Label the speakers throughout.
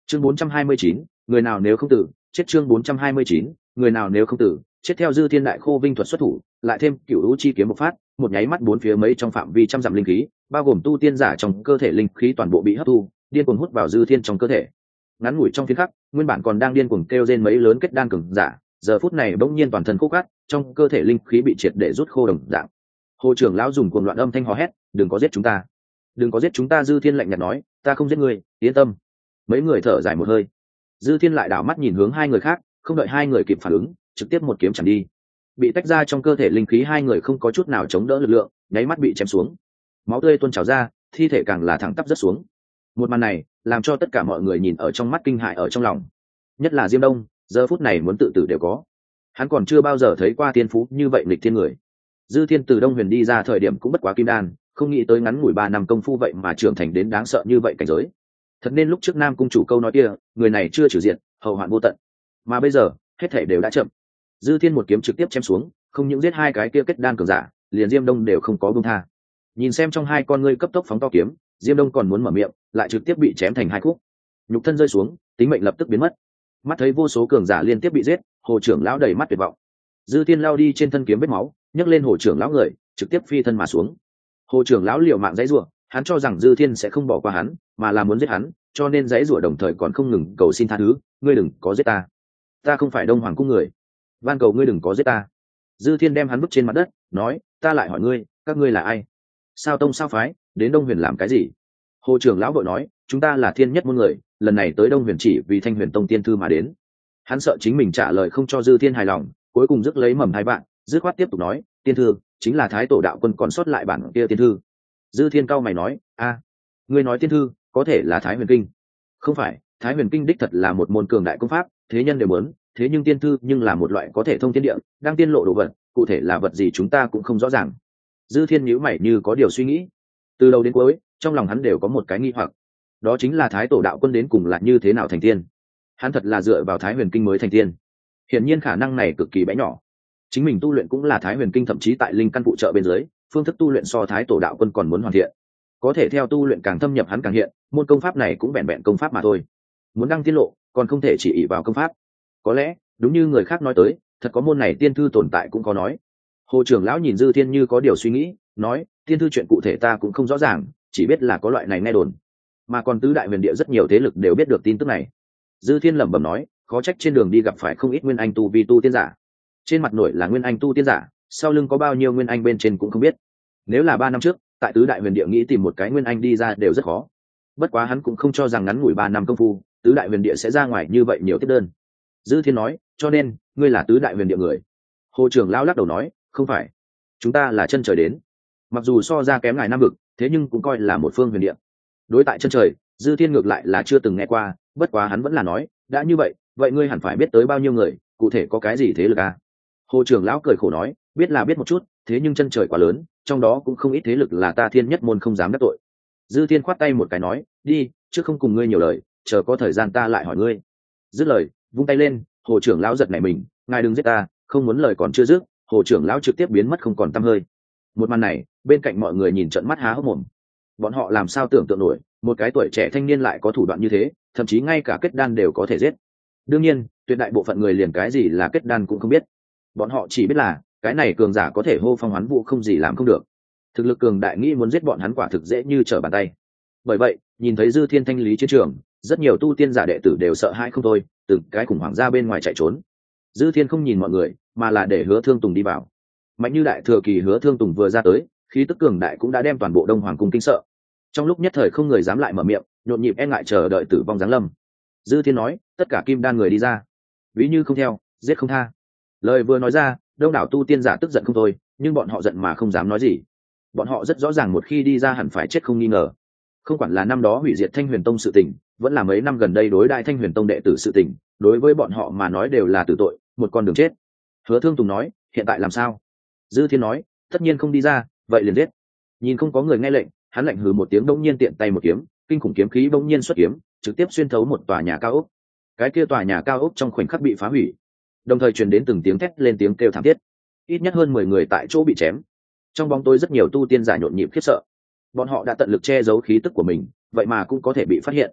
Speaker 1: Chương 429, người nào nếu không tử, chết. Chương 429, người nào nếu không tử, chết. Theo Dư Thiên đại khô vinh thuật xuất thủ, lại thêm cửu lũ chi kiếm một phát, một nháy mắt bốn phía mấy trong phạm vi trăm dặm linh khí, bao gồm tu tiên giả trong cơ thể linh khí toàn bộ bị hấp thu, điên cuồng hút vào Dư Thiên trong cơ thể. Ngắn ngủi trong phiến khắc, nguyên bản còn đang điên cuồng kêu rên mấy lớn kết đan cường giả, giờ phút này bỗng nhiên toàn thân khô cát, trong cơ thể linh khí bị triệt để rút khô đồng dạng. Hồ trưởng lão dùng cuồng loạn âm thanh hò hét, đừng có giết chúng ta, đừng có giết chúng ta. Dư Thiên lạnh nhạt nói, ta không giết ngươi, yên tâm. Mấy người thở dài một hơi. Dư Thiên lại đảo mắt nhìn hướng hai người khác, không đợi hai người kịp phản ứng, trực tiếp một kiếm chém đi. Bị tách ra trong cơ thể linh khí, hai người không có chút nào chống đỡ lực lượng, nháy mắt bị chém xuống. Máu tươi tuôn trào ra, thi thể càng là thẳng tắp rớt xuống. Một màn này làm cho tất cả mọi người nhìn ở trong mắt, kinh hại ở trong lòng. Nhất là Diêm Đông, giờ phút này muốn tự tử đều có. Hắn còn chưa bao giờ thấy qua tiên phú như vậy nghịch thiên người. Dư Thiên từ Đông Huyền đi ra thời điểm cũng bất quá kim đan, không nghĩ tới ngắn ngủi 3 năm công phu vậy mà trưởng thành đến đáng sợ như vậy cảnh giới. Thật nên lúc trước Nam cung chủ câu nói kia, người này chưa trừ diện, hậu hoạn vô tận. Mà bây giờ, hết thảy đều đã chậm. Dư Thiên một kiếm trực tiếp chém xuống, không những giết hai cái kia kết đan cường giả, liền Diêm Đông đều không có buông tha. Nhìn xem trong hai con ngươi cấp tốc phóng to kiếm, Diêm Đông còn muốn mở miệng, lại trực tiếp bị chém thành hai khúc. Nhục thân rơi xuống, tính mệnh lập tức biến mất. Mắt thấy vô số cường giả liên tiếp bị giết, Hồ trưởng lão đầy mắt tuyệt vọng. Dư Thiên lao đi trên thân kiếm vết máu, nhấc lên Hồ trưởng lão người, trực tiếp phi thân mà xuống. Hồ trưởng lão liều mạng giãy giụa, hắn cho rằng Dư Thiên sẽ không bỏ qua hắn, mà là muốn giết hắn, cho nên giãy giụa đồng thời còn không ngừng cầu xin tha thứ, ngươi đừng có giết ta, ta không phải Đông Hoàng cung người, van cầu ngươi đừng có giết ta. Dư Thiên đem hắn vứt trên mặt đất, nói, ta lại hỏi ngươi, các ngươi là ai, sao tông sao phái, đến Đông Huyền làm cái gì? Hồ trưởng lão vội nói, chúng ta là Thiên Nhất môn người, lần này tới Đông Huyền chỉ vì Thanh Huyền tông tiên thư mà đến. Hắn sợ chính mình trả lời không cho Dư Thiên hài lòng, cuối cùng dứt lấy mầm hai bạn, dứt khoát tiếp tục nói, tiên thư chính là Thái Tổ đạo quân còn sót lại bản kia tiên thư. Dư Thiên cao mày nói, a, ngươi nói tiên thư có thể là Thái Huyền kinh? Không phải, Thái Huyền kinh đích thật là một môn cường đại công pháp, thế nhân đều muốn, thế nhưng tiên thư nhưng là một loại có thể thông thiên địa, đang tiên lộ đồ vật, cụ thể là vật gì chúng ta cũng không rõ ràng. Dư Thiên nhíu mày như có điều suy nghĩ. Từ đầu đến cuối, trong lòng hắn đều có một cái nghi hoặc, đó chính là Thái Tổ đạo quân đến cùng là như thế nào thành tiên. Hắn thật là dựa vào Thái Huyền kinh mới thành tiên? Hiển nhiên khả năng này cực kỳ bé nhỏ. Chính mình tu luyện cũng là Thái Huyền kinh, thậm chí tại linh căn phụ trợ bên dưới, phương thức tu luyện so Thái Tổ đạo quân còn muốn hoàn thiện. Có thể theo tu luyện càng thâm nhập hắn càng hiện, môn công pháp này cũng vẹn vẹn công pháp mà thôi. Muốn đăng tiên lộ, còn không thể chỉ ỷ vào công pháp. Có lẽ, đúng như người khác nói tới, thật có môn này tiên thư tồn tại cũng có nói. Hồ trưởng lão nhìn Dư Thiên như có điều suy nghĩ, nói, tiên thư chuyện cụ thể ta cũng không rõ ràng, chỉ biết là có loại này nghe đồn. Mà còn tứ đại huyền địa rất nhiều thế lực đều biết được tin tức này. Dư Thiên lẩm bẩm nói, khó trách trên đường đi gặp phải không ít nguyên anh tu vi tu tiên giả. Trên mặt nổi là nguyên anh tu tiên giả, sau lưng có bao nhiêu nguyên anh bên trên cũng không biết. Nếu là 3 năm trước, tại tứ đại huyền địa nghĩ tìm một cái nguyên anh đi ra đều rất khó. Bất quá hắn cũng không cho rằng ngắn ngủi 3 năm công phu, tứ đại huyền địa sẽ ra ngoài như vậy nhiều tiếp đơn. Dư Thiên nói, cho nên ngươi là tứ đại huyền địa người? Hồ trưởng lão lắc đầu nói, không phải, chúng ta là chân trời đến. Mặc dù so ra kém ngài Nam vực, thế nhưng cũng coi là một phương huyền địa. Đối tại chân trời, Dư Thiên ngược lại là chưa từng nghe qua, bất quá hắn vẫn là nói, đã như vậy, vậy ngươi hẳn phải biết tới bao nhiêu người, cụ thể có cái gì thế lực à? Hồ trưởng lão cười khổ nói, biết là biết một chút, thế nhưng chân trời quá lớn, trong đó cũng không ít thế lực là ta Thiên Nhất môn không dám đắc tội. Dư Thiên khoát tay một cái nói, đi, trước không cùng ngươi nhiều lời, chờ có thời gian ta lại hỏi ngươi. Dứt lời, vung tay lên, Hồ trưởng lão giật nảy mình, ngài đừng giết ta, không muốn lời còn chưa dứt, Hồ trưởng lão trực tiếp biến mất không còn tăm hơi. Một màn này, bên cạnh mọi người nhìn trợn mắt há hốc mồm. Bọn họ làm sao tưởng tượng nổi, một cái tuổi trẻ thanh niên lại có thủ đoạn như thế, thậm chí ngay cả kết đan đều có thể giết. Đương nhiên, tuyệt đại bộ phận người liền cái gì là kết đan cũng không biết. Bọn họ chỉ biết là, cái này cường giả có thể hô phong hoán vũ không gì làm không được. Thực lực cường đại nghĩ muốn giết bọn hắn quả thực dễ như trở bàn tay. Bởi vậy, nhìn thấy Dư Thiên thanh lý chiến trường, rất nhiều tu tiên giả đệ tử đều sợ hãi không thôi, từng cái khủng hoảng ra bên ngoài chạy trốn. Dư Thiên không nhìn mọi người, mà là để Hứa Thương Tùng đi vào. Mạnh như đại thừa kỳ Hứa Thương Tùng vừa ra tới, khí tức cường đại cũng đã đem toàn bộ Đông Hoàng cung kinh sợ. Trong lúc nhất thời không người dám lại mở miệng, nhộn nhịp e ngại chờ đợi tử vong giáng lâm. Dư Thiên nói, tất cả kim đan người đi ra, ví như không theo, giết không tha. Lời vừa nói ra, đông đảo tu tiên giả tức giận không thôi, nhưng bọn họ giận mà không dám nói gì. Bọn họ rất rõ ràng một khi đi ra hẳn phải chết không nghi ngờ. Không quản là năm đó hủy diệt Thanh Huyền Tông sự tình, vẫn là mấy năm gần đây đối đại Thanh Huyền Tông đệ tử sự tình, đối với bọn họ mà nói đều là tử tội, một con đường chết. Hứa Thương Tùng nói, hiện tại làm sao? Dư Thiên nói, tất nhiên không đi ra, vậy liền giết. Nhìn không có người nghe lệnh, hắn lạnh hừ một tiếng, bỗng nhiên tiện tay một kiếm, kinh khủng kiếm khí bỗng nhiên xuất kiếm, trực tiếp xuyên thấu một tòa nhà cao ốc. Cái kia tòa nhà cao ốc trong khoảnh khắc bị phá hủy, đồng thời truyền đến từng tiếng thét lên tiếng kêu thảm thiết. Ít nhất hơn 10 người tại chỗ bị chém. Trong bóng tối rất nhiều tu tiên giả nhộn nhịp khiếp sợ. Bọn họ đã tận lực che giấu khí tức của mình, vậy mà cũng có thể bị phát hiện.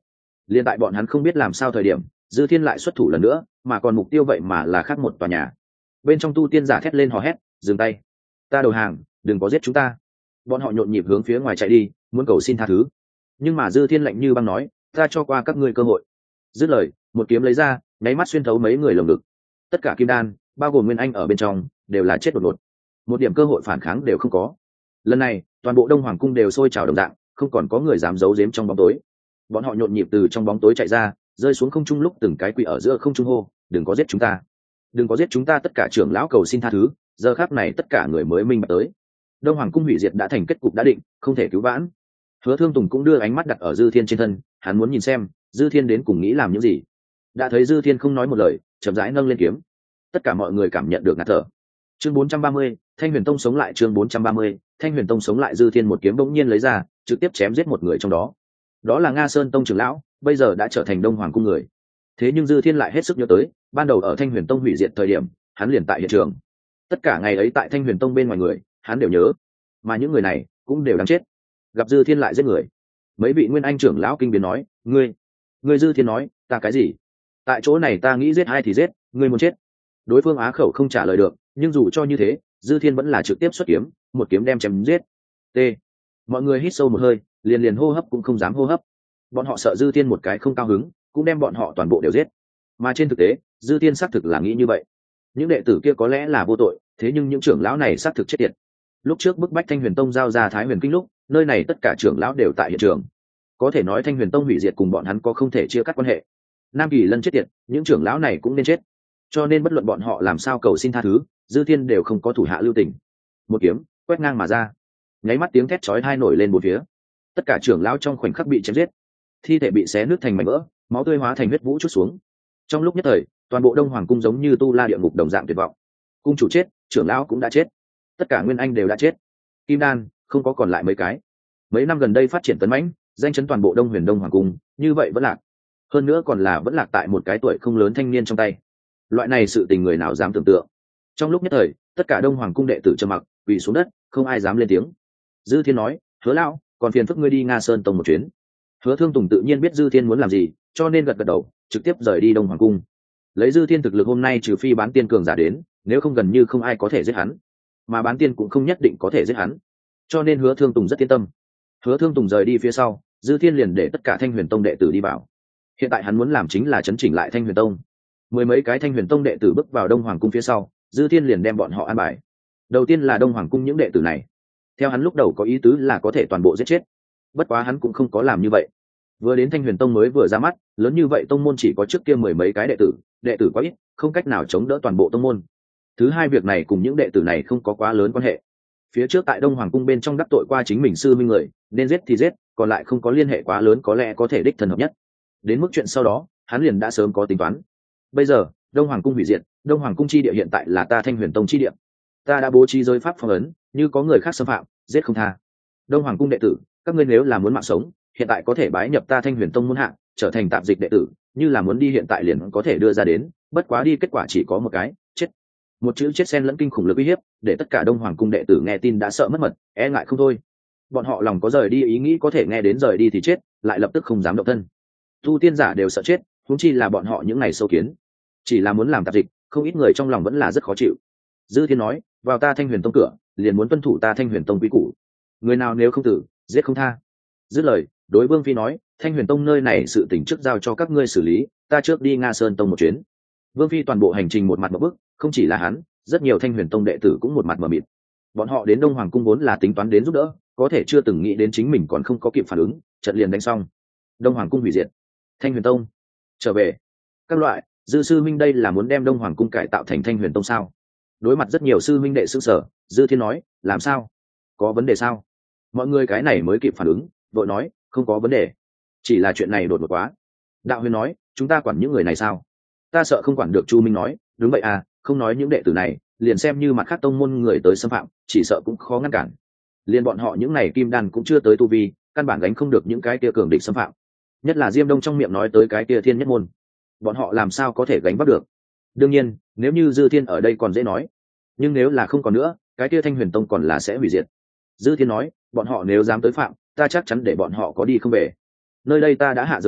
Speaker 1: Liên tại bọn hắn không biết làm sao thời điểm, Dư Thiên lại xuất thủ lần nữa, mà còn mục tiêu vậy mà là khác một tòa nhà. Bên trong tu tiên giả thét lên hò hét, dừng tay, ta đầu hàng, đừng có giết chúng ta. Bọn họ nhộn nhịp hướng phía ngoài chạy đi, muốn cầu xin tha thứ. Nhưng mà Dư Thiên lạnh như băng nói, ta cho qua các ngươi cơ hội. Dứt lời, một kiếm lấy ra, nháy mắt xuyên thấu mấy người lồng ngực. Tất cả kim đan, bao gồm Nguyên Anh ở bên trong, đều là chết đột ngột, một điểm cơ hội phản kháng đều không có. Lần này, toàn bộ Đông Hoàng cung đều sôi trào đồng dạng, không còn có người dám giấu giếm trong bóng tối. Bọn họ nhộn nhịp từ trong bóng tối chạy ra, rơi xuống không trung lúc từng cái quỳ ở giữa không trung hô, đừng có giết chúng ta, đừng có giết chúng ta. Tất cả trưởng lão cầu xin tha thứ. Giờ khắc này tất cả người mới minh bạch tới, Đông Hoàng cung hủy diệt đã thành kết cục đã định, không thể cứu vãn. Hứa Thương Tùng cũng đưa ánh mắt đặt ở Dư Thiên trên thân, hắn muốn nhìn xem Dư Thiên đến cùng nghĩ làm những gì. Đã thấy Dư Thiên không nói một lời, chậm rãi nâng lên kiếm. Tất cả mọi người cảm nhận được ngạt thở. Chương 430, Thanh Huyền Tông sống lại. Chương 430, Thanh Huyền Tông sống lại. Dư Thiên một kiếm bỗng nhiên lấy ra, trực tiếp chém giết một người trong đó. Đó là Nga Sơn Tông trưởng lão, bây giờ đã trở thành Đông Hoàng cung người. Thế nhưng Dư Thiên lại hết sức nhớ tới, ban đầu ở Thanh Huyền Tông hủy diệt thời điểm, hắn liền tại hiện trường. Tất cả ngày ấy tại Thanh Huyền Tông bên ngoài người, hắn đều nhớ, mà những người này cũng đều đáng chết. Gặp Dư Thiên lại giết người, mấy vị Nguyên Anh trưởng lão kinh biến nói, ngươi Dư Thiên nói, ta cái gì? Tại chỗ này ta nghĩ giết ai thì giết, ngươi muốn chết. Đối phương á khẩu không trả lời được, nhưng dù cho như thế, Dư Thiên vẫn là trực tiếp xuất kiếm, một kiếm đem chém giết. T. Mọi người hít sâu một hơi, liền hô hấp cũng không dám hô hấp. Bọn họ sợ Dư Thiên một cái không cao hứng, cũng đem bọn họ toàn bộ đều giết. Mà trên thực tế, Dư Thiên xác thực là nghĩ như vậy. Những đệ tử kia có lẽ là vô tội, thế nhưng những trưởng lão này xác thực chết tiệt. Lúc trước bức bách Thanh Huyền Tông giao ra Thái Huyền Kinh lúc, nơi này tất cả trưởng lão đều tại hiện trường. Có thể nói Thanh Huyền Tông hủy diệt cùng bọn hắn có không thể chia cắt quan hệ. Nam Kỳ Lân chết tiệt, những trưởng lão này cũng nên chết. Cho nên bất luận bọn họ làm sao cầu xin tha thứ, Dư Thiên đều không có thủ hạ lưu tình. Một kiếm quét ngang mà ra, nháy mắt tiếng thét chói tai nổi lên bốn phía. Tất cả trưởng lão trong khoảnh khắc bị chém giết, thi thể bị xé nứt thành mảnh vỡ, máu tươi hóa thành huyết vũ trút xuống. Trong lúc nhất thời, toàn bộ Đông Hoàng cung giống như tu la địa ngục đồng dạng tuyệt vọng. Cung chủ chết, trưởng lão cũng đã chết, tất cả Nguyên Anh đều đã chết, kim đan không có còn lại mấy cái. Mấy năm gần đây phát triển tấn mãnh, danh chấn toàn bộ Đông Huyền Đông Hoàng cung, như vậy vẫn lạc, hơn nữa còn là vẫn lạc tại một cái tuổi không lớn thanh niên trong tay. Loại này sự tình người nào dám tưởng tượng. Trong lúc nhất thời, tất cả Đông Hoàng cung đệ tử trầm mặc, quỳ xuống đất, không ai dám lên tiếng. Dư Thiên nói, Hứa lão, còn phiền phức ngươi đi Nga Sơn Tông một chuyến. Hứa Thương Tùng tự nhiên biết Dư Thiên muốn làm gì, cho nên gật gật đầu, trực tiếp rời đi Đông Hoàng cung. Lấy Dư Thiên thực lực hôm nay, trừ phi bán tiên cường giả đến, nếu không gần như không ai có thể giết hắn, mà bán tiên cũng không nhất định có thể giết hắn, cho nên Hứa Thương Tùng rất yên tâm. Hứa Thương Tùng rời đi phía sau, Dư Thiên liền để tất cả Thanh Huyền Tông đệ tử đi vào. Hiện tại hắn muốn làm chính là chấn chỉnh lại Thanh Huyền Tông. Mười mấy cái Thanh Huyền Tông đệ tử bước vào Đông Hoàng cung phía sau, Dư Thiên liền đem bọn họ an bài. Đầu tiên là Đông Hoàng cung những đệ tử này, theo hắn lúc đầu có ý tứ là có thể toàn bộ giết chết, bất quá hắn cũng không có làm như vậy. Vừa đến Thanh Huyền Tông mới vừa ra mắt, lớn như vậy tông môn chỉ có trước kia mười mấy cái đệ tử quá ít, không cách nào chống đỡ toàn bộ tông môn. Thứ hai, việc này cùng những đệ tử này không có quá lớn quan hệ. Phía trước tại Đông Hoàng cung bên trong đắc tội qua chính mình sư minh người, nên giết thì giết, còn lại không có liên hệ quá lớn có lẽ có thể đích thân hợp nhất. Đến mức chuyện sau đó, hắn liền đã sớm có tính toán. Bây giờ, Đông Hoàng cung hủy diệt, Đông Hoàng cung chi địa hiện tại là ta Thanh Huyền Tông chi địa. Ta đã bố trí giới pháp phong ấn, như có người khác xâm phạm, giết không tha. Đông Hoàng cung đệ tử, các ngươi nếu là muốn mạng sống, hiện tại có thể bái nhập ta Thanh Huyền Tông môn hạ, trở thành tạp dịch đệ tử, như là muốn đi hiện tại liền có thể đưa ra đến, bất quá đi kết quả chỉ có một cái, chết. Một chữ chết xen lẫn kinh khủng lực uy hiếp, để tất cả Đông Hoàng cung đệ tử nghe tin đã sợ mất mật, e ngại không thôi. Bọn họ lòng có rời đi ý nghĩ, có thể nghe đến rời đi thì chết, lại lập tức không dám động thân. Tu tiên giả đều sợ chết, huống chi là bọn họ những ngày sâu kiến. Chỉ là muốn làm tạp dịch, không ít người trong lòng vẫn là rất khó chịu. Dư Thiên nói, vào ta Thanh Huyền Tông cửa, liền muốn tuân thủ ta Thanh Huyền Tông quy củ. Người nào nếu không tử, giết không tha. Dứt lời, đối Vương Phi nói, Thanh Huyền Tông nơi này sự tình trước giao cho các ngươi xử lý, ta trước đi Nga Sơn Tông một chuyến. Vương Phi toàn bộ hành trình một mặt một bức, không chỉ là hắn, rất nhiều Thanh Huyền Tông đệ tử cũng một mặt mờ mịt. Bọn họ đến Đông Hoàng cung vốn là tính toán đến giúp đỡ, có thể chưa từng nghĩ đến chính mình còn không có kịp phản ứng, trận liền đánh xong. Đông Hoàng cung hủy diệt, Thanh Huyền Tông trở về. Các loại, Dư sư minh đây là muốn đem Đông Hoàng cung cải tạo thành Thanh Huyền Tông sao? Đối mặt rất nhiều sư minh đệ sững sờ, Dư Thiên nói, làm sao? Có vấn đề sao? Mọi người cái này mới kịp phản ứng, đội nói, không có vấn đề, chỉ là chuyện này đột ngột quá. Đạo Huyền nói, chúng ta quản những người này sao? Ta sợ không quản được. Chu Minh nói, đúng vậy à, không nói những đệ tử này, liền xem như mặt khác tông môn người tới xâm phạm, chỉ sợ cũng khó ngăn cản. Liền bọn họ những này kim đan cũng chưa tới tu vi, căn bản gánh không được những cái kia cường địch xâm phạm. Nhất là Diêm Đông trong miệng nói tới cái kia Thiên Nhất môn, bọn họ làm sao có thể gánh vác được? Đương nhiên, nếu như Dư Thiên ở đây còn dễ nói, nhưng nếu là không còn nữa, cái kia Thanh Huyền Tông còn là sẽ hủy diệt. Dư Thiên nói, bọn họ nếu dám tới phạm, ta chắc chắn để bọn họ có đi không về. Nơi đây ta đã hạ giới pháp,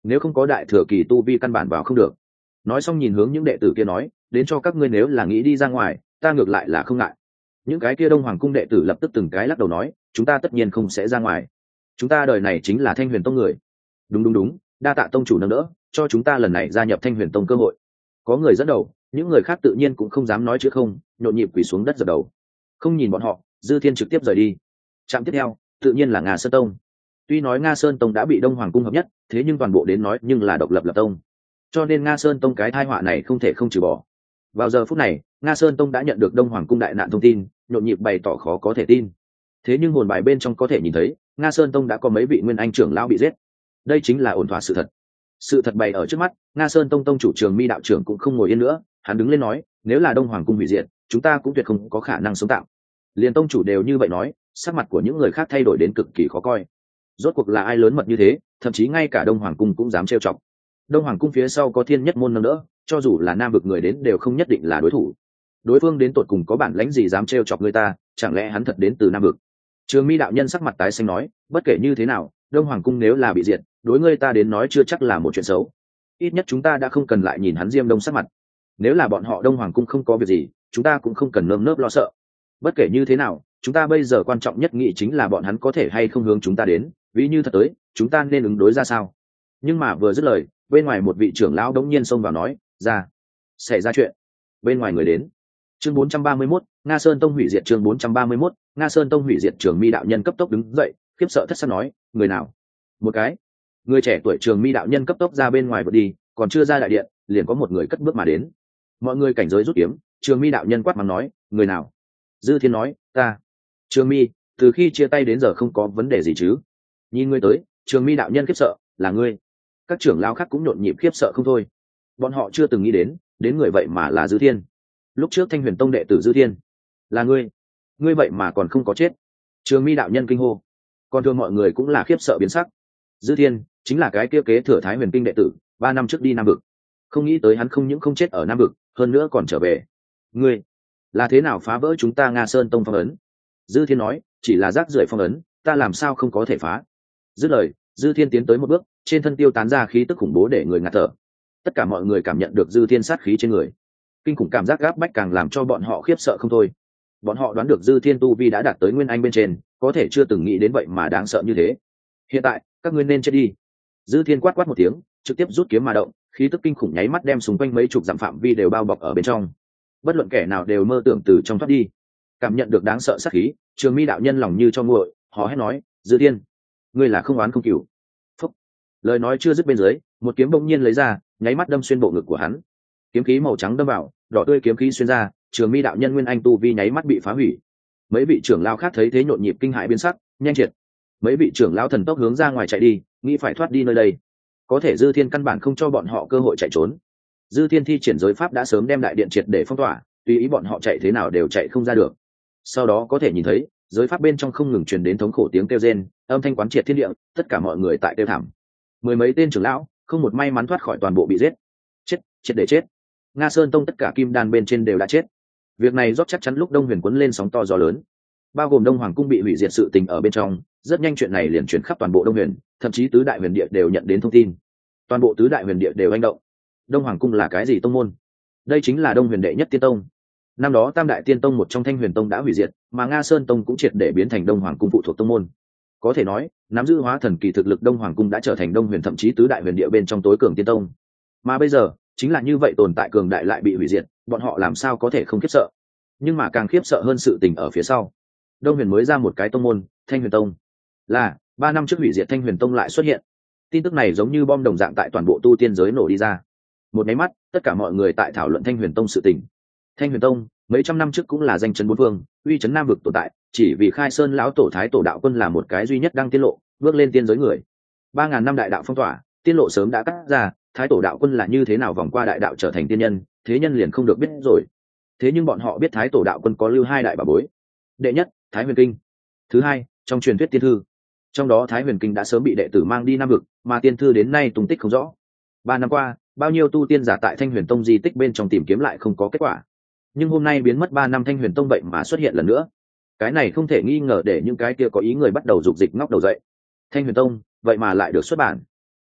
Speaker 1: nếu không có đại thừa kỳ tu vi căn bản vào không được. Nói xong nhìn hướng những đệ tử kia nói, đến cho các ngươi nếu là nghĩ đi ra ngoài, ta ngược lại là không ngại. Những cái kia Đông Hoàng cung đệ tử lập tức từng cái lắc đầu nói, chúng ta tất nhiên không sẽ ra ngoài, chúng ta đời này chính là Thanh Huyền tông người. Đúng đúng đúng, đa tạ tông chủ nâng đỡ, cho chúng ta lần này gia nhập Thanh Huyền tông cơ hội. Có người dẫn đầu, những người khác tự nhiên cũng không dám nói chữ không, nhộn nhịp quỳ xuống đất dập đầu. Không nhìn bọn họ, Dư Thiên trực tiếp rời đi. Trạm tiếp theo tự nhiên là Nga Sơn tông. Tuy nói Nga Sơn tông đã bị Đông Hoàng cung hợp nhất, thế nhưng toàn bộ đến nói nhưng là độc lập lập tông, cho nên Nga Sơn tông cái tai họa này không thể không trừ bỏ. Vào giờ phút này, Nga Sơn tông đã nhận được Đông Hoàng cung đại nạn thông tin, nhộn nhịp bày tỏ khó có thể tin. Thế nhưng hồn bài bên trong có thể nhìn thấy, Nga Sơn tông đã có mấy vị nguyên anh trưởng lão bị giết. Đây chính là ổn thỏa sự thật. Sự thật bày ở trước mắt, Nga Sơn tông tông chủ Trường Mi đạo trưởng cũng không ngồi yên nữa, hắn đứng lên nói, nếu là Đông Hoàng cung hủy diệt, chúng ta cũng tuyệt không có khả năng sống tạm. Liền tông chủ đều như vậy nói, sắc mặt của những người khác thay đổi đến cực kỳ khó coi. Rốt cuộc là ai lớn mật như thế, thậm chí ngay cả Đông Hoàng cung cũng dám trêu chọc. Đông Hoàng cung phía sau có Thiên Nhất môn nâng đỡ, cho dù là Nam vực người đến đều không nhất định là đối thủ. Đối phương đến tột cùng có bản lãnh gì dám trêu chọc người ta, chẳng lẽ hắn thật đến từ Nam vực? Trường Mi đạo nhân sắc mặt tái xanh nói, bất kể như thế nào, Đông Hoàng cung nếu là bị diệt, đối ngươi ta đến nói chưa chắc là một chuyện xấu. Ít nhất chúng ta đã không cần lại nhìn hắn Diêm Đông sắc mặt. Nếu là bọn họ Đông Hoàng cung không có việc gì, chúng ta cũng không cần nơm nớp lo sợ. Bất kể như thế nào, chúng ta bây giờ quan trọng nhất nghĩ chính là bọn hắn có thể hay không hướng chúng ta đến, ví như thật tới, chúng ta nên ứng đối ra sao? Nhưng mà vừa dứt lời, bên ngoài một vị trưởng lão đống nhiên xông vào nói, ra, xảy ra chuyện. Bên ngoài người đến. Chương 431, Nga Sơn tông hủy diệt. Chương 431, Nga Sơn tông hủy diệt. Trường Mi đạo nhân cấp tốc đứng dậy, khiếp sợ thất sắc nói, người nào? Một cái. Người trẻ tuổi Trường Mi đạo nhân cấp tốc ra bên ngoài vượt đi, còn chưa ra đại điện, liền có một người cất bước mà đến. Mọi người cảnh giới rút kiếm, Trường Mi đạo nhân quát mắng nói, người nào? Dư Thiên nói, ta. Trường Mi, từ khi chia tay đến giờ không có vấn đề gì chứ? Nhìn ngươi tới, Trường Mi đạo nhân khiếp sợ, là ngươi. Các trưởng lão khác cũng nhộn nhịp khiếp sợ không thôi. Bọn họ chưa từng nghĩ đến người vậy mà là Dư Thiên. Lúc trước Thanh Huyền tông đệ tử Dư Thiên, là ngươi vậy mà còn không có chết. Trường Mi đạo nhân kinh hô. Còn thường mọi người cũng là khiếp sợ biến sắc. Dư Thiên chính là cái kia kế thừa Thái Huyền kinh đệ tử, 3 năm trước đi Nam vực. Không nghĩ tới hắn không những không chết ở Nam vực, hơn nữa còn trở về. Ngươi là thế nào phá vỡ chúng ta Nga Sơn tông phong ấn? Dư Thiên nói, chỉ là rác rưởi phong ấn, ta làm sao không có thể phá? Dứt lời, Dư Thiên tiến tới một bước, trên thân tiêu tán ra khí tức khủng bố để người ngạt thở. Tất cả mọi người cảm nhận được Dư Thiên sát khí trên người, kinh khủng cảm giác gáp bách càng làm cho bọn họ khiếp sợ không thôi. Bọn họ đoán được Dư Thiên tu vi đã đạt tới nguyên anh bên trên, có thể chưa từng nghĩ đến vậy mà đáng sợ như thế. Hiện tại các ngươi nên chết đi. Dư Thiên quát quát một tiếng, trực tiếp rút kiếm mà động, khí tức kinh khủng nháy mắt đem xung quanh mấy chục dặm phạm vi đều bao bọc ở bên trong. Bất luận kẻ nào đều mơ tưởng từ trong thoát đi. Cảm nhận được đáng sợ sát khí, Trường Mi đạo nhân lòng như cho nguội, họ hét nói, Dư Thiên, ngươi là không oán không cừu. Phúc. Lời nói chưa dứt bên dưới, một kiếm bỗng nhiên lấy ra, nháy mắt đâm xuyên bộ ngực của hắn. Kiếm khí màu trắng đâm vào, đỏ tươi kiếm khí xuyên ra, Trường Mi đạo nhân nguyên anh tu vi nháy mắt bị phá hủy. Mấy vị trưởng lão khác thấy thế nhộn nhịp kinh hãi biến sắc, nhanh triệt. Mấy vị trưởng lão thần tốc hướng ra ngoài chạy đi, nghĩ phải thoát đi nơi đây. Có thể Dư Thiên căn bản không cho bọn họ cơ hội chạy trốn. Dư Thiên thi triển giới pháp đã sớm đem đại điện triệt để phong tỏa, tùy ý bọn họ chạy thế nào đều chạy không ra được. Sau đó có thể nhìn thấy, giới pháp bên trong không ngừng truyền đến thống khổ tiếng kêu rên, âm thanh quán triệt thiên địa, tất cả mọi người tại kêu thảm. Mười mấy tên trưởng lão, không một may mắn thoát khỏi, toàn bộ bị giết. Chết để chết. Nga Sơn tông tất cả kim đan bên trên đều đã chết. Việc này rót chắc chắn lúc Đông Huyền cuốn lên sóng to gió lớn, bao gồm Đông Hoàng cung bị hủy diệt sự tình ở bên trong, rất nhanh chuyện này liền chuyển khắp toàn bộ Đông Huyền, thậm chí tứ đại huyền địa đều nhận đến thông tin. Toàn bộ tứ đại huyền địa đều hành động. Đông Hoàng cung là cái gì tông môn? Đây chính là Đông Huyền đệ nhất tiên tông. Năm đó Tam đại tiên tông một trong Thanh Huyền tông đã hủy diệt, mà Nga Sơn tông cũng triệt để biến thành Đông Hoàng cung phụ thuộc tông môn. Có thể nói, nắm giữ hóa thần kỳ thực lực Đông Hoàng cung đã trở thành Đông Huyền thậm chí tứ đại huyền địa bên trong tối cường tiên tông. Mà bây giờ, chính là như vậy tồn tại cường đại lại bị hủy diệt, bọn họ làm sao có thể không khiếp sợ? Nhưng mà càng khiếp sợ hơn sự tình ở phía sau. Đông Huyền mới ra một cái tông môn, Thanh Huyền tông. Là 3 năm trước hủy diệt Thanh Huyền tông lại xuất hiện. Tin tức này giống như bom đồng dạng tại toàn bộ tu tiên giới nổ đi ra. Một máy mắt, tất cả mọi người tại thảo luận Thanh Huyền tông sự tình. Thanh Huyền tông mấy trăm năm trước cũng là danh chấn bốn phương, uy chấn Nam vực tồn tại, chỉ vì Khai Sơn lão tổ Thái tổ đạo quân là một cái duy nhất đang tiết lộ, bước lên tiên giới người. 3000 năm đại đạo phong tỏa, tiên lộ sớm đã cắt ra, Thái tổ đạo quân là như thế nào vòng qua đại đạo trở thành tiên nhân, thế nhân liền không được biết rồi. Thế nhưng bọn họ biết Thái tổ đạo quân có lưu 2 đại bảo bối. Đệ nhất, Thái Huyền kinh. Thứ hai, trong truyền thuyết tiên thư. Trong đó Thái Huyền kinh đã sớm bị đệ tử mang đi Nam vực, mà tiên thư đến nay tung tích không rõ. 3 năm qua, bao nhiêu tu tiên giả tại Thanh Huyền tông di tích bên trong tìm kiếm lại không có kết quả. Nhưng hôm nay biến mất 3 năm Thanh Huyền tông vậy mà xuất hiện lần nữa. Cái này không thể nghi ngờ để những cái kia có ý người bắt đầu dục dịch ngóc đầu dậy. Thanh Huyền tông vậy mà lại được xuất bản.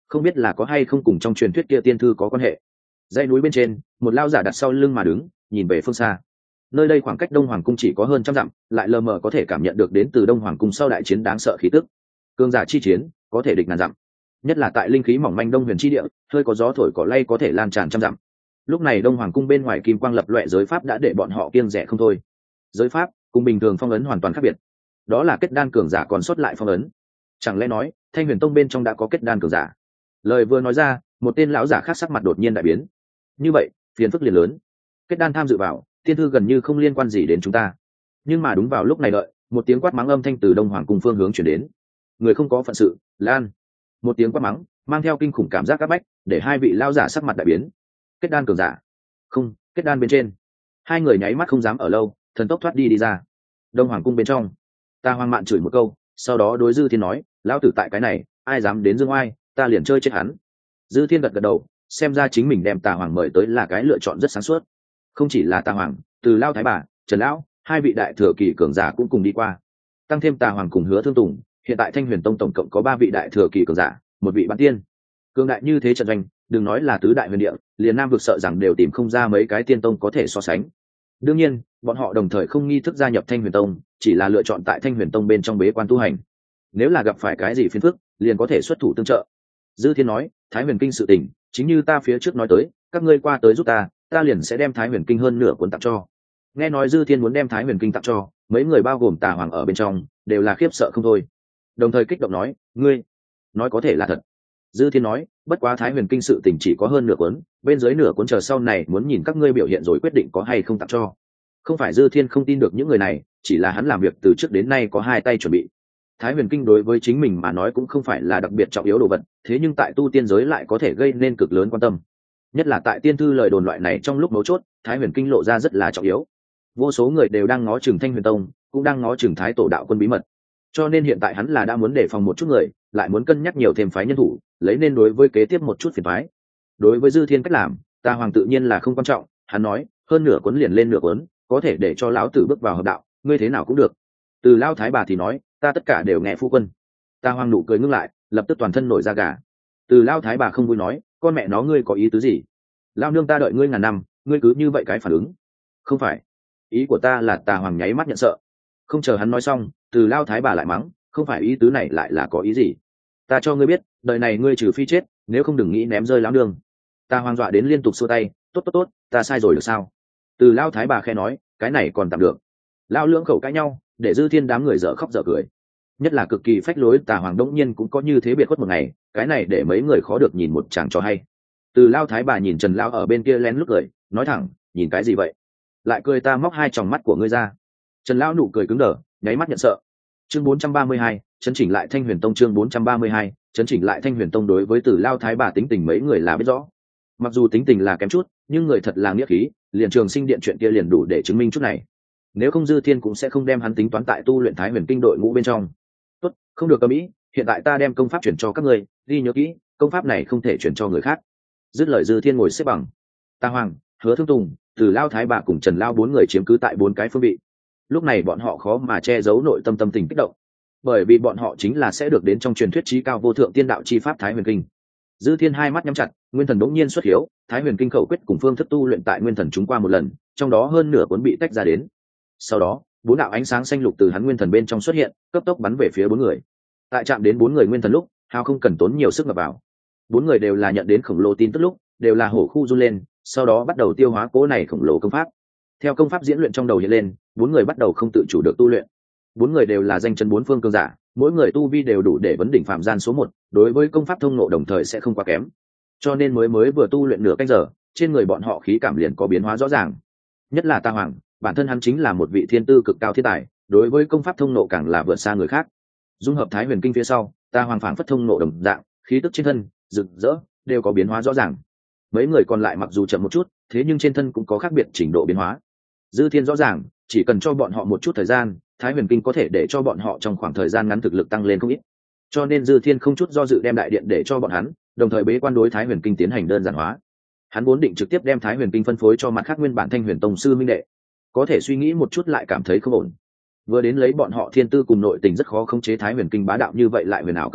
Speaker 1: không biết là có hay không cùng trong truyền thuyết kia tiên thư có quan hệ. Dãy núi bên trên, một lao giả đặt sau lưng mà đứng, nhìn về phương xa. Nơi đây khoảng cách Đông Hoàng cung chỉ có hơn trăm dặm, lại lờ mờ có thể cảm nhận được đến từ Đông Hoàng cung sau đại chiến đáng sợ khí tức. Cường giả chi chiến, có thể địch ngàn dặm. Nhất là tại linh khí mỏng manh Đông Huyền chi địa, hơi có gió thổi cỏ lay có thể lan tràn trăm dặm. Lúc này Đông Hoàng cung bên ngoài kim quang lập loè giới pháp đã để bọn họ kiêng dè không thôi. Giới pháp cùng bình thường phong ấn hoàn toàn khác biệt. Đó là kết đan cường giả còn sót lại phong ấn. Chẳng lẽ nói, Thanh Huyền Tông bên trong đã có kết đan cường giả? Lời vừa nói ra, một tên lão giả khác sắc mặt đột nhiên đại biến. Như vậy, phiền phức liền lớn. Kết đan tham dự vào, tiên thư gần như không liên quan gì đến chúng ta. Nhưng mà đúng vào lúc này đợi, một tiếng quát mắng âm thanh từ Đông Hoàng cung phương hướng chuyển đến. Người không có phận sự, lan. Một tiếng quát mắng, mang theo kinh khủng cảm giác áp bách, để hai vị lão giả sắc mặt đại biến. Kết đan cường giả? Không, kết đan bên trên. Hai người nháy mắt không dám ở lâu, thần tốc thoát đi ra. Đông Hoàng cung bên trong, Ta Hoang Mạn chửi một câu, sau đó đối Dư Thiên nói, lão tử tại cái này, ai dám đến dương oai, ta liền chơi chết hắn. Dư Thiên gật gật đầu, xem ra chính mình đem Tà Hoàng mời tới là cái lựa chọn rất sáng suốt. Không chỉ là Tà Hoàng, từ Lao Thái Bà, Trần Lão, hai vị đại thừa kỳ cường giả cũng cùng đi qua. Tăng thêm Tà Hoàng cùng Hứa Thương Tùng, hiện tại Thanh Huyền Tông tổng cộng có 3 vị đại thừa kỳ cường giả, một vị bán tiên. Cường đại như thế trận doanh, đừng nói là tứ đại huyền địa, liền Nam vực sợ rằng đều tìm không ra mấy cái tiên tông có thể so sánh. Đương nhiên, bọn họ đồng thời không nghi thức gia nhập Thanh Huyền Tông, chỉ là lựa chọn tại Thanh Huyền Tông bên trong bế quan tu hành. Nếu là gặp phải cái gì phiền phức, liền có thể xuất thủ tương trợ. Dư Thiên nói, Thái Huyền Kinh sự tình, chính như ta phía trước nói tới, các ngươi qua tới giúp ta liền sẽ đem Thái Huyền Kinh hơn nửa cuốn tặng cho. Nghe nói Dư Thiên muốn đem Thái Huyền Kinh tặng cho, mấy người bao gồm Tà Hoàng ở bên trong, đều là khiếp sợ không thôi. Đồng thời kích động nói, ngươi nói có thể là thật. Dư Thiên nói, bất quá Thái Huyền Kinh sự tình chỉ có hơn nửa cuốn, bên dưới nửa cuốn chờ sau này muốn nhìn các ngươi biểu hiện rồi quyết định có hay không tặng cho. Không phải Dư Thiên không tin được những người này, chỉ là hắn làm việc từ trước đến nay có hai tay chuẩn bị. Thái Huyền Kinh đối với chính mình mà nói cũng không phải là đặc biệt trọng yếu đồ vật, thế nhưng tại tu tiên giới lại có thể gây nên cực lớn quan tâm. Nhất là tại tiên thư lời đồn loại này trong lúc mấu chốt, Thái Huyền Kinh lộ ra rất là trọng yếu. Vô số người đều đang ngó chừng Thanh Huyền Tông, cũng đang ngó chừng Thái Tổ đạo quân bí mật. Cho nên hiện tại hắn là đã muốn đề phòng một chút người, lại muốn cân nhắc nhiều thêm phái nhân thủ, lấy nên đối với kế tiếp một chút phiền phái. Đối với Dư Thiên cách làm, Tà Hoàng tự nhiên là không quan trọng, hắn nói, hơn nửa cuốn liền lên nửa cuốn, có thể để cho lão tử bước vào hợp đạo, ngươi thế nào cũng được. Từ Lão Thái Bà thì nói, ta tất cả đều nghe phu quân. Tà Hoàng nụ cười ngưng lại, lập tức toàn thân nổi da gà. Từ Lão Thái Bà không vui nói, con mẹ nó ngươi có ý tứ gì? Lão nương ta đợi ngươi ngàn năm, ngươi cứ như vậy cái phản ứng. Không phải, ý của ta là Tà Hoàng nháy mắt nhận sợ. Không chờ hắn nói xong, Từ Lão Thái Bà lại mắng, không phải ý tứ này lại là có ý gì? Ta cho ngươi biết, đời này ngươi trừ phi chết, nếu không đừng nghĩ ném rơi lão nương. Tà Hoàng dọa đến liên tục xua tay, tốt, ta sai rồi được sao? Từ Lão Thái Bà khẽ nói, cái này còn tạm được. Lão lưỡng khẩu cãi nhau, để Dư Thiên đám người dở khóc dở cười. Nhất là cực kỳ phách lối Tà Hoàng đống nhiên cũng có như thế biệt khuất một ngày, cái này để mấy người khó được nhìn một chàng cho hay. Từ Lão Thái Bà nhìn Trần Lão ở bên kia lén lút cười, nói thẳng, nhìn cái gì vậy? Lại cười ta móc hai tròng mắt của ngươi ra. Trần Lão nụ cười cứng đờ, nháy mắt nhận sợ. Chương 432, chấn chỉnh lại Thanh Huyền Tông. Chương 432, chấn chỉnh lại Thanh Huyền Tông. Đối với Từ Lão Thái Bà tính tình mấy người là biết rõ. Mặc dù tính tình là kém chút, nhưng người thật là nghĩa khí, liền Trường Sinh Điện chuyện kia liền đủ để chứng minh chút này. Nếu không Dư Thiên cũng sẽ không đem hắn tính toán tại tu luyện Thái Huyền Kinh đội ngũ bên trong. Tốt, không được cấm ý, hiện tại ta đem công pháp chuyển cho các ngươi, ghi nhớ kỹ, công pháp này không thể chuyển cho người khác. Dứt lời Dư Thiên ngồi xếp bằng. Tà Hoàng, Hứa Thương Tùng, Từ Lão Thái Bà cùng Trần Lão bốn người chiếm cứ tại bốn cái phương vị. Lúc này bọn họ khó mà che giấu nội tâm tâm tình kích động, bởi vì bọn họ chính là sẽ được đến trong truyền thuyết chí cao vô thượng tiên đạo chi pháp Thái Huyền Kinh. Dư Thiên hai mắt nhắm chặt, nguyên thần bỗng nhiên xuất hiếu, Thái Huyền Kinh khẩu quyết cùng phương thức tu luyện tại nguyên thần chúng qua một lần, trong đó hơn nửa cuốn bị tách ra đến. Sau đó, bốn đạo ánh sáng xanh lục từ hắn nguyên thần bên trong xuất hiện, cấp tốc bắn về phía bốn người. Tại chạm đến bốn người nguyên thần lúc, hao không cần tốn nhiều sức mà vào. Bốn người đều là nhận đến khổng lồ tin tức lúc, đều là hổ khu run lên, sau đó bắt đầu tiêu hóa cố này khổng lồ công pháp. Theo công pháp diễn luyện trong đầu hiện lên, bốn người bắt đầu không tự chủ được tu luyện. Bốn người đều là danh chân bốn phương cường giả, mỗi người tu vi đều đủ để vấn đỉnh phạm gian số 1, đối với công pháp thông ngộ đồng thời sẽ không quá kém. Cho nên mới vừa tu luyện nửa canh giờ, trên người bọn họ khí cảm liền có biến hóa rõ ràng. Nhất là Tà Hoàng, bản thân hắn chính là một vị thiên tư cực cao thiên tài, đối với công pháp thông ngộ càng là vượt xa người khác. Dung hợp Thái Huyền Kinh phía sau, Tà Hoàng phảng phất thông ngộ đồng dạng, khí tức trên thân, rực rỡ, đều có biến hóa rõ ràng. Mấy người còn lại mặc dù chậm một chút, thế nhưng trên thân cũng có khác biệt trình độ biến hóa. Dư Thiên rõ ràng, chỉ cần cho bọn họ một chút thời gian, Thái Huyền Kinh có thể để cho bọn họ trong khoảng thời gian ngắn thực lực tăng lên không ít. Cho nên Dư Thiên không chút do dự đem đại điện để cho bọn hắn, đồng thời bế quan đối Thái Huyền Kinh tiến hành đơn giản hóa. Hắn vốn định trực tiếp đem Thái Huyền Kinh phân phối cho mặt khác nguyên bản Thanh Huyền Tông sư minh đệ, có thể suy nghĩ một chút lại cảm thấy không ổn. Vừa đến lấy bọn họ thiên tư cùng nội tình rất khó khống chế Thái Huyền Kinh bá đạo như vậy lại huyền ảo công pháp,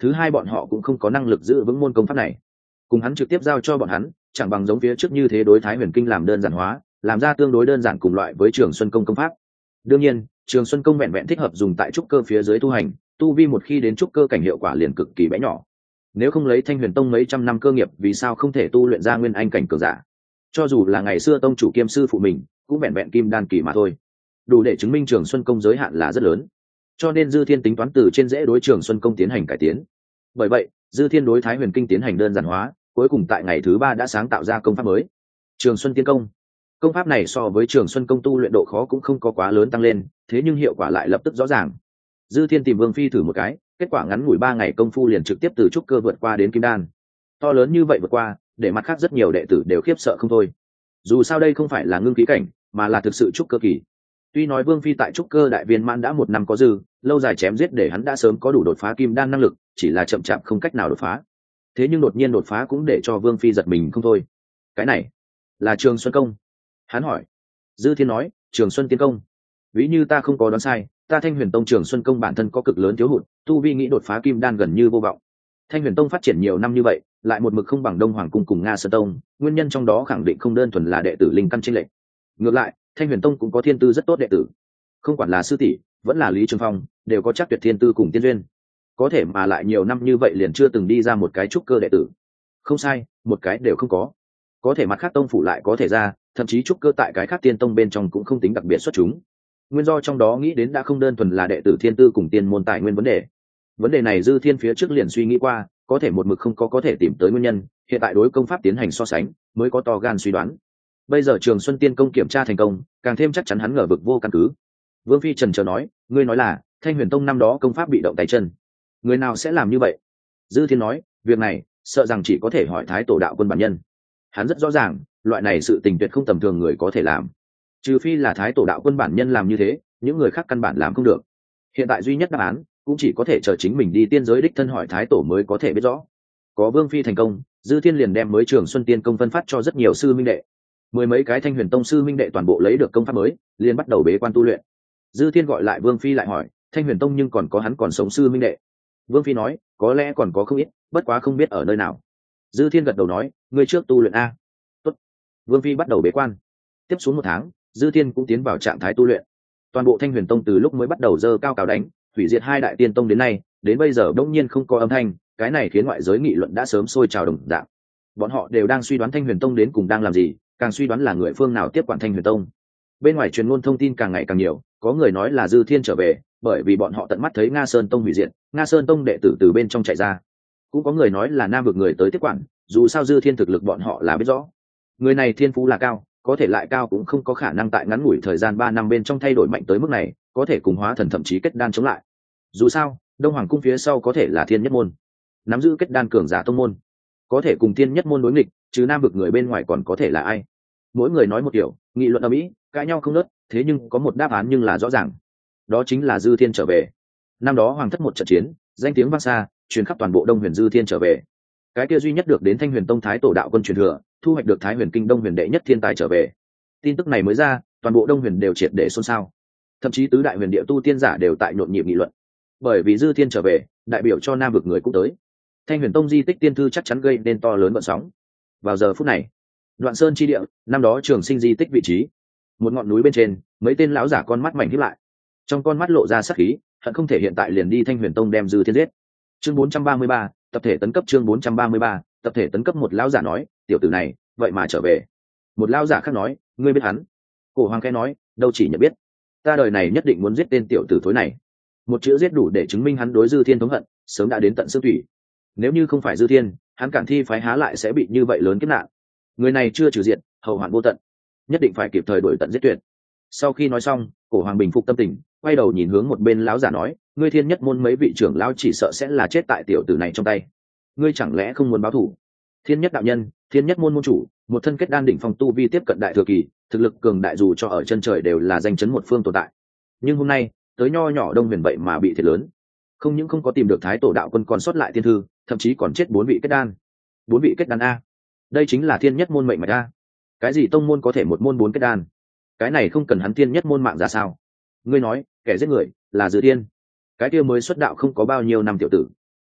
Speaker 1: thứ hai bọn họ cũng không có năng lực giữ vững môn công pháp này, cùng hắn trực tiếp giao cho bọn hắn chẳng bằng giống phía trước như thế đối Thái Huyền Kinh làm đơn giản hóa, làm ra tương đối đơn giản cùng loại với Trường Xuân Công công pháp. Đương nhiên Trường Xuân Công vẹn vẹn thích hợp dùng tại trúc cơ phía dưới tu hành, tu vi một khi đến trúc cơ cảnh hiệu quả liền cực kỳ bé nhỏ. Nếu không lấy Thanh Huyền Tông mấy trăm năm cơ nghiệp, vì sao không thể tu luyện ra nguyên anh cảnh cường giả? Cho dù là ngày xưa tông chủ kiêm sư phụ mình cũng vẹn vẹn kim đan kỳ mà thôi, đủ để chứng minh Trường Xuân Công giới hạn là rất lớn. Cho nên Dư Thiên tính toán từ trên rễ đối Trường Xuân Công tiến hành cải tiến. Bởi vậy Dư Thiên đối Thái Huyền Kinh tiến hành đơn giản hóa, cuối cùng tại ngày thứ 3 đã sáng tạo ra công pháp mới, Trường Xuân Tiên Công. Công pháp này so với Trường Xuân Công tu luyện độ khó cũng không có quá lớn tăng lên, thế nhưng hiệu quả lại lập tức rõ ràng. Dư Thiên tìm Vương Phi thử một cái, kết quả ngắn ngủi 3 ngày công phu liền trực tiếp từ trúc cơ vượt qua đến kim đan. To lớn như vậy vượt qua, để mặt khác rất nhiều đệ tử đều khiếp sợ không thôi. Dù sao đây không phải là ngưng khí cảnh, mà là thực sự trúc cơ kỳ. Tuy nói Vương Phi tại trúc cơ đại viên mãn đã 1 năm có dư, lâu dài chém giết để hắn đã sớm có đủ đột phá kim đan năng lực, chỉ là chậm chạp không cách nào đột phá. Thế nhưng đột nhiên đột phá cũng để cho Vương Phi giật mình không thôi. Cái này là Trường Xuân Công? Hắn hỏi. Dư Thiên nói, Trường Xuân Tiên Công. Ví như ta không có đoán sai, ta Thanh Huyền Tông Trường Xuân Công bản thân có cực lớn thiếu hụt, tu vi nghĩ đột phá kim đan gần như vô vọng. Thanh Huyền Tông phát triển nhiều năm như vậy, lại một mực không bằng Đông Hoàng Cung cùng Nga Sơn Tông, nguyên nhân trong đó khẳng định không đơn thuần là đệ tử linh căn chênh lệch. Ngược lại, Thanh Huyền Tông cũng có thiên tư rất tốt đệ tử, không quản là sư tỷ, vẫn là Lý Trường Phong, đều có chắc tuyệt thiên tư cùng tiên duyên. Có thể mà lại nhiều năm như vậy liền chưa từng đi ra một cái trúc cơ đệ tử. Không sai, một cái đều không có. Có thể mặt khác tông phủ lại có thể ra, thậm chí trúc cơ tại cái khác tiên tông bên trong cũng không tính đặc biệt xuất chúng. Nguyên do trong đó nghĩ đến đã không đơn thuần là đệ tử thiên tư cùng tiên môn tài nguyên vấn đề. Vấn đề này Dư Thiên phía trước liền suy nghĩ qua, có thể một mực không có thể tìm tới nguyên nhân, hiện tại đối công pháp tiến hành so sánh, mới có to gan suy đoán. Bây giờ Trường Xuân Tiên Công kiểm tra thành công, càng thêm chắc chắn hắn ngờ vực vô căn cứ. Vương Phi trần trờ nói, ngươi nói là Thanh Huyền Tông năm đó công pháp bị động tay chân, người nào sẽ làm như vậy? Dư Thiên nói, việc này sợ rằng chỉ có thể hỏi Thái Tổ đạo quân bản nhân. Hắn rất rõ ràng, loại này sự tình tuyệt không tầm thường người có thể làm, trừ phi là Thái Tổ đạo quân bản nhân làm như thế, những người khác căn bản làm không được. Hiện tại duy nhất đáp án cũng chỉ có thể chờ chính mình đi tiên giới đích thân hỏi Thái Tổ mới có thể biết rõ. Có Vương Phi thành công, Dư Thiên liền đem mới Trường Xuân Tiên Công phân phát cho rất nhiều sư minh đệ. 10 mấy cái Thanh Huyền Tông sư minh đệ toàn bộ lấy được công pháp mới, liền bắt đầu bế quan tu luyện. Dư Thiên gọi lại Vương Phi lại hỏi, Thanh Huyền Tông nhưng còn có hắn còn sống sư minh đệ? Vương Phi nói, có lẽ còn có không ít, bất quá không biết ở nơi nào. Dư Thiên gật đầu nói, ngươi trước tu luyện a. Tốt. Vương Phi bắt đầu bế quan. Tiếp xuống 1 tháng, Dư Thiên cũng tiến vào trạng thái tu luyện. Toàn bộ Thanh Huyền Tông từ lúc mới bắt đầu dơ cao cào đánh, hủy diệt 2 đại tiên tông đến nay, đến bây giờ đống nhiên không có âm thanh, cái này khiến ngoại giới nghị luận đã sớm sôi trào đồng dạng. Bọn họ đều đang suy đoán Thanh Huyền Tông đến cùng đang làm gì, càng suy đoán là người phương nào tiếp quản Thanh Huyền Tông. Bên ngoài truyền ngôn thông tin càng ngày càng nhiều, có người nói là Dư Thiên trở về, bởi vì bọn họ tận mắt thấy Nga Sơn Tông hủy diệt, Nga Sơn Tông đệ tử từ bên trong chạy ra. Cũng có người nói là Nam vực người tới tiếp quản, dù sao Dư Thiên thực lực bọn họ là biết rõ. Người này thiên phú là cao, có thể lại cao cũng không có khả năng tại ngắn ngủi thời gian 3 năm bên trong thay đổi mạnh tới mức này, có thể cùng hóa thần thậm chí kết đan chống lại. Dù sao, Đông Hoàng cung phía sau có thể là Thiên Nhất môn, nắm giữ kết đan cường giả tông môn, có thể cùng Thiên Nhất môn đối nghịch, trừ Nam vực người bên ngoài còn có thể là ai? Mỗi người nói một kiểu, nghị luận ầm ĩ, cãi nhau không ngớt, thế nhưng có một đáp án nhưng là rõ ràng. Đó chính là Dư Thiên trở về. Năm đó Hoàng thất một trận chiến, danh tiếng vang xa, truyền khắp toàn bộ Đông Huyền, Dư Thiên trở về. Cái kia duy nhất được đến Thanh Huyền Tông Thái Tổ đạo quân truyền thừa, thu hoạch được Thái Huyền Kinh Đông Huyền đệ nhất thiên tài trở về. Tin tức này mới ra, toàn bộ Đông Huyền đều triệt để xôn xao. Thậm chí tứ đại huyền địa tu tiên giả đều tại nhộn nhịp nghị luận. Bởi vì Dư Thiên trở về, đại biểu cho Nam vực người cũng tới. Thanh Huyền Tông di tích tiên thư chắc chắn gây nên to lớn gợn sóng. Vào giờ phút này, Đoạn Sơn chi địa, năm đó Trường Sinh di tích vị trí, một ngọn núi bên trên, mấy tên lão giả con mắt mảnh híp lại, trong con mắt lộ ra sát khí, hận không thể hiện tại liền đi Thanh Huyền Tông đem Dư Thiên giết. Chương 433, tập thể tấn cấp. Chương 433, tập thể tấn cấp. Một lão giả nói, tiểu tử này vậy mà trở về. Một lão giả khác nói, ngươi biết hắn? Cổ Hoàng khẽ nói, đâu chỉ nhận biết, ta đời này nhất định muốn giết tên tiểu tử thối này. Một chữ giết đủ để chứng minh hắn đối Dư Thiên thống hận sớm đã đến tận xương thủy. Nếu như không phải Dư Thiên, hắn Cản Thi phái há lại sẽ bị như vậy lớn kiếp nạn. Người này chưa trừ diệt, hậu hoạn vô tận, nhất định phải kịp thời đuổi tận giết tuyệt. Sau khi nói xong, Cổ Hoàng bình phục tâm tình, quay đầu nhìn hướng một bên lão giả nói, ngươi Thiên Nhất môn mấy vị trưởng lão chỉ sợ sẽ là chết tại tiểu tử này trong tay, ngươi chẳng lẽ không muốn báo thù? Thiên Nhất đạo nhân, Thiên Nhất môn môn chủ, một thân kết đan đỉnh phong tu vi tiếp cận đại thừa kỳ, thực lực cường đại dù cho ở chân trời đều là danh chấn một phương tồn tại. Nhưng hôm nay, tới nho nhỏ Đông Huyền vậy mà bị thiệt lớn, không những không có tìm được Thái Tổ đạo quân còn sót lại tiên thư, thậm chí còn chết 4 vị kết đan. 4 vị kết đan a, đây chính là Thiên Nhất môn mệnh mạch a. Cái gì tông môn có thể một môn 4 kết đan? Cái này không cần hắn Thiên Nhất môn mạng ra sao? Ngươi nói kẻ giết người là Dư Thiên, cái kia mới xuất đạo không có bao nhiêu năm tiểu tử,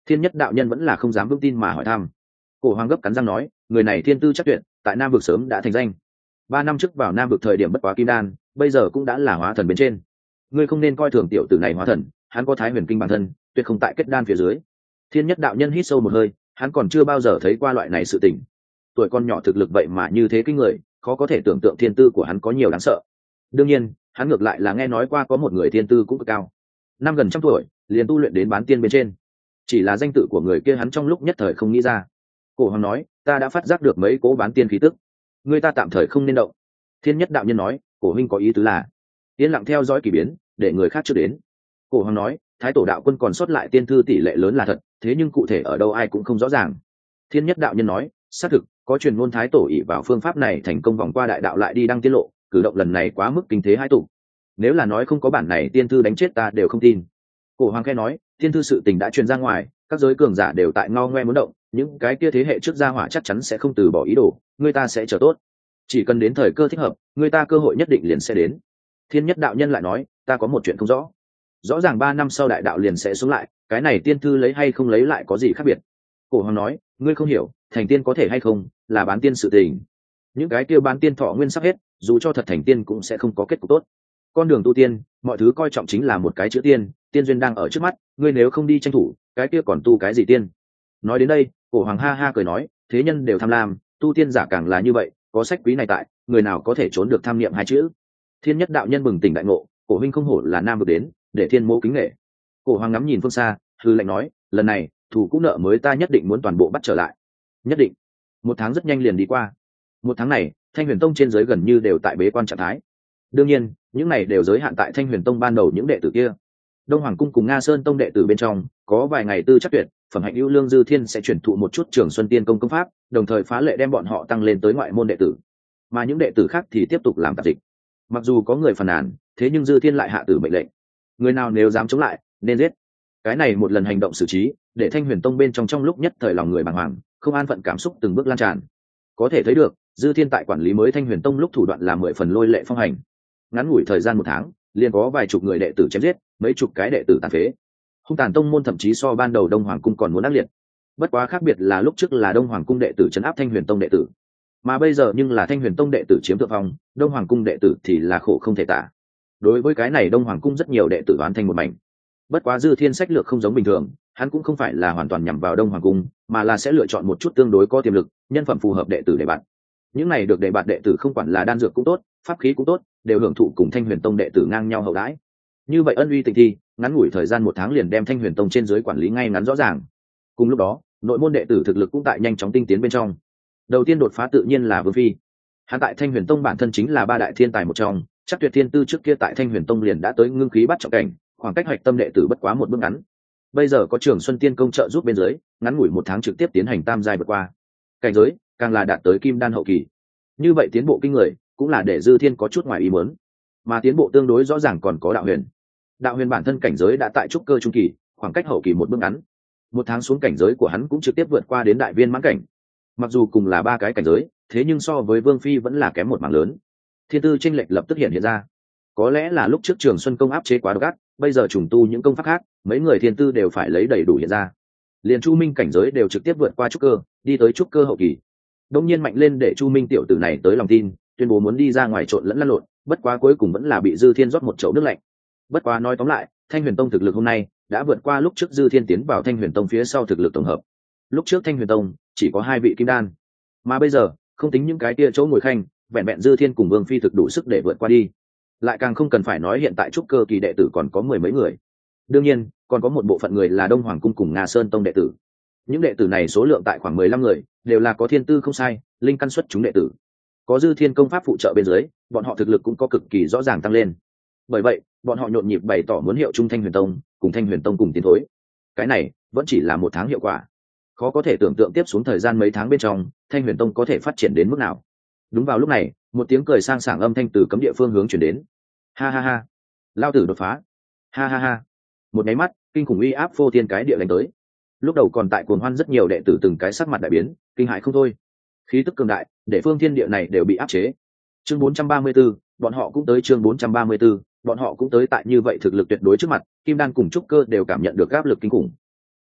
Speaker 1: Thiên Nhất đạo nhân vẫn là không dám vững tin mà hỏi thăm. Cổ Hoàng gấp cắn răng nói, người này thiên tư chắc tuyệt, tại Nam vực sớm đã thành danh. 3 năm trước vào Nam vực thời điểm bất quá kim đan, bây giờ cũng đã là hóa thần bên trên. Ngươi không nên coi thường tiểu tử này hóa thần, hắn có Thái Huyền kinh bản thân, tuyệt không tại kết đan phía dưới. Thiên Nhất đạo nhân hít sâu một hơi, hắn còn chưa bao giờ thấy qua loại này sự tình. Tuổi con nhỏ thực lực vậy mà như thế kinh người, khó có thể tưởng tượng thiên tư của hắn có nhiều đáng sợ. Đương nhiên, hắn ngược lại là nghe nói qua có một người thiên tư cũng cực cao, năm gần trăm tuổi liền tu luyện đến bán tiên bên trên. Chỉ là danh tự của người kia hắn trong lúc nhất thời không nghĩ ra. Cổ Hoàng nói, ta đã phát giác được mấy cố bán tiên khí tức, người ta tạm thời không nên động. Thiên Nhất đạo nhân nói, cổ huynh có ý tứ là yên lặng theo dõi kỳ biến, để người khác trước đến. Cổ Hoàng nói, thái tổ đạo quân còn sót lại tiên thư tỷ lệ lớn là thật, thế nhưng cụ thể ở đâu ai cũng không rõ ràng. Thiên Nhất đạo nhân nói, xác thực có truyền ngôn thái tổ ỷ vào phương pháp này thành công vòng qua đại đạo lại đi đăng tiết lộ, cử động lần này quá mức kinh thế hai tụ. Nếu là nói không có bản này tiên thư đánh chết ta đều không tin. Cổ Hoàng khẽ nói, tiên thư sự tình đã truyền ra ngoài, các giới cường giả đều tại ngao ngoe muốn động, những cái kia thế hệ trước gia hỏa chắc chắn sẽ không từ bỏ ý đồ, người ta sẽ chờ tốt. Chỉ cần đến thời cơ thích hợp, người ta cơ hội nhất định liền sẽ đến. Thiên Nhất đạo nhân lại nói, ta có một chuyện không rõ. Rõ ràng 3 năm sau đại đạo liền sẽ xuống lại, cái này tiên thư lấy hay không lấy lại có gì khác biệt? Cổ Hoàng nói, ngươi không hiểu, thành tiên có thể hay không, là bán tiên sự tình. Những cái kia bán tiên thọ nguyên sắp hết, dù cho thật thành tiên cũng sẽ không có kết cục tốt. Con đường tu tiên, mọi thứ coi trọng chính là một cái chữ tiên, tiên duyên đang ở trước mắt, ngươi nếu không đi tranh thủ, cái kia còn tu cái gì tiên? Nói đến đây, Cổ Hoàng ha ha cười nói, thế nhân đều tham lam, tu tiên giả càng là như vậy, có sách quý này tại, người nào có thể trốn được tham niệm hai chữ. Thiên Nhất đạo nhân bừng tỉnh đại ngộ, cổ huynh không hổ là nam vực đến, để thiên mẫu kính nghệ. Cổ Hoàng ngắm nhìn phương xa, hư lệnh nói, lần này thù cũ nợ mới ta nhất định muốn toàn bộ bắt trở lại. Nhất định. 1 tháng rất nhanh liền đi qua. 1 tháng này, Thanh Huyền Tông trên dưới gần như đều tại bế quan trạng thái. Đương nhiên, những này đều giới hạn tại Thanh Huyền Tông ban đầu những đệ tử kia. Đông Hoàng cung cùng Nga Sơn Tông đệ tử bên trong, có vài ngày tư chắc tuyệt, phẩm hạnh ưu lương Dư Thiên sẽ chuyển thụ một chút Trường Xuân Tiên công công pháp, đồng thời phá lệ đem bọn họ tăng lên tới ngoại môn đệ tử. Mà những đệ tử khác thì tiếp tục làm tạp dịch. Mặc dù có người phàn nàn, thế nhưng Dư Thiên lại hạ tử mệnh lệnh, người nào nếu dám chống lại, nên giết. Cái này một lần hành động xử trí, để Thanh Huyền Tông bên trong lúc nhất thời lòng người bàng hoàng, không an phận cảm xúc từng bước lan tràn. Có thể thấy được, Dư Thiên tại quản lý mới Thanh Huyền Tông lúc thủ đoạn là 10 phần lôi lệ phong hành. Ngắn ngủi thời gian 1 tháng, liền có vài chục người đệ tử chém giết, mấy chục cái đệ tử tàn phế. Hung tàn tông môn thậm chí so ban đầu Đông Hoàng cung còn muốn ác liệt. Bất quá khác biệt là lúc trước là Đông Hoàng cung đệ tử trấn áp Thanh Huyền Tông đệ tử, mà bây giờ nhưng là Thanh Huyền Tông đệ tử chiếm thượng phong, Đông Hoàng cung đệ tử thì là khổ không thể tả. Đối với cái này Đông Hoàng cung rất nhiều đệ tử oán thành một mảnh. Bất quá Dư Thiên sách lược không giống bình thường, hắn cũng không phải là hoàn toàn nhằm vào Đông Hoàng cung, mà là sẽ lựa chọn một chút tương đối có tiềm lực, nhân phẩm phù hợp đệ tử để bạn. Những này được đề bạt đệ tử không quản là đan dược cũng tốt, pháp khí cũng tốt, đều hưởng thụ cùng Thanh Huyền Tông đệ tử ngang nhau hậu đãi. Như vậy ân uy tình thi, ngắn ngủi thời gian 1 tháng liền đem Thanh Huyền Tông trên dưới quản lý ngay ngắn rõ ràng. Cùng lúc đó, nội môn đệ tử thực lực cũng tại nhanh chóng tinh tiến bên trong. Đầu tiên đột phá tự nhiên là Vương Phi. Hắn tại Thanh Huyền Tông bản thân chính là 3 đại thiên tài một trong, chắc tuyệt thiên tư trước kia tại Thanh Huyền Tông liền đã tới ngưng khí bắt trọng cảnh, khoảng cách hoạch tâm đệ tử bất quá một bước ngắn. Bây giờ có Trường Xuân Tiên công trợ giúp bên dưới, ngắn ngủi 1 tháng trực tiếp tiến hành tam giai vượt qua. Cảnh giới càng là đạt tới kim đan hậu kỳ. Như vậy tiến bộ kinh người, cũng là để Dư Thiên có chút ngoài ý muốn. Mà tiến bộ tương đối rõ ràng còn có Đạo Huyền. Đạo Huyền bản thân cảnh giới đã tại trúc cơ trung kỳ, khoảng cách hậu kỳ một bước ngắn. 1 tháng xuống cảnh giới của hắn cũng trực tiếp vượt qua đến đại viên mãn cảnh. Mặc dù cùng là 3 cái cảnh giới, thế nhưng so với Vương Phi vẫn là kém một mảng lớn. Thiên tư chênh lệch lập tức hiện ra. Có lẽ là lúc trước Trường Xuân công áp chế quá độc ác, bây giờ trùng tu những công pháp khác, mấy người thiên tư đều phải lấy đầy đủ hiện ra. Liền Chu Minh cảnh giới đều trực tiếp vượt qua trúc cơ, đi tới trúc cơ hậu kỳ. Đông nhiên mạnh lên để Chu Minh tiểu tử này tới lòng tin, tuyên bố muốn đi ra ngoài trộn lẫn lăn lộn, bất quá cuối cùng vẫn là bị Dư Thiên rót một chậu nước lạnh. Bất quá nói tóm lại, Thanh Huyền Tông thực lực hôm nay đã vượt qua lúc trước Dư Thiên tiến vào Thanh Huyền Tông phía sau thực lực tổng hợp. Lúc trước Thanh Huyền Tông chỉ có 2 vị kim đan, mà bây giờ không tính những cái kia chỗ ngồi khanh, vẹn vẹn Dư Thiên cùng Vương Phi thực đủ sức để vượt qua đi. Lại càng không cần phải nói hiện tại trúc cơ kỳ đệ tử còn có 10 mấy người. Đương nhiên, còn có một bộ phận người là Đông Hoàng cung cùng Nga Sơn Tông đệ tử. Những đệ tử này số lượng tại khoảng 15 người, đều là có thiên tư không sai, linh căn xuất chúng đệ tử. Có Dư Thiên công pháp phụ trợ bên dưới, bọn họ thực lực cũng có cực kỳ rõ ràng tăng lên. Bởi vậy, bọn họ nhộn nhịp bày tỏ muốn hiệu chung Thanh Huyền Tông, cùng Thanh Huyền Tông cùng tiến thối. Cái này vẫn chỉ là 1 tháng hiệu quả. Khó có thể tưởng tượng tiếp xuống thời gian mấy tháng bên trong, Thanh Huyền Tông có thể phát triển đến mức nào. Đúng vào lúc này, một tiếng cười sang sảng âm thanh từ cấm địa phương hướng chuyển đến. Ha ha ha, lao tử đột phá. Ha ha ha. Một máy mắt, kinh khủng uy áp phô thiên cái địa đánh tới. Lúc đầu còn tại cuồng hoan rất nhiều đệ tử từng cái sắc mặt đại biến, kinh hãi không thôi. Khí tức cường đại, để phương thiên địa này đều bị áp chế. Chương 434, bọn họ cũng tới chương 434, bọn họ cũng tới tại như vậy thực lực tuyệt đối trước mặt, Kim Đan cùng trúc cơ đều cảm nhận được áp lực kinh khủng.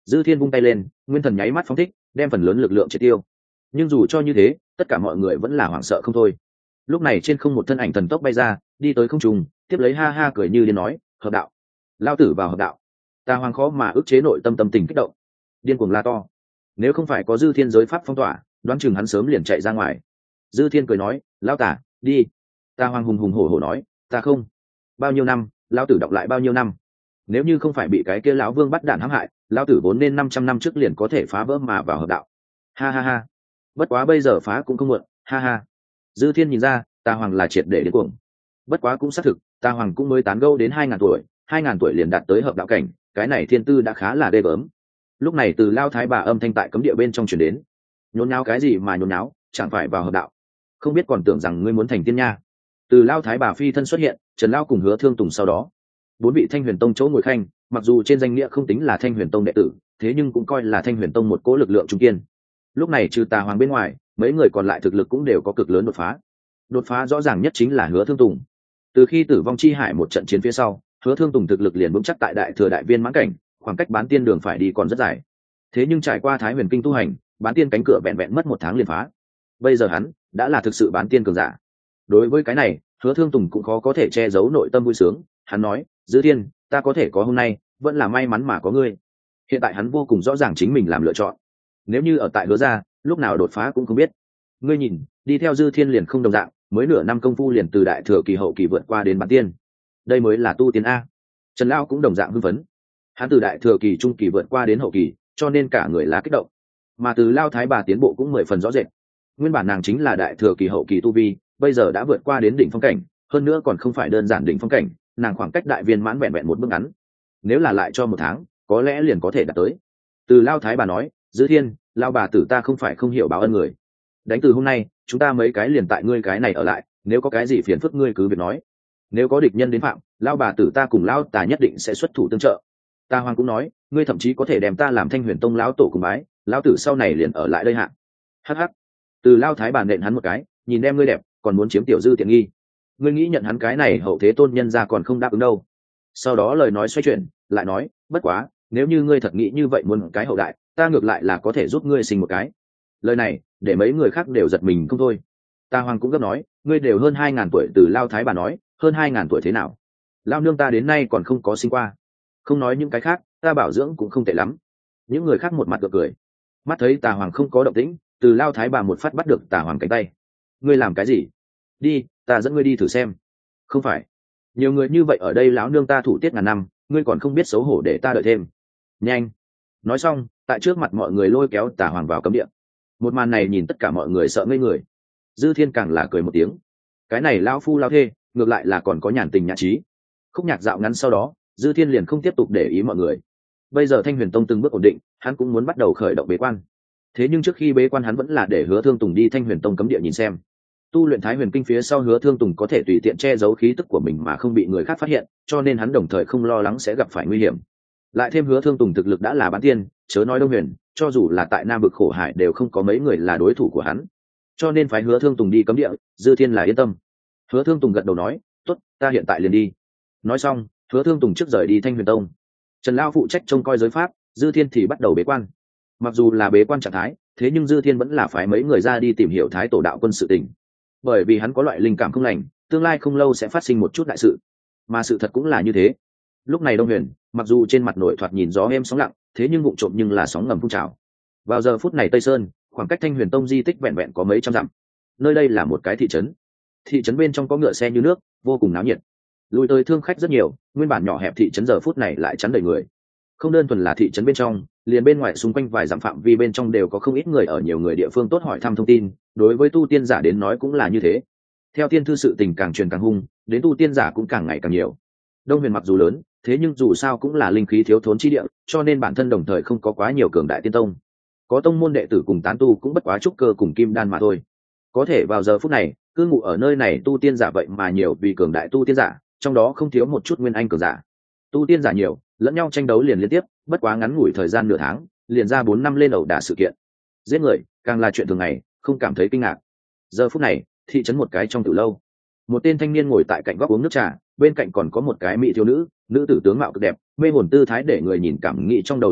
Speaker 1: Dư Thiên vung tay lên, nguyên thần nháy mắt phóng thích, đem phần lớn lực lượng triệt tiêu. Nhưng dù cho như thế, tất cả mọi người vẫn là hoảng sợ không thôi. Lúc này trên không một thân ảnh thần tốc bay ra, đi tới không trung, tiếp lấy ha ha cười như điên nói, hợp đạo, lao tử vào hợp đạo. Tà Hoàng khó mà ức chế nội tâm tâm tình kích động, điên cuồng la to. Nếu không phải có Dư Thiên giới pháp phong tỏa, đoán chừng hắn sớm liền chạy ra ngoài. Dư Thiên cười nói, lao tả, đi. Tà Hoàng hùng hùng hổ hổ nói, ta không. Bao nhiêu năm, lao tử đọc lại bao nhiêu năm. Nếu như không phải bị cái kia lão vương bắt đạn hãm hại, lao tử vốn nên 500 năm trước liền có thể phá vỡ mà vào hợp đạo. Ha ha ha. Bất quá bây giờ phá cũng không muộn, ha ha. Dư Thiên nhìn ra, Tà Hoàng là triệt để đến cuồng. Bất quá cũng xác thực, Tà Hoàng cũng mới tán gẫu đến 2000 tuổi, 2000 tuổi liền đạt tới hợp đạo cảnh, cái này thiên tư đã khá là ghê gớm. Lúc này từ Lao Thái bà âm thanh tại cấm địa bên trong truyền đến. Nhốn nháo cái gì mà nhốn nháo, chẳng phải vào hợp đạo. Không biết còn tưởng rằng ngươi muốn thành tiên nha. Từ Lao Thái bà phi thân xuất hiện, Trần Lao cùng Hứa Thương Tùng sau đó. Bốn vị Thanh Huyền Tông chỗ ngồi khanh, mặc dù trên danh nghĩa không tính là Thanh Huyền Tông đệ tử, thế nhưng cũng coi là Thanh Huyền Tông một cỗ lực lượng trung kiên. Lúc này trừ Tà Hoàng bên ngoài, mấy người còn lại thực lực cũng đều có cực lớn đột phá. Đột phá rõ ràng nhất chính là Hứa Thương Tùng. Từ khi Tử Vong Chi Hải một trận chiến phía sau, Hứa Thương Tùng thực lực liền vững chắc tại đại thừa đại viên mãn cảnh, khoảng cách bán tiên đường phải đi còn rất dài. Thế nhưng trải qua Thái Huyền Kinh tu hành, bán tiên cánh cửa vẹn vẹn mất 1 tháng liền phá. Bây giờ hắn đã là thực sự bán tiên cường giả. Đối với cái này, Hứa Thương Tùng cũng khó có thể che giấu nội tâm vui sướng. Hắn nói, Dư Thiên, ta có thể có hôm nay, vẫn là may mắn mà có ngươi. Hiện tại hắn vô cùng rõ ràng chính mình làm lựa chọn. Nếu như ở tại Hứa gia, lúc nào đột phá cũng không biết. Ngươi nhìn, đi theo Dư Thiên liền không đồng dạng, mới nửa năm công phu liền từ đại thừa kỳ hậu kỳ vượt qua đến bán tiên. Đây mới là tu tiên a. Trần Lão cũng đồng dạng hưng phấn. Hắn từ đại thừa kỳ trung kỳ vượt qua đến hậu kỳ, cho nên cả người lá kích động. Mà từ Lao Thái bà tiến bộ cũng 10 phần rõ rệt. Nguyên bản nàng chính là đại thừa kỳ hậu kỳ tu vi, bây giờ đã vượt qua đến đỉnh phong cảnh, hơn nữa còn không phải đơn giản đỉnh phong cảnh, nàng khoảng cách đại viên mãn vẹn vẹn một bước ngắn. Nếu là lại cho 1 tháng, có lẽ liền có thể đạt tới. Từ Lao Thái bà nói, Dư Thiên, Lao bà tử ta không phải không hiểu báo ân người. Đánh từ hôm nay, chúng ta mấy cái liền tại ngươi cái này ở lại, nếu có cái gì phiền phức ngươi cứ việc nói. Nếu có địch nhân đến phạm, Lao bà tử ta cùng Lao Tà nhất định sẽ xuất thủ tương trợ. Ta Hoàng cũng nói, ngươi thậm chí có thể đem ta làm Thanh Huyền Tông lão tổ cùng bái, lão tử sau này liền ở lại đây hạ. Hắc hắc. Từ Lao Thái bà nện hắn một cái, nhìn em ngươi đẹp, còn muốn chiếm tiểu dư tiện nghi. Ngươi nghĩ nhận hắn cái này hậu thế tôn nhân ra còn không đáp ứng đâu. Sau đó lời nói xoay chuyển, lại nói, bất quá, nếu như ngươi thật nghĩ như vậy muốn cái hậu đại, ta ngược lại là có thể giúp ngươi sinh một cái. Lời này, để mấy người khác đều giật mình không thôi. Ta Hoàng cũng gấp nói, ngươi đều hơn 2000 tuổi. Từ Lao Thái bà nói, hơn 2000 tuổi thế nào? Lao nương ta đến nay còn không có sinh qua. Không nói những cái khác, ta bảo dưỡng cũng không tệ lắm. Những người khác một mặt gượng cười. Mắt thấy Tà Hoàng không có động tĩnh, Từ Lao Thái bà một phát bắt được Tà Hoàng cánh tay. Ngươi làm cái gì? Đi, ta dẫn ngươi đi thử xem. Không phải, nhiều người như vậy ở đây, lão nương ta thủ tiết ngàn năm, ngươi còn không biết xấu hổ để ta đợi thêm. Nhanh. Nói xong, tại trước mặt mọi người lôi kéo Tà Hoàng vào cấm địa. Một màn này nhìn tất cả mọi người sợ ngây người. Dư Thiên càng là cười một tiếng. Cái này lão phu lao thê, ngược lại là còn có nhàn tình nhã trí. Khúc nhạc dạo ngắn sau đó, Dư Thiên liền không tiếp tục để ý mọi người. Bây giờ Thanh Huyền Tông từng bước ổn định, hắn cũng muốn bắt đầu khởi động bế quan. Thế nhưng trước khi bế quan hắn vẫn là để Hứa Thương Tùng đi Thanh Huyền Tông cấm địa nhìn xem. Tu luyện Thái Huyền Kinh phía sau, Hứa Thương Tùng có thể tùy tiện che giấu khí tức của mình mà không bị người khác phát hiện, cho nên hắn đồng thời không lo lắng sẽ gặp phải nguy hiểm. Lại thêm Hứa Thương Tùng thực lực đã là bán tiên, chớ nói Đông Huyền, cho dù là tại Nam Vực Khổ Hải đều không có mấy người là đối thủ của hắn. Cho nên phái Hứa Thương Tùng đi cấm địa, Dư Thiên là yên tâm. Hứa Thương Tùng gật đầu nói, tốt, ta hiện tại liền đi. Nói xong, Hứa Thương Tùng trước rời đi Thanh Huyền Tông. Trần Lao phụ trách trông coi giới pháp, Dư Thiên thì bắt đầu bế quan. Mặc dù là bế quan trạng thái, thế nhưng Dư Thiên vẫn là phái mấy người ra đi tìm hiểu Thái Tổ đạo quân sự tình. Bởi vì hắn có loại linh cảm không lành, tương lai không lâu sẽ phát sinh một chút đại sự. Mà sự thật cũng là như thế. Lúc này Đông Huyền, mặc dù trên mặt nội thoạt nhìn gió êm sóng lặng, thế nhưng vụng trộm nhưng là sóng ngầm phun trào. Vào giờ phút này Tây Sơn, khoảng cách Thanh Huyền Tông di tích vẹn vẹn có mấy trăm dặm. Nơi đây là một cái thị trấn. Thị trấn bên trong có ngựa xe như nước, vô cùng náo nhiệt. Lùi tới thương khách rất nhiều, nguyên bản nhỏ hẹp thị trấn giờ phút này lại chắn đầy người. Không đơn thuần là thị trấn bên trong, liền bên ngoài xung quanh vài dặm phạm vi bên trong đều có không ít người ở nhiều người địa phương tốt hỏi thăm thông tin. Đối với tu tiên giả đến nói cũng là như thế. Theo tiên thư sự tình càng truyền càng hung, đến tu tiên giả cũng càng ngày càng nhiều. Đông Huyền mặc dù lớn, thế nhưng dù sao cũng là linh khí thiếu thốn chi địa, cho nên bản thân đồng thời không có quá nhiều cường đại tiên tông. Có tông môn đệ tử cùng tán tu cũng bất quá trúc cơ cùng kim đan mà thôi. Có thể vào giờ phút này, cư ngụ ở nơi này tu tiên giả vậy mà nhiều vì cường đại tu tiên giả, trong đó không thiếu một chút nguyên anh cường giả. Tu tiên giả nhiều, lẫn nhau tranh đấu liền liên tiếp, bất quá ngắn ngủi thời gian nửa tháng, liền ra 4 năm lên ẩu đả sự kiện. Giết người, càng là chuyện thường ngày, không cảm thấy kinh ngạc. Giờ phút này, thị trấn một cái trong tử lâu, một tên thanh niên ngồi tại cạnh góc uống nước trà, bên cạnh còn có một cái mỹ thiếu nữ, nữ tử tướng mạo cực đẹp, mê hồn tư thái để người nhìn cảm nghĩ trong đầu liên tục,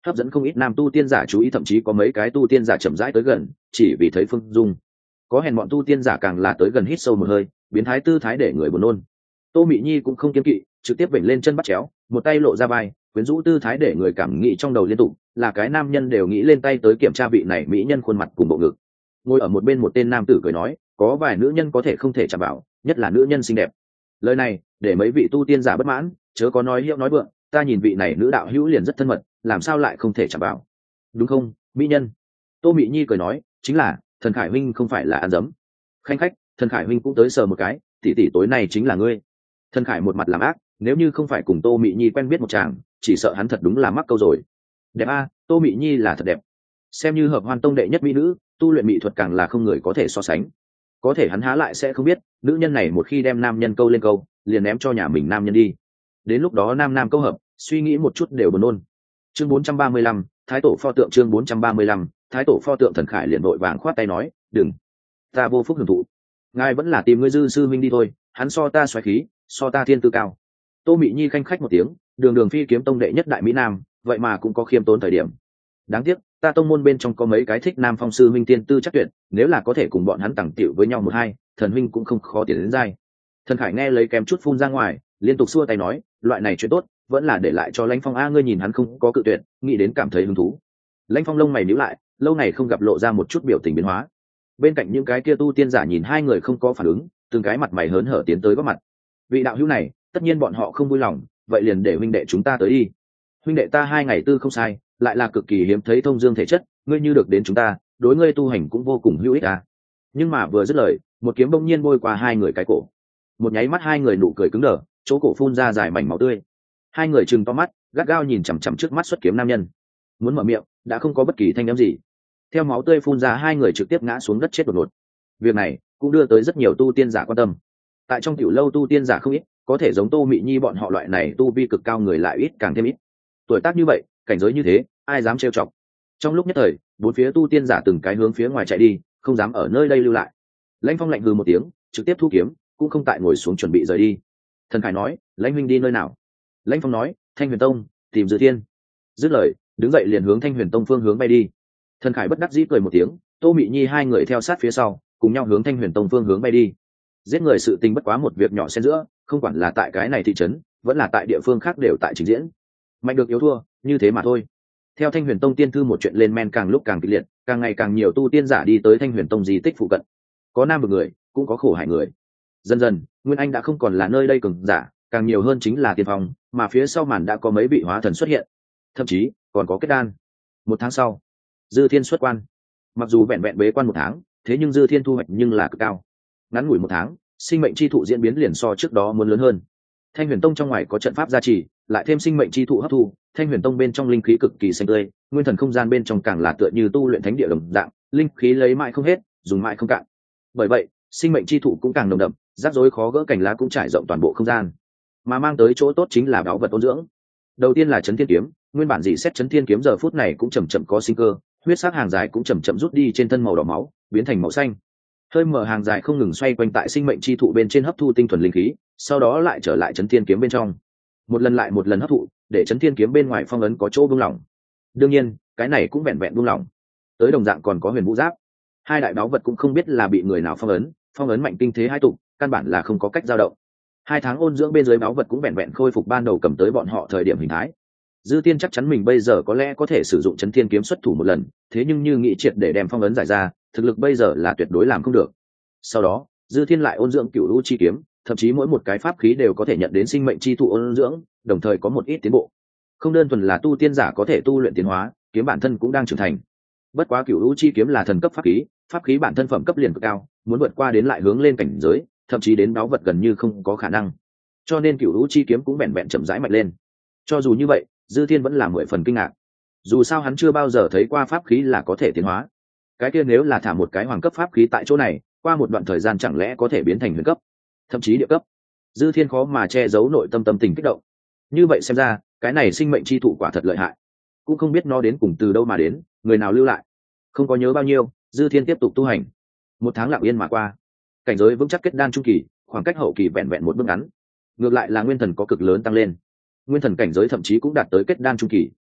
Speaker 1: hấp dẫn không ít nam tu tiên giả chú ý, thậm chí có mấy cái tu tiên giả chậm rãi tới gần chỉ vì thấy Phương Dung. Có hèn bọn tu tiên giả càng là tới gần hít sâu một hơi, biến thái tư thái để người buồn nôn. Tô Mị Nhi cũng không kiêng kỵ, trực tiếp vểnh lên chân bắt chéo, một tay lộ ra vai, quyến rũ tư thái để người cảm nghĩ trong đầu liên tục, là cái nam nhân đều nghĩ lên tay tới kiểm tra vị này mỹ nhân khuôn mặt cùng bộ ngực. Ngồi ở một bên một tên nam tử cười nói, có vài nữ nhân có thể không thể chạm vào, nhất là nữ nhân xinh đẹp. Lời này để mấy vị tu tiên giả bất mãn, chớ có nói hiệu nói vượng, ta nhìn vị này nữ đạo hữu liền rất thân mật, làm sao lại không thể chạm vào? Đúng không, mỹ nhân? Tô Mị Nhi cười nói, chính là, Thần Khải huynh không phải là ăn dấm. Khanh khách, Thần Khải huynh cũng tới sờ một cái, tỷ tỷ tối nay chính là ngươi. Thần Khải một mặt làm ác, nếu như không phải cùng Tô Mị Nhi quen biết một chàng, chỉ sợ hắn thật đúng là mắc câu rồi. Đẹp a, Tô Mị Nhi là thật đẹp, xem như Hợp Hoan Tông đệ nhất mỹ nữ, tu luyện mỹ thuật càng là không người có thể so sánh. Có thể hắn há lại sẽ không biết, nữ nhân này một khi đem nam nhân câu lên câu, liền ném cho nhà mình nam nhân đi. Đến lúc đó nam nam câu hợp, suy nghĩ một chút đều buồn nôn. Chương 435, Thái tổ pho tượng. Chương 435, Thái tổ pho tượng. Thần Khải liền vội vàng khoát tay nói, đừng, ta vô phúc hưởng thụ, ngài vẫn là tìm ngươi Dư sư minh đi thôi, hắn so ta xoáy khí, so ta thiên tư cao. Tô Mị Nhi khanh khách một tiếng, đường đường phi kiếm tông đệ nhất đại mỹ nam, vậy mà cũng có khiêm tốn thời điểm. Đáng tiếc, ta tông môn bên trong có mấy cái thích nam phong sư minh tiên tư chắc tuyệt, nếu là có thể cùng bọn hắn tặng tiểu với nhau một hai, thần huynh cũng không khó tiến đến giai. Thần Khải nghe lấy kém chút phun ra ngoài, liên tục xua tay nói, loại này chuyện tốt, vẫn là để lại cho Lãnh Phong a. Ngươi nhìn hắn không có cự tuyệt, nghĩ đến cảm thấy hứng thú. Lãnh Phong lông mày nhíu lại, lâu ngày không gặp lộ ra một chút biểu tình biến hóa. Bên cạnh những cái kia tu tiên giả nhìn hai người không có phản ứng, từng cái mặt mày hớn hở tiến tới góp mặt. Vị đạo hữu này, tất nhiên bọn họ không vui lòng, vậy liền để huynh đệ chúng ta tới đi. Huynh đệ ta 2 ngày tư không sai, lại là cực kỳ hiếm thấy thông dương thể chất, ngươi như được đến chúng ta, đối ngươi tu hành cũng vô cùng hữu ích à. Nhưng mà vừa dứt lời, một kiếm bỗng nhiên bôi qua hai người cái cổ. Một nháy mắt hai người nụ cười cứng đờ, chỗ cổ phun ra dài mảnh máu tươi. Hai người trừng to mắt, gắt gao nhìn chằm chằm trước mắt xuất kiếm nam nhân. Muốn mở miệng, đã không có bất kỳ thanh âm gì. Theo máu tươi phun ra, hai người trực tiếp ngã xuống đất chết đột ngột. Việc này cũng đưa tới rất nhiều tu tiên giả quan tâm. Tại trong tiểu lâu tu tiên giả không ít, có thể giống Tô Mị Nhi bọn họ loại này tu vi cực cao người lại ít càng thêm ít. Tuổi tác như vậy, cảnh giới như thế, ai dám trêu chọc? Trong lúc nhất thời, bốn phía tu tiên giả từng cái hướng phía ngoài chạy đi, không dám ở nơi đây lưu lại. Lãnh Phong lạnh hừ một tiếng, trực tiếp thu kiếm, cũng không tại ngồi xuống chuẩn bị rời đi. Thần Khải nói, Lãnh huynh đi nơi nào? Lãnh Phong nói, Thanh Huyền Tông, tìm Dư Thiên. Dứt lời, đứng dậy liền hướng Thanh Huyền Tông phương hướng bay đi. Thần Khải bất đắc dĩ cười một tiếng, Tô Mị Nhi hai người theo sát phía sau, cùng nhau hướng Thanh Huyền Tông phương hướng bay đi. Giết người sự tình bất quá một việc nhỏ xen giữa, không quản là tại cái này thị trấn, vẫn là tại địa phương khác đều tại trình diễn. Mạnh được yếu thua, như thế mà thôi. Theo Thanh Huyền Tông tiên thư một chuyện lên men càng lúc càng kịch liệt, càng ngày càng nhiều tu tiên giả đi tới Thanh Huyền Tông di tích phụ cận. Có nam vực người, cũng có khổ hải người. Dần dần, Nguyên Anh đã không còn là nơi đây cường giả, càng nhiều hơn chính là tiên phong, mà phía sau màn đã có mấy vị hóa thần xuất hiện, thậm chí còn có kết đan. 1 tháng sau, Dư Thiên xuất quan. Mặc dù vẹn vẹn bế quan 1 tháng, thế nhưng Dư Thiên thu hoạch nhưng là cực cao. Ngắn ngủi 1 tháng, sinh mệnh chi thụ diễn biến liền so trước đó muốn lớn hơn. Thanh Huyền Tông trong ngoài có trận pháp gia trì, lại thêm sinh mệnh chi thụ hấp thu, Thanh Huyền Tông bên trong linh khí cực kỳ xanh tươi, nguyên thần không gian bên trong càng là tựa như tu luyện thánh địa đồng dạng, linh khí lấy mãi không hết, dùng mãi không cạn. Bởi vậy, sinh mệnh chi thụ cũng càng nồng đậm, rắc rối khó gỡ cành lá cũng trải rộng toàn bộ không gian. Mà mang tới chỗ tốt chính là báu vật ôn dưỡng. Đầu tiên là Chấn Thiên kiếm, nguyên bản dị xét Chấn Thiên kiếm giờ phút này cũng chậm chậm có sinh cơ, huyết sắc hàng dài cũng chậm chậm rút đi trên thân màu đỏ máu, biến thành màu xanh. Hơi mở hàng dài không ngừng xoay quanh tại sinh mệnh chi thụ bên trên hấp thu tinh thuần linh khí, sau đó lại trở lại Chấn Thiên kiếm bên trong. Một lần lại một lần hấp thụ, để Chấn Thiên kiếm bên ngoài phong ấn có chỗ buông lỏng. Đương nhiên, cái này cũng vẹn vẹn buông lỏng. Tới đồng dạng còn có Huyền Vũ Giáp. Hai đại báu vật cũng không biết là bị người nào phong ấn mạnh kinh thế hai tụ, căn bản là không có cách dao động. 2 tháng ôn dưỡng bên dưới báu vật cũng vẹn vẹn khôi phục ban đầu cầm tới bọn họ thời điểm hình thái. Dư Tiên chắc chắn mình bây giờ có lẽ có thể sử dụng Chấn Thiên kiếm xuất thủ một lần, thế nhưng như nghĩ triệt để đem phong ấn giải ra, thực lực bây giờ là tuyệt đối làm không được. Sau đó, Dư Thiên lại ôn dưỡng Cửu Lũ chi kiếm, thậm chí mỗi một cái pháp khí đều có thể nhận đến sinh mệnh chi thụ ôn dưỡng, đồng thời có một ít tiến bộ. Không đơn thuần là tu tiên giả có thể tu luyện tiến hóa, kiếm bản thân cũng đang trưởng thành. Bất quá Cửu Lũ chi kiếm là thần cấp pháp khí bản thân phẩm cấp liền cực cao, muốn vượt qua đến lại hướng lên cảnh giới, thậm chí đến báu vật gần như không có khả năng. Cho nên Cửu Lũ chi kiếm cũng vẹn vẹn chậm rãi mạnh lên. Cho dù như vậy, Dư Thiên vẫn là 10 phần kinh ngạc. Dù sao hắn chưa bao giờ thấy qua pháp khí là có thể tiến hóa. Cái kia nếu là thả một cái hoàng cấp pháp khí tại chỗ này, qua một đoạn thời gian chẳng lẽ có thể biến thành huyền cấp, thậm chí địa cấp. Dư Thiên khó mà che giấu nội tâm tình kích động. Như vậy xem ra, cái này sinh mệnh chi thụ quả thật lợi hại. Cũng không biết nó đến cùng từ đâu mà đến, người nào lưu lại. Không có nhớ bao nhiêu, Dư Thiên tiếp tục tu hành. 1 tháng lặng yên mà qua. Cảnh giới vững chắc kết đan trung kỳ, khoảng cách hậu kỳ vẹn vẹn một bước ngắn. Ngược lại là nguyên thần có cực lớn tăng lên. Nguyên thần cảnh giới thậm chí cũng đạt tới kết đan trung kỳ,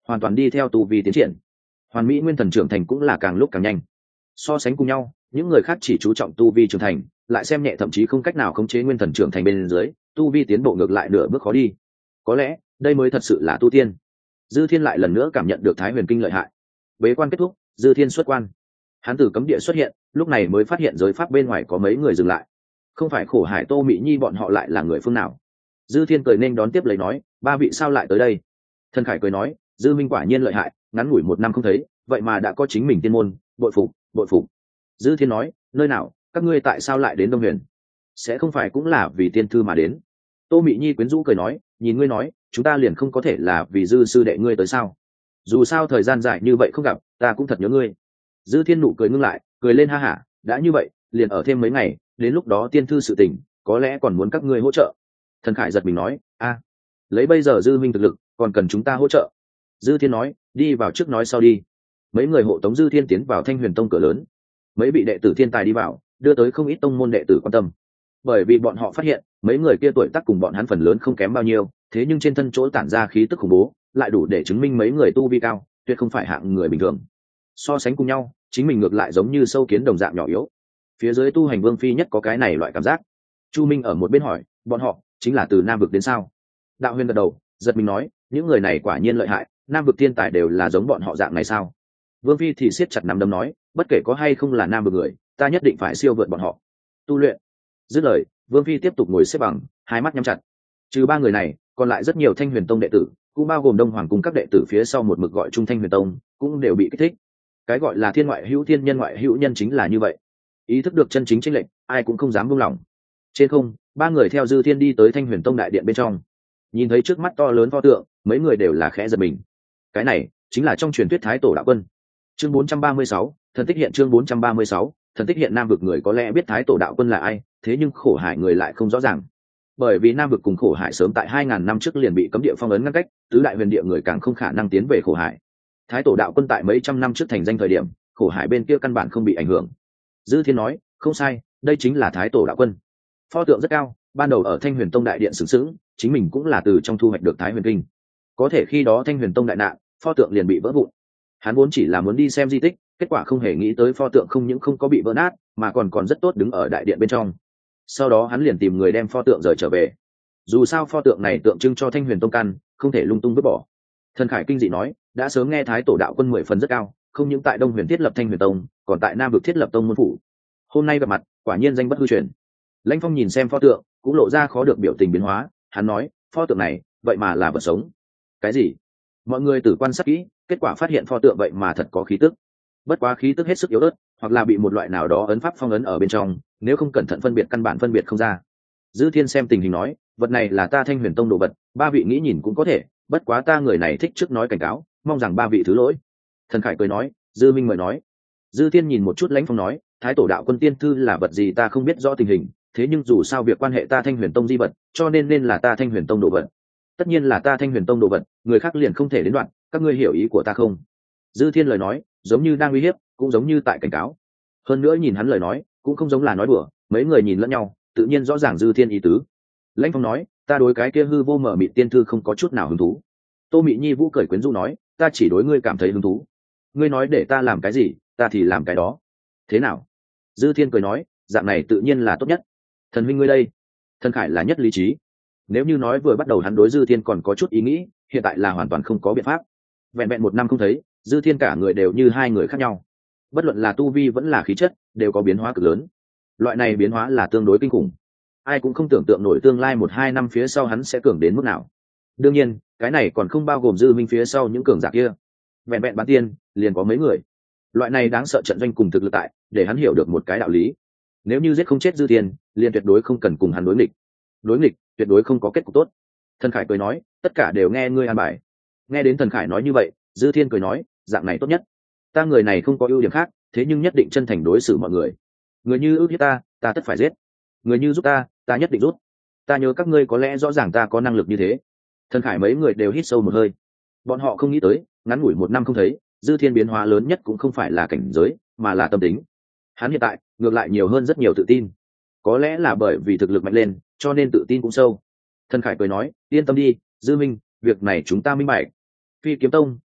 Speaker 1: hoàn toàn đi theo tu vi tiến triển. Hoàn mỹ nguyên thần trưởng thành cũng là càng lúc càng nhanh. So sánh cùng nhau, những người khác chỉ chú trọng tu vi trưởng thành, lại xem nhẹ thậm chí không cách nào khống chế nguyên thần trưởng thành bên dưới, tu vi tiến bộ ngược lại nửa bước khó đi. Có lẽ đây mới thật sự là tu tiên. Dư Thiên lại lần nữa cảm nhận được Thái Huyền Kinh lợi hại. Bế quan kết thúc, Dư Thiên xuất quan. Hắn từ cấm địa xuất hiện, lúc này mới phát hiện giới pháp bên ngoài có mấy người dừng lại. Không phải Khổ Hải, Tô Mị Nhi bọn họ lại là người phương nào? Dư Thiên cười nên đón tiếp lấy nói, ba vị sao lại tới đây? Thần Khải cười nói, Dư Minh quả nhiên lợi hại, ngắn ngủi 1 năm không thấy, vậy mà đã có chính mình tiên môn, bội phục, bội phục. Dư Thiên nói, nơi nào, các ngươi tại sao lại đến Đông Huyền? Sẽ không phải cũng là vì tiên thư mà đến? Tô Mị Nhi quyến rũ cười nói, nhìn ngươi nói, chúng ta liền không có thể là vì Dư sư đệ ngươi tới sao? Dù sao thời gian dài như vậy không gặp, ta cũng thật nhớ ngươi. Dư Thiên nụ cười ngưng lại, cười lên ha hả, đã như vậy, liền ở thêm mấy ngày, đến lúc đó tiên thư sự tình, có lẽ còn muốn các ngươi hỗ trợ. Thần Khải giật mình nói, a, lấy bây giờ Dư Minh thực lực, còn cần chúng ta hỗ trợ? Dư Thiên nói, đi vào trước nói sau đi. Mấy người hộ tống Dư Thiên tiến vào Thanh Huyền Tông cửa lớn. Mấy vị đệ tử thiên tài đi vào, đưa tới không ít tông môn đệ tử quan tâm. Bởi vì bọn họ phát hiện, mấy người kia tuổi tác cùng bọn hắn phần lớn không kém bao nhiêu, thế nhưng trên thân chỗ tản ra khí tức khủng bố, lại đủ để chứng minh mấy người tu vi cao, tuyệt không phải hạng người bình thường. So sánh cùng nhau, chính mình ngược lại giống như sâu kiến đồng dạng nhỏ yếu. Phía dưới tu hành vương phi nhất có cái này loại cảm giác. Chu Minh ở một bên hỏi, bọn họ chính là từ Nam vực đến sao? Đạo Huyền gật đầu, giật mình nói, những người này quả nhiên lợi hại, Nam vực thiên tài đều là giống bọn họ dạng này sao? Vương phi thì siết chặt nắm đấm nói, bất kể có hay không là Nam vực người, ta nhất định phải siêu vượt bọn họ. Tu luyện. Dứt lời, Vương phi tiếp tục ngồi xếp bằng, hai mắt nhắm chặt. Trừ 3 người này, còn lại rất nhiều Thanh Huyền Tông đệ tử, cũng bao gồm Đông Hoàng cung các đệ tử phía sau một mực gọi chung Thanh Huyền Tông, cũng đều bị kích thích. Cái gọi là thiên ngoại hữu thiên, nhân ngoại hữu nhân chính là như vậy. Ý thức được chân chính chênh lệch, ai cũng không dám buông lỏng. Trên không, 3 người theo Dư Thiên đi tới Thanh Huyền Tông đại điện bên trong. Nhìn thấy trước mắt to lớn pho tượng, mấy người đều là khẽ giật mình. Cái này chính là trong truyền thuyết Thái Tổ Đạo Quân. Chương 436, thần tích hiện. Chương 436, thần tích hiện. Nam vực người có lẽ biết Thái Tổ Đạo Quân là ai, thế nhưng Khổ Hải người lại không rõ ràng. Bởi vì Nam vực cùng Khổ Hải sớm tại 2000 năm trước liền bị cấm địa phong ấn ngăn cách, tứ đại huyền địa người càng không khả năng tiến về Khổ Hải. Thái Tổ Đạo Quân tại mấy trăm năm trước thành danh thời điểm, Khổ Hải bên kia căn bản không bị ảnh hưởng. Dư Thiên nói, không sai, đây chính là Thái Tổ Đạo Quân. Pho tượng rất cao, ban đầu ở Thanh Huyền Tông đại điện sừng sững, chính mình cũng là từ trong thu hoạch được Thái Huyền Kinh. Có thể khi đó Thanh Huyền Tông đại nạn, pho tượng liền bị vỡ vụn. Hắn vốn chỉ là muốn đi xem di tích, kết quả không hề nghĩ tới pho tượng không những không có bị vỡ nát, mà còn rất tốt đứng ở đại điện bên trong. Sau đó hắn liền tìm người đem pho tượng rời trở về. Dù sao pho tượng này tượng trưng cho Thanh Huyền Tông căn, không thể lung tung vứt bỏ. Thần Khải kinh dị nói, đã sớm nghe Thái Tổ Đạo Quân 10 phần rất cao, không những tại Đông Huyền thiết lập Thanh Huyền Tông, còn tại Nam vực thiết lập tông môn phủ. Hôm nay gặp mặt, quả nhiên danh bất hư truyền. Lãnh Phong nhìn xem pho tượng, cũng lộ ra khó được biểu tình biến hóa. Hắn nói, pho tượng này, vậy mà là vật sống. Cái gì? Mọi người từ quan sát kỹ, kết quả phát hiện pho tượng vậy mà thật có khí tức. Bất quá khí tức hết sức yếu ớt, hoặc là bị một loại nào đó ấn pháp phong ấn ở bên trong, nếu không cẩn thận phân biệt căn bản phân biệt không ra. Dư Thiên xem tình hình nói, vật này là ta Thanh Huyền Tông đồ vật, 3 vị nghĩ nhìn cũng có thể, bất quá ta người này thích trước nói cảnh cáo, mong rằng 3 vị thứ lỗi. Thần Khải cười nói, Dư Minh mời nói. Dư Thiên nhìn một chút Lãnh Phong nói, Thái Tổ Đạo Quân tiên thư là vật gì ta không biết rõ tình hình, thế nhưng dù sao việc quan hệ ta Thanh Huyền Tông di vật, cho nên là ta Thanh Huyền Tông đồ vật. Tất nhiên là ta Thanh Huyền Tông đồ vật, người khác liền không thể đến đoạn, các ngươi hiểu ý của ta không? Dư Thiên lời nói, giống như đang uy hiếp, cũng giống như tại cảnh cáo. Hơn nữa nhìn hắn lời nói, cũng không giống là nói đùa, mấy người nhìn lẫn nhau, tự nhiên rõ ràng Dư Thiên ý tứ. Lãnh Phong nói, ta đối cái kia hư vô mở mịt tiên thư không có chút nào hứng thú. Tô Mị Nhi vũ cười quyến rũ nói, ta chỉ đối ngươi cảm thấy hứng thú. Ngươi nói để ta làm cái gì, ta thì làm cái đó. Thế nào? Dư Thiên cười nói, dạng này tự nhiên là tốt nhất. Thần huynh ngươi đây. Thần Khải là nhất lý trí. Nếu như nói vừa bắt đầu hắn đối Dư Thiên còn có chút ý nghĩ, hiện tại là hoàn toàn không có biện pháp. Vẹn vẹn 1 năm không thấy, Dư Thiên cả người đều như 2 người khác nhau. Bất luận là tu vi vẫn là khí chất, đều có biến hóa cực lớn. Loại này biến hóa là tương đối kinh khủng. Ai cũng không tưởng tượng nổi tương lai 1-2 năm phía sau hắn sẽ cường đến mức nào. Đương nhiên, cái này còn không bao gồm Dư Minh phía sau những cường giả kia. Vẹn vẹn bán tiên, liền có mấy người. Loại này đáng sợ trận doanh cùng thực lực tại, để hắn hiểu được một cái đạo lý. Nếu như giết không chết Dư Thiên, liền tuyệt đối không cần cùng hắn đối nghịch. Đối nghịch, tuyệt đối không có kết cục tốt. Thần Khải cười nói, tất cả đều nghe ngươi an bài. Nghe đến Thần Khải nói như vậy, Dư Thiên cười nói, dạng này tốt nhất. Ta người này không có ưu điểm khác, thế nhưng nhất định chân thành đối xử mọi người. Người như ước hiếp ta, ta tất phải giết. Người như giúp ta, ta nhất định rút. Ta nhớ các ngươi có lẽ rõ ràng ta có năng lực như thế. Thần Khải mấy người đều hít sâu một hơi. Bọn họ không nghĩ tới, ngắn ngủi 1 năm không thấy, Dư Thiên biến hóa lớn nhất cũng không phải là cảnh giới, mà là tâm tính. Hắn hiện tại ngược lại nhiều hơn rất nhiều tự tin. Có lẽ là bởi vì thực lực mạnh lên, cho nên tự tin cũng sâu. Thần Khải cười nói, yên tâm đi, Dư Minh, việc này chúng ta minh bạch. Phi Kiếm Tông,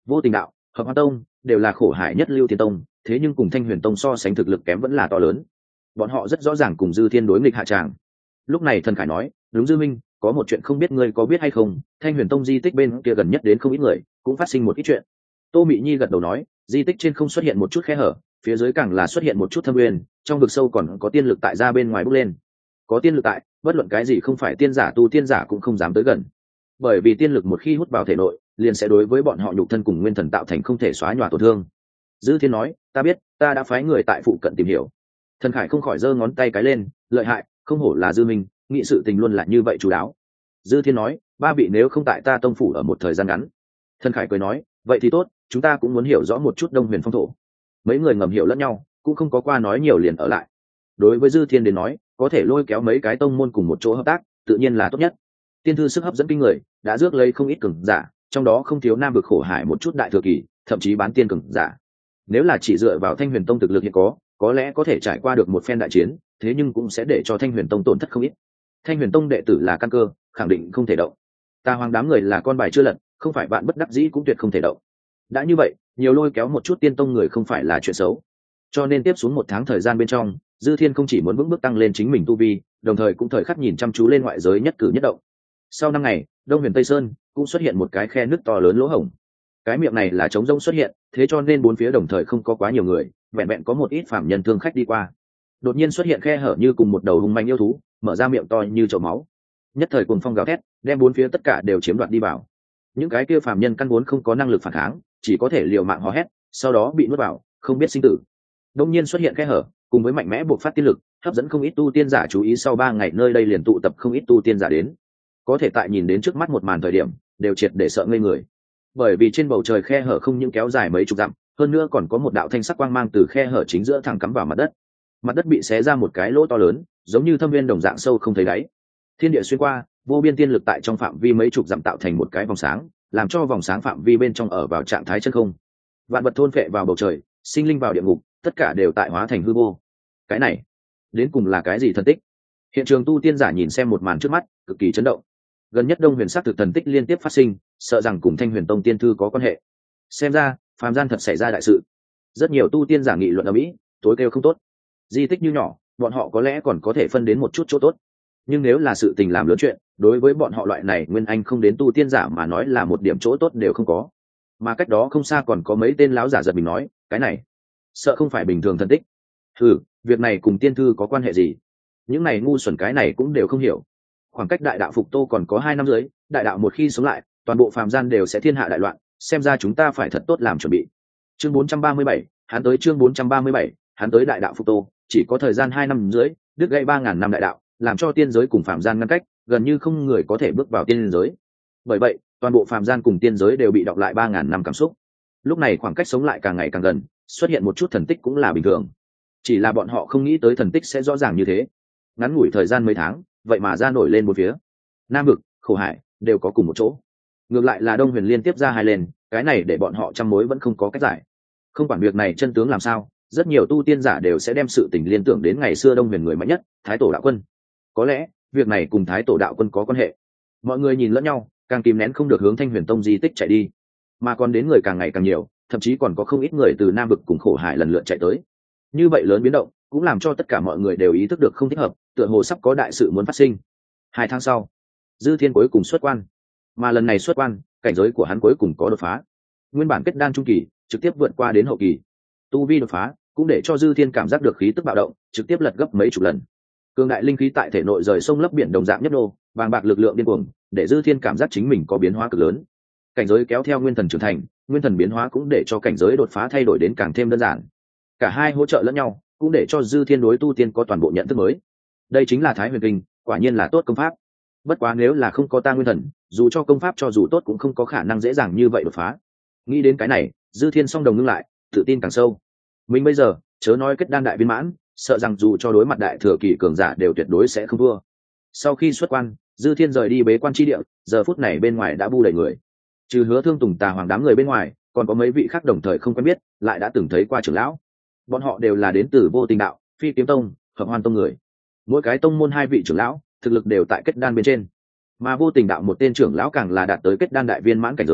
Speaker 1: Vô Tình đạo, Hợp Hoa tông đều là khổ hải nhất lưu thiên tông, thế nhưng cùng Thanh Huyền tông so sánh thực lực kém vẫn là to lớn. Bọn họ rất rõ ràng cùng Dư Thiên đối nghịch hạ tràng. Lúc này Thần Khải nói, đúng Dư Minh, có một chuyện không biết ngươi có biết hay không, Thanh Huyền tông di tích bên kia gần nhất đến không ít người, cũng phát sinh một ít chuyện. Tô Mị Nhi gật đầu nói, di tích trên không xuất hiện một chút khe hở, phía dưới càng là xuất hiện một chút thâm uyên, trong vực sâu còn có tiên lực tại ra bên ngoài bốc lên. Có tiên lực tại, bất luận cái gì không phải tiên giả tu tiên giả cũng không dám tới gần, bởi vì tiên lực một khi hút vào thể nội, liền sẽ đối với bọn họ nhục thân cùng nguyên thần tạo thành không thể xóa nhòa tổn thương. Dư Thiên nói, ta biết, ta đã phái người tại phụ cận tìm hiểu. Thần Khải không khỏi giơ ngón tay cái lên, lợi hại, không hổ là Dư Minh, nghị sự tình luôn là như vậy chú đáo. Dư Thiên nói, ba vị nếu không tại ta tông phủ ở một thời gian ngắn. Thần Khải cười nói, vậy thì tốt, chúng ta cũng muốn hiểu rõ một chút Đông Huyền phong thổ. Mấy người ngầm hiểu lẫn nhau, cũng không có qua nói nhiều liền ở lại. Đối với Dư Thiên đến nói, có thể lôi kéo mấy cái tông môn cùng một chỗ hợp tác, tự nhiên là tốt nhất. Tiên thư sức hấp dẫn kinh người, đã rước lấy không ít cường giả, trong đó không thiếu Nam vực khổ hải một chút đại thừa kỳ, thậm chí bán tiên cường giả. Nếu là chỉ dựa vào Thanh Huyền tông thực lực hiện có lẽ có thể trải qua được một phen đại chiến, thế nhưng cũng sẽ để cho Thanh Huyền tông tổn thất không ít. Thanh Huyền tông đệ tử là căn cơ, khẳng định không thể động. Ta Hoàng đám người là con bài chưa lật, không phải bạn bất đắc dĩ cũng tuyệt không thể động. Đã như vậy, nhiều lôi kéo một chút tiên tông người không phải là chuyện xấu. Cho nên tiếp xuống một tháng thời gian bên trong, Dư Thiên không chỉ muốn vững bước tăng lên chính mình tu vi, đồng thời cũng thời khắc nhìn chăm chú lên ngoại giới nhất cử nhất động. Sau 5 ngày, Đông Huyền Tây Sơn cũng xuất hiện một cái khe nứt to lớn lỗ hổng. Cái miệng này là trống rỗng xuất hiện, thế cho nên bốn phía đồng thời không có quá nhiều người, vẹn vẹn có một ít phàm nhân thương khách đi qua. Đột nhiên xuất hiện khe hở như cùng một đầu hung manh yêu thú, mở ra miệng to như chậu máu. Nhất thời cuồng phong gào thét, đem bốn phía tất cả đều chiếm đoạt đi vào. Những cái kia phàm nhân căn vốn không có năng lực phản kháng, chỉ có thể liều mạng hò hét, sau đó bị nuốt vào, không biết sinh tử. Đông nhiên xuất hiện khe hở, cùng với mạnh mẽ buộc phát tiên lực, hấp dẫn không ít tu tiên giả chú ý. Sau 3 ngày nơi đây liền tụ tập không ít tu tiên giả đến. Có thể tại nhìn đến trước mắt một màn thời điểm, đều triệt để sợ ngây người. Bởi vì trên bầu trời khe hở không những kéo dài mấy chục dặm, hơn nữa còn có một đạo thanh sắc quang mang từ khe hở chính giữa thẳng cắm vào mặt đất. Mặt đất bị xé ra một cái lỗ to lớn, giống như thâm viên đồng dạng sâu không thấy đáy. Thiên địa xuyên qua, vô biên tiên lực tại trong phạm vi mấy chục dặm tạo thành một cái vòng sáng, làm cho vòng sáng phạm vi bên trong ở vào trạng thái chân không. Vạn vật thôn phệ vào bầu trời, sinh linh vào địa ngục, tất cả đều tại hóa thành hư vô. Cái này, đến cùng là cái gì thần tích? Hiện trường tu tiên giả nhìn xem một màn trước mắt, cực kỳ chấn động. Gần nhất Đông Huyền sắc thực thần tích liên tiếp phát sinh, sợ rằng cùng Thanh Huyền tông tiên thư có quan hệ. Xem ra, phàm gian thật xảy ra đại sự. Rất nhiều tu tiên giả nghị luận ở mỹ, tối kêu không tốt. Di tích như nhỏ, bọn họ có lẽ còn có thể phân đến một chút chỗ tốt. Nhưng nếu là sự tình làm lớn chuyện, đối với bọn họ loại này nguyên anh không đến tu tiên giả mà nói là một điểm chỗ tốt đều không có. Mà cách đó không xa còn có mấy tên lão giả giật mình nói, cái này sợ không phải bình thường thần tích. Việc này cùng tiên thư có quan hệ gì? Những này ngu xuẩn cái này cũng đều không hiểu. Khoảng cách đại đạo phục tô còn có 2 năm dưới, đại đạo một khi sống lại, toàn bộ phàm gian đều sẽ thiên hạ đại loạn, xem ra chúng ta phải thật tốt làm chuẩn bị. Chương 437, hắn tới chương 437, hắn tới đại đạo phục tô, chỉ có thời gian 2 năm dưới, đứt gãy 3000 năm đại đạo, làm cho tiên giới cùng phàm gian ngăn cách, gần như không người có thể bước vào tiên giới. Bởi vậy, toàn bộ phàm gian cùng tiên giới đều bị đọng lại 3000 năm cảm xúc. Lúc này khoảng cách sống lại càng ngày càng gần, xuất hiện một chút thần tích cũng là bình thường. Chỉ là bọn họ không nghĩ tới thần tích sẽ rõ ràng như thế. Ngắn ngủi thời gian mấy tháng, vậy mà ra nổi lên một phía. Nam vực, khổ hải đều có cùng một chỗ. Ngược lại là Đông Huyền liên tiếp ra 2 lên, cái này để bọn họ trăm mối vẫn không có cách giải. Không quản việc này chân tướng làm sao, rất nhiều tu tiên giả đều sẽ đem sự tình liên tưởng đến ngày xưa Đông Huyền người mạnh nhất, Thái Tổ đạo quân. Có lẽ, việc này cùng Thái Tổ đạo quân có quan hệ. Mọi người nhìn lẫn nhau, càng kìm nén không được hướng Thanh Huyền tông di tích chạy đi. Mà còn đến người càng ngày càng nhiều, thậm chí còn có không ít người từ Nam vực cùng khổ hải lần lượt chạy tới. Như vậy lớn biến động, cũng làm cho tất cả mọi người đều ý thức được không thích hợp, tựa hồ sắp có đại sự muốn phát sinh. 2 tháng sau, Dư Thiên cuối cùng xuất quan, mà lần này xuất quan, cảnh giới của hắn cuối cùng có đột phá. Nguyên bản kết đan trung kỳ, trực tiếp vượt qua đến hậu kỳ. Tu vi đột phá, cũng để cho Dư Thiên cảm giác được khí tức bạo động, trực tiếp lật gấp mấy chục lần. Cường đại linh khí tại thể nội rời sông lấp biển đồng dạng nhất nô, vàng bạc lực lượng điên cuồng, để Dư Thiên cảm giác chính mình có biến hóa cực lớn. Cảnh giới kéo theo nguyên thần trưởng thành, nguyên thần biến hóa cũng để cho cảnh giới đột phá thay đổi đến càng thêm đơn giản. Cả hai hỗ trợ lẫn nhau, cũng để cho Dư Thiên đối tu tiên có toàn bộ nhận thức mới. Đây chính là Thái Huyền Kinh, quả nhiên là tốt công pháp. Bất quá nếu là không có ta nguyên thần, dù cho công pháp cho dù tốt cũng không có khả năng dễ dàng như vậy đột phá. Nghĩ đến cái này, Dư Thiên song đồng ngưng lại, tự tin càng sâu. Mình bây giờ, chớ nói kết đan đại viên mãn, sợ rằng dù cho đối mặt đại thừa kỳ cường giả đều tuyệt đối sẽ không thua. Sau khi xuất quan, Dư Thiên rời đi bế quan chi địa, giờ phút này bên ngoài đã bu đầy người. Trừ Hứa Thương Tùng Tà Hoàng đám người bên ngoài, còn có mấy vị khác đồng thời không quen biết, lại đã từng thấy qua trưởng lão. Bọn họ đều là đến từ Vô Tình đạo, Phi Kiếm tông, Hợp Hoan tông người. Mỗi cái tông môn 2 vị trưởng lão, thực lực đều tại kết đan bên trên. Mà Vô Tình đạo một tên trưởng lão càng là đạt tới kết đan đại viên mãn cảnh giới,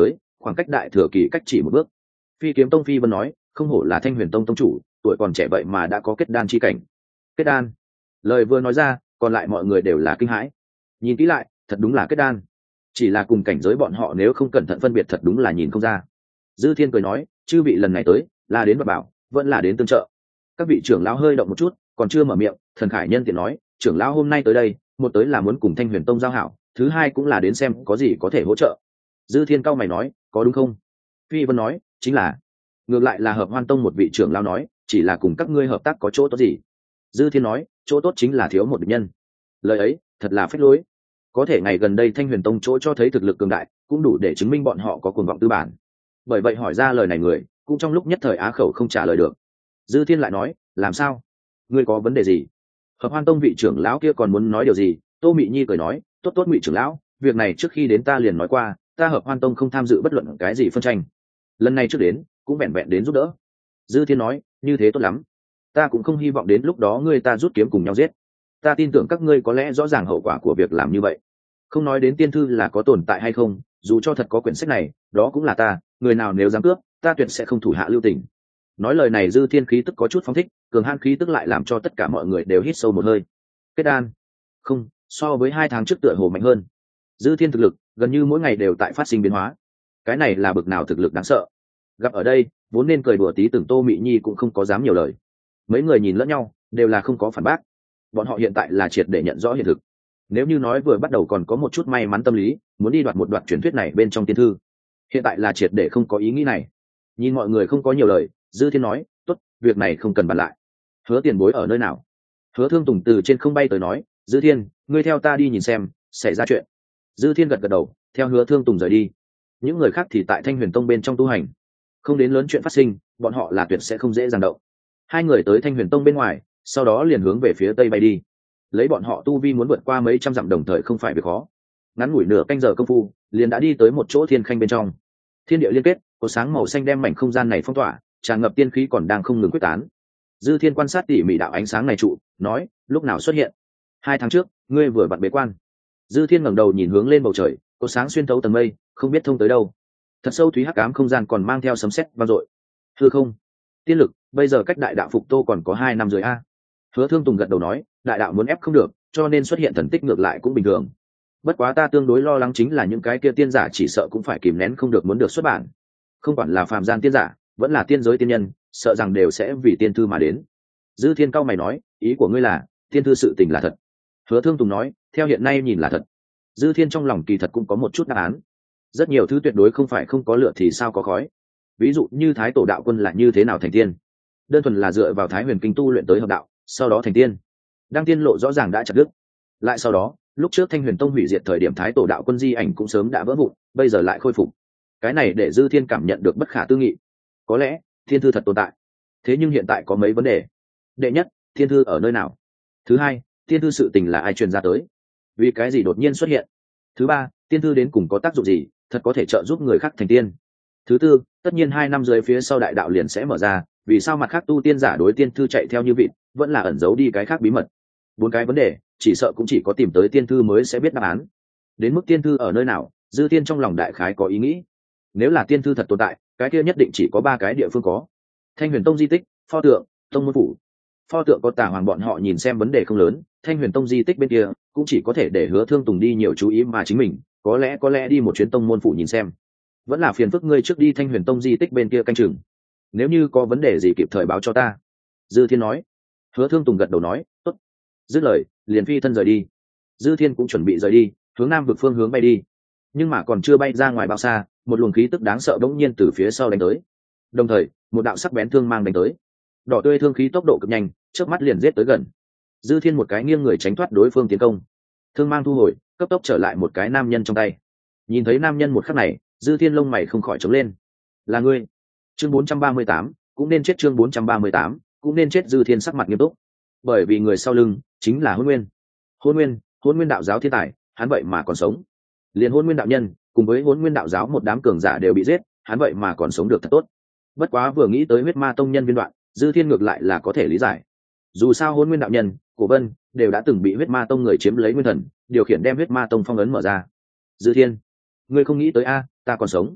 Speaker 1: khoảng cách đại thừa kỳ cách chỉ một bước. Phi kiếm tông Phi Vân nói, không hổ là Thanh Huyền tông tông chủ, tuổi còn trẻ vậy mà đã có kết đan chi cảnh. Kết đan? Lời vừa nói ra, còn lại mọi người đều là kinh hãi. Nhìn kỹ lại, thật đúng là kết đan. Chỉ là cùng cảnh giới bọn họ nếu không cẩn thận phân biệt thật đúng là nhìn không ra. Dư Thiên cười nói, chư vị lần này tới, là đến bảo bảo, vẫn là đến tương trợ. Các vị trưởng lão hơi động một chút, còn chưa mở miệng, Thần Khải nhân tiện nói, trưởng lão hôm nay tới đây, một tới là muốn cùng Thanh Huyền tông giao hảo, thứ hai cũng là đến xem có gì có thể hỗ trợ. Dư Thiên cao mày nói, có đúng không? Phi Vân nói, chính là. Ngược lại là Hợp Hoan tông một vị trưởng lão nói, chỉ là cùng các ngươi hợp tác có chỗ tốt gì? Dư Thiên nói, chỗ tốt chính là thiếu một địch nhân. Lời ấy thật là phách lối. Có thể ngày gần đây Thanh Huyền tông chỗ cho thấy thực lực cường đại, cũng đủ để chứng minh bọn họ có cuồng vọng tư bản. Bởi vậy hỏi ra lời này người, cũng trong lúc nhất thời á khẩu không trả lời được. Dư Thiên lại nói, làm sao? Ngươi có vấn đề gì? Hợp Hoan tông vị trưởng lão kia còn muốn nói điều gì? Tô Mị Nhi cười nói, tốt tốt Ngụy trưởng lão, việc này trước khi đến ta liền nói qua, ta Hợp Hoan tông không tham dự bất luận cái gì phân tranh. Lần này trước đến, cũng vẹn vẹn đến giúp đỡ. Dư Thiên nói, như thế tốt lắm. Ta cũng không hy vọng đến lúc đó ngươi ta rút kiếm cùng nhau giết. Ta tin tưởng các ngươi có lẽ rõ ràng hậu quả của việc làm như vậy. Không nói đến tiên thư là có tồn tại hay không, dù cho thật có quyển sách này, đó cũng là ta, người nào nếu dám cướp, ta tuyệt sẽ không thủ hạ lưu tình. Nói lời này Dư Thiên khí tức có chút phóng thích, cường han khí tức lại làm cho tất cả mọi người đều hít sâu một hơi. Kết đan? Không, so với 2 tháng trước tựa hồ mạnh hơn. Dư Thiên thực lực gần như mỗi ngày đều tại phát sinh biến hóa. Cái này là bực nào thực lực đáng sợ. Gặp ở đây, vốn nên cười đùa tí từng Tô Mị Nhi cũng không có dám nhiều lời. Mấy người nhìn lẫn nhau, đều là không có phản bác. Bọn họ hiện tại là triệt để nhận rõ hiện thực. Nếu như nói vừa bắt đầu còn có một chút may mắn tâm lý, muốn đi đoạt một đoạn truyền thuyết này bên trong tiên thư, hiện tại là triệt để không có ý nghĩ này. Nhìn mọi người không có nhiều lời, Dư Thiên nói, tốt, việc này không cần bàn lại. Hứa tiền bối ở nơi nào? Hứa Thương Tùng từ trên không bay tới nói, Dư Thiên, ngươi theo ta đi nhìn xem xảy ra chuyện. Dư Thiên gật gật đầu, theo Hứa Thương Tùng rời đi. Những người khác thì tại Thanh Huyền tông bên trong tu hành. Không đến lớn chuyện phát sinh, bọn họ là tuyệt sẽ không dễ dàng động. Hai người tới Thanh Huyền tông bên ngoài, sau đó liền hướng về phía tây bay đi. Lấy bọn họ tu vi muốn vượt qua mấy trăm dặm đồng thời không phải việc khó. Ngắn ngủi nửa canh giờ công phu, liền đã đi tới một chỗ thiên khanh bên trong. Thiên địa liên kết, có sáng màu xanh đem mảnh không gian này phong tỏa, tràn ngập tiên khí còn đang không ngừng quyết tán. Dư Thiên quan sát tỉ mỉ đạo ánh sáng này trụ, nói, lúc nào xuất hiện? 2 tháng trước, ngươi vừa vặn bế quan. Dư Thiên ngẩng đầu nhìn hướng lên bầu trời, có sáng xuyên thấu tầng mây, không biết thông tới đâu. Thật sâu thúy hắc ám không gian còn mang theo sấm sét vang dội. Hư không, tiên lực, bây giờ cách đại đạo phục tô còn có 2 năm rồi a. Hứa Thương Tùng gật đầu nói, đại đạo muốn ép không được, cho nên xuất hiện thần tích ngược lại cũng bình thường. Bất quá ta tương đối lo lắng chính là những cái kia tiên giả chỉ sợ cũng phải kìm nén không được muốn được xuất bản. Không quản là phàm gian tiên giả, vẫn là tiên giới tiên nhân, sợ rằng đều sẽ vì tiên thư mà đến. Dư Thiên cao mày nói, ý của ngươi là tiên thư sự tình là thật? Hứa Thương Tùng nói, theo hiện nay nhìn là thật. Dư Thiên trong lòng kỳ thật cũng có một chút đáp án. Rất nhiều thứ tuyệt đối không phải không có lửa thì sao có khói. Ví dụ như Thái Tổ đạo quân là như thế nào thành tiên, đơn thuần là dựa vào Thái Huyền kinh tu luyện tới hợp đạo, sau đó thành tiên. Đăng tiên lộ rõ ràng đã chặt đứt. Lại sau đó, lúc trước Thanh Huyền tông hủy diệt thời điểm Thái Tổ đạo quân di ảnh cũng sớm đã vỡ vụn, bây giờ lại khôi phục. Cái này để Dư Thiên cảm nhận được bất khả tư nghị. Có lẽ thiên thư thật tồn tại, thế nhưng hiện tại có mấy vấn đề. Đệ nhất, thiên thư ở nơi nào? Thứ hai, thiên thư sự tình là ai truyền ra tới? Vì cái gì đột nhiên xuất hiện? Thứ ba, tiên thư đến cùng có tác dụng gì, thật có thể trợ giúp người khác thành tiên? Thứ tư, tất nhiên 2 năm dưới phía sau đại đạo liền sẽ mở ra, vì sao mặt khác tu tiên giả đối tiên thư chạy theo như vịt, vẫn là ẩn giấu đi cái khác bí mật? 4 cái vấn đề, chỉ sợ cũng chỉ có tìm tới tiên thư mới sẽ biết đáp án. Đến mức tiên thư ở nơi nào, Dư Thiên trong lòng đại khái có ý nghĩ. Nếu là tiên thư thật tồn tại, cái kia nhất định chỉ có 3 cái địa phương có: Thanh Huyền tông di tích, pho tượng, tông môn phủ. Pho tượng có Tả Hoàng bọn họ nhìn xem vấn đề không lớn, Thanh Huyền tông di tích bên kia cũng chỉ có thể để Hứa Thương Tùng đi nhiều chú ý mà chính mình, có lẽ đi một chuyến tông môn phủ nhìn xem. Vẫn là phiền phức ngươi trước đi Thanh Huyền tông di tích bên kia canh chừng, nếu như có vấn đề gì kịp thời báo cho ta. Dư Thiên nói. Hứa Thương Tùng gật đầu nói, tốt. Dứt lời, liền phi thân rời đi. Dư Thiên cũng chuẩn bị rời đi, hướng nam vực phương hướng bay đi. Nhưng mà còn chưa bay ra ngoài bao xa, một luồng khí tức đáng sợ bỗng nhiên từ phía sau đánh tới. Đồng thời, một đạo sắc bén thương mang đánh tới. Đỏ tươi thương khí tốc độ cực nhanh, chớp mắt liền giết tới gần. Dư Thiên một cái nghiêng người tránh thoát đối phương tiến công. Thương mang thu hồi, cấp tốc trở lại một cái nam nhân trong tay. Nhìn thấy nam nhân một khắc này, Dư Thiên lông mày không khỏi trống lên. Là ngươi? Chương 438, cũng nên chết. Chương 438, cũng nên chết. Dư Thiên sắc mặt nghiêm túc, bởi vì người sau lưng chính là Hôn Nguyên đạo giáo thiên tài, hắn vậy mà còn sống. Liền Hôn Nguyên đạo nhân cùng với Hôn Nguyên đạo giáo một đám cường giả đều bị giết, hắn vậy mà còn sống được thật tốt. Bất quá vừa nghĩ tới huyết ma tông nhân viên đoạn, Dư Thiên ngược lại là có thể lý giải. Dù sao Hôn Nguyên đạo nhân, Cổ Vân đều đã từng bị huyết ma tông người chiếm lấy nguyên thần, điều khiển đem huyết ma tông phong ấn mở ra. Dư Thiên, ngươi không nghĩ tới a, ta còn sống.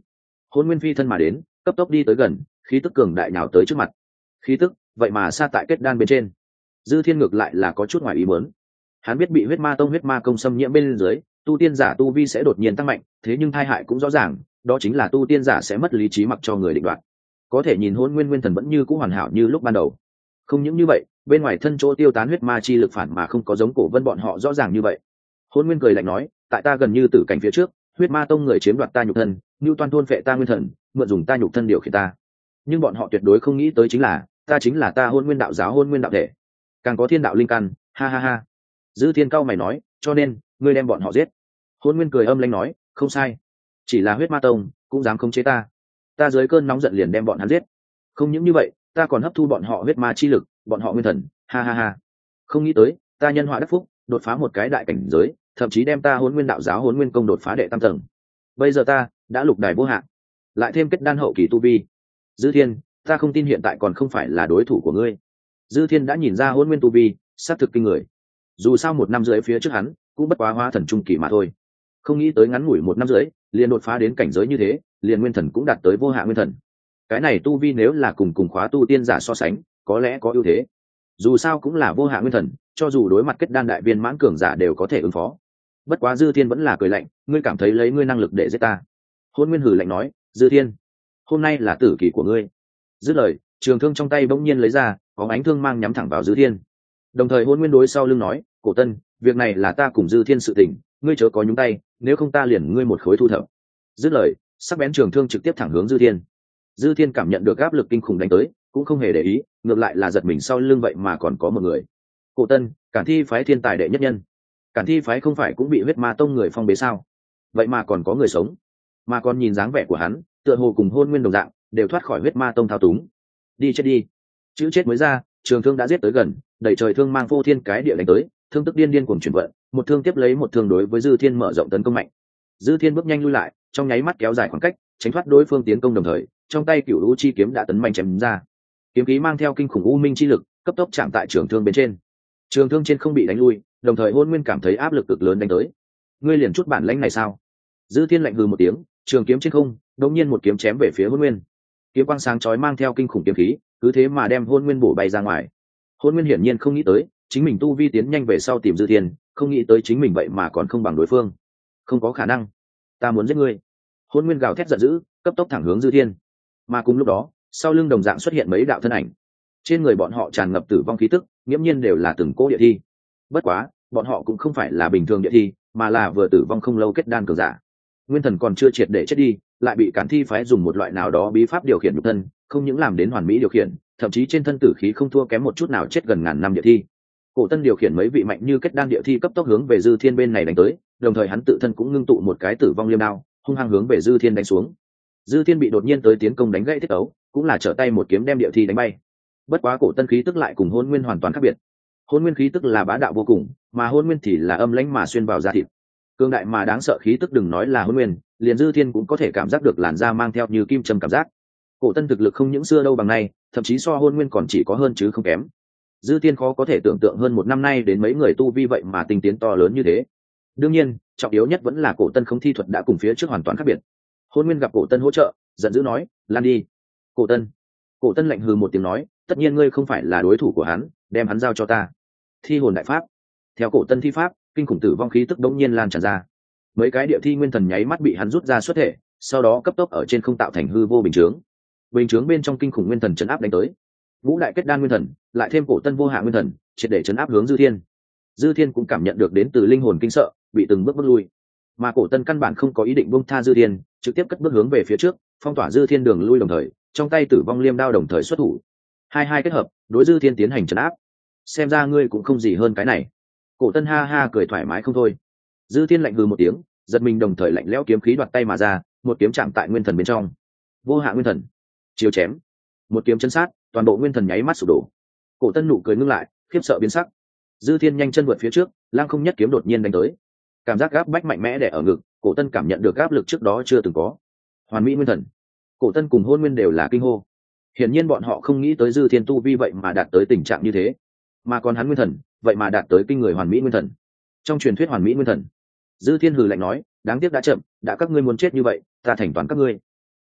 Speaker 1: Hôn nguyên phi thân mà đến, cấp tốc đi tới gần, khí tức cường đại nhào tới trước mặt. Khí tức vậy mà xa tại kết đan bên trên. Dư Thiên ngược lại là có chút ngoài ý muốn. Hắn biết bị huyết ma tông huyết ma công xâm nhiễm bên dưới, tu tiên giả tu vi sẽ đột nhiên tăng mạnh, thế nhưng tai hại cũng rõ ràng, đó chính là tu tiên giả sẽ mất lý trí mặc cho người định đoạt. Có thể nhìn hôn nguyên nguyên thần vẫn như cũ hoàn hảo như lúc ban đầu. Không những như vậy, bên ngoài thân chỗ tiêu tán huyết ma chi lực phản mà không có giống cổ vân bọn họ rõ ràng như vậy. Hôn nguyên cười lạnh nói, tại ta gần như tử cảnh phía trước, huyết ma tông người chiếm đoạt ta nhục thân, như toan thôn phệ ta nguyên thần, mượn dùng ta nhục thân điều khiển ta. Nhưng bọn họ tuyệt đối không nghĩ tới chính là ta hôn nguyên đạo giáo hôn nguyên đạo thể, càng có thiên đạo linh căn. Ha ha ha. Dư Thiên cao mày nói, cho nên ngươi đem bọn họ giết. Hôn nguyên cười âm lãnh nói, không sai, chỉ là huyết ma tông cũng dám khống chế ta, ta dưới cơn nóng giận liền đem bọn hắn giết. Không những như vậy, ta còn hấp thu bọn họ huyết ma chi lực, bọn họ nguyên thần. Ha ha ha. Không nghĩ tới ta nhân họa đắc phúc, đột phá một cái đại cảnh giới, thậm chí đem ta hôn nguyên đạo giáo hôn nguyên công đột phá đệ tam tầng. Bây giờ ta đã lục đài vô hạn, lại thêm kết đan hậu kỳ tu vi. Dư Thiên, ta không tin hiện tại còn không phải là đối thủ của ngươi. Dư Thiên đã nhìn ra hôn nguyên tu vi xác thực kinh người. Dù sao 1 năm rưỡi phía trước hắn cũng bất quá hóa thần trung kỳ mà thôi, không nghĩ tới ngắn ngủi 1 năm rưỡi liền đột phá đến cảnh giới như thế, liền nguyên thần cũng đạt tới vô hạn nguyên thần. Cái này tu vi nếu là cùng khóa tu tiên giả so sánh, có lẽ có ưu thế. Dù sao cũng là vô hạn nguyên thần, cho dù đối mặt kết đan đại viên mãn cường giả đều có thể ứng phó. Bất quá Dư Thiên vẫn là cười lạnh, ngươi cảm thấy lấy ngươi năng lực để giết ta? Hôn nguyên hử lạnh nói, Dư Thiên, hôm nay là tử kỳ của ngươi. Dứt lời, trường thương trong tay bỗng nhiên lấy ra, có ánh thương mang nhắm thẳng vào Dư Thiên. Đồng thời Hôn nguyên đối sau lưng nói, cổ tân, việc này là ta cùng Dư Thiên sự tình, ngươi chớ có nhúng tay, nếu không ta liền ngươi một khối thu thập. Dứt lời, sắc bén trường thương trực tiếp thẳng hướng Dư Thiên. Dư Thiên cảm nhận được áp lực kinh khủng đánh tới, cũng không hề để ý, ngược lại là giật mình sau lưng vậy mà còn có một người. Cổ tân, Cản Thi phái thiên tài đệ nhất nhân. Cản Thi phái không phải cũng bị huyết ma tông người phong bế sao? Vậy mà còn có người sống, mà còn nhìn dáng vẻ của hắn, tựa hồ cùng hôn nguyên đồng dạng, đều thoát khỏi huyết ma tông thao túng. Đi chết đi. Chữ chết mới ra, trường thương đã giết tới gần, đẩy trời thương mang vô thiên cái địa đánh tới, thương tức điên điên cuồng chuyển vận, một thương tiếp lấy một thương đối với Dư Thiên mở rộng tấn công mạnh. Dư Thiên bước nhanh lui lại, trong nháy mắt kéo dài khoảng cách, tránh thoát đối phương tiến công, đồng thời trong tay cửu u chi kiếm đã tấn mạnh chém ra. Kiếm khí mang theo kinh khủng u minh chi lực, cấp tốc chạm tại trường thương bên trên. Trường thương trên không bị đánh lui, đồng thời Hôn Nguyên cảm thấy áp lực cực lớn đánh tới. Ngươi liền chút bản lãnh này sao? Dư Thiên lạnh hừ một tiếng, trường kiếm trên không, đột nhiên một kiếm chém về phía Hôn Nguyên. Kiếm quang sáng chói mang theo kinh khủng kiếm khí, cứ thế mà đem Hôn Nguyên bổ bay ra ngoài. Hôn Nguyên hiển nhiên không nghĩ tới, chính mình tu vi tiến nhanh về sau tìm Dư Thiên, không nghĩ tới chính mình vậy mà còn không bằng đối phương. Không có khả năng, ta muốn giết ngươi. Hôn Nguyên gào thét giận dữ, cấp tốc thẳng hướng Dư Thiên. Mà cùng lúc đó, sau lưng đồng dạng xuất hiện mấy đạo thân ảnh. Trên người bọn họ tràn ngập tử vong khí tức, nghiễm nhiên đều là từng cỗ địa thi. Bất quá, bọn họ cũng không phải là bình thường địa thi, mà là vừa tử vong không lâu kết đan cường giả. Nguyên thần còn chưa triệt để chết đi, lại bị Cản Thi phái dùng một loại nào đó bí pháp điều khiển nhục thân, không những làm đến hoàn mỹ điều khiển, thậm chí trên thân tử khí không thua kém một chút nào, chết gần ngàn năm địa thi. Cổ Tân điều khiển mấy vị mạnh như kết đan địa thi cấp tốc hướng về Dư Thiên bên này đánh tới, đồng thời hắn tự thân cũng ngưng tụ một cái tử vong liêm đao, hung hăng hướng về Dư Thiên đánh xuống. Dư Thiên bị đột nhiên tới tiến công đánh gãy thiết ấu, cũng là trở tay một kiếm đem địa thi đánh bay. Bất quá Cổ Tân khí tức lại cùng Hôn Nguyên hoàn toàn khác biệt. Hôn Nguyên khí tức là bá đạo vô cùng, mà Hôn Nguyên thì là âm lãnh mà xuyên vào da thịt. Cương đại mà đáng sợ khí tức, đừng nói là Hôn Nguyên, liền Dư Thiên cũng có thể cảm giác được làn da mang theo như kim châm cảm giác. Cổ Tân thực lực không những xưa đâu bằng nay, thậm chí so Hôn Nguyên còn chỉ có hơn chứ không kém. Dư Thiên khó có thể tưởng tượng hơn 1 năm nay đến mấy người tu vi vậy mà tinh tiến to lớn như thế. Đương nhiên, trọng yếu nhất vẫn là Cổ Tân không thi thuật đã cùng phía trước hoàn toàn khác biệt. Hôn Nguyên gặp Cổ Tân hỗ trợ, giận dữ nói, lan đi. Cổ Tân lạnh hừ một tiếng nói, tất nhiên ngươi không phải là đối thủ của hắn, đem hắn giao cho ta. Thi hồn đại pháp. Theo Cổ Tân thi pháp, kinh khủng tử vong khí tức đống nhiên lan tràn ra. Mấy cái địa thi nguyên thần nháy mắt bị hắn rút ra xuất thể, sau đó cấp tốc ở trên không tạo thành hư vô bình chướng. Bình chướng bên trong kinh khủng nguyên thần chấn áp đánh tới. Ngũ đại kết đan nguyên thần, lại thêm Cổ Tân vô hạn nguyên thần, triệt để chấn áp hướng Dư Thiên. Dư Thiên cũng cảm nhận được đến từ linh hồn kinh sợ, bị từng bước lui. Mà Cổ Tân căn bản không có ý định buông tha Dư Thiên, trực tiếp cất bước hướng về phía trước, phong tỏa Dư Thiên đường lui, đồng thời trong tay tử vong liêm đao đồng thời xuất thủ. Hai kết hợp, đối Dư Thiên tiến hành trấn áp. Xem ra ngươi cũng không gì hơn cái này. Cổ Tân ha ha cười thoải mái không thôi. Dư Thiên lạnh hừ một tiếng, giật mình, đồng thời lạnh lẽo kiếm khí đoạt tay mà ra, một kiếm chạm tại nguyên thần bên trong. Vô hạn nguyên thần, chiếu chém. Một kiếm chân sát, toàn bộ nguyên thần nháy mắt sụp đổ. Cổ Tân nụ cười ngưng lại, khiếp sợ biến sắc. Dư Thiên nhanh chân vượt phía trước, lăng không nhất kiếm đột nhiên đánh tới. Cảm giác gáp bách mạnh mẽ đè ở ngực, Cổ Tân cảm nhận được áp lực trước đó chưa từng có. Hoàn mỹ nguyên thần. Cổ Tân cùng Hôn Nguyên đều là kinh hô. Hiển nhiên bọn họ không nghĩ tới Dư Thiên tu vi vậy mà đạt tới tình trạng như thế, mà còn hắn nguyên thần vậy mà đạt tới kinh người hoàn mỹ nguyên thần. Trong truyền thuyết hoàn mỹ nguyên thần. Dư Thiên hừ lạnh nói, đáng tiếc đã chậm, đã các ngươi muốn chết như vậy, ta thành toàn các ngươi.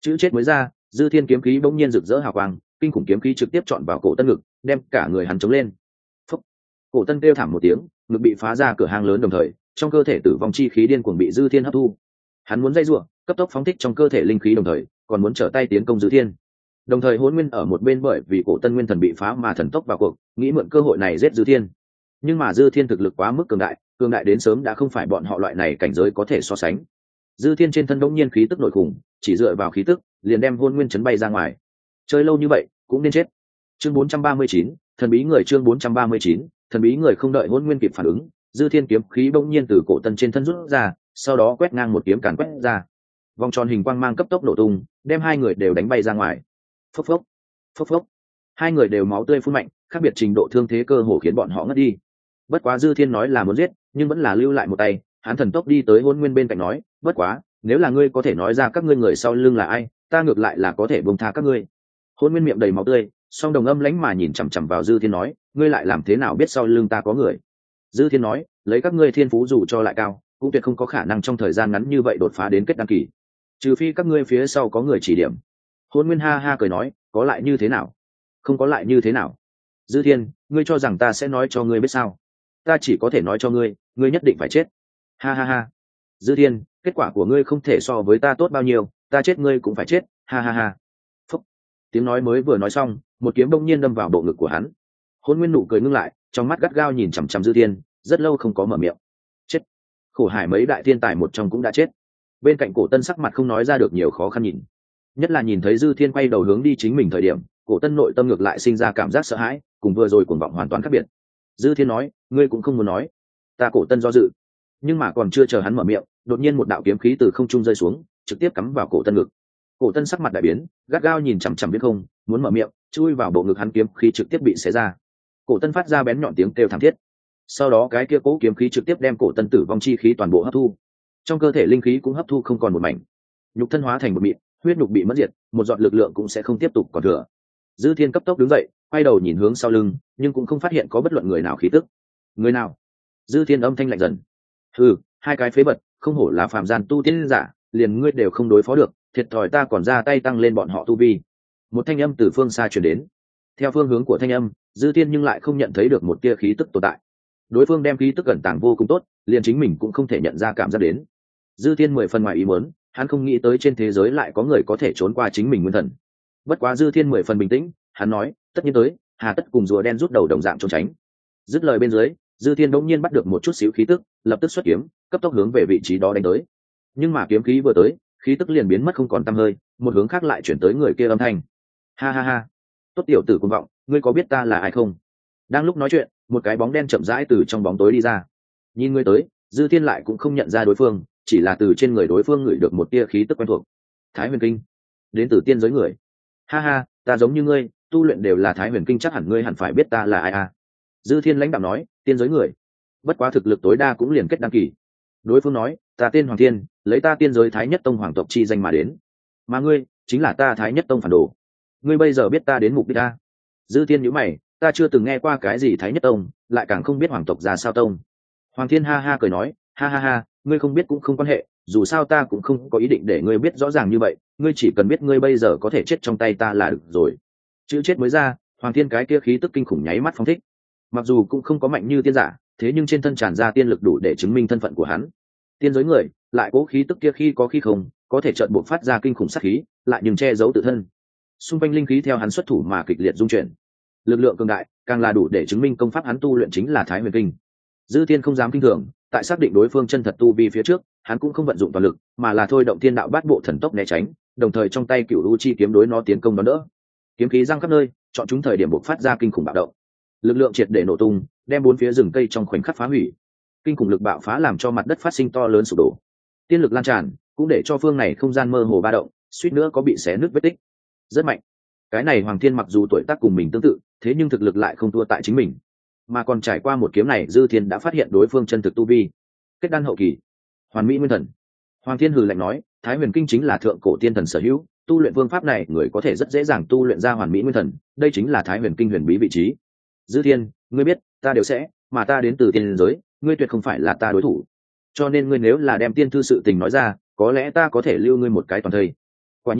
Speaker 1: chữ chết mới ra, dư thiên kiếm khí bỗng nhiên rực rỡ hào quang, kinh khủng kiếm khí trực tiếp chọn vào cổ tân ngực, đem cả người hắn chống lên. Phúc. Cổ tân kêu thảm một tiếng, ngực bị phá ra cửa hang lớn, đồng thời trong cơ thể tử vong chi khí điên cuồng bị dư thiên hấp thu. Hắn muốn dây rủa, cấp tốc phóng thích trong cơ thể linh khí, đồng thời còn muốn trở tay tiến công dư thiên. Đồng thời Hỗn Nguyên ở một bên bởi vì cổ tân nguyên thần bị phá mà thần tốc vào cuộc, nghĩ mượn cơ hội này giết dư thiên. Nhưng mà dư thiên thực lực quá mức cường đại đến sớm đã không phải bọn họ loại này cảnh giới có thể so sánh. Dư thiên trên thân đống nhiên khí tức nội khủng, chỉ dựa vào khí tức liền đem Hỗn Nguyên chấn bay ra ngoài. Chơi lâu như vậy cũng nên chết. Chương 439, thần bí người. Chương 439, thần bí người. Không đợi Hỗn Nguyên kịp phản ứng, dư thiên kiếm khí bỗng nhiên từ cổ tân trên thân rút ra, sau đó quét ngang một kiếm càn quét ra. Vòng tròn hình quang mang cấp tốc nổ tung, đem hai người đều đánh bay ra ngoài. Phốc phốc, phốc phốc. Hai người đều máu tươi phun mạnh, khác biệt trình độ thương thế cơ hồ khiến bọn họ ngất đi. Bất quá dư thiên nói là muốn giết, nhưng vẫn là lưu lại một tay, hắn thần tốc đi tới Hỗn Nguyên bên cạnh nói, bất quá nếu là ngươi có thể nói ra các ngươi người sau lưng là ai, ta ngược lại là có thể buông tha các ngươi. Hỗn Nguyên miệng đầy máu tươi, song đồng âm lãnh mà nhìn chằm chằm vào dư thiên nói, ngươi lại làm thế nào biết sau lưng ta có người? Dư thiên nói, lấy các ngươi thiên phú dù cho lại cao, cũng tuyệt không có khả năng trong thời gian ngắn như vậy đột phá đến kết đăng kỳ, trừ phi các ngươi phía sau có người chỉ điểm. Hỗn Nguyên ha ha cười nói, có lại như thế nào? Không có lại như thế nào? Dư thiên, ngươi cho rằng ta sẽ nói cho ngươi biết sao? Ta chỉ có thể nói cho ngươi, ngươi nhất định phải chết. Ha ha ha. Dư thiên, kết quả của ngươi không thể so với ta tốt bao nhiêu, ta chết ngươi cũng phải chết. Ha ha ha. Phúc. Tiếng nói mới vừa nói xong, một kiếm đông nhiên đâm vào bộ ngực của hắn. Hỗn Nguyên nụ cười ngưng lại, trong mắt gắt gao nhìn chằm chằm Dư thiên, rất lâu không có mở miệng. Chết. Khổ hải mấy đại thiên tài một trong cũng đã chết. Bên cạnh cổ tân sắc mặt không nói ra được nhiều khó khăn nhìn, nhất là nhìn thấy dư thiên quay đầu hướng đi chính mình thời điểm, cổ tân nội tâm ngược lại sinh ra cảm giác sợ hãi, cùng vừa rồi cuồng vọng hoàn toàn khác biệt. Dư thiên nói, ngươi cũng không muốn nói. Ta cổ tân do dự, nhưng mà còn chưa chờ hắn mở miệng, đột nhiên một đạo kiếm khí từ không trung rơi xuống, trực tiếp cắm vào cổ tân ngực. Cổ tân sắc mặt đại biến, gắt gao nhìn chằm chằm biết không, muốn mở miệng, chui vào bộ ngực hắn, kiếm khí trực tiếp bị xé ra. Cổ tân phát ra bén nhọn tiếng kêu thảm thiết. Sau đó cái kia cố kiếm khí trực tiếp đem cổ tân tử vong chi khí toàn bộ hấp thu, trong cơ thể linh khí cũng hấp thu không còn một mảnh, nhục thân hóa thành một mịn, huyết nhục bị mất diệt, một giọt lực lượng cũng sẽ không tiếp tục còn thừa. Dư thiên cấp tốc đứng dậy, quay đầu nhìn hướng sau lưng, nhưng cũng không phát hiện có bất luận người nào khí tức. Người nào? Dư thiên âm thanh lạnh dần. Ừ, hai cái phế vật, không hổ là phàm gian tu tiên giả, liền ngươi đều không đối phó được, thiệt thòi ta còn ra tay tăng lên bọn họ tu vi. Một thanh âm từ phương xa truyền đến. Theo phương hướng của thanh âm, dư thiên nhưng lại không nhận thấy được một tia khí tức tồn tại. Đối phương đem khí tức ẩn tàng vô cùng tốt, liền chính mình cũng không thể nhận ra cảm giác đến. Dư thiên 10 phần ngoài ý muốn, hắn không nghĩ tới trên thế giới lại có người có thể trốn qua chính mình nguyên thần. Bất quá dư thiên 10 phần bình tĩnh, hắn nói, tất nhiên tới, hà tất cùng rùa đen rút đầu đồng dạng trốn tránh. Dứt lời bên dưới, dư thiên đống nhiên bắt được một chút xíu khí tức, lập tức xuất kiếm, cấp tốc hướng về vị trí đó đánh tới. Nhưng mà kiếm khí vừa tới, khí tức liền biến mất không còn tăm hơi, một hướng khác lại chuyển tới người kia âm thanh. Ha ha ha, tốt tiểu tử cuồng vọng, ngươi có biết ta là ai không? Đang lúc nói chuyện, một cái bóng đen chậm rãi từ trong bóng tối đi ra. Nhìn ngươi tới, dư thiên lại cũng không nhận ra đối phương, chỉ là từ trên người đối phương ngửi được một tia khí tức quen thuộc. Thái Huyền Kinh, đến từ tiên giới người. Ha ha, ta giống như ngươi, tu luyện đều là Thái Huyền Kinh, chắc hẳn ngươi hẳn phải biết ta là ai à? Dư thiên lãnh đạo nói, tiên giới người, bất quá thực lực tối đa cũng liền kết đăng kỳ. Đối phương nói, ta tên Hoàng Thiên, lấy ta tiên giới Thái Nhất Tông hoàng tộc chi danh mà đến. Mà ngươi chính là ta Thái Nhất Tông phản đồ. Ngươi bây giờ biết ta đến mục đích ta? Dư thiên nhíu mày, ta chưa từng nghe qua cái gì Thái Nhất Tông, lại càng không biết hoàng tộc ra sao tông. Hoàng Thiên ha ha cười nói, ha ha ha, ngươi không biết cũng không quan hệ, dù sao ta cũng không có ý định để ngươi biết rõ ràng như vậy, ngươi chỉ cần biết ngươi bây giờ có thể chết trong tay ta là được rồi. Chữ chết mới ra, Hoàng Thiên cái kia khí tức kinh khủng nháy mắt phóng thích. Mặc dù cũng không có mạnh như tiên giả, thế nhưng trên thân tràn ra tiên lực đủ để chứng minh thân phận của hắn. Tiên giới người, lại cố khí tức kia khi có khi không, có thể chợt bộc phát ra kinh khủng sát khí, lại nhưng che giấu tự thân. Xung quanh linh khí theo hắn xuất thủ mà kịch liệt dung chuyển. Lực lượng cường đại, càng là đủ để chứng minh công pháp hắn tu luyện chính là Thái Huyền Kinh. Dư Thiên không dám kinh thường, tại xác định đối phương chân thật tu vi phía trước, hắn cũng không vận dụng toàn lực, mà là thôi động thiên đạo bát bộ thần tốc né tránh, đồng thời trong tay cửu u chi kiếm đối nó tiến công đón đỡ. Kiếm khí giăng khắp nơi, chọn chúng thời điểm bộc phát ra kinh khủng bạo động. Lực lượng triệt để nổ tung, đem bốn phía rừng cây trong khoảnh khắc phá hủy. Kinh khủng lực bạo phá làm cho mặt đất phát sinh to lớn sụp đổ. Tiên lực lan tràn, cũng để cho phương này không gian mơ hồ ba động, suýt nữa có bị xé nứt vết tích. Rất mạnh. Cái này Hoàng Thiên mặc dù tuổi tác cùng mình tương tự, thế nhưng thực lực lại không thua tại chính mình. Mà còn trải qua một kiếm này, Dư Thiên đã phát hiện đối phương chân thực tu vi, kết đan hậu kỳ, hoàn mỹ nguyên thần. Hoàng Thiên hừ lạnh nói, Thái Huyền Kinh chính là thượng cổ tiên thần sở hữu, tu luyện phương pháp này người có thể rất dễ dàng tu luyện ra hoàn mỹ nguyên thần, đây chính là Thái Huyền Kinh huyền bí vị trí. Dư Thiên, ngươi biết, ta đều sẽ, mà ta đến từ tiên giới, ngươi tuyệt không phải là ta đối thủ. Cho nên ngươi nếu là đem tiên thư sự tình nói ra, có lẽ ta có thể lưu ngươi một cái toàn thây. Quả nhiên,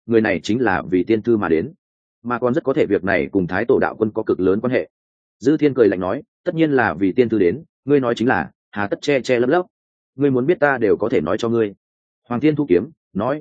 Speaker 1: người này chính là vì tiên thư mà đến, mà còn rất có thể việc này cùng thái tổ đạo quân có cực lớn quan hệ. Dư Thiên cười lạnh nói, tất nhiên là vì tiên thư đến, ngươi nói chính là hà tất che che lấp lấp, ngươi muốn biết ta đều có thể nói cho ngươi. Hoàng Thiên thu kiếm nói,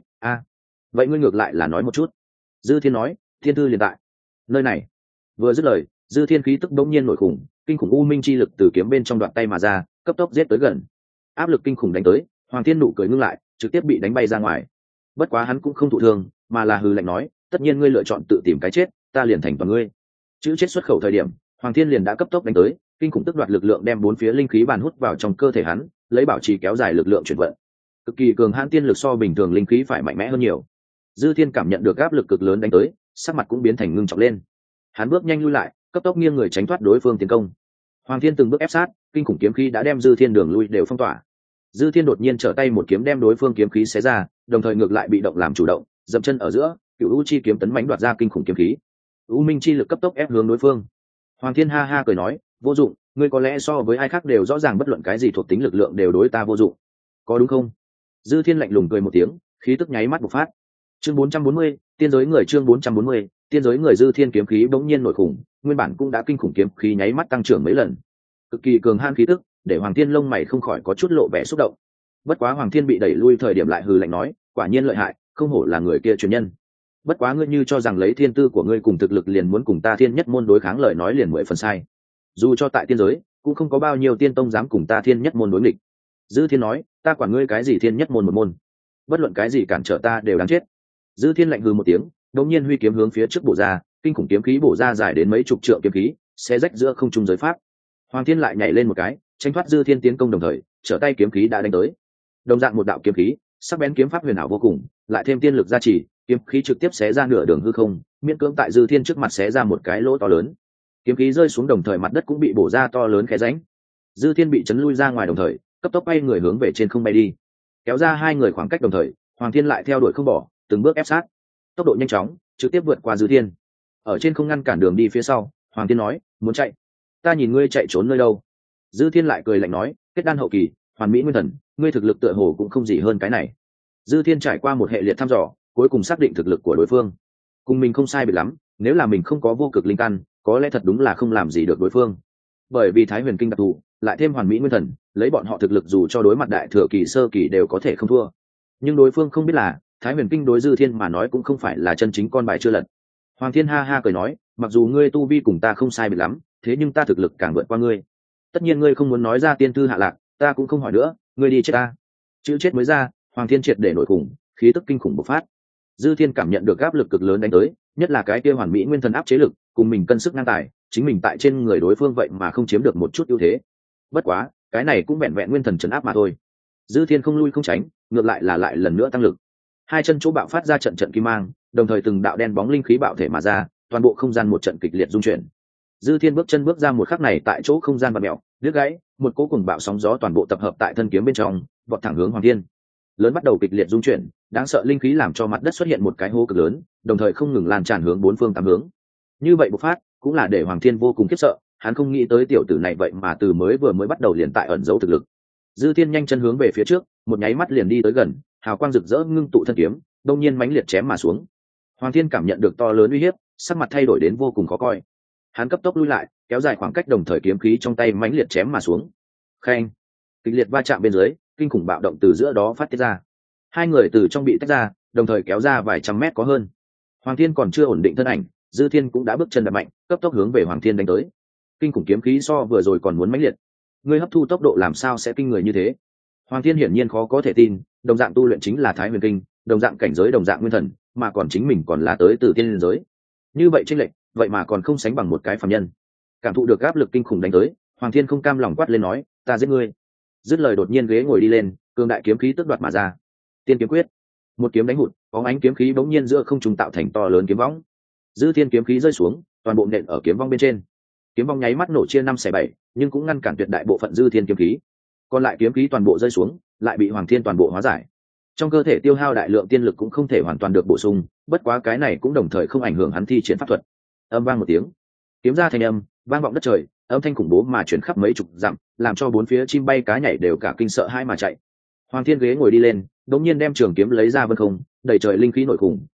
Speaker 1: vậy ngươi ngược lại là nói một chút. Dư Thiên nói, tiên thư liền tại nơi này. Vừa dứt lời, Dư Thiên khí tức bỗng nhiên nổi khủng, kinh khủng u minh chi lực từ kiếm bên trong đoạn tay mà ra, cấp tốc giết tới gần. Áp lực kinh khủng đánh tới, Hoàng Thiên nụ cười ngưng lại, trực tiếp bị đánh bay ra ngoài. Bất quá hắn cũng không thụ thương, mà là hừ lạnh nói, tất nhiên ngươi lựa chọn tự tìm cái chết, ta liền thành toàn ngươi. Chữ chết xuất khẩu thời điểm, Hoàng Thiên liền đã cấp tốc đánh tới, kinh khủng tức đoạt lực lượng đem bốn phía linh khí bàn hút vào trong cơ thể hắn, lấy bảo trì kéo dài lực lượng chuyển vận. Cực kỳ cường hãn tiên lực so bình thường linh khí phải mạnh mẽ hơn nhiều. Dư Thiên cảm nhận được áp lực cực lớn đánh tới, sắc mặt cũng biến thành ngưng trọng lên. Hắn bước nhanh lui lại, cấp tốc nghiêng người tránh thoát đối phương tiến công. Hoàng Thiên từng bước ép sát, kinh khủng kiếm khí đã đem Dư Thiên đường lui đều phong tỏa. Dư Thiên đột nhiên trở tay một kiếm đem đối phương kiếm khí xé ra, đồng thời ngược lại bị động làm chủ động, dậm chân ở giữa, cựu u chi kiếm tấn mãnh đoạt ra kinh khủng kiếm khí. U minh chi lực cấp tốc ép hướng đối phương. Hoàng Thiên ha ha cười nói, vô dụng, ngươi có lẽ so với ai khác đều rõ ràng bất luận cái gì thuộc tính lực lượng đều đối ta vô dụng, có đúng không? Dư Thiên lạnh lùng cười một tiếng, khí tức nháy mắt bộc phát. Chương 440, tiên giới người. Chương 440, tiên giới người. Dư Thiên kiếm khí bỗng nhiên nổi khủng, nguyên bản cũng đã kinh khủng kiếm khí nháy mắt tăng trưởng mấy lần, cực kỳ cường hãn khí tức, để Hoàng Thiên lông mày không khỏi có chút lộ vẻ xúc động. Bất quá Hoàng Thiên bị đẩy lui thời điểm lại hừ lạnh nói, quả nhiên lợi hại, không hổ là người kia truyền nhân. Bất quá ngươi như cho rằng lấy thiên tư của ngươi cùng thực lực liền muốn cùng ta Thiên Nhất môn đối kháng, lời nói liền 10 phần sai. Dù cho tại tiên giới, cũng không có bao nhiêu tiên tông dám cùng ta Thiên Nhất môn đối nghịch. Dư Thiên nói, ta quản ngươi cái gì Thiên Nhất môn một môn, bất luận cái gì cản trở ta đều đáng chết. Dư Thiên lạnh hừ một tiếng, đột nhiên huy kiếm hướng phía trước bổ ra, kinh khủng kiếm khí bổ ra dài đến mấy chục trượng kiếm khí, xé rách giữa không trung giới pháp. Hoàng Thiên lại nhảy lên một cái, tránh thoát Dư Thiên tiến công, đồng thời trở tay kiếm khí đã đánh tới. Đồng dạng một đạo kiếm khí, sắc bén kiếm pháp huyền ảo vô cùng, lại thêm tiên lực gia trì, kiếm khí trực tiếp xé ra nửa đường hư không, miễn cưỡng tại Dư Thiên trước mặt xé ra một cái lỗ to lớn. Kiếm khí rơi xuống, đồng thời mặt đất cũng bị bổ ra to lớn khe rãnh. Dư Thiên bị chấn lui ra ngoài, đồng thời cấp tốc bay người hướng về trên không bay đi, kéo ra hai người khoảng cách, đồng thời Hoàng Thiên lại theo đuổi không bỏ, từng bước ép sát, tốc độ nhanh chóng, trực tiếp vượt qua Dư Thiên. Ở trên không ngăn cản đường đi phía sau, Hoàng Thiên nói, muốn chạy, ta nhìn ngươi chạy trốn nơi đâu. Dư Thiên lại cười lạnh nói, kết đan hậu kỳ, hoàn mỹ nguyên thần, ngươi thực lực tựa hồ cũng không gì hơn cái này. Dư Thiên trải qua một hệ liệt thăm dò, cuối cùng xác định thực lực của đối phương cùng mình không sai biệt lắm, nếu là mình không có vô cực linh căn, có lẽ thật đúng là không làm gì được đối phương. Bởi vì Thái Huyền Kinh đặc thù, lại thêm hoàn mỹ nguyên thần, lấy bọn họ thực lực dù cho đối mặt đại thừa kỳ sơ kỳ đều có thể không thua. Nhưng đối phương không biết là Thái Huyền Kinh đối Dư Thiên mà nói cũng không phải là chân chính con bài chưa lật. Hoàng Thiên ha ha cười nói, mặc dù ngươi tu vi cùng ta không sai biệt lắm, thế nhưng ta thực lực càng vượt qua ngươi. Tất nhiên ngươi không muốn nói ra tiên thư hạ lạc, ta cũng không hỏi nữa, ngươi đi chết ta. Chữ chết mới ra, Hoàng Thiên triệt để nổi khủng, khí tức kinh khủng bộc phát. Dư Thiên cảm nhận được áp lực cực lớn đánh tới, nhất là cái kia hoàn mỹ nguyên thần áp chế lực, cùng mình cân sức ngang tài, chính mình tại trên người đối phương vậy mà không chiếm được một chút ưu thế. Bất quá, cái này cũng vẹn vẹn nguyên thần trấn áp mà thôi. Dư Thiên không lui không tránh, ngược lại là lại lần nữa tăng lực. Hai chân chỗ bạo phát ra trận trận kim mang, đồng thời từng đạo đen bóng linh khí bạo thể mà ra, toàn bộ không gian một trận kịch liệt rung chuyển. Dư Thiên bước chân bước ra một khắc này, tại chỗ không gian bạt mèo, đứt gãy, một cỗ cùng bạo sóng gió toàn bộ tập hợp tại thân kiếm bên trong, vọt thẳng hướng Hoàng Thiên. Lớn bắt đầu kịch liệt rung chuyển, đáng sợ linh khí làm cho mặt đất xuất hiện một cái hố cực lớn, đồng thời không ngừng lan tràn hướng bốn phương tám hướng. Như vậy bộc phát, cũng là để Hoàng Thiên vô cùng khiếp sợ, hắn không nghĩ tới tiểu tử này vậy mà từ vừa mới bắt đầu liền tại ẩn giấu thực lực. Dư Thiên nhanh chân hướng về phía trước, một nháy mắt liền đi tới gần, hào quang rực rỡ ngưng tụ thân kiếm, đột nhiên mãnh liệt chém mà xuống. Hoàng Thiên cảm nhận được to lớn uy hiếp, sắc mặt thay đổi đến vô cùng khó coi. Hắn cấp tốc lui lại, kéo dài khoảng cách, đồng thời kiếm khí trong tay mãnh liệt chém mà xuống. Khen, kịch liệt va chạm bên dưới, kinh khủng bạo động từ giữa đó phát tiết ra. Hai người từ trong bị tách ra, đồng thời kéo ra vài trăm mét có hơn. Hoàng Thiên còn chưa ổn định thân ảnh, Dư Thiên cũng đã bước chân đạp mạnh, cấp tốc hướng về Hoàng Thiên đánh tới. Kinh khủng kiếm khí so vừa rồi còn muốn mãnh liệt. Ngươi hấp thu tốc độ làm sao sẽ kinh người như thế? Hoàng Thiên hiển nhiên khó có thể tin, đồng dạng tu luyện chính là Thái Huyền Kinh, đồng dạng cảnh giới, đồng dạng nguyên thần, mà còn chính mình còn là tới từ tiên giới. Như vậy chênh lệch, vậy mà còn không sánh bằng một cái phàm nhân. Cảm thụ được áp lực kinh khủng đánh tới, Hoàng Thiên không cam lòng quát lên nói, ta giết ngươi. Dứt lời đột nhiên ghế ngồi đi lên, cường đại kiếm khí tước đoạt mà ra. Tiên kiếm quyết, một kiếm đánh hụt, bóng ánh kiếm khí bỗng nhiên giữa không trung tạo thành to lớn kiếm võng. Dư Thiên kiếm khí rơi xuống, toàn bộ nện ở kiếm vong bên trên. Kiếm vong nháy mắt nổ chia 5/7, nhưng cũng ngăn cản tuyệt đại bộ phận Dư Thiên kiếm khí. Còn lại kiếm khí toàn bộ rơi xuống, lại bị Hoàng Thiên toàn bộ hóa giải. Trong cơ thể tiêu hao đại lượng tiên lực cũng không thể hoàn toàn được bổ sung, bất quá cái này cũng đồng thời không ảnh hưởng hắn thi triển pháp thuật. Âm vang một tiếng, kiếm ra thành âm, vang vọng đất trời, âm thanh khủng bố mà chuyển khắp mấy chục dặm, làm cho bốn phía chim bay cá nhảy đều cả kinh sợ hãi mà chạy. Hoàng Thiên ghế ngồi đi lên, đột nhiên đem trường kiếm lấy ra vân không, đầy trời linh khí nổi khủng,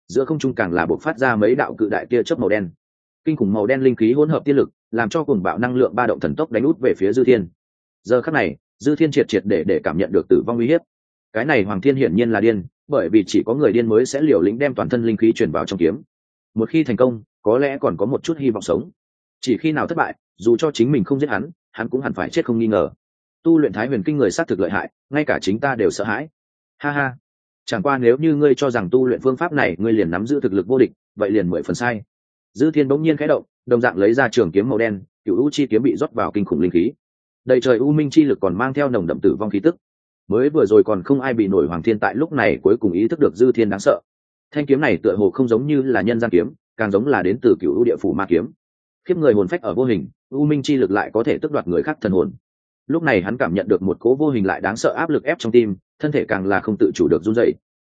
Speaker 1: giữa không trung càng là bộc phát ra mấy đạo cự đại tia chớp màu đen. Kinh khủng màu đen linh khí hỗn hợp tiên lực, làm cho cuồng bạo năng lượng ba động thần tốc đánh út về phía Dư Thiên. Giờ khắc này, Dư Thiên triệt triệt để cảm nhận được tử vong uy hiếp. Cái này Hoàng Thiên hiển nhiên là điên, bởi vì chỉ có người điên mới sẽ liều lĩnh đem toàn thân linh khí truyền vào trong kiếm. Một khi thành công, có lẽ còn có một chút hy vọng sống. Chỉ khi nào thất bại, dù cho chính mình không giết hắn cũng hẳn phải chết không nghi ngờ. Tu luyện Thái Huyền Kinh người xác thực lợi hại, ngay cả chính ta đều sợ hãi. Ha ha, chẳng qua nếu như ngươi cho rằng tu luyện phương pháp này ngươi liền nắm giữ thực lực vô địch, vậy liền 10 phần sai. Dư Thiên bỗng nhiên khẽ động, đồng dạng lấy ra trường kiếm màu đen, Cửu U chi kiếm bị rót vào kinh khủng linh khí. Đầy trời u minh chi lực còn mang theo nồng đậm tử vong khí tức. Mới vừa rồi còn không ai bị nổi Hoàng Thiên tại lúc này cuối cùng ý thức được Dư Thiên đáng sợ. Thanh kiếm này tựa hồ không giống như là nhân gian kiếm, càng giống là đến từ Cửu U địa phủ ma kiếm. Khiếp người hồn phách ở vô hình, u minh chi lực lại có thể tước đoạt người khác thần hồn. Lúc này hắn cảm nhận được một cỗ vô hình lại đáng sợ áp lực ép trong tim, thân thể càng là không tự chủ được run rẩy.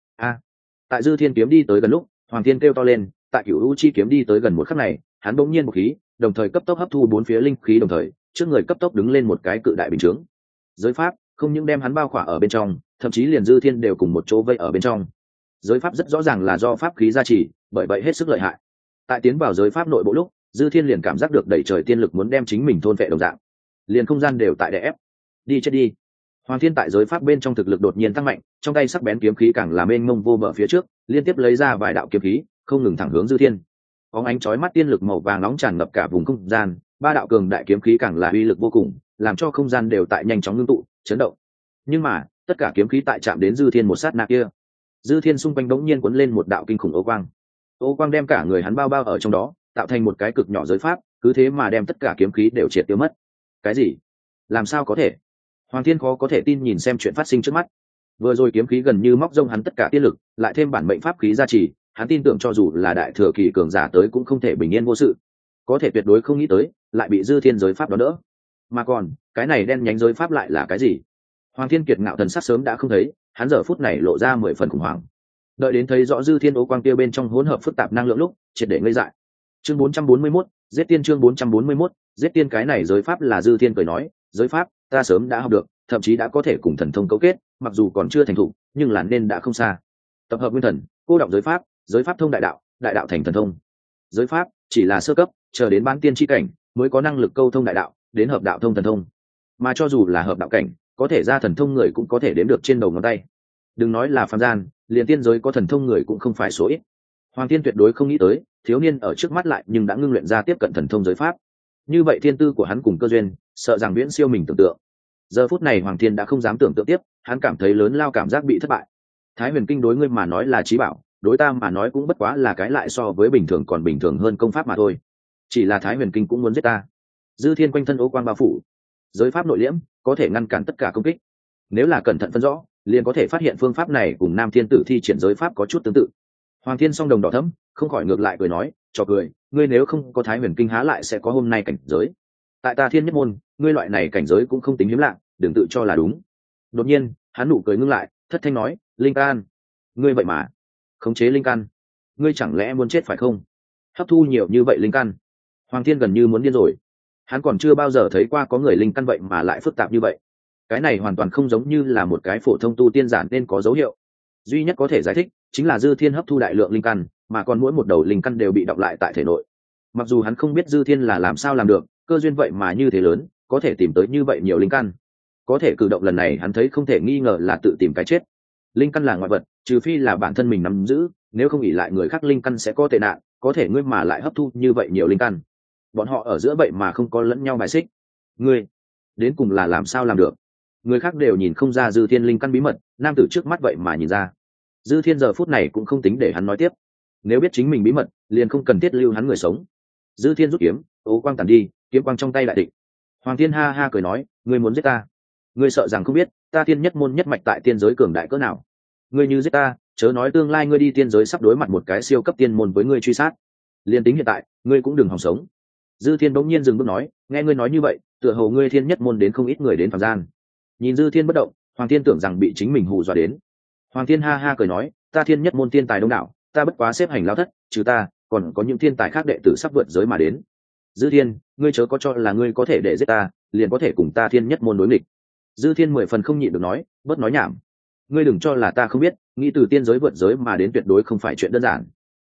Speaker 1: Tại Dư Thiên kiếm đi tới gần lúc, Hoàng Thiên kêu to lên, tại Cửu U chi kiếm đi tới gần một khắc này, hắn bỗng nhiên một khí, đồng thời cấp tốc hấp thu bốn phía linh khí, đồng thời trước người cấp tốc đứng lên một cái cự đại bình chướng. Giới pháp không những đem hắn bao khỏa ở bên trong, thậm chí liền Dư Thiên đều cùng một chỗ vây ở bên trong. Giới pháp rất rõ ràng là do pháp khí gia trì, bởi vậy hết sức lợi hại. Tại tiến vào giới pháp nội bộ lúc, Dư Thiên liền cảm giác được đẩy trời tiên lực muốn đem chính mình thôn vệ đồng dạng, liền không gian đều tại đè ép. Đi chết đi. Hoàng Thiên tại giới pháp bên trong thực lực đột nhiên tăng mạnh, trong tay sắc bén kiếm khí càng làm mênh mông vô bờ phía trước, liên tiếp lấy ra vài đạo kiếm khí, không ngừng thẳng hướng Dư Thiên. Bóng ánh chói mắt tiên lực màu vàng nóng tràn ngập cả vùng không gian, ba đạo cường đại kiếm khí càng là uy lực vô cùng, làm cho không gian đều tại nhanh chóng ngưng tụ, chấn động. Nhưng mà, tất cả kiếm khí tại chạm đến Dư Thiên một sát na kia, Dư Thiên xung quanh bỗng nhiên cuốn lên một đạo kinh khủng ô quang. Ô quang đem cả người hắn bao bao ở trong đó, tạo thành một cái cực nhỏ giới pháp, cứ thế mà đem tất cả kiếm khí đều triệt tiêu mất. Cái gì? Làm sao có thể? Hoàng Thiên khó có thể tin nhìn xem chuyện phát sinh trước mắt. Vừa rồi kiếm khí gần như móc rông hắn tất cả tiên lực, lại thêm bản mệnh pháp khí gia trì, hắn tin tưởng cho dù là đại thừa kỳ cường giả tới cũng không thể bình yên vô sự. Có thể tuyệt đối không nghĩ tới, lại bị Dư Thiên giới pháp đó đỡ. Mà còn, cái này đen nhánh giới pháp lại là cái gì? Hoàng Thiên kiệt ngạo thần sắc sớm đã không thấy, hắn giờ phút này lộ ra 10 phần khủng hoảng. Đợi đến thấy rõ Dư Thiên ố quang kia bên trong hỗn hợp phức tạp năng lượng lúc, triệt để ngây dại. Chương 441, giết tiên chương 441, giết tiên cái này giới pháp là Dư Thiên cười nói, giới pháp, ta sớm đã học được, thậm chí đã có thể cùng thần thông cấu kết, mặc dù còn chưa thành thục, nhưng là nên đã không xa. Tập hợp nguyên thần, cô động giới pháp thông đại đạo thành thần thông. Giới pháp chỉ là sơ cấp, chờ đến bán tiên chi cảnh mới có năng lực câu thông đại đạo, đến hợp đạo thông thần thông. Mà cho dù là hợp đạo cảnh, có thể ra thần thông người cũng có thể đếm được trên đầu ngón tay. Đừng nói là phàm gian, liền tiên giới có thần thông người cũng không phải số ít. Hoàng Thiên tuyệt đối không nghĩ tới, thiếu niên ở trước mắt lại nhưng đã ngưng luyện ra tiếp cận thần thông giới pháp. Như vậy thiên tư của hắn cùng cơ duyên, sợ rằng viễn siêu mình tưởng tượng. Giờ phút này Hoàng Thiên đã không dám tưởng tượng tiếp, hắn cảm thấy lớn lao cảm giác bị thất bại. Thái Huyền Kinh đối ngươi mà nói là chí bảo, đối ta mà nói cũng bất quá là cái lại so với bình thường còn bình thường hơn công pháp mà thôi. Chỉ là Thái Huyền Kinh cũng muốn giết ta. Dư Thiên quanh thân ố quang bao phủ, giới pháp nội liễm, có thể ngăn cản tất cả công kích. Nếu là cẩn thận phân rõ, liền có thể phát hiện phương pháp này cùng Nam Thiên Tử thi triển giới pháp có chút tương tự. Hoàng Thiên song đồng đỏ thẫm, không khỏi ngược lại cười nói, trò cười, ngươi nếu không có Thái Huyền Kinh há lại sẽ có hôm nay cảnh giới. Tại ta Thiên Nhất môn, ngươi loại này cảnh giới cũng không tính hiếm lạ, đừng tự cho là đúng. Đột nhiên, hắn nụ cười ngưng lại, thất thanh nói, linh can, ngươi vậy mà khống chế linh căn, ngươi chẳng lẽ muốn chết phải không? Hấp thu nhiều như vậy linh căn. Hoàng Thiên gần như muốn điên rồi. Hắn còn chưa bao giờ thấy qua có người linh căn vậy mà lại phức tạp như vậy. Cái này hoàn toàn không giống như là một cái phổ thông tu tiên giản nên có dấu hiệu. Duy nhất có thể giải thích chính là Dư Thiên hấp thu đại lượng linh căn, mà còn mỗi một đầu linh căn đều bị đọng lại tại thể nội. Mặc dù hắn không biết Dư Thiên là làm sao làm được, cơ duyên vậy mà như thế lớn, có thể tìm tới như vậy nhiều linh căn. Có thể cử động lần này hắn thấy không thể nghi ngờ là tự tìm cái chết. Linh căn là ngoại vật, trừ phi là bản thân mình nắm giữ, nếu không ỷ lại người khác linh căn sẽ có tệ nạn, có thể ngươi mà lại hấp thu như vậy nhiều linh căn. Bọn họ ở giữa vậy mà không có lẫn nhau bài xích. Ngươi đến cùng là làm sao làm được? Người khác đều nhìn không ra Dư Thiên linh căn bí mật, nam tử trước mắt vậy mà nhìn ra. Dư Thiên giờ phút này cũng không tính để hắn nói tiếp. Nếu biết chính mình bí mật, liền không cần thiết lưu hắn người sống. Dư Thiên rút kiếm, ố quang tàn đi, kiếm quang trong tay lại định. Hoàng Thiên ha ha cười nói, ngươi muốn giết ta? Ngươi sợ rằng không biết, ta Thiên Nhất môn nhất mạch tại tiên giới cường đại cỡ nào. Ngươi như giết ta, chớ nói tương lai ngươi đi tiên giới sắp đối mặt một cái siêu cấp tiên môn với ngươi truy sát. Liên tính hiện tại, ngươi cũng đừng hòng sống. Dư Thiên bỗng nhiên dừng bước nói, nghe ngươi nói như vậy, tựa hồ ngươi Thiên Nhất môn đến không ít người đến phàm gian. Nhìn Dư Thiên bất động, Hoàng Thiên tưởng rằng bị chính mình hù dọa đến. Hoàng Thiên ha ha cười nói, ta Thiên Nhất môn tiên tài đông đảo, ta bất quá xếp hành lao thất, trừ ta, còn có những thiên tài khác đệ tử sắp vượt giới mà đến. Dư Thiên, ngươi chớ có cho là ngươi có thể để giết ta, liền có thể cùng ta Thiên Nhất môn đối nghịch. Dư Thiên 10 phần không nhịn được nói, bớt nói nhảm. Ngươi đừng cho là ta không biết, nghĩ từ tiên giới vượt giới mà đến tuyệt đối không phải chuyện đơn giản.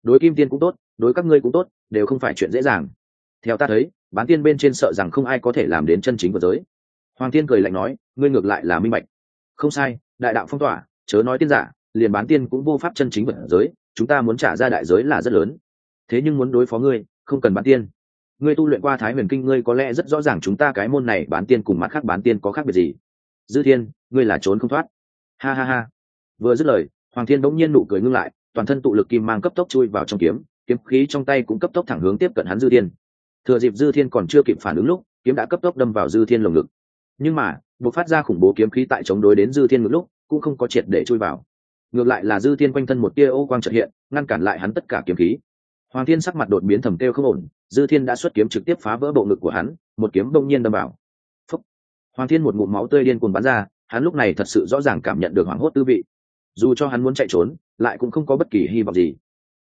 Speaker 1: đối kim tiên cũng tốt, đối các ngươi cũng tốt, đều không phải chuyện dễ dàng. Theo ta thấy, bán tiên bên trên sợ rằng không ai có thể làm đến chân chính vượt giới. Hoàng Thiên cười lạnh nói, ngươi ngược lại là minh bạch. Không sai, đại đạo phong tỏa, chớ nói tiên giả, liền bán tiên cũng vô pháp chân chính vượt giới, chúng ta muốn trả ra đại giới là rất lớn. Thế nhưng muốn đối phó ngươi, không cần bán tiên. Ngươi tu luyện qua Thái Huyền Kinh, ngươi có lẽ rất rõ ràng chúng ta cái môn này bán tiên cùng mặt khác bán tiên có khác biệt gì. Dư Thiên, ngươi là trốn không thoát. Ha ha ha. Vừa dứt lời, Hoàng Thiên bỗng nhiên nụ cười ngưng lại, toàn thân tụ lực kim mang cấp tốc chui vào trong kiếm, kiếm khí trong tay cũng cấp tốc thẳng hướng tiếp cận hắn Dư Thiên. Thừa dịp Dư Thiên còn chưa kịp phản ứng lúc, kiếm đã cấp tốc đâm vào Dư Thiên lồng ngực. Nhưng mà, bộc phát ra khủng bố kiếm khí tại chống đối đến Dư Thiên ngực lúc, cũng không có triệt để chui vào. Ngược lại là Dư Thiên quanh thân một tia ô quang chợt hiện, ngăn cản lại hắn tất cả kiếm khí. Hoàng Thiên sắc mặt đột biến, thầm kêu không ổn, Dư Thiên đã xuất kiếm trực tiếp phá vỡ bộ ngực của hắn, một kiếm bỗng nhiên đâm vào. Phúc! Hoàng Thiên một ngụm máu tươi điên cuồng bắn ra, hắn lúc này thật sự rõ ràng cảm nhận được hoảng hốt tư vị. Dù cho hắn muốn chạy trốn, lại cũng không có bất kỳ hy vọng gì.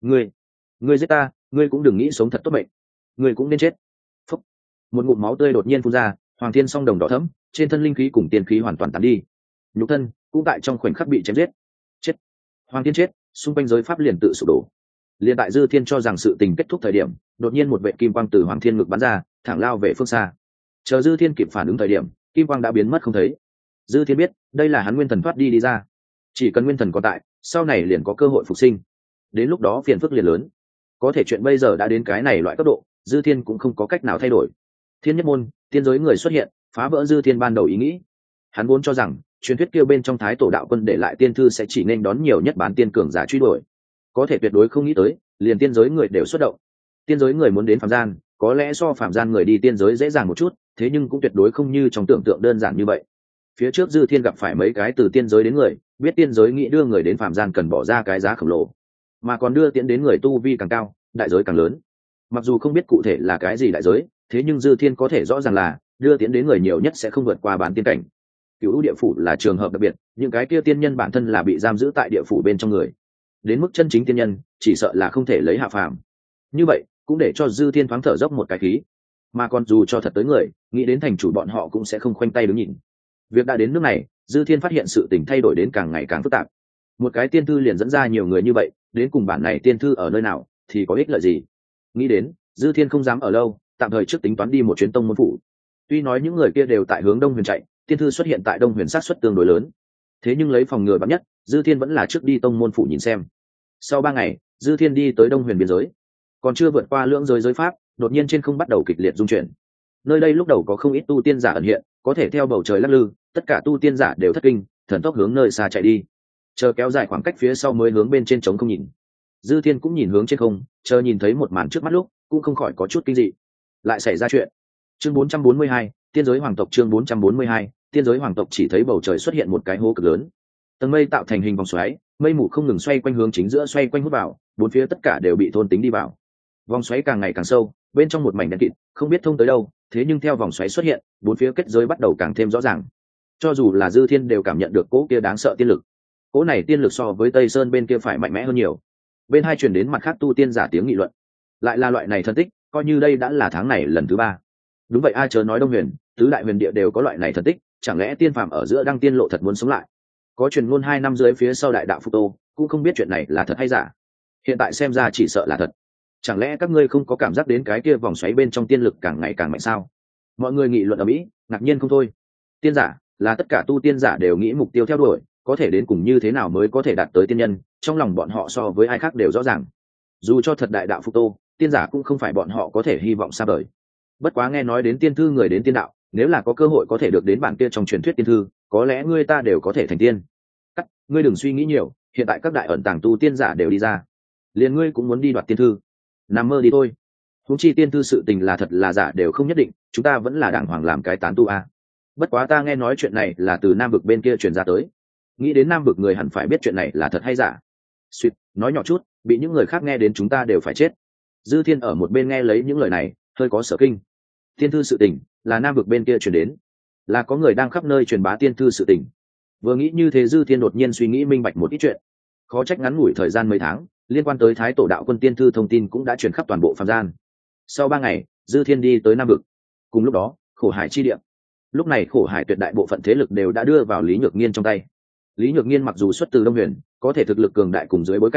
Speaker 1: Ngươi giết ta, ngươi cũng đừng nghĩ sống thật tốt mệnh, ngươi cũng nên chết. Phúc! Một ngụm máu tươi đột nhiên phun ra, Hoàng Thiên song đồng đỏ thẫm, trên thân linh khí cùng tiên khí hoàn toàn tán đi, nhục thân cũng tại trong khoảnh khắc bị chém giết. Chết! Hoàng Thiên chết, xung quanh giới pháp liền tự sụp đổ. Liên tại Dư Thiên cho rằng sự tình kết thúc thời điểm, đột nhiên một vệ kim quang từ Hoàng Thiên ngực bắn ra, thẳng lao về phương xa. Chờ Dư Thiên kịp phản ứng thời điểm, kim quang đã biến mất không thấy. Dư Thiên biết, đây là hắn nguyên thần thoát đi ra. Chỉ cần nguyên thần còn tại, sau này liền có cơ hội phục sinh. Đến lúc đó phiền phức liền lớn. Có thể chuyện bây giờ đã đến cái này loại cấp độ, Dư Thiên cũng không có cách nào thay đổi. Thiên Nhất Môn, tiên giới người xuất hiện, phá vỡ Dư Thiên ban đầu ý nghĩ. Hắn vốn cho rằng, truyền thuyết kia bên trong Thái Tổ đạo quân để lại tiên thư sẽ chỉ nên đón nhiều nhất bán tiên cường giả truy đuổi. Có thể tuyệt đối không nghĩ tới, liền tiên giới người đều xuất động. Tiên giới người muốn đến phàm gian, có lẽ so phàm gian người đi tiên giới dễ dàng một chút, thế nhưng cũng tuyệt đối không như trong tưởng tượng đơn giản như vậy. Phía trước Dư Thiên gặp phải mấy cái từ tiên giới đến người, biết tiên giới nghĩ đưa người đến phàm gian cần bỏ ra cái giá khổng lồ, mà còn đưa tiễn đến người tu vi càng cao, đại giới càng lớn. Mặc dù không biết cụ thể là cái gì đại giới, thế nhưng Dư Thiên có thể rõ ràng là đưa tiễn đến người nhiều nhất sẽ không vượt qua bán tiên cảnh. Cửu địa phủ là trường hợp đặc biệt, những cái kia tiên nhân bản thân là bị giam giữ tại địa phủ bên trong người, đến mức chân chính tiên nhân chỉ sợ là không thể lấy hạ phàm. Như vậy cũng để cho Dư Thiên thoáng thở dốc một cái khí, mà còn dù cho thật tới người, nghĩ đến thành chủ bọn họ cũng sẽ không khoanh tay đứng nhìn. Việc đã đến nước này, Dư Thiên phát hiện sự tình thay đổi đến càng ngày càng phức tạp. Một cái tiên thư liền dẫn ra nhiều người như vậy, đến cùng bản này tiên thư ở nơi nào thì có ích lợi gì? Nghĩ đến, Dư Thiên không dám ở lâu, tạm thời trước tính toán đi một chuyến tông môn phủ. Tuy nói những người kia đều tại hướng Đông Huyền chạy, tiên thư xuất hiện tại Đông Huyền sát suất tương đối lớn. Thế nhưng lấy phòng ngừa vạn nhất, Dư Thiên vẫn là trước đi tông môn phủ nhìn xem. Sau 3 ngày, Dư Thiên đi tới Đông Huyền biên giới, còn chưa vượt qua lưỡng giới pháp, đột nhiên trên không bắt đầu kịch liệt rung chuyển. Nơi đây lúc đầu có không ít tu tiên giả ẩn hiện, có thể theo bầu trời lắc lư, tất cả tu tiên giả đều thất kinh, thần tốc hướng nơi xa chạy đi. Chờ kéo dài khoảng cách phía sau mới hướng bên trên trống không nhìn. Dư Thiên cũng nhìn hướng trên không, chờ nhìn thấy một màn trước mắt lúc, cũng không khỏi có chút kinh dị. Lại xảy ra chuyện. Chương 442, tiên giới hoàng tộc. Chương 442, tiên giới hoàng tộc. Chỉ thấy bầu trời xuất hiện một cái hố cực lớn, tầng mây tạo thành hình vòng xoáy, mây mù không ngừng xoay quanh hướng chính giữa xoay quanh hút vào, bốn phía tất cả đều bị thôn tính đi vào. Vòng xoáy càng ngày càng sâu, bên trong một mảnh đen kịt, không biết thông tới đâu, thế nhưng theo vòng xoáy xuất hiện, bốn phía kết giới bắt đầu càng thêm rõ ràng. Cho dù là Dư Thiên đều cảm nhận được cỗ kia đáng sợ tiên lực. Cỗ này tiên lực so với Tây Sơn bên kia phải mạnh mẽ hơn nhiều. Bên hai truyền đến mặt khác tu tiên giả tiếng nghị luận. Lại là loại này thân tích, coi như đây đã là tháng này lần thứ 3. Đúng vậy, ai chớ nói Đông Huyền, tứ đại huyền địa đều có loại này thân tích, chẳng lẽ tiên phàm ở giữa đăng tiên lộ thật muốn sống lại? Có truyền ngôn 2 năm dưới phía sau đại đạo Phục Tô, cũng không biết chuyện này là thật hay giả. Hiện tại xem ra chỉ sợ là thật. Chẳng lẽ các ngươi không có cảm giác đến cái kia vòng xoáy bên trong tiên lực càng ngày càng mạnh sao? Mọi người nghị luận ở mỹ, ngạc nhiên không thôi. Tiên giả là tất cả tu tiên giả đều nghĩ mục tiêu theo đuổi, có thể đến cùng như thế nào mới có thể đạt tới tiên nhân, trong lòng bọn họ so với ai khác đều rõ ràng. Dù cho thật đại đạo Phục Tô, tiên giả cũng không phải bọn họ có thể hy vọng xa vời. Bất quá nghe nói đến tiên thư người đến tiên đạo, nếu là có cơ hội có thể được đến bản kia trong truyền thuyết tiên thư, có lẽ ngươi ta đều có thể thành tiên. Ngươi đừng suy nghĩ nhiều, hiện tại các đại ẩn tàng tu tiên giả đều đi ra, liền ngươi cũng muốn đi đoạt tiên thư, nằm mơ đi thôi. Huống chi tiên thư sự tình là thật là giả đều không nhất định, chúng ta vẫn là đàng hoàng làm cái tán tu a. Bất quá ta nghe nói chuyện này là từ Nam vực bên kia truyền ra tới, nghĩ đến Nam vực người hẳn phải biết chuyện này là thật hay giả. Suýt, nói nhỏ chút, bị những người khác nghe đến chúng ta đều phải chết. Dư Thiên ở một bên nghe lấy những lời này, hơi có sở kinh. Tiên thư sự tình là Nam vực bên kia truyền đến, là có người đang khắp nơi truyền bá tiên thư sự tình. Vừa nghĩ như thế, Dư Thiên đột nhiên suy nghĩ minh bạch một ít chuyện. Khó trách ngắn ngủi thời gian mấy tháng, liên quan tới Thái Tổ đạo quân tiên thư thông tin cũng đã truyền khắp toàn bộ phàm gian. Sau 3 ngày, Dư Thiên đi tới Nam vực. Cùng lúc đó, Khổ Hải chi địa. Lúc này Khổ Hải tuyệt đại bộ phận thế lực đều đã đưa vào Lý Nhược Nghiên trong tay. Lý Nhược Nghiên mặc dù xuất từ Đông Huyền, có thể thực lực cường đại cùng dưới bối cảnh,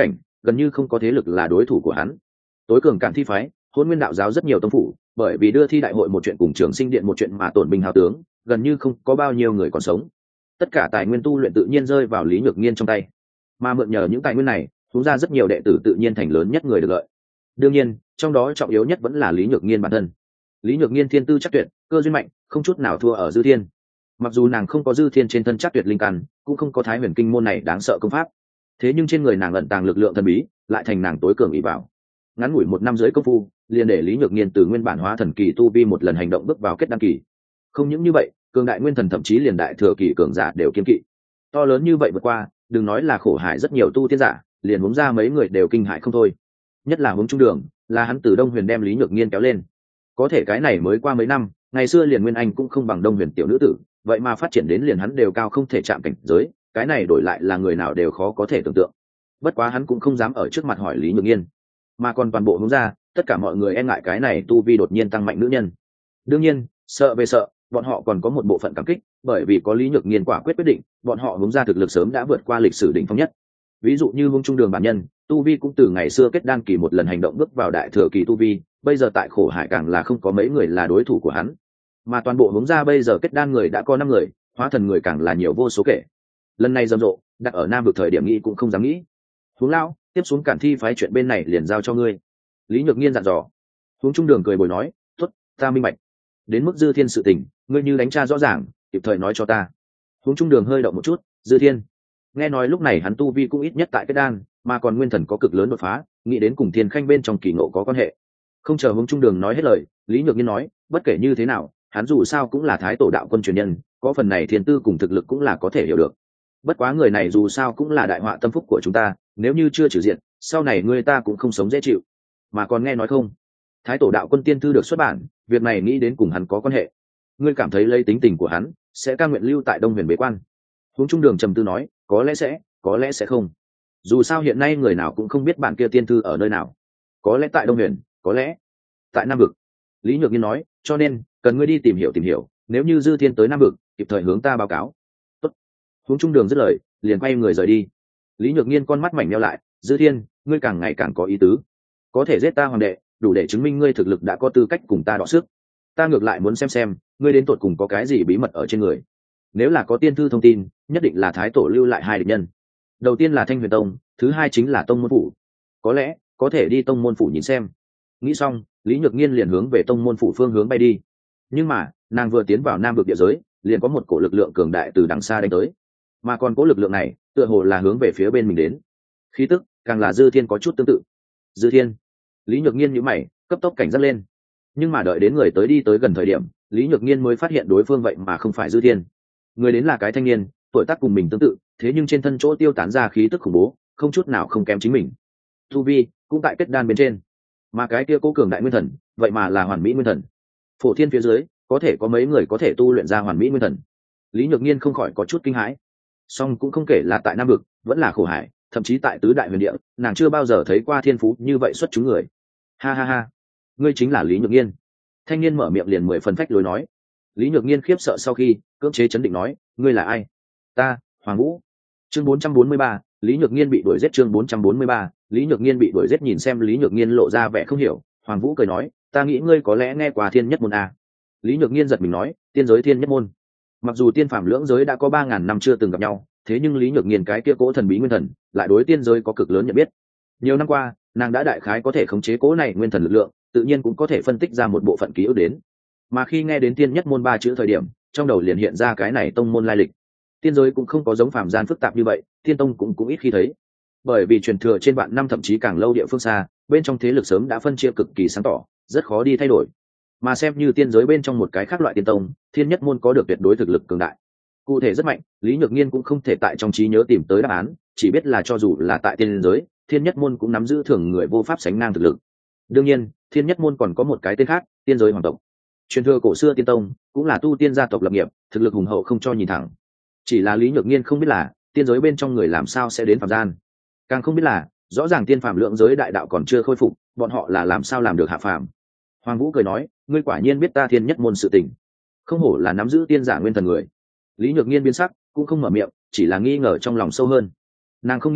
Speaker 1: gần như không có thế lực là đối thủ của hắn. Tối cường Cản Thi phái, Hỗn Nguyên đạo giáo rất nhiều tông phủ, bởi vì đưa thi đại hội một chuyện cùng Trường Sinh điện một chuyện mà tổn binh hao tướng, gần như không có bao nhiêu người còn sống. Tất cả tài nguyên tu luyện tự nhiên rơi vào Lý Nhược Nghiên trong tay, mà mượn nhờ những tài nguyên này, chúng ra rất nhiều đệ tử tự nhiên thành lớn nhất người được lợi. Đương nhiên, trong đó trọng yếu nhất vẫn là Lý Nhược Nghiên bản thân. Lý Nhược Nghiên thiên tư chắc tuyệt, cơ duyên mạnh, không chút nào thua ở Dư Thiên. Mặc dù nàng không có Dư Thiên trên thân chắc tuyệt linh căn, cũng không có Thái Huyền kinh môn này đáng sợ công pháp, thế nhưng trên người nàng ẩn tàng lực lượng thần bí, lại thành nàng tối cường ỷ bảo. Ngắn ngủi 1 năm rưỡi công phu, liền để Lý Nhược Nghiên từ nguyên bản hóa thần kỳ tu vi một lần hành động bước vào kết đăng kỳ. Không những như vậy, cường đại nguyên thần thậm chí liền đại thừa kỳ cường giả đều kiên kỵ. To lớn như vậy vượt qua, đừng nói là khổ hại rất nhiều tu tiên giả, liền hướng ra mấy người đều kinh hại không thôi. Nhất là hướng trung đường, là hắn từ Đông Huyền đem Lý Nhược Nghiên kéo lên. Có thể cái này mới qua mấy năm, ngày xưa liền Nguyên Anh cũng không bằng Đông Huyền tiểu nữ tử, vậy mà phát triển đến liền hắn đều cao không thể chạm cảnh giới, cái này đổi lại là người nào đều khó có thể tưởng tượng. Bất quá hắn cũng không dám ở trước mặt hỏi Lý Nhược Nghiên, mà còn toàn bộ hướng ra, tất cả mọi người e ngại cái này tu vi đột nhiên tăng mạnh nữ nhân. Đương nhiên, sợ về sợ, bọn họ còn có một bộ phận cảm kích, bởi vì có Lý Nhược Nghiên quả quyết định, bọn họ hướng ra thực lực sớm đã vượt qua lịch sử đỉnh phong nhất. Ví dụ như Vương Trung Đường bản nhân, tu vi cũng từ ngày xưa kết đan kỳ một lần hành động bước vào đại thừa kỳ tu vi, bây giờ tại khổ hải càng là không có mấy người là đối thủ của hắn. Mà toàn bộ hướng ra bây giờ kết đan người đã có 5 người, hóa thần người càng là nhiều vô số kể. Lần này rầm rộ, đặt ở Nam vực thời điểm nghĩ cũng không dám nghĩ. Hướng lão, tiếp xuống Cản Thi phái chuyện bên này liền giao cho ngươi. Lý Nhược Nghiên dặn dò. Hướng Trung Đường cười bồi nói, tốt, ta minh bạch. Đến mức Dư Thiên sự tình, ngươi như đánh tra rõ ràng, kịp thời nói cho ta. Hướng Trung Đường hơi động một chút, Dư Thiên. Nghe nói lúc này hắn tu vi cũng ít nhất tại kết đan, mà còn nguyên thần có cực lớn đột phá, nghĩ đến cùng Thiên Khanh bên trong kỳ ngộ có quan hệ. Không chờ Hướng Trung Đường nói hết lời, Lý Nhược Nghiên nói, bất kể như thế nào, hắn dù sao cũng là Thái Tổ đạo quân truyền nhân, có phần này thiên tư cùng thực lực cũng là có thể hiểu được. Bất quá người này dù sao cũng là đại họa tâm phúc của chúng ta, nếu như chưa trừ diện, sau này người ta cũng không sống dễ chịu. Mà còn nghe nói không, Thái Tổ đạo quân tiên thư được xuất bản, việc này nghĩ đến cùng hắn có quan hệ. Ngươi cảm thấy lấy tính tình của hắn, sẽ cam nguyện lưu tại Đông Huyền bế quan? Hướng Trung Đường trầm tư nói, có lẽ sẽ, có lẽ sẽ không. Dù sao hiện nay người nào cũng không biết bản kia tiên thư ở nơi nào. Có lẽ tại Đông Huyền, có lẽ tại Nam vực. Lý Nhược Nghiên nói, cho nên cần ngươi đi tìm hiểu, nếu như Dư Thiên tới Nam vực, kịp thời hướng ta báo cáo. Tốt. Hướng Trung Đường dứt lời, liền quay người rời đi. Lý Nhược Nghiên con mắt mảnh nheo lại, Dư Thiên, ngươi càng ngày càng có ý tứ, có thể giết ta hoàng đệ, đủ để chứng minh ngươi thực lực đã có tư cách cùng ta đọ sức. Ta ngược lại muốn xem ngươi đến tột cùng có cái gì bí mật ở trên người. Nếu là có tiên thư thông tin, nhất định là Thái Tổ lưu lại 2 địch nhân. Đầu tiên là Thanh Huyền Tông, thứ 2 chính là Tông môn phủ. Có lẽ có thể đi Tông môn phủ nhìn xem. Nghĩ xong, Lý Nhược Nghiên liền hướng về Tông môn phủ phương hướng bay đi. Nhưng mà nàng vừa tiến vào Nam vực địa giới, liền có một cổ lực lượng cường đại từ đằng xa đánh tới, mà còn cổ lực lượng này tựa hồ là hướng về phía bên mình đến. Khí tức càng là Dư Thiên có chút tương tự. Dư Thiên. Lý Nhược Nghiên nhíu mày, cấp tốc cảnh giác lên. Nhưng mà đợi đến người tới đi tới gần thời điểm, Lý Nhược Nghiên mới phát hiện đối phương vậy mà không phải Dư Thiên. Người đến là cái thanh niên, tuổi tác cùng mình tương tự, thế nhưng trên thân chỗ tiêu tán ra khí tức khủng bố, không chút nào không kém chính mình. Tu vi cũng tại kết đan bên trên, mà cái kia cố cường đại nguyên thần, vậy mà là hoàn mỹ nguyên thần. Phổ thiên phía dưới, có thể có mấy người có thể tu luyện ra hoàn mỹ nguyên thần. Lý Nhược Nghiên không khỏi có chút kinh hãi. Song cũng không kể là tại Nam vực, vẫn là khổ hải, thậm chí tại tứ đại huyền địa, nàng chưa bao giờ thấy qua thiên phú như vậy xuất chúng người. Ha ha ha, ngươi chính là Lý Nhược Nghiên. Thanh niên mở miệng liền 10 phần phách lối nói. Lý Nhược Nghiên khiếp sợ sau khi cưỡng chế chấn định nói, ngươi là ai? Ta, Hoàng Vũ. Chương 443, Lý Nhược Nghiên bị đuổi giết. Chương 443, Lý Nhược Nghiên bị đuổi giết. Nhìn xem Lý Nhược Nghiên lộ ra vẻ không hiểu, Hoàng Vũ cười nói, ta nghĩ ngươi có lẽ nghe qua Thiên Nhất môn à. Lý Nhược Nghiên giật mình nói, tiên giới Thiên Nhất môn. Mặc dù tiên phàm lưỡng giới đã có 3000 năm chưa từng gặp nhau, thế nhưng Lý Nhược Nghiên cái kia cố thần bí nguyên thần, lại đối tiên giới có cực lớn nhận biết. Nhiều năm qua, nàng đã đại khái có thể khống chế cố này nguyên thần lực lượng, tự nhiên cũng có thể phân tích ra một bộ phận ký ức đến. Mà khi nghe đến Tiên Nhất môn 3 chữ thời điểm, trong đầu liền hiện ra cái này tông môn lai lịch. Tiên giới cũng không có giống phàm gian phức tạp như vậy, Tiên tông cũng ít khi thấy. Bởi vì truyền thừa trên vạn năm thậm chí càng lâu địa phương xa, bên trong thế lực sớm đã phân chia cực kỳ sáng tỏ, rất khó đi thay đổi. Mà xem như tiên giới bên trong một cái khác loại tiên tông, Thiên Nhất môn có được tuyệt đối thực lực cường đại. Cụ thể rất mạnh, Lý Nhược Nghiên cũng không thể tại trong trí nhớ tìm tới đáp án, chỉ biết là cho dù là tại tiên giới, Thiên Nhất môn cũng nắm giữ thường người vô pháp sánh ngang thực lực. Đương nhiên, Thiên Nhất môn còn có một cái tên khác, Tiên giới hoàng tộc. Truyền thừa cổ xưa tiên tông, cũng là tu tiên gia tộc lập nghiệp, thực lực hùng hậu không cho nhìn thẳng. Chỉ là Lý Nhược Nghiên không biết là, tiên giới bên trong người làm sao sẽ đến phàm gian. Càng không biết là, rõ ràng tiên phàm lượng giới đại đạo còn chưa khôi phục, bọn họ là làm sao làm được hạ phàm. Hoàng Vũ cười nói, ngươi quả nhiên biết ta Thiên Nhất môn sự tình, không hổ là nắm giữ tiên giả nguyên thần người. Lý Nhược Nghiên biến sắc, cũng không mở miệng, chỉ là nghi ngờ trong lòng sâu hơn. Nàng không nghĩ tới,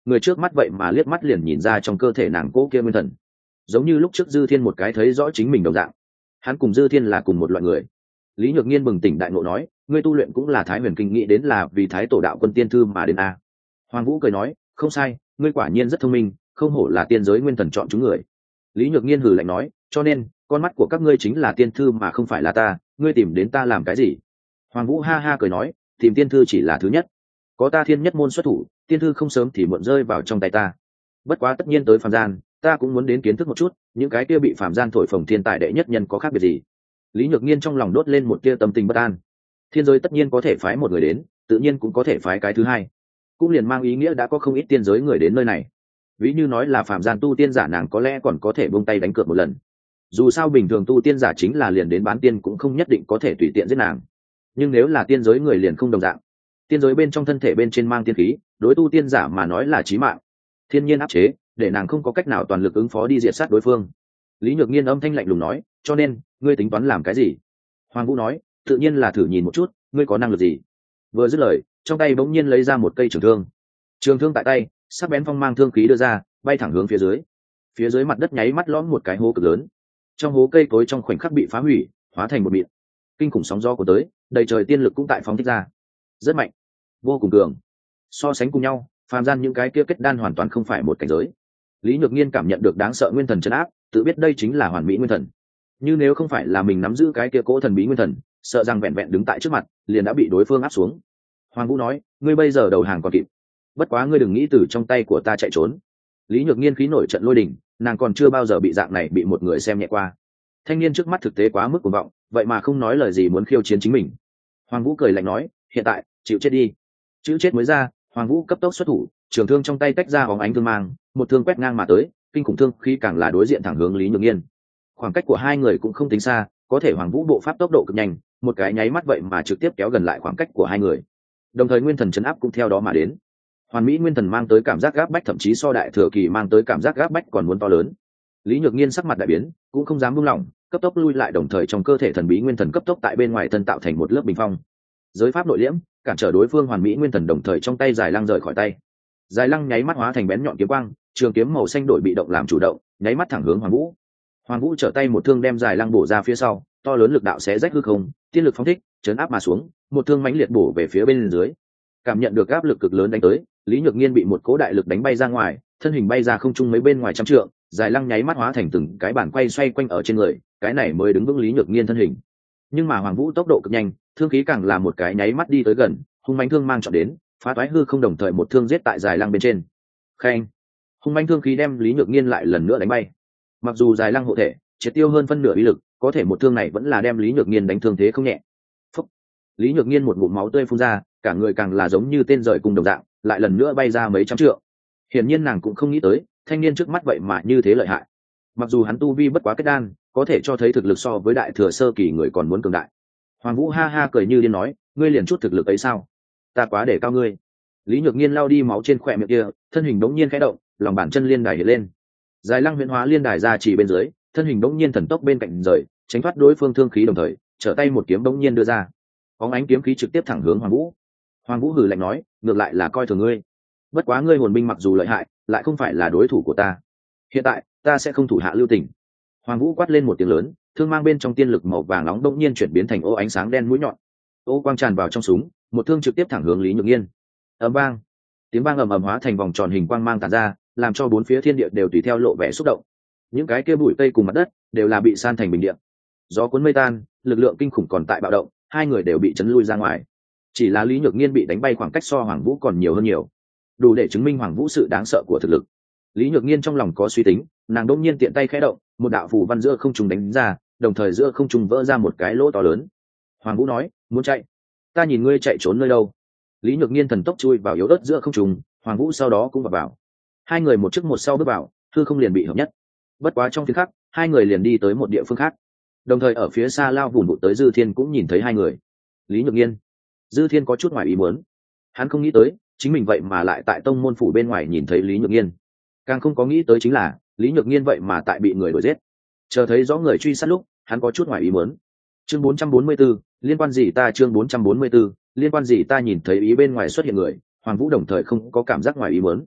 Speaker 1: người trước mắt vậy mà liếc mắt liền nhìn ra trong cơ thể nàng cỗ kia nguyên thần, giống như lúc trước Dư Thiên một cái thấy rõ chính mình đồng dạng. Hắn cùng Dư Thiên là cùng một loại người. Lý Nhược Nghiên bừng tỉnh đại ngộ nói, ngươi tu luyện cũng là Thái Huyền Kinh, nghĩ đến là vì Thái Tổ đạo quân tiên thư mà đến a. Hoàng Vũ cười nói, không sai, ngươi quả nhiên rất thông minh, không hổ là tiên giới nguyên thần chọn chúng người. Lý Nhược Nghiên hừ lạnh nói, cho nên con mắt của các ngươi chính là tiên thư mà không phải là ta, ngươi tìm đến ta làm cái gì? Hoàng Vũ ha ha cười nói, tìm tiên thư chỉ là thứ nhất, có ta thiên nhất môn xuất thủ, tiên thư không sớm thì muộn rơi vào trong tay ta. Bất quá tất nhiên tới phàm gian, ta cũng muốn đến kiến thức một chút những cái kia bị phàm gian thổi phồng thiên tài đệ nhất nhân có khác biệt gì. Lý Nhược Nghiên trong lòng đốt lên một tia tâm tình bất an. Thiên giới tất nhiên có thể phái một người đến, tự nhiên cũng có thể phái cái thứ hai, cũng liền mang ý nghĩa đã có không ít tiên giới người đến nơi này. Ví như nói là phàm gian tu tiên giả, nàng có lẽ còn có thể buông tay đánh cược một lần. Dù sao bình thường tu tiên giả chính là liền đến bán tiên cũng không nhất định có thể tùy tiện giết nàng, nhưng nếu là tiên giới người liền không đồng dạng. Tiên giới bên trong thân thể bên trên mang tiên khí, đối tu tiên giả mà nói là chí mạng, thiên nhiên áp chế, để nàng không có cách nào toàn lực ứng phó đi diệt sát đối phương. Lý Nhược Nghiên âm thanh lạnh lùng nói, cho nên ngươi tính toán làm cái gì? Hoàng Vũ nói, tự nhiên là thử nhìn một chút ngươi có năng lực gì. Vừa dứt lời, trong tay bỗng nhiên lấy ra một cây trường thương. Trường thương tại tay, sắc bén phong mang thương khí đưa ra, bay thẳng hướng phía dưới. Phía dưới mặt đất nháy mắt lõm một cái hố cực lớn. Trong hố cây cối trong khoảnh khắc bị phá hủy, hóa thành một mịn. Kinh khủng sóng gió của tới, đầy trời tiên lực cũng tại phóng thích ra. Rất mạnh, vô cùng cường. So sánh cùng nhau, phàm gian những cái kia kết đan hoàn toàn không phải một cảnh giới. Lý Nhược Nghiên cảm nhận được đáng sợ nguyên thần trấn áp, tự biết đây chính là hoàn mỹ nguyên thần. Như nếu không phải là mình nắm giữ cái kia cỗ thần bí nguyên thần, sợ rằng vẹn vẹn đứng tại trước mặt liền đã bị đối phương áp xuống. Hoàng Vũ nói, ngươi bây giờ đầu hàng còn kịp, bất quá ngươi đừng nghĩ từ trong tay của ta chạy trốn. Lý Nhược Nghiên khí nổi trận lôi đình, nàng còn chưa bao giờ bị dạng này bị một người xem nhẹ qua. Thanh niên trước mắt thực tế quá mức cuồng vọng, vậy mà không nói lời gì muốn khiêu chiến chính mình. Hoàng Vũ cười lạnh nói, hiện tại chịu chết đi. Chữ chết mới ra, Hoàng Vũ cấp tốc xuất thủ, trường thương trong tay tách ra bóng ánh thương mang, một thương quét ngang mà tới, kinh khủng thương khi càng là đối diện thẳng hướng Lý Nhược Nghiên. Khoảng cách của hai người cũng không tính xa, có thể Hoàng Vũ bộ pháp tốc độ cực nhanh, một cái nháy mắt vậy mà trực tiếp kéo gần lại khoảng cách của hai người. Đồng thời nguyên thần chấn áp cũng theo đó mà đến. Hoàn mỹ nguyên thần mang tới cảm giác gáp bách, thậm chí so đại thừa kỳ mang tới cảm giác gáp bách còn muốn to lớn. Lý Nhược Nghiên sắc mặt đại biến, cũng không dám buông lỏng, cấp tốc lui lại, đồng thời trong cơ thể thần bí nguyên thần cấp tốc tại bên ngoài thân tạo thành một lớp bình phong. Giới pháp nội liễm, cản trở đối phương hoàn mỹ nguyên thần, đồng thời trong tay dài lăng rời khỏi tay. Dài lăng nháy mắt hóa thành bén nhọn kiếm quang, trường kiếm màu xanh đổi bị động làm chủ động, nháy mắt thẳng hướng Hoàng Vũ. Hoàng Vũ trở tay một thương đem dài lăng bổ ra phía sau, to lớn lực đạo xé rách hư không, tiên lực phóng thích, chấn áp mà xuống, một thương mãnh liệt bổ về phía bên dưới. Cảm nhận được áp lực cực lớn đánh tới, Lý Nhược Nghiên bị một cỗ đại lực đánh bay ra ngoài, thân hình bay ra không trung mấy bên ngoài trăm trượng, dài lăng nháy mắt hóa thành từng cái bản quay xoay quanh ở trên người, cái này mới đứng vững Lý Nhược Nghiên thân hình. Nhưng mà Hoàng Vũ tốc độ cực nhanh, thương khí càng là một cái nháy mắt đi tới gần, hung mãnh thương mang chọn đến, phá toái hư không, đồng thời một thương giết tại dài lăng bên trên. Khen, hung mãnh thương khí đem Lý Nhược Nghiên lại lần nữa đánh bay. Mặc dù dài lăng hộ thể, triệt tiêu hơn phân nửa uy lực, có thể một thương này vẫn là đem Lý Nhược Nghiên đánh thương thế không nhẹ. Phúc. Lý Nhược Nghiên một ngụm máu tươi phun ra, cả người càng là giống như tên rời cùng đồng dạng, lại lần nữa bay ra mấy trăm trượng. Hiển nhiên nàng cũng không nghĩ tới, thanh niên trước mắt vậy mà như thế lợi hại. Mặc dù hắn tu vi bất quá kết đan, có thể cho thấy thực lực so với đại thừa sơ kỳ người còn muốn cường đại. Hoàng Vũ ha ha cười như điên nói, ngươi liền chút thực lực ấy sao? Ta quá để cao ngươi. Lý Nhược Nghiên lau đi máu trên khóe miệng kia, thân hình đống nhiên khẽ động, lòng bàn chân liên đài hiện lên. Dài lăng huyễn hóa liên đài ra chỉ bên dưới, thân hình đống nhiên thần tốc bên cạnh rời, tránh thoát đối phương thương khí, đồng thời trở tay một kiếm đống nhiên đưa ra. Bóng ánh kiếm khí trực tiếp thẳng hướng Hoàng Vũ. Hoàng Vũ hừ lạnh nói, ngược lại là coi thường ngươi. Bất quá ngươi hồn binh mặc dù lợi hại, lại không phải là đối thủ của ta. Hiện tại, ta sẽ không thủ hạ lưu tình. Hoàng Vũ quát lên một tiếng lớn, thương mang bên trong tiên lực màu vàng nóng đột nhiên chuyển biến thành ô ánh sáng đen mũi nhọn. Ô quang tràn vào trong súng, một thương trực tiếp thẳng hướng Lý Nhược Nghiên. Ầm vang, tiếng vang ầm ầm hóa thành vòng tròn hình quang mang tản ra, làm cho bốn phía thiên địa đều tùy theo lộ vẻ xúc động. Những cái kia bụi cây cùng mặt đất đều là bị san thành bình địa. Gió cuốn mây tan, lực lượng kinh khủng còn tại bạo động, hai người đều bị chấn lui ra ngoài. Chỉ là Lý Nhược Nghiên bị đánh bay khoảng cách so Hoàng Vũ còn nhiều hơn nhiều, đủ để chứng minh Hoàng Vũ sự đáng sợ của thực lực. Lý Nhược Nghiên trong lòng có suy tính, nàng đột nhiên tiện tay khẽ động, một đạo phù văn giữa không trung đánh ra, đồng thời giữa không trung vỡ ra một cái lỗ to lớn. Hoàng Vũ nói, muốn chạy? Ta nhìn ngươi chạy trốn nơi đâu? Lý Nhược Nghiên thần tốc chui vào yếu ớt giữa không trung, Hoàng Vũ sau đó cũng vào. Hai người một trước một sau bước vào, hư không liền bị hợp nhất. Bất quá trong phiên khắc, hai người liền đi tới một địa phương khác. Đồng thời ở phía xa lao vùn vụt tới Dư Thiên cũng nhìn thấy hai người. Lý Nhược Nghiên. Dư Thiên có chút ngoài ý muốn. Hắn không nghĩ tới, chính mình vậy mà lại tại tông môn phủ bên ngoài nhìn thấy Lý Nhược Nghiên. Càng không có nghĩ tới chính là, Lý Nhược Nghiên vậy mà tại bị người đuổi giết. Chờ thấy rõ người truy sát lúc, hắn có chút ngoài ý muốn. Chương 444, liên quan gì ta? Chương 444, liên quan gì ta? Nhìn thấy ý bên ngoài xuất hiện người, Hoàng Vũ đồng thời không có cảm giác ngoài ý muốn.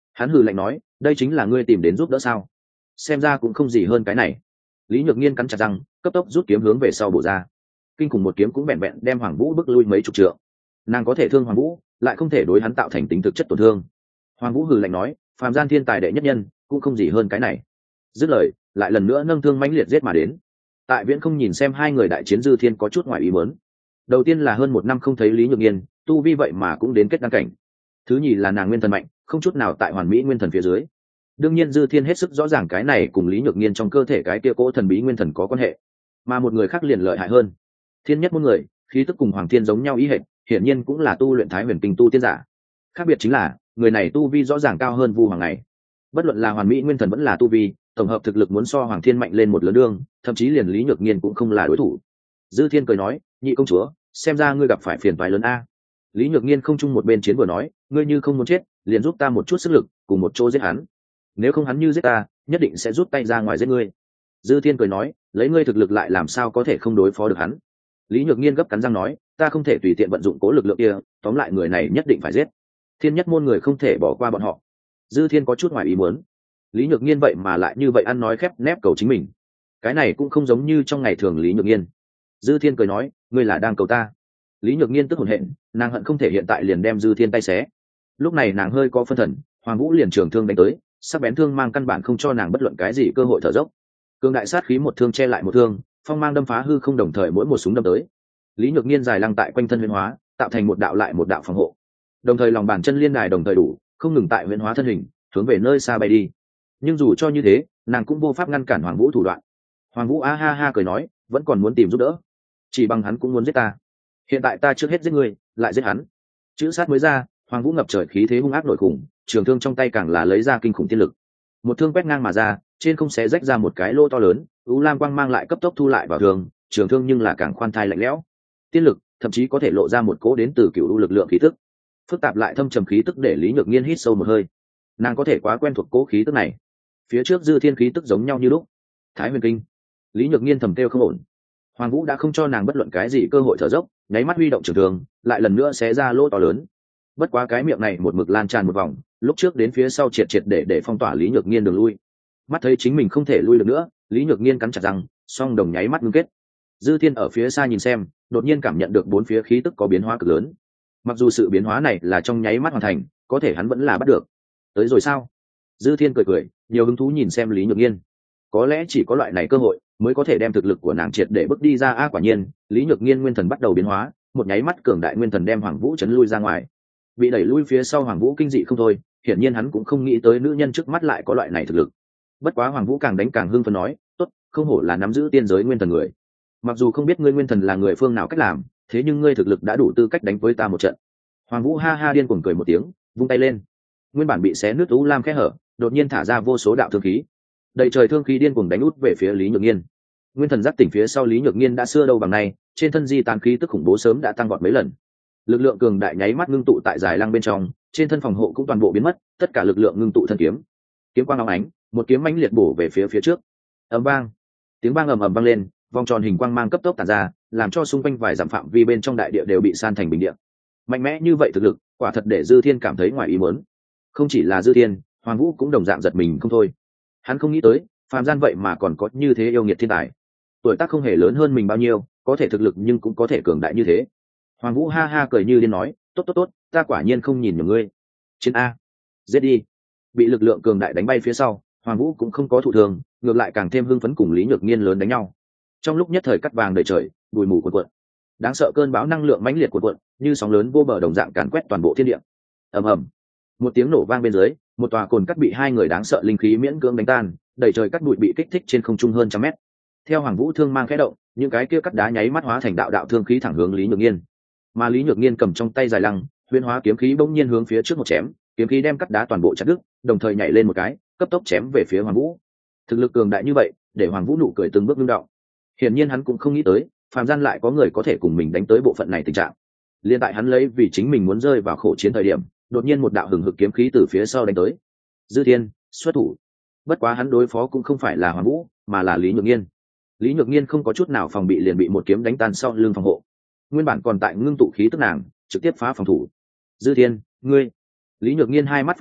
Speaker 1: Hắn hừ lạnh nói, đây chính là ngươi tìm đến giúp đỡ sao? Xem ra cũng không gì hơn cái này. Lý Nhược Nghiên cắn chặt răng, cấp tốc rút kiếm hướng về sau bổ ra. Kinh khủng một kiếm cũng vẹn vẹn đem Hoàng Vũ bước lui mấy chục trượng. Nàng có thể thương Hoàng Vũ, lại không thể đối hắn tạo thành tính thực chất tổn thương. Hoàng Vũ hừ lạnh nói, phàm gian thiên tài đệ nhất nhân, cũng không gì hơn cái này. Dứt lời, lại lần nữa nâng thương mãnh liệt giết mà đến. Tại Viễn không nhìn xem hai người đại chiến, Dư Thiên có chút ngoài ý muốn. Đầu tiên là hơn một năm không thấy Lý Nhược Nghiên, tu vi vậy mà cũng đến kết đăng cảnh. Thứ nhì là nàng nguyên thần mạnh, không chút nào tại hoàn mỹ nguyên thần phía dưới. Đương nhiên Dư Thiên hết sức rõ ràng cái này cùng Lý Nhược Nghiên trong cơ thể cái kia cỗ thần bí nguyên thần có quan hệ, mà một người khác liền lợi hại hơn. Thiên nhất môn người, khí tức cùng Hoàng Thiên giống nhau ý hệt, hiển nhiên cũng là tu luyện Thái Huyền Kinh tu tiên giả. Khác biệt chính là, người này tu vi rõ ràng cao hơn Vu Hoàng này. Bất luận là hoàn mỹ nguyên thần vẫn là tu vi, tổng hợp thực lực muốn so Hoàng Thiên mạnh lên một lớn đương, thậm chí liền Lý Nhược Nghiên cũng không là đối thủ. Dư Thiên cười nói, nhị công chúa, xem ra ngươi gặp phải phiền toái lớn a. Lý Nhược Nghiên không chung một bên chiến vừa nói, ngươi như không muốn chết, liền giúp ta một chút sức lực, cùng một chỗ giết hắn. Nếu không hắn như giết ta, nhất định sẽ rút tay ra ngoài giết ngươi. Dư Thiên cười nói, lấy ngươi thực lực lại làm sao có thể không đối phó được hắn. Lý Nhược Nghiên gấp cắn răng nói, ta không thể tùy tiện vận dụng cố lực lượng kia, tóm lại người này nhất định phải giết. Thiên nhất môn người không thể bỏ qua bọn họ. Dư Thiên có chút ngoài ý muốn. Lý Nhược Nghiên vậy mà lại như vậy ăn nói khép nép cầu chính mình. Cái này cũng không giống như trong ngày thường Lý Nhược Nghiên. Dư Thiên cười nói, ngươi là đang cầu ta. Lý Nhược Nghiên tức hổn hển, nàng hận không thể hiện tại liền đem Dư Thiên tay xé. Lúc này nàng hơi có phân thần, Hoàng Vũ liền trường thương đánh tới, sắc bén thương mang căn bản không cho nàng bất luận cái gì cơ hội thở dốc. Cường đại sát khí một thương che lại một thương, phong mang đâm phá hư không đồng thời mỗi một súng đâm tới. Lý Nhược Nghiên dài lăng tại quanh thân huyễn hóa, tạo thành một đạo lại một đạo phòng hộ. Đồng thời lòng bàn chân liên đài đồng thời đủ, không ngừng tại huyễn hóa thân hình, hướng về nơi xa bay đi. Nhưng dù cho như thế, nàng cũng vô pháp ngăn cản Hoàng Vũ thủ đoạn. Hoàng Vũ a ha ha cười nói, vẫn còn muốn tìm giúp đỡ, chỉ bằng hắn cũng muốn giết ta. Hiện tại ta trước hết giết ngươi, lại giết hắn. Chữ sát mới ra, Hoàng Vũ ngập trời khí thế hung ác nội khủng, trường thương trong tay càng là lấy ra kinh khủng tiên lực. Một thương quét ngang mà ra, trên không xé rách ra một cái lỗ to lớn, u lam quang mang lại cấp tốc thu lại vào thương, trường thương nhưng là càng khoan thai lạnh lẽo. Tiên lực thậm chí có thể lộ ra một cỗ đến từ cựu u lực lượng khí tức. Phức tạp lại thâm trầm khí tức để Lý Nhược Nghiên hít sâu một hơi. Nàng có thể quá quen thuộc cỗ khí tức này. Phía trước Dư Thiên khí tức giống nhau như lúc. Thái Huyền Kinh. Lý Nhược Nghiên thầm kêu không ổn. Hoàng Vũ đã không cho nàng bất luận cái gì cơ hội thở dốc, nháy mắt huy động trường thương, lại lần nữa xé ra lỗ to lớn. Bất quá cái miệng này một mực lan tràn một vòng, lúc trước đến phía sau triệt triệt để phong tỏa Lý Nhược Nghiên đường lui. Mắt thấy chính mình không thể lui được nữa, Lý Nhược Nghiên cắn chặt răng, song đồng nháy mắt ngưng kết. Dư Thiên ở phía xa nhìn xem, đột nhiên cảm nhận được bốn phía khí tức có biến hóa cực lớn. Mặc dù sự biến hóa này là trong nháy mắt hoàn thành, có thể hắn vẫn là bắt được. Tới rồi sao? Dư Thiên cười cười, nhiều hứng thú nhìn xem Lý Nhược Nghiên. Có lẽ chỉ có loại này cơ hội mới có thể đem thực lực của nàng triệt để bước đi ra. Quả nhiên, Lý Nhược Nghiên nguyên thần bắt đầu biến hóa, một nháy mắt cường đại nguyên thần đem Hoàng Vũ chấn lui ra ngoài. Bị đẩy lui phía sau Hoàng Vũ kinh dị không thôi, hiển nhiên hắn cũng không nghĩ tới nữ nhân trước mắt lại có loại này thực lực. Bất quá Hoàng Vũ càng đánh càng hưng phấn nói, tốt, không hổ là nắm giữ tiên giới nguyên thần người. Mặc dù không biết ngươi nguyên thần là người phương nào cách làm, thế nhưng ngươi thực lực đã đủ tư cách đánh với ta một trận. Hoàng Vũ ha ha điên cuồng cười một tiếng, vung tay lên. Nguyên bản bị xé nứt u lam khe hở, đột nhiên thả ra vô số đạo thương khí. Đầy trời thương khí điên cuồng đánh út về phía Lý Nhược Nghiên. Nguyên thần giác tỉnh phía sau Lý Nhược Nghiên đã xưa đâu bằng nay, trên thân di tán khí tức khủng bố sớm đã tăng vọt mấy lần. Lực lượng cường đại nháy mắt ngưng tụ tại dài lăng bên trong, trên thân phòng hộ cũng toàn bộ biến mất, tất cả lực lượng ngưng tụ thân kiếm. Kiếm quang óng ánh, một kiếm mãnh liệt bổ về phía trước. Ầm vang, tiếng vang ầm ầm vang lên, vòng tròn hình quang mang cấp tốc tản ra, làm cho xung quanh vài dặm phạm vi bên trong đại địa đều bị san thành bình địa. Mạnh mẽ như vậy thực lực, quả thật để Dư Thiên cảm thấy ngoài ý muốn. Không chỉ là Dư Thiên, Hoàng Vũ cũng đồng dạng giật mình không thôi. Hắn không nghĩ tới, phàm gian vậy mà còn có như thế yêu nghiệt thiên tài. Tuổi tác không hề lớn hơn mình bao nhiêu, có thể thực lực nhưng cũng có thể cường đại như thế. Hoàng Vũ ha ha cười như điên nói, tốt tốt tốt, ta quả nhiên không nhìn nhầm ngươi. Chiến a, giết đi. Bị lực lượng cường đại đánh bay phía sau, Hoàng Vũ cũng không có thụ thường, ngược lại càng thêm hưng phấn cùng Lý Nhược Nghiên lớn đánh nhau. Trong lúc nhất thời cắt vàng đầy trời, bụi mù cuồn cuộn. Đáng sợ cơn bão năng lượng mãnh liệt cuồn cuộn, như sóng lớn vô bờ đồng dạng càn quét toàn bộ thiên địa. Ầm ầm. Một tiếng nổ vang bên dưới, một tòa cồn cắt bị hai người đáng sợ linh khí miễn cưỡng đánh tan, đầy trời cắt bụi bị kích thích trên không trung hơn trăm mét. Theo Hoàng Vũ thương mang khẽ động, những cái kia cắt đá nháy mắt hóa thành đạo đạo thương khí thẳng hướng Lý Nhược Nghiên. Mà Lý Nhược Nghiên cầm trong tay dài lăng, huyễn hóa kiếm khí bỗng nhiên hướng phía trước một chém, kiếm khí đem cắt đá toàn bộ chặt đứt, đồng thời nhảy lên một cái, cấp tốc chém về phía Hoàng Vũ. Thực lực cường đại như vậy, để Hoàng Vũ nụ cười từng bước ngưng động. Hiển nhiên hắn cũng không nghĩ tới, phàm gian lại có người có thể cùng mình đánh tới bộ phận này tình trạng. Liên tại hắn lấy vì chính mình muốn rơi vào khổ chiến thời điểm, đột nhiên một đạo hừng hực kiếm khí từ phía sau đánh tới. Dư Thiên xuất thủ. Bất quá hắn đối phó cũng không phải là Hoàng Vũ, mà là Lý Nhược Nghiên. Lý Nhược Nghiên không có chút nào phòng bị liền bị một kiếm đánh tan sau lưng phòng hộ. Nguyên bản còn tại ngưng tụ khí tức nàng, trực tiếp phá phòng thủ. Dư Thiên, ngươi. Lý Nhược Nghiên hai mắt phun lửa,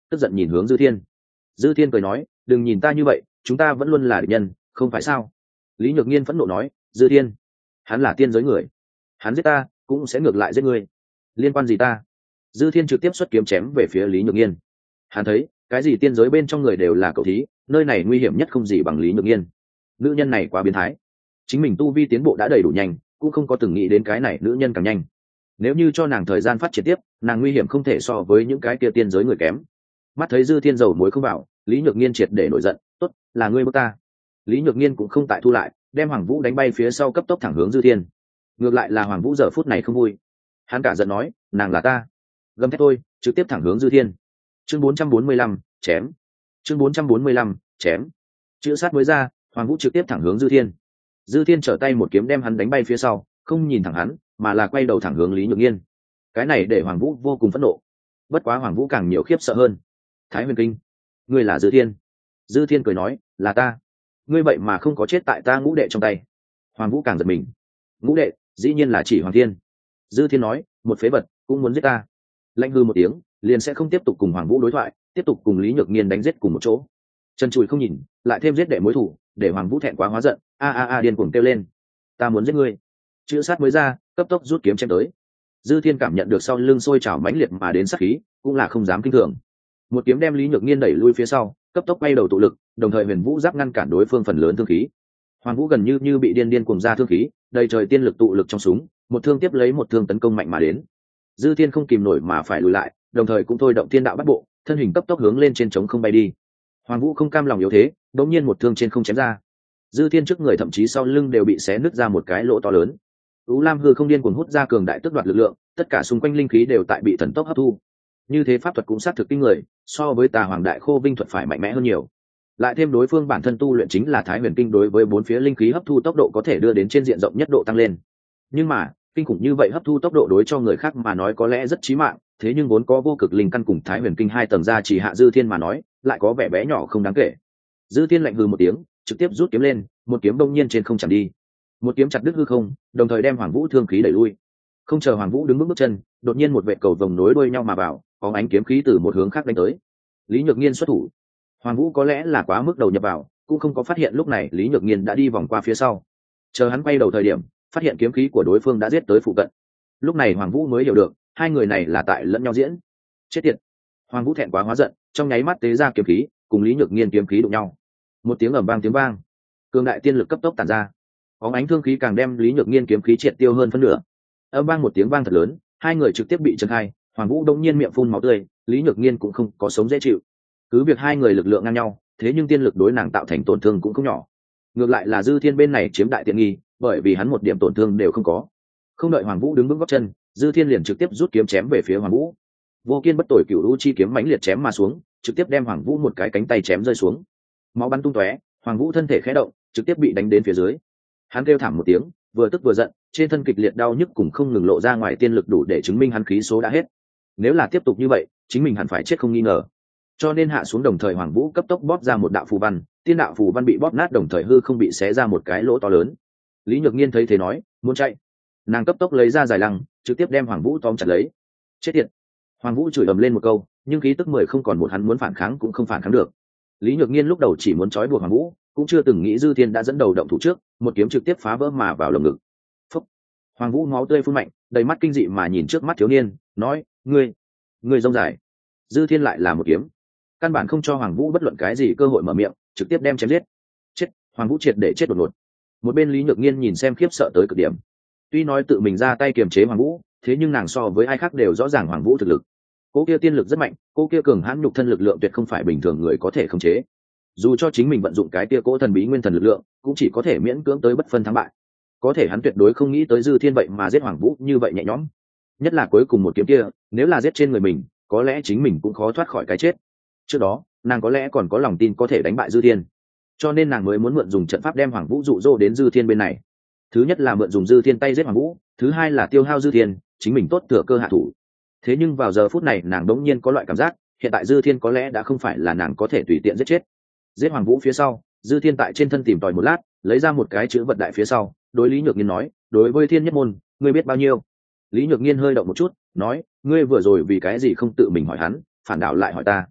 Speaker 1: tức giận nhìn hướng Dư Thiên. Dư Thiên cười nói, đừng nhìn ta như vậy, chúng ta vẫn luôn là địch nhân, không phải sao? Lý Nhược Nhiên phẫn nộ nói, Dư Thiên, hắn là tiên giới người, hắn giết ta cũng sẽ ngược lại giết ngươi, liên quan gì ta? Dư Thiên trực tiếp xuất kiếm chém về phía Lý Nhược Nhiên. Hắn thấy cái gì tiên giới bên trong người đều là cậu thí, nơi này nguy hiểm nhất không gì bằng Lý Nhược Nhiên. Nữ nhân này quá biến thái, chính mình tu vi tiến bộ đã đầy đủ nhanh, cũng không có từng nghĩ đến cái này nữ nhân càng nhanh. Nếu như cho nàng thời gian phát triển tiếp, nàng nguy hiểm không thể so với những cái kia tiên giới người kém. Mắt thấy Dư Thiên dầu muối không vào, Lý Nhược Nhiên triệt để nổi giận, tốt, là ngươi bức ta. Lý Nhược Nhiên cũng không tại thu lại, đem Hoàng Vũ đánh bay phía sau cấp tốc thẳng hướng Dư Thiên. Ngược lại là Hoàng Vũ giờ phút này không vui, hắn cả giận nói, nàng là ta, gầm thét tôi trực tiếp thẳng hướng Dư Thiên. Chương 445, chém. Chương 445, chém. Chữ sát mới ra, Hoàng Vũ trực tiếp thẳng hướng Dư Thiên. Dư Thiên trở tay một kiếm đem hắn đánh bay phía sau, không nhìn thẳng hắn, mà là quay đầu thẳng hướng Lý Nhược Nhiên. Cái này để Hoàng Vũ vô cùng phẫn nộ. Bất quá Hoàng Vũ càng nhiều khiếp sợ hơn. Thái Huyền Kinh, ngươi là Dư Thiên? Dư Thiên cười nói, là ta. Ngươi vậy mà không có chết tại ta ngũ đệ trong tay. Hoàng Vũ càng giật mình. Ngũ đệ, dĩ nhiên là chỉ Hoàng Thiên. Dư Thiên nói, một phế vật cũng muốn giết ta. Lạnh hư một tiếng, liền sẽ không tiếp tục cùng Hoàng Vũ đối thoại, tiếp tục cùng Lý Nhược Nhiên đánh giết cùng một chỗ. Trần Trùi không nhìn, lại thêm giết đệ mối thủ, để Hoàng Vũ thẹn quá hóa giận, điên cuồng kêu lên, ta muốn giết ngươi. Chữ sát mới ra, cấp tốc rút kiếm chém tới. Dư Thiên cảm nhận được sau lưng sôi trào mãnh liệt mà đến sát khí, cũng là không dám kinh thường. Một kiếm đem Lý Nhược Nhiên đẩy lui phía sau, cấp tốc quay đầu tụ lực, đồng thời Huyền Vũ giáp ngăn cản đối phương phần lớn thương khí. Hoàng Vũ gần như bị điên cuồng ra thương khí, đầy trời tiên lực tụ lực trong súng, một thương tiếp lấy một thương tấn công mạnh mà đến. Dư Thiên không kìm nổi mà phải lùi lại, đồng thời cũng thôi động thiên đạo bắt bộ, thân hình cấp tốc hướng lên trên trống không bay đi. Hoàng Vũ không cam lòng yếu thế, đột nhiên một thương trên không chém ra. Dư Thiên trước người thậm chí sau lưng đều bị xé nứt ra một cái lỗ to lớn. Ú Lam hư không điên cuồng hút ra cường đại tước đoạt lực lượng, tất cả xung quanh linh khí đều tại bị thần tốc hấp thu. Như thế pháp thuật cũng sát thực kinh người, so với Tà Hoàng Đại Khô Vinh thuật phải mạnh mẽ hơn nhiều. Lại thêm đối phương bản thân tu luyện chính là Thái Huyền Kinh, đối với bốn phía linh khí hấp thu tốc độ có thể đưa đến trên diện rộng nhất độ tăng lên. Nhưng mà, kinh khủng như vậy hấp thu tốc độ đối cho người khác mà nói có lẽ rất chí mạng, thế nhưng vốn có vô cực linh căn cùng Thái Huyền Kinh hai tầng ra chỉ hạ Dư Thiên mà nói, lại có vẻ bé nhỏ không đáng kể. Dư Thiên lạnh hừ một tiếng, trực tiếp rút kiếm lên, một kiếm đông nhiên trên không chạm đi. Một kiếm chặt đứt hư không, đồng thời đem Hoàng Vũ thương khí đẩy lui. Không chờ Hoàng Vũ đứng bước chân, đột nhiên một vệ cầu vồng nối đuôi nhau mà vào, có ánh kiếm khí từ một hướng khác đánh tới. Lý Nhược Nhiên xuất thủ. Hoàng Vũ có lẽ là quá mức đầu nhập vào, cũng không có phát hiện lúc này Lý Nhược Nhiên đã đi vòng qua phía sau. Chờ hắn quay đầu thời điểm, phát hiện kiếm khí của đối phương đã giết tới phụ cận. Lúc này Hoàng Vũ mới hiểu được, hai người này là tại lẫn nhau diễn. Chết tiệt! Hoàng Vũ thẹn quá hóa giận, trong nháy mắt tế ra kiếm khí, cùng Lý Nhược Nhiên kiếm khí đụng nhau. Một tiếng ầm vang tiếng vang, cường đại tiên lực cấp tốc tản ra. Bóng ánh thương khí càng đem Lý Nhược Nhiên kiếm khí triệt tiêu hơn phân nửa. Âm vang một tiếng vang thật lớn, hai người trực tiếp bị chấn hai. Hoàng Vũ đông nhiên miệng phun máu tươi, Lý Nhược Nhiên cũng không có sống dễ chịu. Cứ việc hai người lực lượng ngang nhau, thế nhưng tiên lực đối nàng tạo thành tổn thương cũng không nhỏ. Ngược lại là Dư Thiên bên này chiếm đại tiện nghi, bởi vì hắn một điểm tổn thương đều không có. Không đợi Hoàng Vũ đứng vững gót chân, Dư Thiên liền trực tiếp rút kiếm chém về phía Hoàng Vũ. Vô Kiên bất tội cửu u chi kiếm mãnh liệt chém mà xuống, trực tiếp đem Hoàng Vũ một cái cánh tay chém rơi xuống. Máu bắn tung tóe, Hoàng Vũ thân thể khẽ động, trực tiếp bị đánh đến phía dưới. Hắn kêu thảm một tiếng, vừa tức vừa giận, trên thân kịch liệt đau nhức cùng không ngừng lộ ra ngoài tiên lực đủ để chứng minh hắn khí số đã hết. Nếu là tiếp tục như vậy, chính mình hẳn phải chết không nghi ngờ. Cho nên hạ xuống, đồng thời Hoàng Vũ cấp tốc bóp ra một đạo phù văn, tiên đạo phù văn bị bóp nát, đồng thời hư không bị xé ra một cái lỗ to lớn. Lý Nhược Nhiên thấy thế nói, muốn chạy. Nàng cấp tốc lấy ra dài lăng, trực tiếp đem Hoàng Vũ tóm chặt lấy. Chết tiệt! Hoàng Vũ chửi ầm lên một câu, nhưng khí tức 10 không còn một, hắn muốn phản kháng cũng không phản kháng được. Lý Nhược Nhiên lúc đầu chỉ muốn trói buộc Hoàng Vũ, cũng chưa từng nghĩ Dư Thiên đã dẫn đầu động thủ trước, một kiếm trực tiếp phá vỡ mà vào lồng ngực. Phúc! Hoàng Vũ máu tươi phun mạnh, đầy mắt kinh dị mà nhìn trước mắt thiếu niên, nói, ngươi rông dài. Dư Thiên lại là một kiếm, căn bản không cho Hoàng Vũ bất luận cái gì cơ hội mở miệng, trực tiếp đem chém giết. Chết! Hoàng Vũ triệt để chết đột ngột. Một bên Lý Nhược Nhiên nhìn xem khiếp sợ tới cực điểm. Tuy nói tự mình ra tay kiềm chế Hoàng Vũ, thế nhưng nàng so với ai khác đều rõ ràng Hoàng Vũ thực lực. Cô kia tiên lực rất mạnh, cô kia cường hãn nhục thân lực lượng tuyệt không phải bình thường người có thể khống chế. Dù cho chính mình vận dụng cái kia cỗ thần bí nguyên thần lực lượng, cũng chỉ có thể miễn cưỡng tới bất phân thắng bại. Có thể hắn tuyệt đối không nghĩ tới Dư Thiên vậy mà giết Hoàng Vũ như vậy nhẹ nhõm. Nhất là cuối cùng một kiếm kia, nếu là giết trên người mình, có lẽ chính mình cũng khó thoát khỏi cái chết. Trước đó, nàng có lẽ còn có lòng tin có thể đánh bại Dư Thiên, cho nên nàng mới muốn mượn dùng trận pháp đem Hoàng Vũ dụ dỗ đến Dư Thiên bên này. Thứ nhất là mượn dùng Dư Thiên tay giết Hoàng Vũ, thứ hai là tiêu hao Dư Thiên, chính mình tốt thừa cơ hạ thủ. Thế nhưng vào giờ phút này nàng đống nhiên có loại cảm giác, hiện tại Dư Thiên có lẽ đã không phải là nàng có thể tùy tiện giết chết. Giết Hoàng Vũ phía sau, Dư Thiên tại trên thân tìm tòi một lát, lấy ra một cái chữ vật đại phía sau, đối Lý Nhược Nhiên nói, đối với Thiên Nhất Môn, ngươi biết bao nhiêu? Lý Nhược Nhiên hơi động một chút, nói, ngươi vừa rồi vì cái gì không tự mình hỏi hắn, phản đảo lại hỏi ta?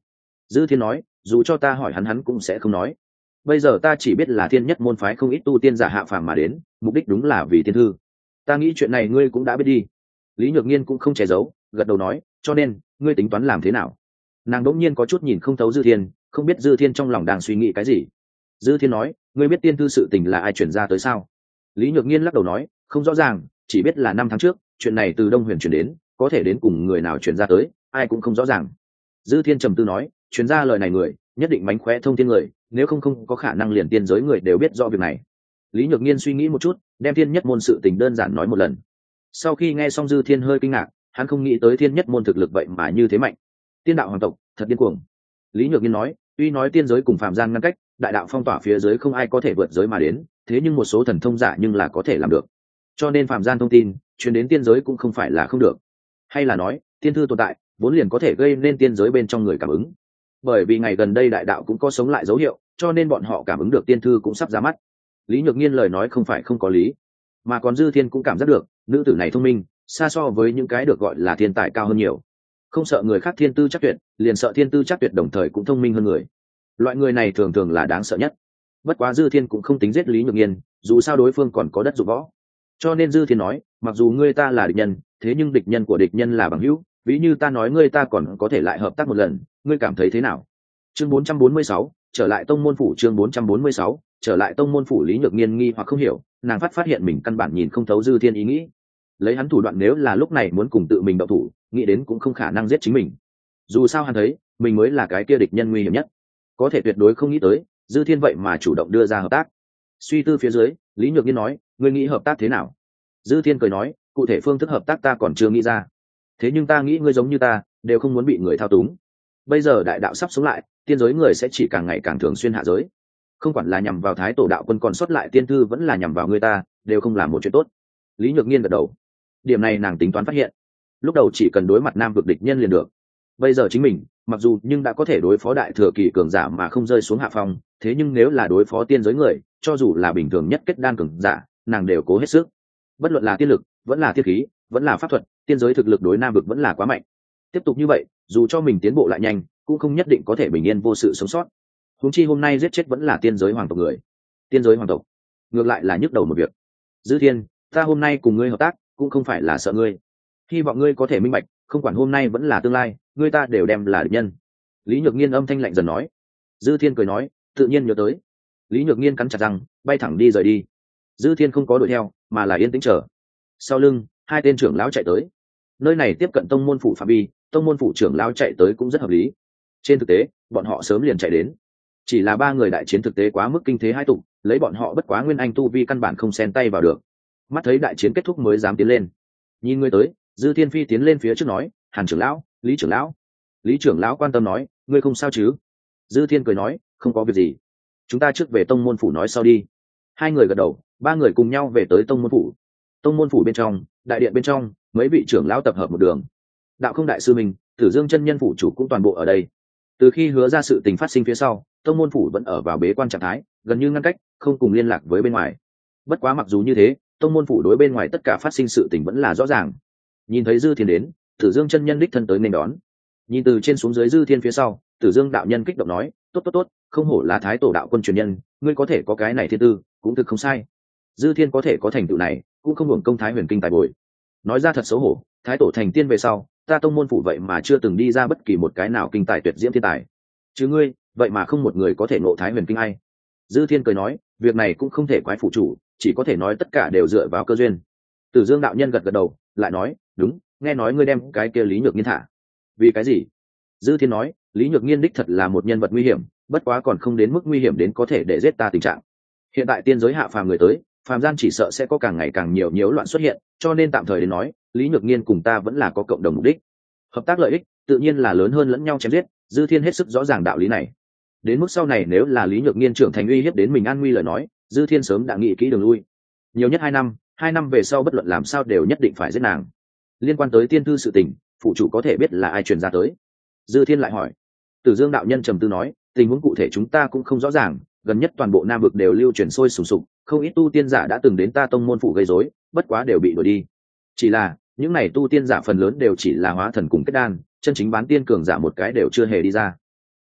Speaker 1: Dư Thiên nói, dù cho ta hỏi hắn cũng sẽ không nói. Bây giờ ta chỉ biết là thiên nhất môn phái không ít tu tiên giả hạ phàm mà đến, mục đích đúng là vì tiên thư. Ta nghĩ chuyện này ngươi cũng đã biết đi. Lý Nhược Nghiên cũng không che giấu, gật đầu nói, cho nên ngươi tính toán làm thế nào? Nàng đỗng nhiên có chút nhìn không thấu Dư Thiên, không biết Dư Thiên trong lòng đang suy nghĩ cái gì. Dư Thiên nói, ngươi biết tiên thư sự tình là ai chuyển ra tới sao? Lý Nhược Nghiên lắc đầu nói, không rõ ràng, chỉ biết là 5 tháng trước chuyện này từ Đông Huyền chuyển đến, có thể đến cùng người nào chuyển ra tới ai cũng không rõ ràng. Dư Thiên trầm tư nói, chuyển ra lời này người nhất định mánh khóe thông thiên người, nếu không có khả năng liền tiên giới người đều biết rõ việc này. Lý Nhược Nghiên suy nghĩ một chút, đem thiên nhất môn sự tình đơn giản nói một lần. Sau khi nghe xong Dư Thiên hơi kinh ngạc, hắn không nghĩ tới thiên nhất môn thực lực vậy mà như thế mạnh. Tiên đạo hoàng tộc thật điên cuồng. Lý Nhược Nghiên nói, tuy nói tiên giới cùng phàm gian ngăn cách, đại đạo phong tỏa phía dưới không ai có thể vượt giới mà đến, thế nhưng một số thần thông giả nhưng là có thể làm được, cho nên phàm gian thông tin truyền đến tiên giới cũng không phải là không được. Hay là nói tiên thư tồn tại vốn liền có thể gây nên tiên giới bên trong người cảm ứng, bởi vì ngày gần đây đại đạo cũng có sống lại dấu hiệu, cho nên bọn họ cảm ứng được tiên thư cũng sắp ra mắt. Lý Nhược Nghiên lời nói không phải không có lý, mà còn Dư Thiên cũng cảm giác được nữ tử này thông minh xa so với những cái được gọi là thiên tài cao hơn nhiều, không sợ người khác thiên tư chắc tuyệt, liền sợ thiên tư chắc tuyệt đồng thời cũng thông minh hơn người. Loại người này thường thường là đáng sợ nhất. Bất quá Dư Thiên cũng không tính giết Lý Nhược Nghiên, dù sao đối phương còn có đất dụng võ, cho nên Dư Thiên nói, mặc dù ngươi ta là địch nhân, thế nhưng địch nhân của địch nhân là bằng hữu, ví như ta nói ngươi ta còn có thể lại hợp tác một lần, ngươi cảm thấy thế nào? Chương 446, trở lại tông môn phủ. Chương 446, trở lại tông môn phủ. Lý Nhược Nghiên nghi hoặc không hiểu, nàng phát hiện mình căn bản nhìn không thấu Dư Thiên ý nghĩ. Lấy hắn thủ đoạn nếu là lúc này muốn cùng tự mình động thủ, nghĩ đến cũng không khả năng giết chính mình. Dù sao hắn thấy, mình mới là cái kia địch nhân nguy hiểm nhất. Có thể tuyệt đối không nghĩ tới, Dư Thiên vậy mà chủ động đưa ra hợp tác. Suy tư phía dưới, Lý Nhược Nghiên nói, ngươi nghĩ hợp tác thế nào? Dư Thiên cười nói, cụ thể phương thức hợp tác ta còn chưa nghĩ ra, thế nhưng ta nghĩ ngươi giống như ta đều không muốn bị người thao túng. Bây giờ đại đạo sắp sống lại, tiên giới người sẽ chỉ càng ngày càng thường xuyên hạ giới, không quản là nhằm vào Thái Tổ đạo quân còn xuất lại tiên thư vẫn là nhằm vào người ta, đều không làm một chuyện tốt. Lý Nhược Nghiên gật đầu, điểm này nàng tính toán phát hiện, lúc đầu chỉ cần đối mặt nam vực địch nhân liền được. Bây giờ chính mình mặc dù nhưng đã có thể đối phó đại thừa kỳ cường giả mà không rơi xuống hạ phong, thế nhưng nếu là đối phó tiên giới người, cho dù là bình thường nhất kết đan cường giả, nàng đều cố hết sức. Bất luận là tiên lực vẫn là tiên khí vẫn là pháp thuật, tiên giới thực lực đối nam vực vẫn là quá mạnh. Tiếp tục như vậy, dù cho mình tiến bộ lại nhanh cũng không nhất định có thể bình yên vô sự sống sót. Huống chi hôm nay giết chết vẫn là tiên giới hoàng tộc người. Tiên giới hoàng tộc ngược lại là nhức đầu một việc. Dư Thiên, ta hôm nay cùng ngươi hợp tác cũng không phải là sợ ngươi, hy vọng ngươi có thể minh bạch, không quản hôm nay vẫn là tương lai, ngươi ta đều đem là địch nhân. Lý Nhược Nghiên âm thanh lạnh dần nói. Dư Thiên cười nói, tự nhiên nhớ tới. Lý Nhược Nghiên cắn chặt răng, bay thẳng đi rời đi. Dư Thiên không có đuổi theo, mà là yên tĩnh chờ. Sau lưng, 2 tên trưởng lão chạy tới. Nơi này tiếp cận tông môn phủ phạm vi, tông môn phủ trưởng lão chạy tới cũng rất hợp lý. Trên thực tế, bọn họ sớm liền chạy đến. Chỉ là 3 người đại chiến thực tế quá mức kinh thế hai tục, lấy bọn họ bất quá nguyên anh tu vi căn bản không xen tay vào được. Mắt thấy đại chiến kết thúc mới dám tiến lên. Nhìn ngươi tới, Dư Thiên Phi tiến lên phía trước nói, Hàn trưởng lão, Lý trưởng lão. Lý trưởng lão quan tâm nói, ngươi không sao chứ? Dư Thiên cười nói, không có việc gì, chúng ta trước về tông môn phủ nói sau đi. 2 người gật đầu, 3 người cùng nhau về tới tông môn phủ. Tông môn phủ bên trong, đại điện bên trong, mấy vị trưởng lão tập hợp một đường. Đạo Không đại sư mình, Tử Dương chân nhân phủ chủ cũng toàn bộ ở đây. Từ khi hứa ra sự tình phát sinh phía sau, tông môn phủ vẫn ở vào bế quan trạng thái, gần như ngăn cách, không cùng liên lạc với bên ngoài. Bất quá mặc dù như thế, tông môn phủ đối bên ngoài tất cả phát sinh sự tình vẫn là rõ ràng. Nhìn thấy Dư Thiên đến, Tử Dương chân nhân đích thân tới nên đón. Nhìn từ trên xuống dưới Dư Thiên phía sau, Tử Dương đạo nhân kích động nói, tốt, không hổ là Thái Tổ đạo quân truyền nhân, ngươi có thể có cái này thiên tư, cũng thực không sai. Dư Thiên có thể có thành tựu này, cũng không hưởng công Thái Huyền kinh tài bồi. Nói ra thật xấu hổ, Thái Tổ thành tiên về sau, ta tông môn phủ vậy mà chưa từng đi ra bất kỳ một cái nào kinh tài tuyệt diễm thiên tài. Chứ ngươi, vậy mà không một người có thể ngộ Thái Huyền kinh ai. Dư Thiên cười nói, việc này cũng không thể quái phụ chủ, chỉ có thể nói tất cả đều dựa vào cơ duyên. Tử Dương đạo nhân gật gật đầu, lại nói, đúng, nghe nói ngươi đem cái kia Lý Nhược Nghiên thả. Vì cái gì? Dư Thiên nói, Lý Nhược Nghiên đích thật là một nhân vật nguy hiểm, bất quá còn không đến mức nguy hiểm đến có thể để giết ta tình trạng. Hiện tại tiên giới hạ phàm người tới, phàm gian chỉ sợ sẽ có càng ngày càng nhiều nhiễu loạn xuất hiện, cho nên tạm thời đến nói, Lý Nhược Nghiên cùng ta vẫn là có cộng đồng mục đích. Hợp tác lợi ích, tự nhiên là lớn hơn lẫn nhau chém giết, Dư Thiên hết sức rõ ràng đạo lý này. Đến mức sau này nếu là Lý Nhược Nghiên trưởng thành uy hiếp đến mình an nguy lời nói, Dư Thiên sớm đã nghĩ kỹ đường lui. Nhiều nhất 2 năm về sau bất luận làm sao đều nhất định phải giết nàng. Liên quan tới tiên thư sự tình, phụ chủ có thể biết là ai truyền ra tới? Dư Thiên lại hỏi. Tử Dương đạo nhân trầm tư nói, tình huống cụ thể chúng ta cũng không rõ ràng, gần nhất toàn bộ nam vực đều lưu truyền sôi sùng sục, không ít tu tiên giả đã từng đến ta tông môn phủ gây rối, bất quá đều bị đuổi đi. Chỉ là những này tu tiên giả phần lớn đều chỉ là hóa thần cùng kết đan, chân chính bán tiên cường giả một cái đều chưa hề đi ra.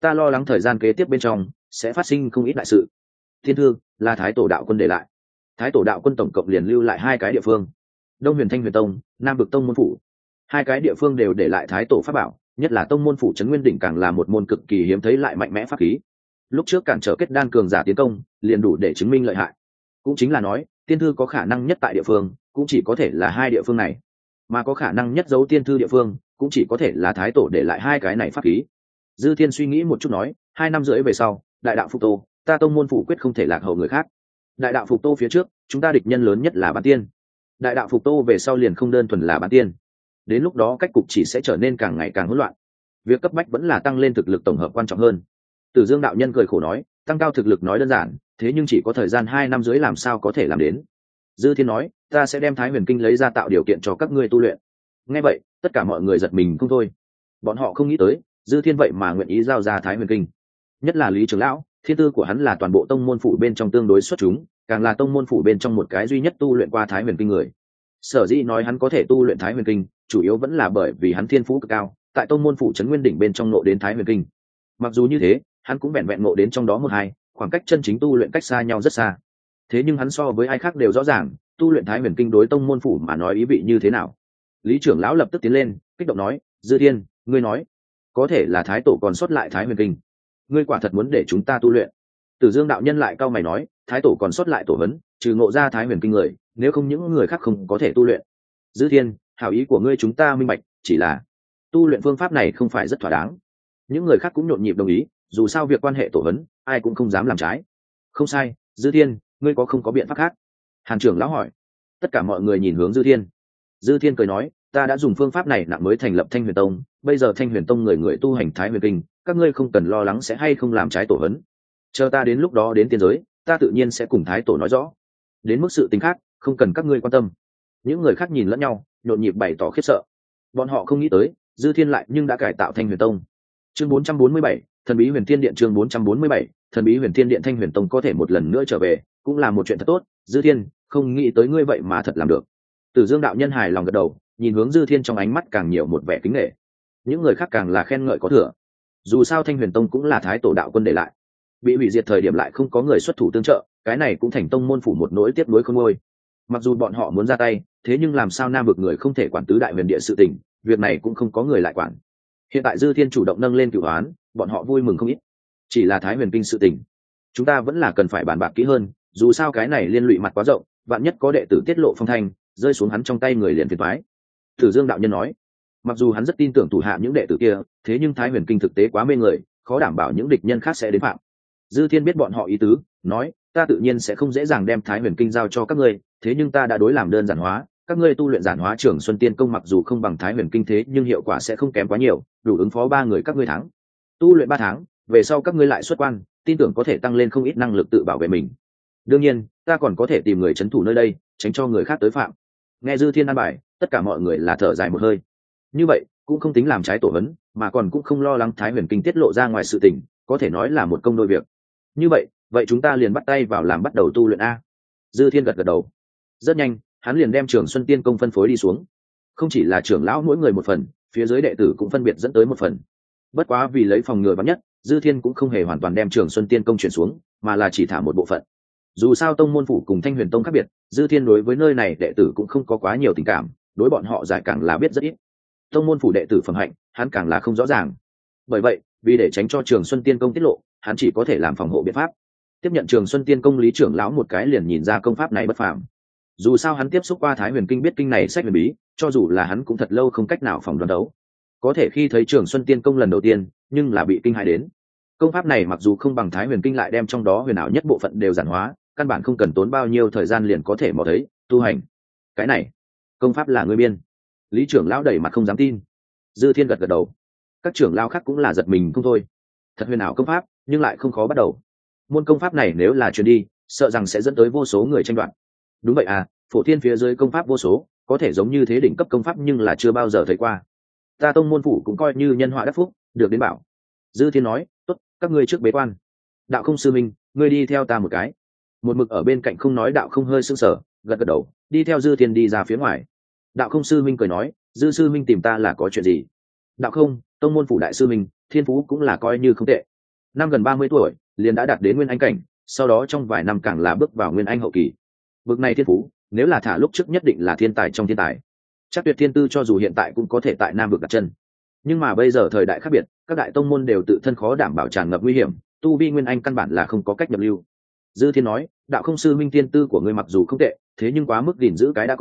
Speaker 1: ta lo lắng thời gian kế tiếp bên trong sẽ phát sinh không ít đại sự. Thiên thư là thái tổ đạo quân để lại. Thái tổ đạo quân tổng cộng liền lưu lại 2 cái địa phương: Đông Huyền Thanh Huyền Tông, Nam Vực Tông môn phủ. 2 cái địa phương đều để lại thái tổ pháp bảo, nhất là tông môn phủ Trấn Nguyên đỉnh càng là một môn cực kỳ hiếm thấy lại mạnh mẽ pháp khí. Lúc trước cản trở kết đan cường giả tiến công, liền đủ để chứng minh lợi hại. Cũng chính là nói, tiên thư có khả năng nhất tại địa phương, cũng chỉ có thể là 2 địa phương này, mà có khả năng nhất giấu tiên thư địa phương, cũng chỉ có thể là thái tổ để lại 2 cái này pháp khí. Dư Thiên suy nghĩ một chút nói, 2 năm rưỡi về sau, đại đạo phục tô, ta tông môn phủ quyết không thể lạc hậu người khác. Đại đạo phục tô phía trước, chúng ta địch nhân lớn nhất là bán tiên. Đại đạo phục tô về sau liền không đơn thuần là bán tiên. Đến lúc đó cách cục chỉ sẽ trở nên càng ngày càng hỗn loạn. Việc cấp bách vẫn là tăng lên thực lực tổng hợp quan trọng hơn. Tử Dương đạo nhân cười khổ nói, tăng cao thực lực nói đơn giản, thế nhưng chỉ có thời gian 2 năm rưỡi làm sao có thể làm đến. Dư Thiên nói, ta sẽ đem Thái Huyền Kinh lấy ra tạo điều kiện cho các ngươi tu luyện. Nghe vậy, tất cả mọi người giật mình không thôi. Bọn họ không nghĩ tới, Dư Thiên vậy mà nguyện ý giao ra Thái Huyền Kinh. Nhất là Lý trưởng lão, thiên tư của hắn là toàn bộ tông môn phủ bên trong tương đối xuất chúng, càng là tông môn phủ bên trong một cái duy nhất tu luyện qua Thái Huyền Kinh người. Sở dĩ nói hắn có thể tu luyện Thái Huyền Kinh, chủ yếu vẫn là bởi vì hắn thiên phú cực cao, tại tông môn phủ Trấn Nguyên đỉnh bên trong ngộ đến Thái Huyền Kinh. Mặc dù như thế, hắn cũng vẹn vẹn ngộ đến trong đó 1-2, khoảng cách chân chính tu luyện cách xa nhau rất xa. Thế nhưng hắn so với ai khác đều rõ ràng, tu luyện Thái Huyền Kinh đối tông môn phủ mà nói ý vị như thế nào. Lý trưởng lão lập tức tiến lên, kích động nói, Dư Thiên, ngươi nói, có thể là thái tổ còn sót lại Thái Huyền Kinh, ngươi quả thật muốn để chúng ta tu luyện? Tử Dương đạo nhân lại cau mày nói, thái tổ còn sót lại tổ hấn, trừ ngộ ra Thái Huyền Kinh người, nếu không những người khác không có thể tu luyện. Dư Thiên, hảo ý của ngươi chúng ta minh bạch, chỉ là tu luyện phương pháp này không phải rất thỏa đáng. Những người khác cũng nhộn nhịp đồng ý, dù sao việc quan hệ tổ hấn, ai cũng không dám làm trái. Không sai, Dư Thiên, ngươi có biện pháp khác? Hàn trưởng lão hỏi. Tất cả mọi người nhìn hướng Dư Thiên. Dư Thiên cười nói, ta đã dùng phương pháp này nặng mới thành lập Thanh Huyền Tông, bây giờ Thanh Huyền Tông người tu hành Thái Huyền Kinh, các ngươi không cần lo lắng sẽ hay không làm trái tổ hấn. Chờ ta đến lúc đó đến tiên giới, ta tự nhiên sẽ cùng thái tổ nói rõ. Đến mức sự tình khác, không cần các ngươi quan tâm. Những người khác nhìn lẫn nhau, nhộn nhịp bày tỏ khiếp sợ. Bọn họ không nghĩ tới, Dư Thiên lại nhưng đã cải tạo Thanh Huyền Tông. Chương 447, Thần bí Huyền Thiên Điện. Chương 447, Thần bí Huyền Thiên Điện. Thanh Huyền Tông có thể một lần nữa trở về, cũng là một chuyện thật tốt. Dư Thiên, không nghĩ tới ngươi vậy mà thật làm được. Tử Dương đạo nhân hài lòng gật đầu, nhìn hướng Dư Thiên trong ánh mắt càng nhiều một vẻ kính nể. Những người khác càng là khen ngợi có thừa. Dù sao Thanh Huyền Tông cũng là thái tổ đạo quân để lại, bị hủy diệt thời điểm lại không có người xuất thủ tương trợ, cái này cũng thành tông môn phủ một nỗi tiếc nuối không ngôi. Mặc dù bọn họ muốn ra tay, thế nhưng làm sao Nam vực người không thể quản tứ đại huyền địa sự tình, việc này cũng không có người lại quản. Hiện tại Dư Thiên chủ động nâng lên cửu hoán, bọn họ vui mừng không ít. Chỉ là Thái Huyền Kinh sự tình, chúng ta vẫn là cần phải bàn bạc kỹ hơn, dù sao cái này liên lụy mặt quá rộng, vạn nhất có đệ tử tiết lộ phong thanh, rơi xuống hắn trong tay người liền phiền toái. Tử Dương đạo nhân nói, mặc dù hắn rất tin tưởng thủ hạ những đệ tử kia, thế nhưng Thái Huyền Kinh thực tế quá mê người, khó đảm bảo những địch nhân khác sẽ đến phạm. Dư Thiên biết bọn họ ý tứ, nói, ta tự nhiên sẽ không dễ dàng đem Thái Huyền Kinh giao cho các ngươi, thế nhưng ta đã đối làm đơn giản hóa, các ngươi tu luyện giản hóa Trường Xuân Tiên Công mặc dù không bằng Thái Huyền Kinh thế nhưng hiệu quả sẽ không kém quá nhiều, đủ ứng phó 3 người các ngươi thắng. Tu luyện 3 tháng, về sau các ngươi lại xuất quan, tin tưởng có thể tăng lên không ít năng lực tự bảo vệ mình. Đương nhiên, ta còn có thể tìm người trấn thủ nơi đây, tránh cho người khác tới phạm. Nghe Dư Thiên an bài, tất cả mọi người là thở dài một hơi. Như vậy, cũng không tính làm trái tổ huấn, mà còn cũng không lo lắng Thái Huyền Kinh tiết lộ ra ngoài sự tình, có thể nói là một công đôi việc. Như vậy chúng ta liền bắt tay vào làm, bắt đầu tu luyện a. Dư Thiên gật gật đầu. Rất nhanh, hắn liền đem Trường Xuân Tiên Công phân phối đi xuống. Không chỉ là trưởng lão mỗi người một phần, phía dưới đệ tử cũng phân biệt dẫn tới một phần. Bất quá vì lấy phòng ngừa vắn nhất, Dư Thiên cũng không hề hoàn toàn đem Trường Xuân Tiên Công chuyển xuống, mà là chỉ thả một bộ phận. Dù sao tông môn phủ cùng Thanh Huyền Tông khác biệt, Dư Thiên đối với nơi này đệ tử cũng không có quá nhiều tình cảm, đối bọn họ giải càng là biết rất ít. Tông môn phủ đệ tử phẩm hạnh, hắn càng là không rõ ràng. Bởi vậy, vì để tránh cho Trường Xuân Tiên Công tiết lộ, hắn chỉ có thể làm phòng hộ biện pháp. Tiếp nhận Trường Xuân Tiên Công Lý trưởng lão một cái liền nhìn ra công pháp này bất phàm. Dù sao hắn tiếp xúc qua Thái Huyền Kinh biết kinh này sách huyền bí, cho dù là hắn cũng thật lâu không cách nào phỏng đoán đấu. Có thể khi thấy Trường Xuân Tiên Công lần đầu tiên, nhưng là bị kinh hãi đến. Công pháp này mặc dù không bằng Thái Huyền Kinh lại đem trong đó huyền ảo nhất bộ phận đều giản hóa, căn bản không cần tốn bao nhiêu thời gian liền có thể mò thấy, tu hành. Cái này, công pháp là ngươi biên? Lý trưởng lão đẩy mặt không dám tin. Dư Thiên gật gật đầu. Các trưởng lão khác cũng là giật mình không thôi. Thật huyền ảo công pháp, nhưng lại không khó bắt đầu. Môn công pháp này nếu là truyền đi, sợ rằng sẽ dẫn tới vô số người tranh đoạt. Đúng vậy à, phổ thiên phía dưới công pháp vô số, có thể giống như thế đỉnh cấp công pháp nhưng là chưa bao giờ thấy qua. Ta tông môn phủ cũng coi như nhân họa đắc phúc, được đến bảo. Dư Thiên nói, tốt, các ngươi trước bế quan. Đạo Không sư minh, ngươi đi theo ta một cái. Một mực ở bên cạnh không nói Đạo Không hơi sững sờ, gật gật đầu, đi theo Dư Thiên đi ra phía ngoài. Đạo Không sư minh cười nói, Dư sư minh tìm ta là có chuyện gì? Đạo Không, tông môn phủ đại sư minh, thiên phú cũng là coi như không tệ, năm gần 30 tuổi liền đã đạt đến nguyên anh cảnh, sau đó trong vài năm càng là bước vào nguyên anh hậu kỳ. Bực này thiên phú nếu là thả lúc trước nhất định là thiên tài trong thiên tài. Chắc Tuyệt Thiên Tư cho dù hiện tại cũng có thể tại Nam vực đặt chân, nhưng mà bây giờ thời đại khác biệt, các đại tông môn đều tự thân khó đảm bảo tràn ngập nguy hiểm, tu vi nguyên anh căn bản là không có cách nhập lưu. Dư Thiên nói, đạo không sư minh thiên tư của ngươi mặc dù không tệ, thế nhưng quá mức gìn giữ cái đã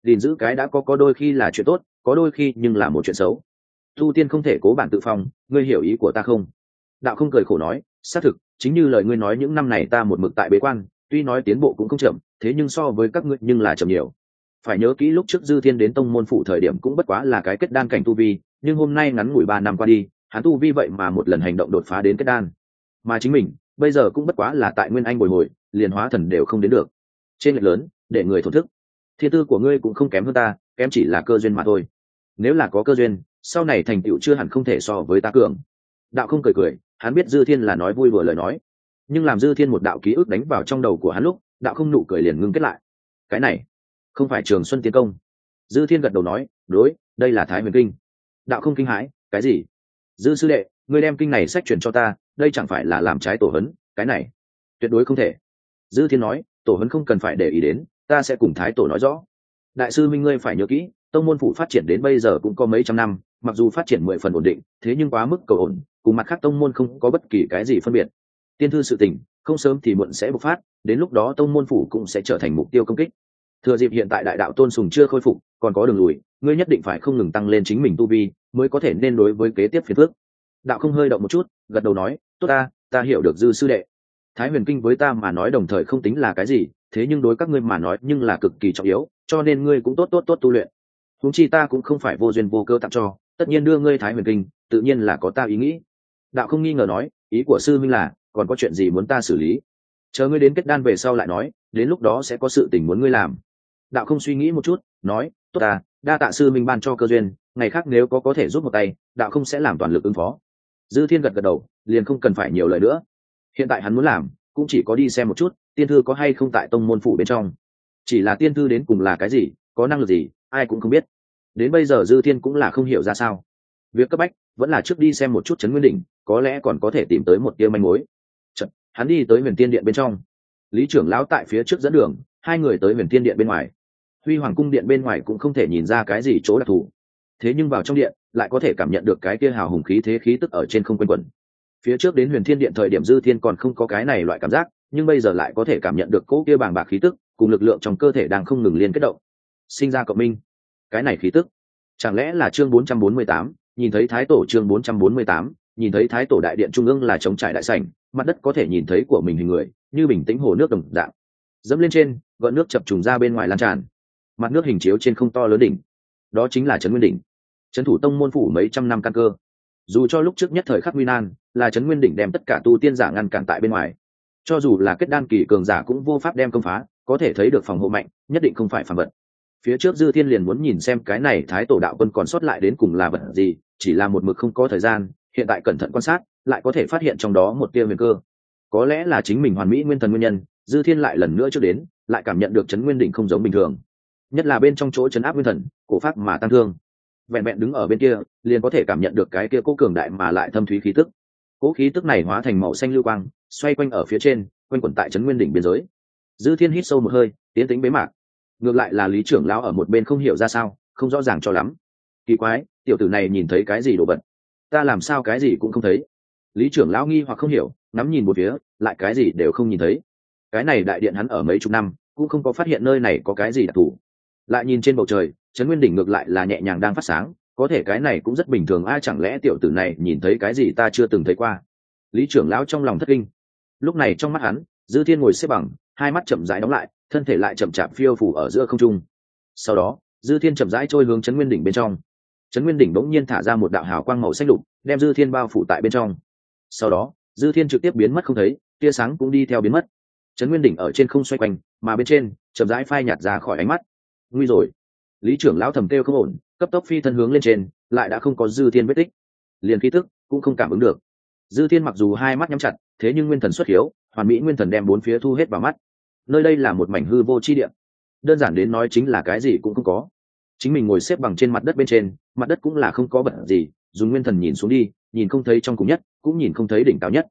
Speaker 1: có đôi khi là chuyện tốt, có đôi khi nhưng là một chuyện xấu. Tu tiên không thể cố bản tự phong, ngươi hiểu ý của ta không? Đạo không cười khổ nói, xác thực, chính như lời ngươi nói, những năm này ta một mực tại bế quan, tuy nói tiến bộ cũng không chậm, thế nhưng so với các ngươi nhưng là chậm nhiều. Phải nhớ kỹ lúc trước Dư Thiên đến tông môn phủ thời điểm cũng bất quá là cái kết đan cảnh tu vi, nhưng hôm nay ngắn ngủi 3 năm qua đi, hắn tu vi vậy mà một lần hành động đột phá đến kết đan. Mà chính mình, bây giờ cũng bất quá là tại nguyên anh bồi hồi, liền hóa thần đều không đến được. Trên lệch lớn, để người thổn thức. Thiên tư của ngươi cũng không kém hơn ta, kém chỉ là cơ duyên mà thôi. Nếu là có cơ duyên, sau này thành tựu chưa hẳn không thể so với ta cường. Đạo không cười cười, hắn biết Dư Thiên là nói vui đùa lời nói, nhưng làm Dư Thiên một đạo ký ức đánh vào trong đầu của hắn lúc, đạo không nụ cười liền ngưng kết lại. Cái này không phải Trường Xuân Tiến Công. Dư Thiên gật đầu nói, đối, đây là Thái Huyền Kinh. Đạo không kinh hãi, cái gì? Dư sư đệ, ngươi đem kinh này sách truyền cho ta, đây chẳng phải là làm trái tổ huấn? Cái này tuyệt đối không thể. Dư Thiên nói, tổ huấn không cần phải để ý đến, ta sẽ cùng Thái tổ nói rõ. Đại sư minh, ngươi phải nhớ kỹ, tông môn phủ phát triển đến bây giờ cũng có mấy trăm năm, mặc dù phát triển 10 phần ổn định, thế nhưng quá mức cầu ổn, cùng mặt khác tông môn không có bất kỳ cái gì phân biệt. Tiên thư sự tình, không sớm thì muộn sẽ bộc phát, đến lúc đó tông môn phủ cũng sẽ trở thành mục tiêu công kích. Thừa dịp hiện tại đại đạo tôn sùng chưa khôi phục, còn có đường lùi, ngươi nhất định phải không ngừng tăng lên chính mình tu vi, mới có thể nên đối với kế tiếp phiền phức. Đạo không hơi động một chút, gật đầu nói, tốt, ta hiểu được Dư sư đệ. Thái Huyền Kinh với ta mà nói đồng thời không tính là cái gì, thế nhưng đối các ngươi mà nói nhưng là cực kỳ trọng yếu, cho nên ngươi cũng tốt tu luyện. Huống chi ta cũng không phải vô duyên vô cớ tặng cho, tất nhiên đưa ngươi Thái Huyền Kinh, tự nhiên là có ta ý nghĩ. Đạo không nghi ngờ nói, ý của sư minh là, còn có chuyện gì muốn ta xử lý? Chờ ngươi đến kết đan về sau lại nói, đến lúc đó sẽ có sự tình muốn ngươi làm. Đạo không suy nghĩ một chút, nói, tốt, đa tạ sư minh ban cho cơ duyên, ngày khác nếu có thể giúp một tay, đạo không sẽ làm toàn lực ứng phó. Dư Thiên gật đầu, liền không cần phải nhiều lời nữa. Hiện tại hắn muốn làm, cũng chỉ có đi xem một chút, tiên thư có hay không tại tông môn phủ bên trong. Chỉ là tiên thư đến cùng là cái gì, có năng lực gì, ai cũng không biết. Đến bây giờ Dư Thiên cũng là không hiểu ra sao. Việc cấp bách vẫn là trước đi xem một chút Trấn Nguyên Đỉnh, có lẽ còn có thể tìm tới một tia manh mối. Chợt, hắn đi tới Huyền Tiên Điện bên trong. Lý trưởng lão tại phía trước dẫn đường, hai người tới Huyền Tiên Điện bên ngoài. Huy Hoàng cung điện bên ngoài cũng không thể nhìn ra cái gì chỗ đặc thù, thế nhưng vào trong điện lại có thể cảm nhận được cái kia hào hùng khí thế khí tức ở trên không quanh quẩn. Phía trước đến Huyền Thiên Điện thời điểm Dư Thiên còn không có cái này loại cảm giác, nhưng bây giờ lại có thể cảm nhận được cỗ kia bàng bạc khí tức cùng lực lượng trong cơ thể đang không ngừng liên kết động, sinh ra cộng minh. Cái này khí tức, chẳng lẽ là chương 448, nhìn thấy Thái tổ? Chương 448, nhìn thấy Thái tổ. Đại điện trung ương là trống trải đại sảnh, mặt đất có thể nhìn thấy của mình hình người, như bình tĩnh hồ nước đồng dạng. Dẫm lên trên, gợn nước chập trùng ra bên ngoài lan tràn. Mặt nước hình chiếu trên không to lớn đỉnh, đó chính là Trấn Nguyên Đỉnh, trấn thủ tông môn phủ mấy trăm năm căn cơ. Dù cho lúc trước nhất thời khắc nguy nan, là Trấn Nguyên Đỉnh đem tất cả tu tiên giả ngăn cản tại bên ngoài, cho dù là kết đan kỳ cường giả cũng vô pháp đem công phá, có thể thấy được phòng hộ mạnh, nhất định không phải phàm vật. Phía trước Dư Thiên liền muốn nhìn xem cái này Thái tổ đạo quân còn sót lại đến cùng là vật gì, chỉ là một mực không có thời gian, hiện tại cẩn thận quan sát, lại có thể phát hiện trong đó một tia huyền cơ. Có lẽ là chính mình hoàn mỹ nguyên thần nguyên nhân, Dư Thiên lại lần nữa trước đến, lại cảm nhận được Trấn Nguyên Đỉnh không giống bình thường, nhất là bên trong chỗ trấn áp nguyên thần, cổ pháp mà tăng thương. Vẹn vẹn đứng ở bên kia, liền có thể cảm nhận được cái kia cố cường đại mà lại thâm thúy khí tức. Cố khí tức này hóa thành màu xanh lưu quang, xoay quanh ở phía trên, quanh quẩn tại Trấn Nguyên Đỉnh biên giới. Dư Thiên hít sâu một hơi, tiến tĩnh bế mạc. Ngược lại là Lý trưởng lão ở một bên không hiểu ra sao, không rõ ràng cho lắm. Kỳ quái, tiểu tử này nhìn thấy cái gì đồ vật? Ta làm sao cái gì cũng không thấy? Lý trưởng lão nghi hoặc không hiểu, ngắm nhìn một phía, lại cái gì đều không nhìn thấy. Cái này đại điện hắn ở mấy chục năm, cũng không có phát hiện nơi này có cái gì đặc thù. Lại nhìn trên bầu trời, Trấn Nguyên Đỉnh ngược lại là nhẹ nhàng đang phát sáng, có thể cái này cũng rất bình thường, ai chẳng lẽ tiểu tử này nhìn thấy cái gì ta chưa từng thấy qua? Lý trưởng lão trong lòng thất kinh. Lúc này trong mắt hắn, Dư Thiên ngồi xếp bằng, hai mắt chậm rãi đóng lại, thân thể lại chậm chạp phiêu phù ở giữa không trung. Sau đó, Dư Thiên chậm rãi trôi hướng Trấn Nguyên Đỉnh bên trong. Trấn Nguyên Đỉnh bỗng nhiên thả ra một đạo hào quang màu xanh lục, đem Dư Thiên bao phủ tại bên trong. Sau đó, Dư Thiên trực tiếp biến mất không thấy, tia sáng cũng đi theo biến mất. Trấn Nguyên Đỉnh ở trên không xoay quanh, mà bên trên chậm rãi phai nhạt ra khỏi ánh mắt. Nguy rồi! Lý trưởng lão thầm kêu không ổn, cấp tốc phi thân hướng lên trên, lại đã không có Dư Thiên vết tích, liền khí tức cũng không cảm ứng được. Dư Thiên mặc dù hai mắt nhắm chặt, thế nhưng nguyên thần xuất hiếu, hoàn mỹ nguyên thần đem bốn phía thu hết vào mắt. Nơi đây là một mảnh hư vô chi địa, đơn giản đến nói chính là cái gì cũng không có. Chính mình ngồi xếp bằng trên mặt đất bên trên, mặt đất cũng là không có bật gì, dùng nguyên thần nhìn xuống đi, nhìn không thấy trong cùng nhất, cũng nhìn không thấy đỉnh cao nhất.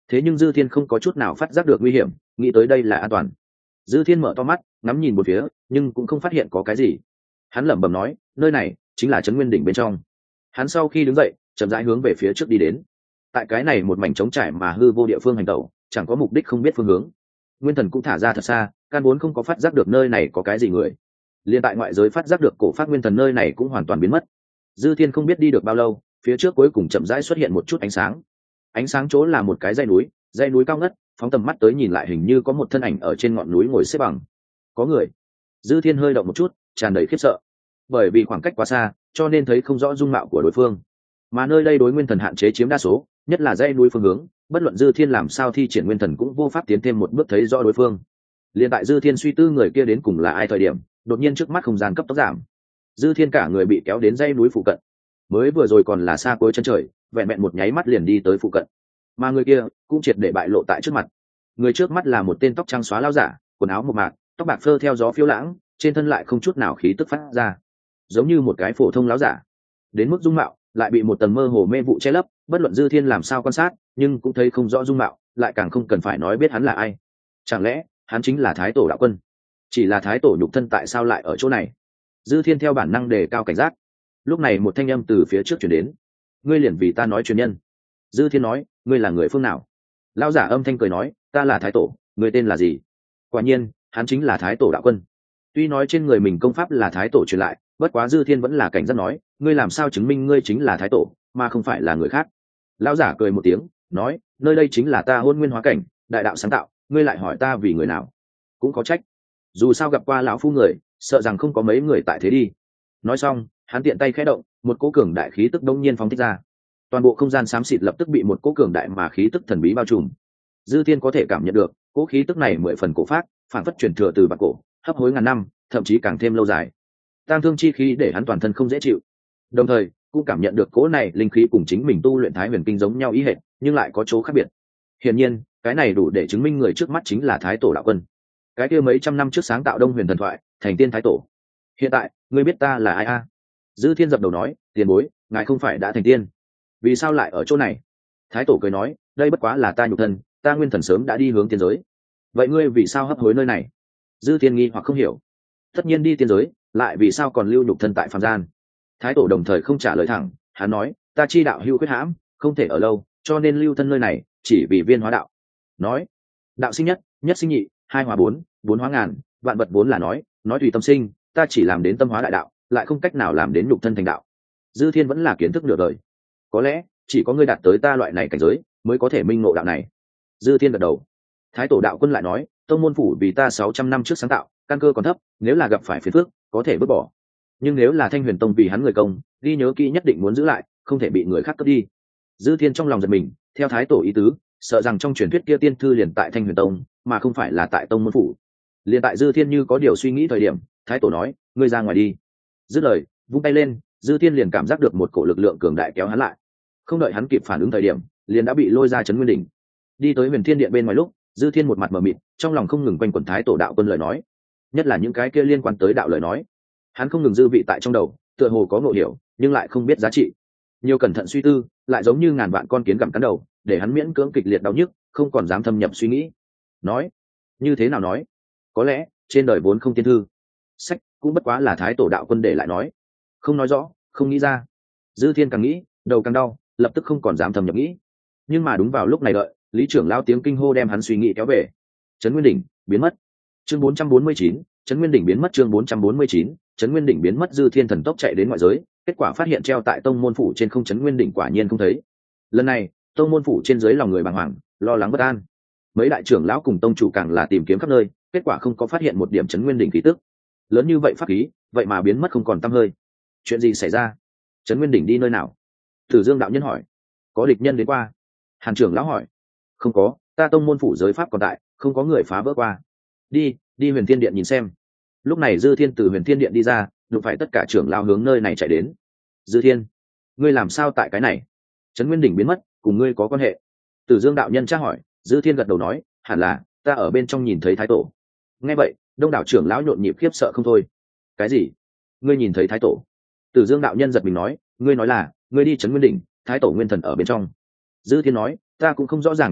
Speaker 1: thế nhưng dư thiên không có chút nào phát giác được nguy hiểm, nghĩ tới đây là an toàn. Dư thiên mở to mắt ngắm nhìn một phía nhưng cũng không phát hiện có cái gì. Hắn lẩm bẩm nói, nơi này chính là trấn nguyên đỉnh bên trong. Hắn sau khi đứng dậy chậm rãi hướng về phía trước đi đến. Tại cái này một mảnh trống trải mà hư vô địa phương hành tẩu, chẳng có mục đích không biết phương hướng. Nguyên Thần cũng thả ra thật xa, căn vốn không có phát giác được nơi này có cái gì người. Liên tại ngoại giới phát giác được cổ phát Nguyên Thần nơi này cũng hoàn toàn biến mất. Dư thiên không biết đi được bao lâu, phía trước cuối cùng chậm rãi xuất hiện một chút ánh sáng. Ánh sáng chỗ là một cái dãy núi cao ngất, phóng tầm mắt tới nhìn lại hình như có một thân ảnh ở trên ngọn núi ngồi xếp bằng. Có người. Dư thiên hơi động một chút, tràn đầy khiếp sợ. Bởi vì khoảng cách quá xa cho nên thấy không rõ dung mạo của đối phương, mà nơi đây đối Nguyên Thần hạn chế chiếm đa số, nhất là dãy núi phương hướng, bất luận Dư thiên làm sao thi triển Nguyên Thần cũng vô pháp tiến thêm một bước thấy rõ đối phương. Liên tại Dư thiên suy tư người kia đến cùng là ai thời điểm, đột nhiên trước mắt không gian cấp tốc giảm. Dư thiên cả người bị kéo đến dãy núi phụ cận. Mới vừa rồi còn là xa cuối chân trời, vẹn vẹn một nháy mắt liền đi tới phụ cận, mà người kia cũng triệt để bại lộ tại trước mặt. Người trước mắt là một tên tóc trắng xóa lão giả, quần áo mộc mạc, tóc bạc phơ theo gió phiêu lãng, trên thân lại không chút nào khí tức phát ra, giống như một cái phổ thông lão giả. Đến mức dung mạo lại bị một tầng mơ hồ mê vụ che lấp, bất luận Dư thiên làm sao quan sát nhưng cũng thấy không rõ dung mạo, lại càng không cần phải nói biết hắn là ai. Chẳng lẽ hắn chính là Thái Tổ đạo quân? Chỉ là Thái Tổ nhục thân tại sao lại ở chỗ này? Dư thiên theo bản năng đề cao cảnh giác. Lúc này một thanh âm từ phía trước chuyển đến. Ngươi liền vì ta nói truyền nhân. Dư thiên nói, ngươi là người phương nào? Lão giả âm thanh cười nói, ta là Thái Tổ, ngươi tên là gì? Quả nhiên hắn chính là Thái Tổ đạo quân. Tuy nói trên người mình công pháp là Thái Tổ truyền lại, bất quá Dư thiên vẫn là cảnh giác nói, ngươi làm sao chứng minh ngươi chính là Thái Tổ mà không phải là người khác? Lão giả cười một tiếng nói, nơi đây chính là ta Hôn Nguyên hóa cảnh, đại đạo sáng tạo, ngươi lại hỏi ta vì người nào? Cũng có trách, dù sao gặp qua lão phu người, sợ rằng không có mấy người tại thế đi. Nói xong hắn tiện tay khẽ động, một cỗ cường đại khí tức đông nhiên phóng thích ra. Toàn bộ không gian xám xịt lập tức bị một cỗ cường đại mà khí tức thần bí bao trùm. Dư thiên có thể cảm nhận được cỗ khí tức này mười phần cổ phát, phản phất truyền thừa từ vạn cổ, hấp hối ngàn năm, thậm chí càng thêm lâu dài. Tang thương chi khí để hắn toàn thân không dễ chịu, đồng thời cũng cảm nhận được cỗ này linh khí cùng chính mình tu luyện Thái Huyền Kinh giống nhau ý hệt, nhưng lại có chỗ khác biệt. Hiển nhiên cái này đủ để chứng minh người trước mắt chính là Thái Tổ đạo quân, cái kia mấy trăm năm trước sáng tạo Đông Huyền thần thoại thành tiên Thái Tổ. Hiện tại ngươi biết ta là ai a? Dư thiên dập đầu nói, tiền bối, ngài không phải đã thành tiên, vì sao lại ở chỗ này? Thái Tổ cười nói, đây bất quá là ta nhục thân, ta nguyên thần sớm đã đi hướng tiên giới. Vậy ngươi vì sao hấp hối nơi này? Dư thiên nghi hoặc không hiểu. Tất nhiên đi tiên giới, lại vì sao còn lưu nhục thân tại phàm gian? Thái Tổ đồng thời không trả lời thẳng, hắn nói, ta chi đạo hữu quyết hãm, không thể ở lâu, cho nên lưu thân nơi này, chỉ vì viên hóa đạo. Nói, đạo sinh nhất, nhất sinh nhị, hai hóa bốn, bốn hóa ngàn, vạn vật vốn là nói tùy tâm sinh, ta chỉ làm đến tâm hóa đại đạo, lại không cách nào làm đến nhục thân thành đạo. Dư thiên vẫn là kiến thức nửa đời, có lẽ chỉ có ngươi đạt tới ta loại này cảnh giới mới có thể minh ngộ đạo này. Dư thiên gật đầu. Thái Tổ đạo quân lại nói, tông môn phủ vì ta 600 năm trước sáng tạo, căn cơ còn thấp, nếu là gặp phải phiền phức có thể vứt bỏ, nhưng nếu là Thanh Huyền Tông vì hắn người công, ghi nhớ kỹ nhất định muốn giữ lại, không thể bị người khác cướp đi. Dư thiên trong lòng giật mình, theo Thái Tổ ý tứ, sợ rằng trong truyền thuyết kia tiên thư liền tại Thanh Huyền Tông mà không phải là tại tông môn phủ. Liền tại Dư thiên như có điều suy nghĩ thời điểm, Thái Tổ nói, ngươi ra ngoài đi. Dứt lời vung tay lên, Dư thiên liền cảm giác được một cổ lực lượng cường đại kéo hắn lại. Không đợi hắn kịp phản ứng thời điểm, liền đã bị lôi ra trấn nguyên đỉnh. Đi tới Huyền Thiên Điện bên ngoài lúc, Dư thiên một mặt mờ mịt, trong lòng không ngừng quanh quẩn Thái Tổ đạo quân lời nói, nhất là những cái kia liên quan tới đạo lời nói. Hắn không ngừng dư vị tại trong đầu, tựa hồ có ngộ hiểu nhưng lại không biết giá trị. Nhiều cẩn thận suy tư, lại giống như ngàn vạn con kiến gặm cắn đầu, để hắn miễn cưỡng kịch liệt đau nhức, không còn dám thâm nhập suy nghĩ. Nói như thế nào nói? Có lẽ trên đời vốn không tiên thư, sách cũng bất quá là Thái Tổ đạo quân để lại nói, không nói rõ, không nghĩ ra. Dư thiên càng nghĩ đầu càng đau, lập tức không còn dám thâm nhập nghĩ. Nhưng mà đúng vào lúc này đợi lý trưởng lao tiếng kinh hô đem hắn suy nghĩ kéo về. Trấn Nguyên Đỉnh biến mất. Chương 449, Trấn Nguyên Đỉnh biến mất. Chương 449, Trấn Nguyên Đỉnh biến mất. Dư thiên thần tốc chạy đến ngoại giới, kết quả phát hiện treo tại tông môn phủ trên không Trấn Nguyên Đỉnh quả nhiên không thấy. Lần này tông môn phủ trên dưới lòng người bàng hoàng, lo lắng bất an. Mấy đại trưởng lão cùng tông chủ càng là tìm kiếm khắp nơi, kết quả không có phát hiện một điểm Trấn Nguyên Đỉnh khí tức. Lớn như vậy pháp khí, vậy mà biến mất không còn tăm hơi. Chuyện gì xảy ra? Trấn Nguyên Đỉnh đi nơi nào? Tử Dương đạo nhân hỏi. Có địch nhân đến qua? Hàn trưởng lão hỏi. Không có, ta tông môn phủ giới pháp còn tại, không có người phá vỡ qua. Đi Huyền Thiên Điện nhìn xem. Lúc này Dư thiên từ Huyền Thiên Điện đi ra, đụng phải tất cả trưởng lão hướng nơi này chạy đến. Dư thiên, ngươi làm sao tại cái này? Trấn Nguyên Đỉnh biến mất, cùng ngươi có quan hệ? Tử Dương đạo nhân tra hỏi. Dư thiên gật đầu nói, hẳn là ta ở bên trong nhìn thấy Thái Tổ. Nghe vậy đông đảo trưởng lão nhộn nhịp khiếp sợ không thôi. Cái gì? Ngươi nhìn thấy Thái Tổ? Tử Dương đạo nhân giật mình nói, ngươi nói là ngươi đi Trấn Nguyên Đỉnh, Thái Tổ nguyên thần ở bên trong? Dư thiên nói, ta cũng không rõ ràng cụ thể,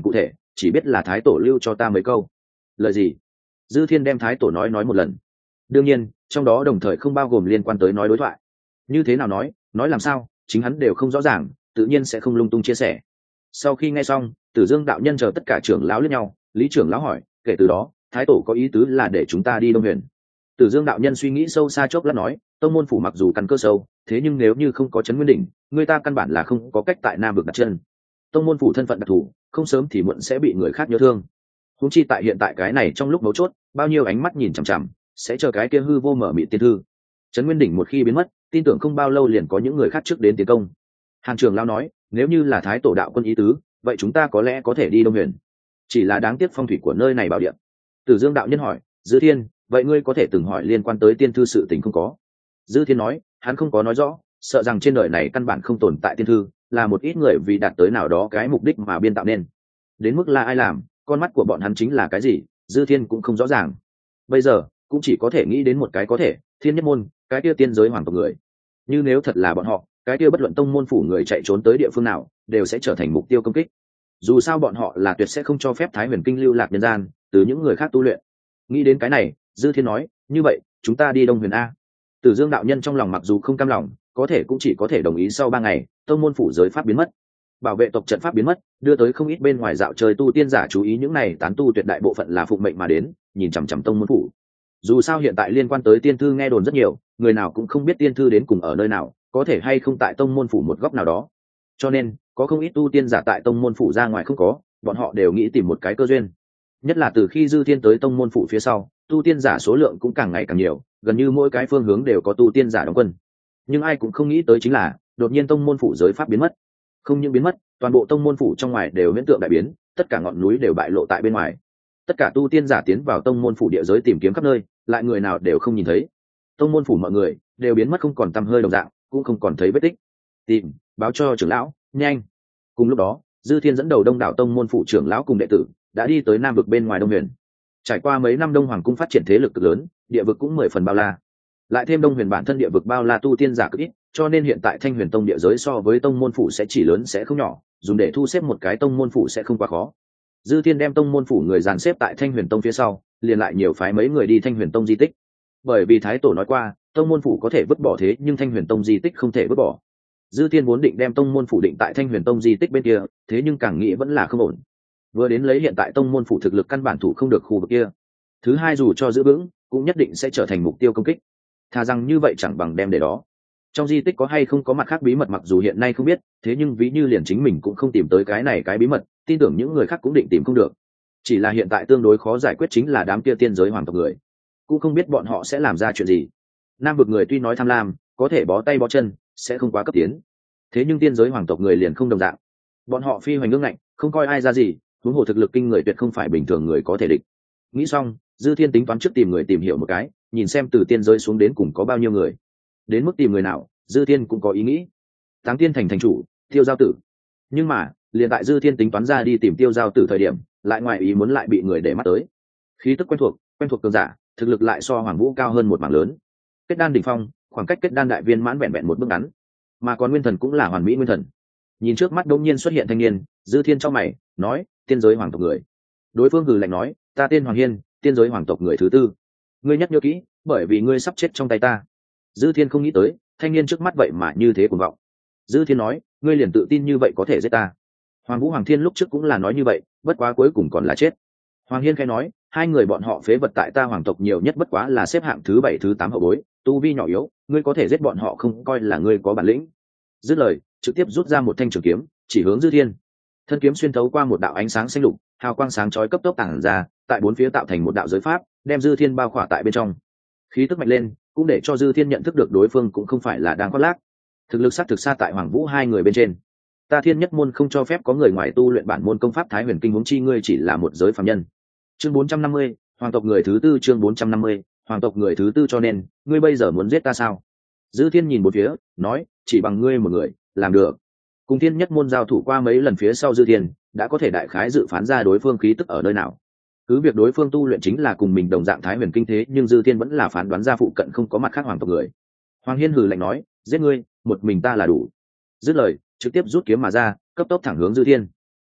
Speaker 1: chỉ biết là thái tổ lưu cho ta mấy câu. Lời gì? Dư Thiên đem thái tổ nói một lần. Đương nhiên trong đó đồng thời không bao gồm liên quan tới nói đối thoại. Như thế nào nói làm sao, chính hắn đều không rõ ràng, tự nhiên sẽ không lung tung chia sẻ. Sau khi nghe xong, Tử Dương đạo nhân chờ tất cả trưởng lão liếc nhau, Lý trưởng lão hỏi, kể từ đó thái tổ có ý tứ là để chúng ta đi Đông Huyền. Tử Dương đạo nhân suy nghĩ sâu xa chốc lát nói, tông môn phủ mặc dù căn cơ sâu, thế nhưng nếu như không có Trấn Nguyên đỉnh, người ta căn bản là không có cách tại Nam vực đặt chân. Tông môn phủ thân phận đặc thù, không sớm thì muộn sẽ bị người khác nhớ thương. Huống chi tại hiện tại cái này trong lúc mấu chốt, bao nhiêu ánh mắt nhìn chằm chằm, sẽ chờ cái kia hư vô mở mịt tiên thư. Trấn Nguyên đỉnh một khi biến mất, tin tưởng không bao lâu liền có những người khác trước đến tiến công. Hàn Trường lão nói, nếu như là thái tổ đạo quân ý tứ, vậy chúng ta có lẽ có thể đi Đông Huyền. Chỉ là đáng tiếc phong thủy của nơi này bảo địa. Tử Dương đạo nhân hỏi, Dư Thiên, vậy ngươi có thể từng hỏi liên quan tới tiên thư sự tình không có? Dư Thiên nói, hắn không có nói rõ, sợ rằng trên đời này căn bản không tồn tại tiên thư, là một ít người vì đạt tới nào đó cái mục đích mà biên tạo nên. Đến mức là ai làm, con mắt của bọn hắn chính là cái gì, Dư Thiên cũng không rõ ràng. Bây giờ cũng chỉ có thể nghĩ đến một cái có thể, Thiên Nhất môn, cái kia tiên giới hoàng tộc người. Như nếu thật là bọn họ, cái kia bất luận tông môn phủ người chạy trốn tới địa phương nào, đều sẽ trở thành mục tiêu công kích. Dù sao bọn họ là tuyệt sẽ không cho phép Thái Huyền Kinh lưu lạc nhân gian, từ những người khác tu luyện. Nghĩ đến cái này, Dư Thiên nói, như vậy chúng ta đi Đông Huyền a. Tử Dương đạo nhân trong lòng mặc dù không cam lòng, có thể cũng chỉ có thể đồng ý. Sau 3 ngày, tông môn phủ giới pháp biến mất, bảo vệ tộc trận pháp biến mất, đưa tới không ít bên ngoài dạo chơi tu tiên giả chú ý. Những này tán tu tuyệt đại bộ phận là phụng mệnh mà đến, nhìn chằm chằm tông môn phủ. Dù sao hiện tại liên quan tới tiên thư nghe đồn rất nhiều, người nào cũng không biết tiên thư đến cùng ở nơi nào, có thể hay không tại tông môn phủ một góc nào đó. Cho nên có không ít tu tiên giả tại tông môn phủ ra ngoài không có, bọn họ đều nghĩ tìm một cái cơ duyên. Nhất là từ khi Dư Thiên tới tông môn phủ phía sau, tu tiên giả số lượng cũng càng ngày càng nhiều, gần như mỗi cái phương hướng đều có tu tiên giả đóng quân. Nhưng ai cũng không nghĩ tới chính là, đột nhiên tông môn phủ giới pháp biến mất. Không những biến mất, toàn bộ tông môn phủ trong ngoài đều hiện tượng đại biến, tất cả ngọn núi đều bại lộ tại bên ngoài. Tất cả tu tiên giả tiến vào tông môn phủ địa giới tìm kiếm khắp nơi, lại người nào đều không nhìn thấy. Tông môn phủ mọi người đều biến mất không còn tăm hơi đồng dạng, cũng không còn thấy vết tích. Tìm, báo cho trưởng lão, nhanh. Cùng lúc đó, Dư Thiên dẫn đầu đông đảo tông môn phủ trưởng lão cùng đệ tử đã đi tới Nam vực bên ngoài Đông Huyền. Trải qua mấy năm Đông Hoàng cung phát triển thế lực cực lớn, địa vực cũng 10 phần bao la. Lại thêm Đông Huyền bản thân địa vực bao la tu tiên giả cực ít, cho nên hiện tại Thanh Huyền tông địa giới so với tông môn phủ sẽ chỉ lớn sẽ không nhỏ, dùng để thu xếp một cái tông môn phủ sẽ không quá khó. Dư Thiên đem tông môn phủ người dàn xếp tại Thanh Huyền tông phía sau, liền lại nhiều phái mấy người đi Thanh Huyền tông di tích. Bởi vì thái tổ nói qua, tông môn phủ có thể vứt bỏ thế nhưng Thanh Huyền tông di tích không thể vứt bỏ. Dư Thiên vốn định đem tông môn phủ định tại Thanh Huyền tông di tích bên kia, thế nhưng càng nghĩ vẫn là không ổn. Vừa đến lấy hiện tại tông môn phủ thực lực căn bản thủ không được khu vực kia. Thứ hai, dù cho giữ vững, cũng nhất định sẽ trở thành mục tiêu công kích. Thà rằng như vậy chẳng bằng đem để đó. Trong di tích có hay không có mặt khác bí mật mặc dù hiện nay không biết, thế nhưng ví như liền chính mình cũng không tìm tới cái này cái bí mật, tin tưởng những người khác cũng định tìm không được. Chỉ là hiện tại tương đối khó giải quyết chính là đám kia tiên giới hoàng tộc người, cũng không biết bọn họ sẽ làm ra chuyện gì. Nam vực người tuy nói tham lam, có thể bó tay bó chân, sẽ không quá cấp tiến. Thế nhưng tiên giới hoàng tộc người liền không đồng dạng. Bọn họ phi hoành ngưỡng ngạnh, không coi ai ra gì, huống hồ thực lực kinh người tuyệt không phải bình thường người có thể địch. Nghĩ xong, Dư Thiên tính toán trước tìm người tìm hiểu một cái, nhìn xem từ tiên giới xuống đến cùng có bao nhiêu người. Đến mức tìm người nào, Dư Thiên cũng có ý nghĩ. Táng Tiên thành thành chủ, Tiêu Giao Tử. Nhưng mà, liền tại Dư Thiên tính toán ra đi tìm Tiêu Giao Tử thời điểm, lại ngoài ý muốn lại bị người để mắt tới. Khí tức quen thuộc cường giả, thực lực lại so Hoàng Vũ cao hơn một mảng lớn. Kết đan đỉnh phong, khoảng cách kết đan đại viên mãn vẹn vẹn một bước ngắn. Mà còn nguyên thần cũng là hoàn mỹ nguyên thần. Nhìn trước mắt đột nhiên xuất hiện thanh niên, Dư Thiên trong mày nói, tiên giới hoàng tộc người. Đối phương hừ lạnh nói, ta tên Hoàng Hiên, tiên giới hoàng tộc người thứ tư. Ngươi nhắc nhớ kỹ, bởi vì ngươi sắp chết trong tay ta. Dư Thiên không nghĩ tới, thanh niên trước mắt vậy mà như thế cuồng vọng. Dư Thiên nói, ngươi liền tự tin như vậy có thể giết ta. Hoàng Vũ Hoàng Thiên lúc trước cũng là nói như vậy, bất quá cuối cùng còn là chết. Hoàng Hiên khẽ nói, hai người bọn họ phế vật tại ta hoàng tộc nhiều nhất bất quá là xếp hạng thứ 7 thứ 8 hậu bối, tu vi nhỏ yếu, ngươi có thể giết bọn họ không coi là ngươi có bản lĩnh. Dứt lời, trực tiếp rút ra một thanh trường kiếm, chỉ hướng Dư Thiên. Thân kiếm xuyên thấu qua một đạo ánh sáng xanh lục, hào quang sáng chói cấp tốc tản ra, tại bốn phía tạo thành một đạo giới pháp, đem Dư Thiên bao khỏa tại bên trong. Khí tức mạnh lên, cũng để cho Dư Thiên nhận thức được đối phương cũng không phải là đang khoác lác. Thực lực sát thực xa tại Hoàng Vũ hai người bên trên. Ta Thiên Nhất môn không cho phép có người ngoài tu luyện bản môn công pháp Thái Huyền Kinh, huống chi ngươi chỉ là một giới phàm nhân. Chương 450, hoàng tộc người thứ tư. Chương 450, hoàng tộc người thứ tư. Cho nên ngươi bây giờ muốn giết ta sao? Dư Thiên nhìn một phía, nói, chỉ bằng ngươi một người làm được. Cùng Thiên Nhất môn giao thủ qua mấy lần phía sau, Dư Thiên đã có thể đại khái dự phán ra đối phương khí tức ở nơi nào. Cứ việc đối phương tu luyện chính là cùng mình đồng dạng Thái Huyền Kinh thế, nhưng Dư Thiên vẫn là phán đoán ra phụ cận không có mặt khác hoàng tộc người. Hoàng Hiên hừ lạnh nói, giết ngươi, một mình ta là đủ. Dứt lời, trực tiếp rút kiếm mà ra, cấp tốc thẳng hướng Dư Thiên.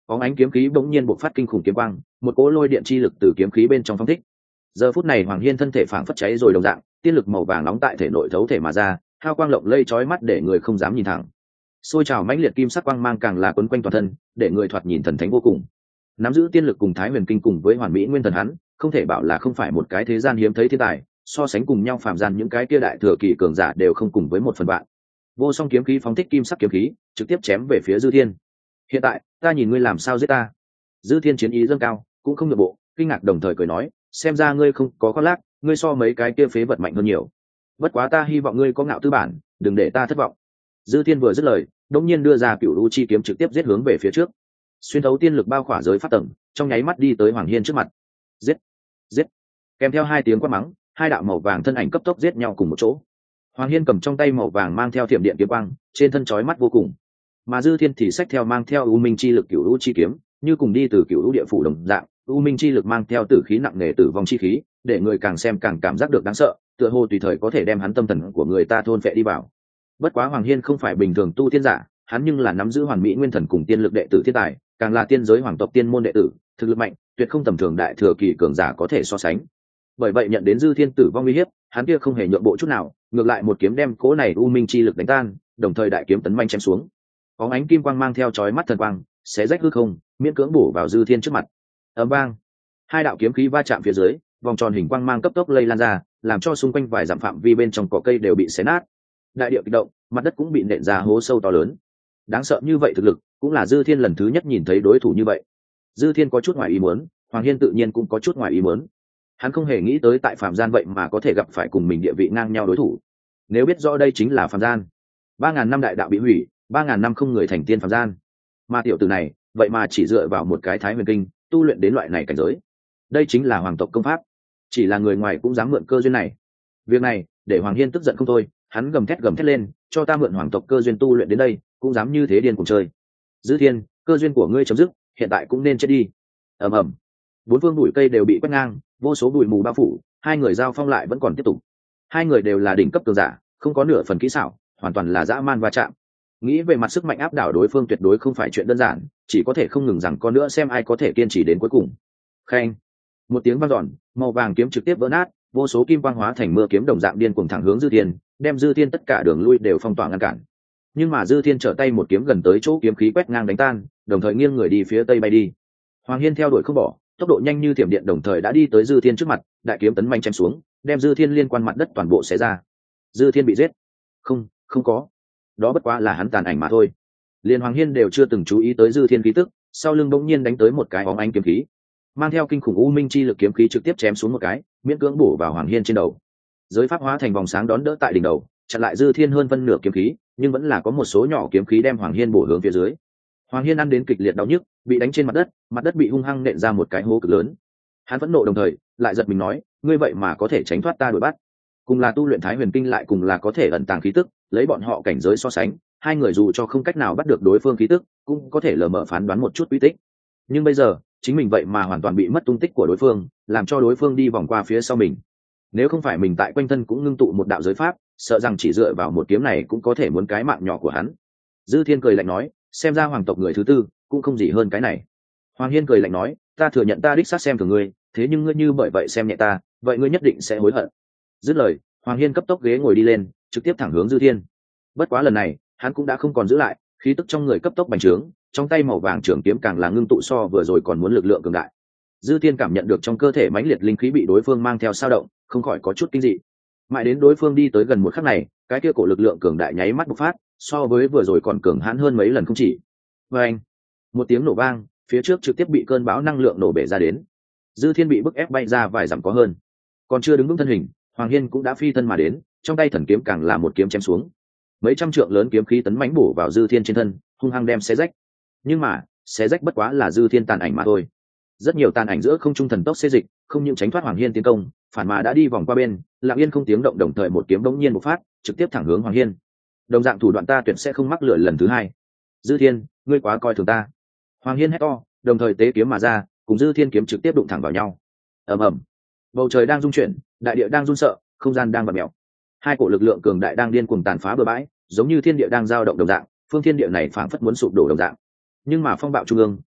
Speaker 1: Bóng ánh kiếm khí bỗng nhiên bộc phát kinh khủng kiếm quang, một cỗ lôi điện chi lực từ kiếm khí bên trong phóng thích. Giờ phút này Hoàng Hiên thân thể phảng phất cháy rồi đồng dạng, tiên lực màu vàng nóng tại thể nội thấu thể mà ra, hào quang lộng lây chói mắt để người không dám nhìn thẳng. Xôi trào mãnh liệt kim sắc quang mang càng là quấn quanh toàn thân, để người thoạt nhìn thần thánh vô cùng. Nắm giữ tiên lực cùng Thái Huyền Kinh cùng với Hoàn Mỹ Nguyên Thần hắn, không thể bảo là không phải một cái thế gian hiếm thấy thiên tài, so sánh cùng nhau phàm gian những cái kia đại thừa kỳ cường giả đều không cùng với một phần vạn. Vô song kiếm khí phóng thích kim sắc kiếm khí, trực tiếp chém về phía Dư Thiên. Hiện tại, ta nhìn ngươi làm sao giết ta. Dư Thiên chiến ý dâng cao, cũng không nhượng bộ, kinh ngạc đồng thời cười nói, xem ra ngươi không có khoác lác, ngươi so mấy cái kia phế vật mạnh hơn nhiều. Bất quá ta hy vọng ngươi có ngạo tư bản, đừng để ta thất vọng. Dư Thiên vừa dứt lời, đột nhiên đưa ra Cửu U chi kiếm trực tiếp giết hướng về phía trước. Xuyên thấu tiên lực bao khỏa giới phát tầng, trong nháy mắt đi tới Hoàng Hiên trước mặt. Giết, giết. Kèm theo hai tiếng quát mắng, hai đạo màu vàng thân ảnh cấp tốc giết nhau cùng một chỗ. Hoàng Hiên cầm trong tay màu vàng mang theo thiểm điện kiếm quang, trên thân chói mắt vô cùng. Mà Dư Thiên thì xách theo mang theo U Minh chi lực Cửu U chi kiếm, như cùng đi từ Cửu U địa phủ đồng dạng, U Minh chi lực mang theo tử khí nặng nề tử vong chi khí, để người càng xem càng cảm giác được đáng sợ, tựa hồ tùy thời có thể đem hắn tâm thần của người ta thôn phệ đi vào. Bất quá Hoàng Hiên không phải bình thường tu tiên giả, hắn nhưng là nắm giữ hoàn mỹ nguyên thần cùng tiên lực đệ tử thiên tài, càng là tiên giới hoàng tộc tiên môn đệ tử, thực lực mạnh, tuyệt không tầm thường đại thừa kỳ cường giả có thể so sánh. Bởi vậy nhận đến Dư Thiên tử vong uy hiếp, hắn kia không hề nhượng bộ chút nào, ngược lại một kiếm đem cố này U Minh chi lực đánh tan, đồng thời đại kiếm tấn manh chém xuống. Bóng ánh kim quang mang theo chói mắt thần quang, xé rách hư không, miễn cưỡng bổ vào Dư Thiên trước mặt. Ầm vang, hai đạo kiếm khí va chạm phía dưới, vòng tròn hình quang mang cấp tốc lây lan ra, làm cho xung quanh vài dặm phạm vi bên trong cỏ cây đều bị xé nát. Đại địa kích động, mặt đất cũng bị nện ra hố sâu to lớn. Đáng sợ như vậy thực lực, cũng là Dư Thiên lần thứ nhất nhìn thấy đối thủ như vậy. Dư Thiên có chút ngoài ý muốn, Hoàng Hiên tự nhiên cũng có chút ngoài ý muốn. Hắn không hề nghĩ tới tại phàm gian vậy mà có thể gặp phải cùng mình địa vị ngang nhau đối thủ. Nếu biết rõ đây chính là phàm gian, 3000 năm đại đạo bị hủy, 3000 năm không người thành tiên phàm gian. Mà tiểu tử này, vậy mà chỉ dựa vào một cái Thái Huyền Kinh, tu luyện đến loại này cảnh giới. Đây chính là hoàng tộc công pháp. Chỉ là người ngoài cũng dám mượn cơ duyên này. Việc này, để Hoàng Hiên tức giận không thôi, hắn gầm thét lên, cho ta mượn hoàng tộc cơ duyên tu luyện đến đây, cũng dám như thế điên cuồng chơi. Dư Thiên, cơ duyên của ngươi chấm dứt, hiện tại cũng nên chết đi. Ầm ầm. Bốn phương bụi cây đều bị quét ngang, vô số bụi mù bao phủ, hai người giao phong lại vẫn còn tiếp tục. Hai người đều là đỉnh cấp cường giả, không có nửa phần kỹ xảo, hoàn toàn là dã man va chạm. Nghĩ về mặt sức mạnh áp đảo đối phương tuyệt đối không phải chuyện đơn giản, chỉ có thể không ngừng rằng con nữa xem ai có thể kiên trì đến cuối cùng. Khen. Một tiếng vang dọn, màu vàng kiếm trực tiếp vỡ nát, vô số kim quang hóa thành mưa kiếm đồng dạng điên cuồng thẳng hướng Dư Thiên, đem Dư Thiên tất cả đường lui đều phong tỏa ngăn cản. Nhưng mà Dư Thiên trở tay một kiếm gần tới chỗ kiếm khí quét ngang đánh tan, đồng thời nghiêng người đi phía tây bay đi. Hoàng Hiên theo đuổi không bỏ, tốc độ nhanh như thiểm điện đồng thời đã đi tới Dư Thiên trước mặt, đại kiếm tấn mạnh chém xuống, đem Dư Thiên liên quan mặt đất toàn bộ xé ra. Dư Thiên bị giết? Không có. Đó bất quá là hắn tàn ảnh mà thôi. Liên Hoàng Hiên đều chưa từng chú ý tới Dư Thiên khí tức, sau lưng bỗng nhiên đánh tới một cái bóng ánh kiếm khí, mang theo kinh khủng u minh chi lực kiếm khí trực tiếp chém xuống một cái, miễn cưỡng bổ vào Hoàng Hiên trên đầu. Giới pháp hóa thành vòng sáng đón đỡ tại đỉnh đầu, chặn lại Dư Thiên hơn phân nửa kiếm khí, nhưng vẫn là có một số nhỏ kiếm khí đem Hoàng Hiên bổ hướng phía dưới. Hoàng Hiên ăn đến kịch liệt đau nhức, bị đánh trên mặt đất bị hung hăng nện ra một cái hố cực lớn. Hắn phẫn nộ đồng thời lại giật mình nói, ngươi vậy mà có thể tránh thoát ta đuổi bắt. Cùng là tu luyện Thái Huyền Kinh lại cùng là có thể ẩn tàng khí tức, lấy bọn họ cảnh giới so sánh, hai người dù cho không cách nào bắt được đối phương khí tức, cũng có thể lờ mờ phán đoán một chút quy tích. Nhưng bây giờ, chính mình vậy mà hoàn toàn bị mất tung tích của đối phương, làm cho đối phương đi vòng qua phía sau mình. Nếu không phải mình tại quanh thân cũng ngưng tụ một đạo giới pháp, sợ rằng chỉ dựa vào một kiếm này cũng có thể muốn cái mạng nhỏ của hắn. Dư Thiên cười lạnh nói, xem ra hoàng tộc người thứ tư cũng không gì hơn cái này. Hoàng Hiên cười lạnh nói, ta thừa nhận ta đích xác xem thường ngươi, thế nhưng ngươi như bởi vậy xem nhẹ ta, vậy ngươi nhất định sẽ hối hận. Dứt lời, Hoàng Hiên cấp tốc ghế ngồi đi lên, trực tiếp thẳng hướng Dư Thiên. Bất quá lần này, hắn cũng đã không còn giữ lại, khí tức trong người cấp tốc bành trướng, trong tay màu vàng trường kiếm càng là ngưng tụ so vừa rồi còn muốn lực lượng cường đại. Dư Thiên cảm nhận được trong cơ thể mãnh liệt linh khí bị đối phương mang theo sao động, không khỏi có chút kinh dị. Mãi đến đối phương đi tới gần một khắc này, cái kia cổ lực lượng cường đại nháy mắt bộc phát, so với vừa rồi còn cường hãn hơn mấy lần không chỉ. Và anh, một tiếng nổ vang, phía trước trực tiếp bị cơn bão năng lượng nổ bể ra đến. Dư Thiên bị bức ép bay ra vài dặm có hơn, còn chưa đứng vững thân hình, Hoàng Hiên cũng đã phi thân mà đến, trong tay thần kiếm càng là một kiếm chém xuống. Mấy trăm trượng lớn kiếm khí tấn mãnh bổ vào Dư Thiên trên thân, hung hăng đem xé rách. Nhưng mà, xé rách bất quá là Dư Thiên tàn ảnh mà thôi. Rất nhiều tàn ảnh giữa không trung thần tốc xê dịch, không những tránh thoát Hoàng Hiên tiến công, phản mà đã đi vòng qua bên, lặng yên không tiếng động, đồng thời một kiếm bỗng nhiên bộc phát, trực tiếp thẳng hướng Hoàng Hiên. Đồng dạng thủ đoạn ta tuyệt sẽ không mắc lửa lần thứ hai. Dư Thiên, ngươi quá coi thường ta. Hoàng Hiên hét to, đồng thời tế kiếm mà ra, cùng Dư Thiên kiếm trực tiếp đụng thẳng vào nhau. Ầm ầm. Bầu trời đang rung chuyển, đại địa đang run sợ, không gian đang vặn mèo. Hai cổ lực lượng cường đại đang điên cuồng tàn phá bừa bãi, giống như thiên địa đang dao động đồng dạng, phương thiên địa này phảng phất muốn sụp đổ đồng dạng. Nhưng mà phong bạo trung ương,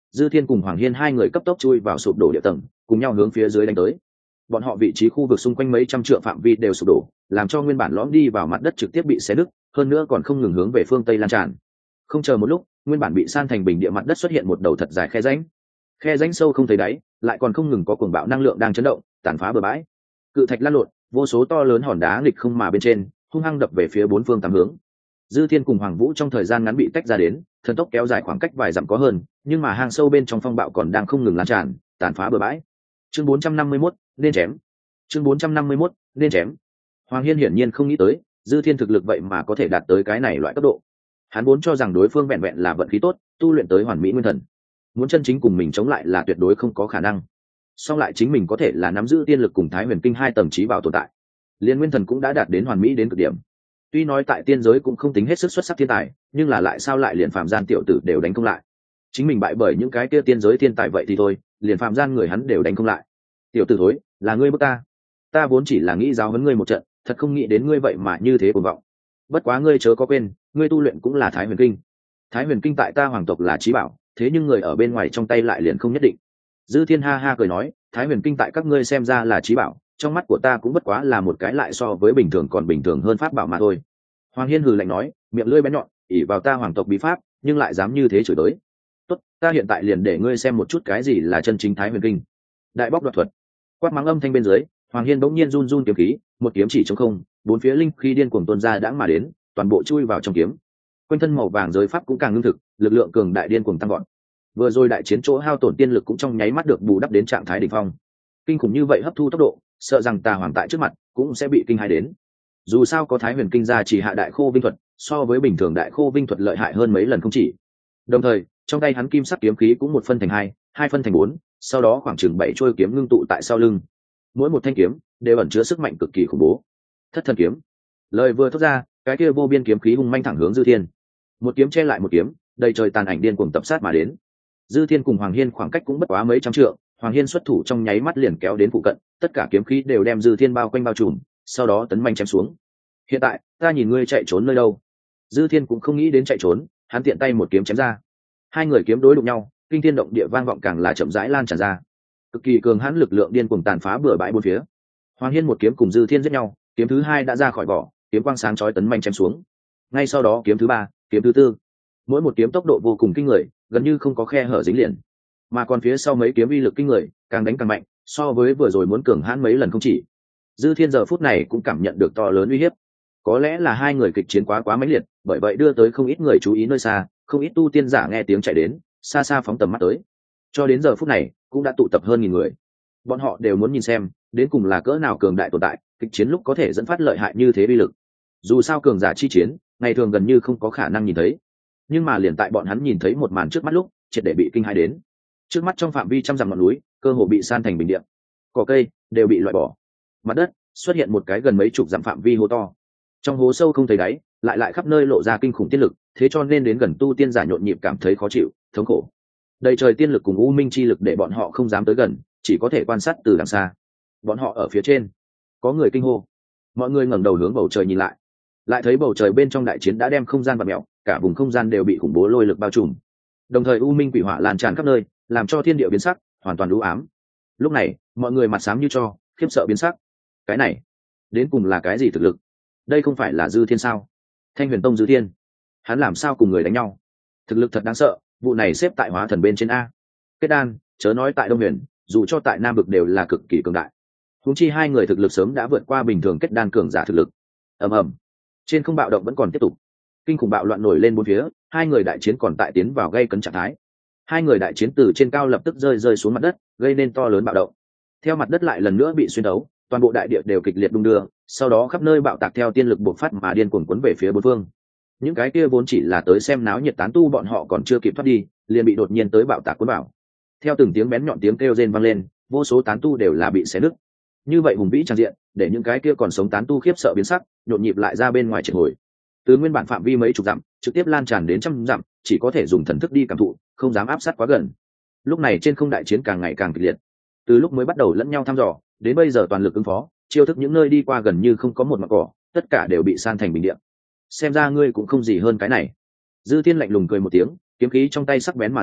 Speaker 1: Dư Thiên cùng Hoàng Hiên hai người cấp tốc chui vào sụp đổ địa tầng, cùng nhau hướng phía dưới đánh tới. Bọn họ vị trí khu vực xung quanh mấy trăm trượng phạm vi đều sụp đổ, làm cho nguyên bản lõm đi vào mặt đất trực tiếp bị xé nứt, hơn nữa còn không ngừng hướng về phương tây lan tràn. Không chờ một lúc, nguyên bản bị san thành bình địa mặt đất xuất hiện một đầu thật dài khe rãnh. Khe rãnh sâu không thấy đáy, lại còn không ngừng có cuồng bạo năng lượng đang chấn động, tàn phá bừa bãi. Cự thạch lăn lộn, vô số to lớn hòn đá nghịch không mà bên trên, hung hăng đập về phía bốn phương tám hướng. Dư Thiên cùng Hoàng Vũ trong thời gian ngắn bị tách ra đến, thần tốc kéo dài khoảng cách vài dặm có hơn, nhưng mà hang sâu bên trong phong bạo còn đang không ngừng lan tràn, tàn phá bừa bãi. Chương 451, nên chém. Chương 451, nên chém. Hoàng Hiên hiển nhiên không nghĩ tới, Dư Thiên thực lực vậy mà có thể đạt tới cái này loại cấp độ. Hắn vốn cho rằng đối phương vẹn vẹn là vận khí tốt, tu luyện tới hoàn mỹ nguyên thần. Muốn chân chính cùng mình chống lại là tuyệt đối không có khả năng. Song lại chính mình có thể là nắm giữ tiên lực cùng Thái Huyền Kinh hai tầng trí bảo tồn tại. Liên nguyên thần cũng đã đạt đến hoàn mỹ đến cực điểm. Tuy nói tại tiên giới cũng không tính hết sức xuất sắc thiên tài, nhưng là lại sao lại liền phàm gian tiểu tử đều đánh không lại. Chính mình bại bởi những cái kia tiên giới thiên tài vậy thì thôi, liền phàm gian người hắn đều đánh không lại. Tiểu tử thối, là ngươi bức ta. Ta vốn chỉ là nghĩ giáo huấn ngươi một trận, thật không nghĩ đến ngươi vậy mà như thế cuồng vọng. Bất quá ngươi chớ có quên, ngươi tu luyện cũng là Thái Huyền Kinh. Thái Huyền Kinh tại ta hoàng tộc là trí bảo, thế nhưng người ở bên ngoài trong tay lại liền không nhất định. Dư Thiên ha ha cười nói, Thái Huyền Kinh tại các ngươi xem ra là trí bảo, trong mắt của ta cũng bất quá là một cái lại so với bình thường còn bình thường hơn pháp bảo mà thôi. Hoàng Hiên hừ lạnh nói, miệng lưỡi bén nhọn, ỷ vào ta hoàng tộc bí pháp, nhưng lại dám như thế chửi tới. Tốt, ta hiện tại liền để ngươi xem một chút cái gì là chân chính Thái Huyền Kinh. Đại bóc đoạt thuật. Quát mắng âm thanh bên dưới, Hoàng Hiên bỗng nhiên run run kiếm khí, một kiếm chỉ trong không, bốn phía linh khí điên cuồng tuôn ra đãng mà đến, toàn bộ chui vào trong kiếm. Quanh thân màu vàng giới pháp cũng càng ngưng thực, lực lượng cường đại điên cuồng tăng gọn. Vừa rồi đại chiến chỗ hao tổn tiên lực cũng trong nháy mắt được bù đắp đến trạng thái đỉnh phong. Kinh khủng như vậy hấp thu tốc độ, sợ rằng Tà Hoàng tại trước mặt cũng sẽ bị kinh hãi đến. Dù sao có Thái Huyền Kinh ra chỉ hạ đại khô vinh thuật, so với bình thường đại khô vinh thuật lợi hại hơn mấy lần không chỉ. Đồng thời, trong tay hắn kim sắc kiếm khí cũng một phân thành hai, hai phân thành bốn, sau đó khoảng chừng 7 trôi kiếm ngưng tụ tại sau lưng. Mỗi một thanh kiếm đều ẩn chứa sức mạnh cực kỳ khủng bố. Thất thần kiếm. Lời vừa thốt ra, cái kia vô biên kiếm khí hung manh thẳng hướng Dư Thiên. Một kiếm che lại một kiếm, đầy trời tàn ảnh điên cuồng tập sát mà đến. Dư Thiên cùng Hoàng Hiên khoảng cách cũng bất quá mấy trăm trượng, Hoàng Hiên xuất thủ trong nháy mắt liền kéo đến phụ cận, tất cả kiếm khí đều đem Dư Thiên bao quanh bao trùm, sau đó tấn manh chém xuống. Hiện tại, ta nhìn ngươi chạy trốn nơi đâu? Dư Thiên cũng không nghĩ đến chạy trốn, hắn tiện tay một kiếm chém ra. Hai người kiếm đối đụng nhau, kinh thiên động địa vang vọng càng là chậm rãi lan tràn ra. Cực kỳ cường hãn lực lượng điên cuồng tàn phá bừa bãi bốn phía. Hoàng Hiên một kiếm cùng Dư Thiên giết nhau, kiếm thứ hai đã ra khỏi vỏ, kiếm quang sáng chói tấn manh chém xuống. Ngay sau đó kiếm thứ ba, kiếm thứ tư, mỗi một kiếm tốc độ vô cùng kinh người, gần như không có khe hở dính liền. Mà còn phía sau mấy kiếm uy lực kinh người, càng đánh càng mạnh, so với vừa rồi muốn cường hãn mấy lần không chỉ. Dư Thiên giờ phút này cũng cảm nhận được to lớn uy hiếp. Có lẽ là hai người kịch chiến quá mãnh liệt, bởi vậy đưa tới không ít người chú ý nơi xa, không ít tu tiên giả nghe tiếng chạy đến, xa xa phóng tầm mắt tới. Cho đến giờ phút này, cũng đã tụ tập hơn 1000 người. Bọn họ đều muốn nhìn xem, đến cùng là cỡ nào cường đại tồn tại, kịch chiến lúc có thể dẫn phát lợi hại như thế uy lực. Dù sao cường giả chi chiến, ngày thường gần như không có khả năng nhìn thấy. Nhưng mà liền tại bọn hắn nhìn thấy một màn trước mắt lúc, triệt để bị kinh hãi đến. Trước mắt trong phạm vi trăm dặm ngọn núi, cơ hồ bị san thành bình địa. Cỏ cây đều bị loại bỏ. Mặt đất xuất hiện một cái gần mấy chục dặm phạm vi hố to. Trong hố sâu không thấy đáy, lại khắp nơi lộ ra kinh khủng tiên lực, thế cho nên đến gần tu tiên giả nhộn nhịp cảm thấy khó chịu, thống khổ. Đầy trời tiên lực cùng u minh chi lực để bọn họ không dám tới gần, chỉ có thể quan sát từ đằng xa. Bọn họ ở phía trên, có người kinh hô. Mọi người ngẩng đầu hướng bầu trời nhìn lại thấy bầu trời bên trong đại chiến đã đem không gian vặn mèo, cả vùng không gian đều bị khủng bố lôi lực bao trùm. Đồng thời u minh quỷ hỏa lan tràn khắp nơi, làm cho thiên địa biến sắc, hoàn toàn u ám. Lúc này, mọi người mặt xám như tro, khiếp sợ biến sắc. Cái này, đến cùng là cái gì thực lực? Đây không phải là Dư Thiên sao? Thanh Huyền Tông Dư Thiên, hắn làm sao cùng người đánh nhau? Thực lực thật đáng sợ, vụ này xếp tại hóa thần bên trên a. Kết đan, chớ nói tại Đông Huyền, dù cho tại Nam Vực đều là cực kỳ cường đại. Huống chi hai người thực lực sớm đã vượt qua bình thường kết đan cường giả thực lực. Ầm ầm, trên không bạo động vẫn còn tiếp tục, kinh khủng bạo loạn nổi lên bốn phía, hai người đại chiến còn tại tiến vào gây cấn trạng thái. Hai người đại chiến từ trên cao lập tức rơi xuống mặt đất, gây nên to lớn bạo động. Theo mặt đất lại lần nữa bị xuyên đấu, toàn bộ đại địa đều kịch liệt đung đưa, sau đó khắp nơi bạo tạc theo tiên lực bộc phát mà điên cuồng cuốn về phía bốn phương. Những cái kia vốn chỉ là tới xem náo nhiệt tán tu bọn họ còn chưa kịp thoát đi, liền bị đột nhiên tới bạo tạc cuốn vào. Theo từng tiếng bén nhọn tiếng kêu rên vang lên, vô số tán tu đều là bị xé nứt. Như vậy hùng vĩ tràn diện, để những cái kia còn sống tán tu khiếp sợ biến sắc, nhộn nhịp lại ra bên ngoài triệt hồi. Từ nguyên bản phạm vi mấy chục dặm, trực tiếp lan tràn đến trăm dặm, chỉ có thể dùng thần thức đi cảm thụ, không dám áp sát quá gần. Lúc này trên không đại chiến càng ngày càng kịch liệt. Từ lúc mới bắt đầu lẫn nhau thăm dò, đến bây giờ toàn lực ứng phó, chiêu thức những nơi đi qua gần như không có một mặt cỏ, tất cả đều bị san thành bình địa. Xem ra ngươi cũng không gì hơn cái này. Dư Thiên lạnh lùng cười một tiếng, kiếm khí trong tay sắc bén mà ra,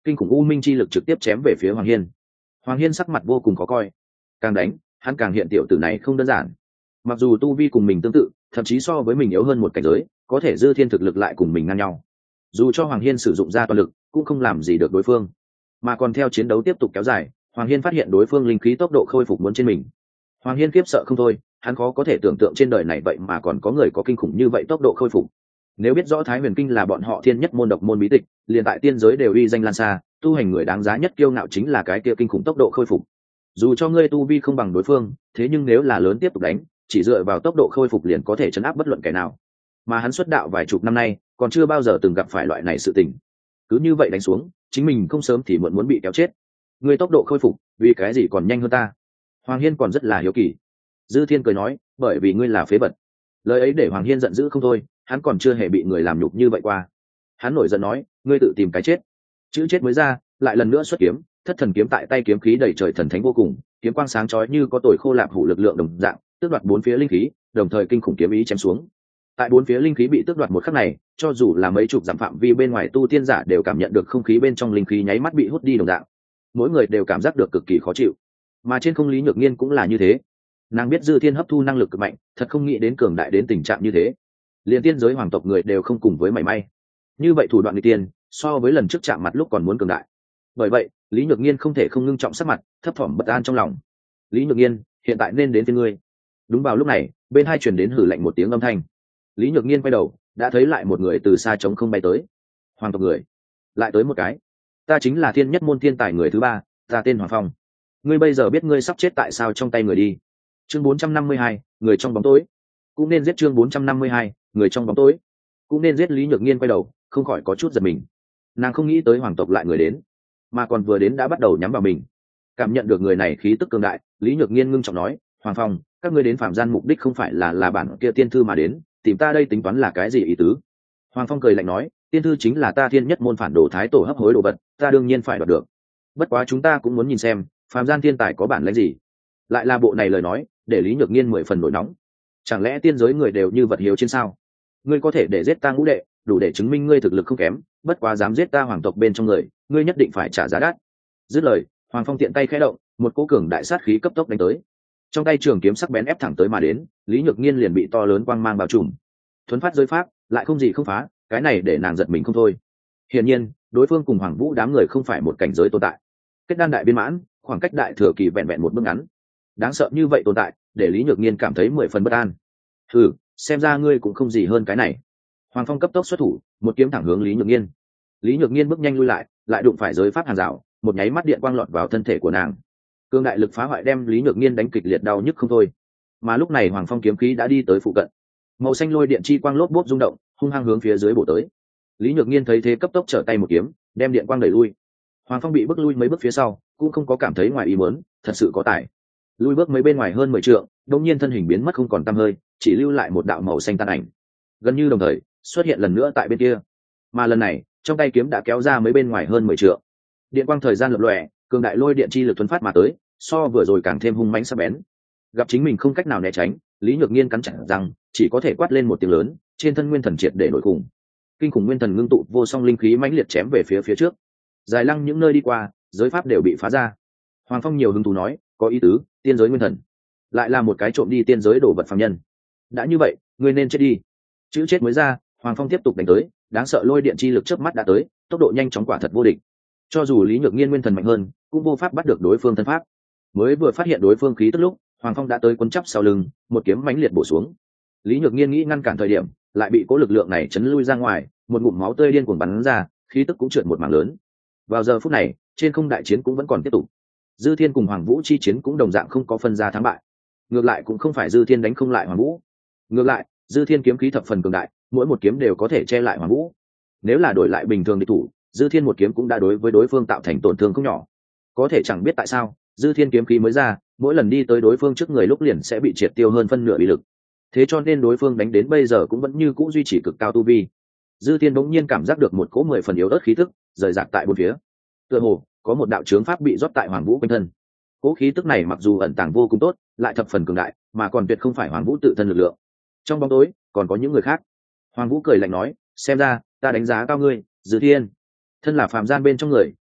Speaker 1: kinh khủng u minh chi lực trực tiếp chém về phía Hoàng Hiên. Hoàng Hiên sắc mặt vô cùng khó coi, càng đánh hắn càng hiện tiểu tử này không đơn giản. Mặc dù tu vi cùng mình tương tự, thậm chí so với mình yếu hơn một cảnh giới, có thể Dư Thiên thực lực lại cùng mình ngang nhau. Dù cho Hoàng Hiên sử dụng ra toàn lực cũng không làm gì được đối phương, mà còn theo chiến đấu tiếp tục kéo dài, Hoàng Hiên phát hiện đối phương linh khí tốc độ khôi phục muốn trên mình. Hoàng Hiên khiếp sợ không thôi, hắn khó có thể tưởng tượng trên đời này vậy mà còn có người có kinh khủng như vậy tốc độ khôi phục. Nếu biết rõ Thái Huyền Kinh là bọn họ thiên nhất môn độc môn bí tịch, liền tại tiên giới đều uy danh lan xa, tu hành người đáng giá nhất kiêu ngạo chính là cái kia kinh khủng tốc độ khôi phục. Dù cho ngươi tu vi không bằng đối phương, thế nhưng nếu là lớn tiếp tục đánh, chỉ dựa vào tốc độ khôi phục liền có thể chấn áp bất luận kẻ nào. Mà hắn xuất đạo vài chục năm nay, còn chưa bao giờ từng gặp phải loại này sự tình. Cứ như vậy đánh xuống, chính mình không sớm thì muộn muốn bị kéo chết. Ngươi tốc độ khôi phục, vì cái gì còn nhanh hơn ta? Hoàng Hiên còn rất là hiếu kỳ. Dư Thiên cười nói, bởi vì ngươi là phế vật. Lời ấy để Hoàng Hiên giận dữ không thôi, hắn còn chưa hề bị người làm nhục như vậy qua. Hắn nổi giận nói, ngươi tự tìm cái chết. Chữ chết mới ra, lại lần nữa xuất kiếm, thất thần kiếm tại tay kiếm khí đầy trời thần thánh vô cùng, kiếm quang sáng chói như có tồi khô lạp hủ lực lượng đồng dạng, tước đoạt bốn phía linh khí, đồng thời kinh khủng kiếm ý chém xuống. Tại bốn phía linh khí bị tước đoạt một khắc này, cho dù là mấy chục dặm phạm vi bên ngoài tu tiên giả đều cảm nhận được không khí bên trong linh khí nháy mắt bị hút đi đồng dạng. Mỗi người đều cảm giác được cực kỳ khó chịu. Mà trên không Lý Nhược Nghiên cũng là như thế. Nàng biết Dư Thiên hấp thu năng lực cực mạnh, thật không nghĩ đến cường đại đến tình trạng như thế. Liên tiên giới hoàng tộc người đều không cùng với mảy may. Như vậy thủ đoạn nghịch tiên, so với lần trước chạm mặt lúc còn muốn cường đại. Bởi vậy, Lý Nhược Nghiên không thể không ngưng trọng sắc mặt, thấp thỏm bất an trong lòng. Lý Nhược Nghiên, hiện tại nên đến phiên ngươi. Đúng vào lúc này, bên hai truyền đến hử lạnh một tiếng âm thanh. Lý Nhược Nghiên quay đầu, đã thấy lại một người từ xa trống không bay tới. Hoàng tộc người, lại tới một cái. Ta chính là thiên nhất môn thiên tài người thứ ba, ta tên Hoàng Phong. Ngươi bây giờ biết ngươi sắp chết tại sao trong tay người đi. Chương 452, người trong bóng tối. Cũng nên giết chương 452, người trong bóng tối. Cũng nên giết. Lý Nhược Nghiên quay đầu, không khỏi có chút giật mình. Nàng không nghĩ tới hoàng tộc lại người đến, mà còn vừa đến đã bắt đầu nhắm vào mình. Cảm nhận được người này khí tức cường đại, Lý Nhược Nghiên ngưng trọng nói, Hoàng Phong, các ngươi đến phạm gian mục đích không phải là bản kia tiên thư mà đến, tìm ta đây tính toán là cái gì ý tứ? Hoàng Phong cười lạnh nói, tiên thư chính là ta thiên nhất môn phản đồ thái tổ hấp hối đồ vật, ta đương nhiên phải đoạt được. Bất quá chúng ta cũng muốn nhìn xem phạm gian thiên tài có bản lĩnh gì. Lại là bộ này lời nói, để Lý Nhược Nghiên 10 phần nổi nóng. Chẳng lẽ tiên giới người đều như vật hiếu trên sao? Ngươi có thể để giết ta ngũ đệ, đủ để chứng minh ngươi thực lực không kém, bất quá dám giết ta hoàng tộc bên trong người, ngươi nhất định phải trả giá đắt. Dứt lời, Hoàng Phong tiện tay khẽ động, một cỗ cường đại sát khí cấp tốc đánh tới. Trong tay trường kiếm sắc bén ép thẳng tới mà đến, Lý Nhược Nghiên liền bị to lớn quang mang bao trùm. Thuấn phát giới pháp, lại không gì không phá, cái này để nàng giật mình không thôi. Hiển nhiên, đối phương cùng Hoàng Vũ đám người không phải một cảnh giới tồn tại. Kết đan đại viên mãn, khoảng cách đại thừa kỳ vẹn vẹn một bước ngắn. Đáng sợ như vậy tồn tại, để Lý Nhược Nghiên cảm thấy 10 phần bất an. Thử, xem ra ngươi cũng không gì hơn cái này. Hoàng Phong cấp tốc xuất thủ, một kiếm thẳng hướng Lý Nhược Nghiên. Lý Nhược Nghiên bước nhanh lui lại đụng phải giới pháp hàng rào, một nháy mắt điện quang lọt vào thân thể của nàng. Cương đại lực phá hoại đem Lý Nhược Nghiên đánh kịch liệt đau nhức không thôi. Mà lúc này Hoàng Phong kiếm khí đã đi tới phụ cận. Màu xanh lôi điện chi quang lốp bốp rung động, hung hăng hướng phía dưới bổ tới. Lý Nhược Nghiên thấy thế cấp tốc trở tay một kiếm, đem điện quang đẩy lui. Hoàng Phong bị bước lui mấy bước phía sau, cũng không có cảm thấy ngoài ý muốn, thật sự có tài. Lui bước mấy bên ngoài hơn 10 trượng, đột nhiên thân hình biến mất không còn tăm hơi, chỉ lưu lại một đạo màu xanh tan ảnh. Gần như đồng thời, xuất hiện lần nữa tại bên kia. Mà lần này, trong tay kiếm đã kéo ra mấy bên ngoài hơn 10 trượng. Điện quang thời gian lập lòe, cường đại lôi điện chi lực tuấn phát mà tới, so vừa rồi càng thêm hung mãnh sắc bén. Gặp chính mình không cách nào né tránh, Lý Nhược Nghiên cắn chặt răng, chỉ có thể quát lên một tiếng lớn, trên thân nguyên thần triệt để nổi khủng. Kinh khủng nguyên thần ngưng tụ vô song linh khí mãnh liệt chém về phía trước. Dài lăng những nơi đi qua, giới pháp đều bị phá ra. Hoàng Phong nhiều hứng thú nói, có ý tứ, tiên giới nguyên thần, lại là một cái trộm đi tiên giới đồ vật phàm nhân. Đã như vậy, ngươi nên chết đi. Chữ chết mới ra, Hoàng Phong tiếp tục đánh tới, đáng sợ lôi điện chi lực chớp mắt đã tới, tốc độ nhanh chóng quả thật vô địch. Cho dù Lý Nhược Nghiên nguyên thần mạnh hơn, cũng vô pháp bắt được đối phương thân pháp. Mới vừa phát hiện đối phương khí tức lúc, Hoàng Phong đã tới quấn chắp sau lưng, một kiếm mãnh liệt bổ xuống. Lý Nhược Nghiên nghĩ ngăn cản thời điểm, lại bị cố lực lượng này chấn lui ra ngoài, một ngụm máu tươi điên cuồng bắn ra, khí tức cũng trượt một mảng lớn. Vào giờ phút này, trên không đại chiến cũng vẫn còn tiếp tục. Dư Thiên cùng Hoàng Vũ chi chiến cũng đồng dạng không có phân ra thắng bại. Ngược lại cũng không phải Dư Thiên đánh không lại Hoàng Vũ. Ngược lại, Dư Thiên kiếm khí thập phần cường đại, mỗi một kiếm đều có thể che lại Hoàng Vũ. Nếu là đổi lại bình thường địch thủ, Dư Thiên một kiếm cũng đã đối với đối phương tạo thành tổn thương không nhỏ. Có thể chẳng biết tại sao, Dư Thiên kiếm khí mới ra, mỗi lần đi tới đối phương trước người lúc liền sẽ bị triệt tiêu hơn phân nửa uy lực. Thế cho nên đối phương đánh đến bây giờ cũng vẫn như cũ duy trì cực cao tu vi. Dư Thiên bỗng nhiên cảm giác được một cỗ 10 phần yếu ớt khí tức rời rạc tại bốn phía. Tựa hồ có một đạo chướng pháp bị rót tại Hoàng Vũ quanh thân. Cỗ khí tức này mặc dù ẩn tàng vô cùng tốt, lại thập phần cường đại, mà còn tuyệt không phải Hoàng Vũ tự thân lực lượng. Trong bóng tối còn có những người khác. Hoàng Vũ cười lạnh nói, xem ra ta đánh giá cao ngươi, Dư Thiên. Thân là phàm gian bên trong người,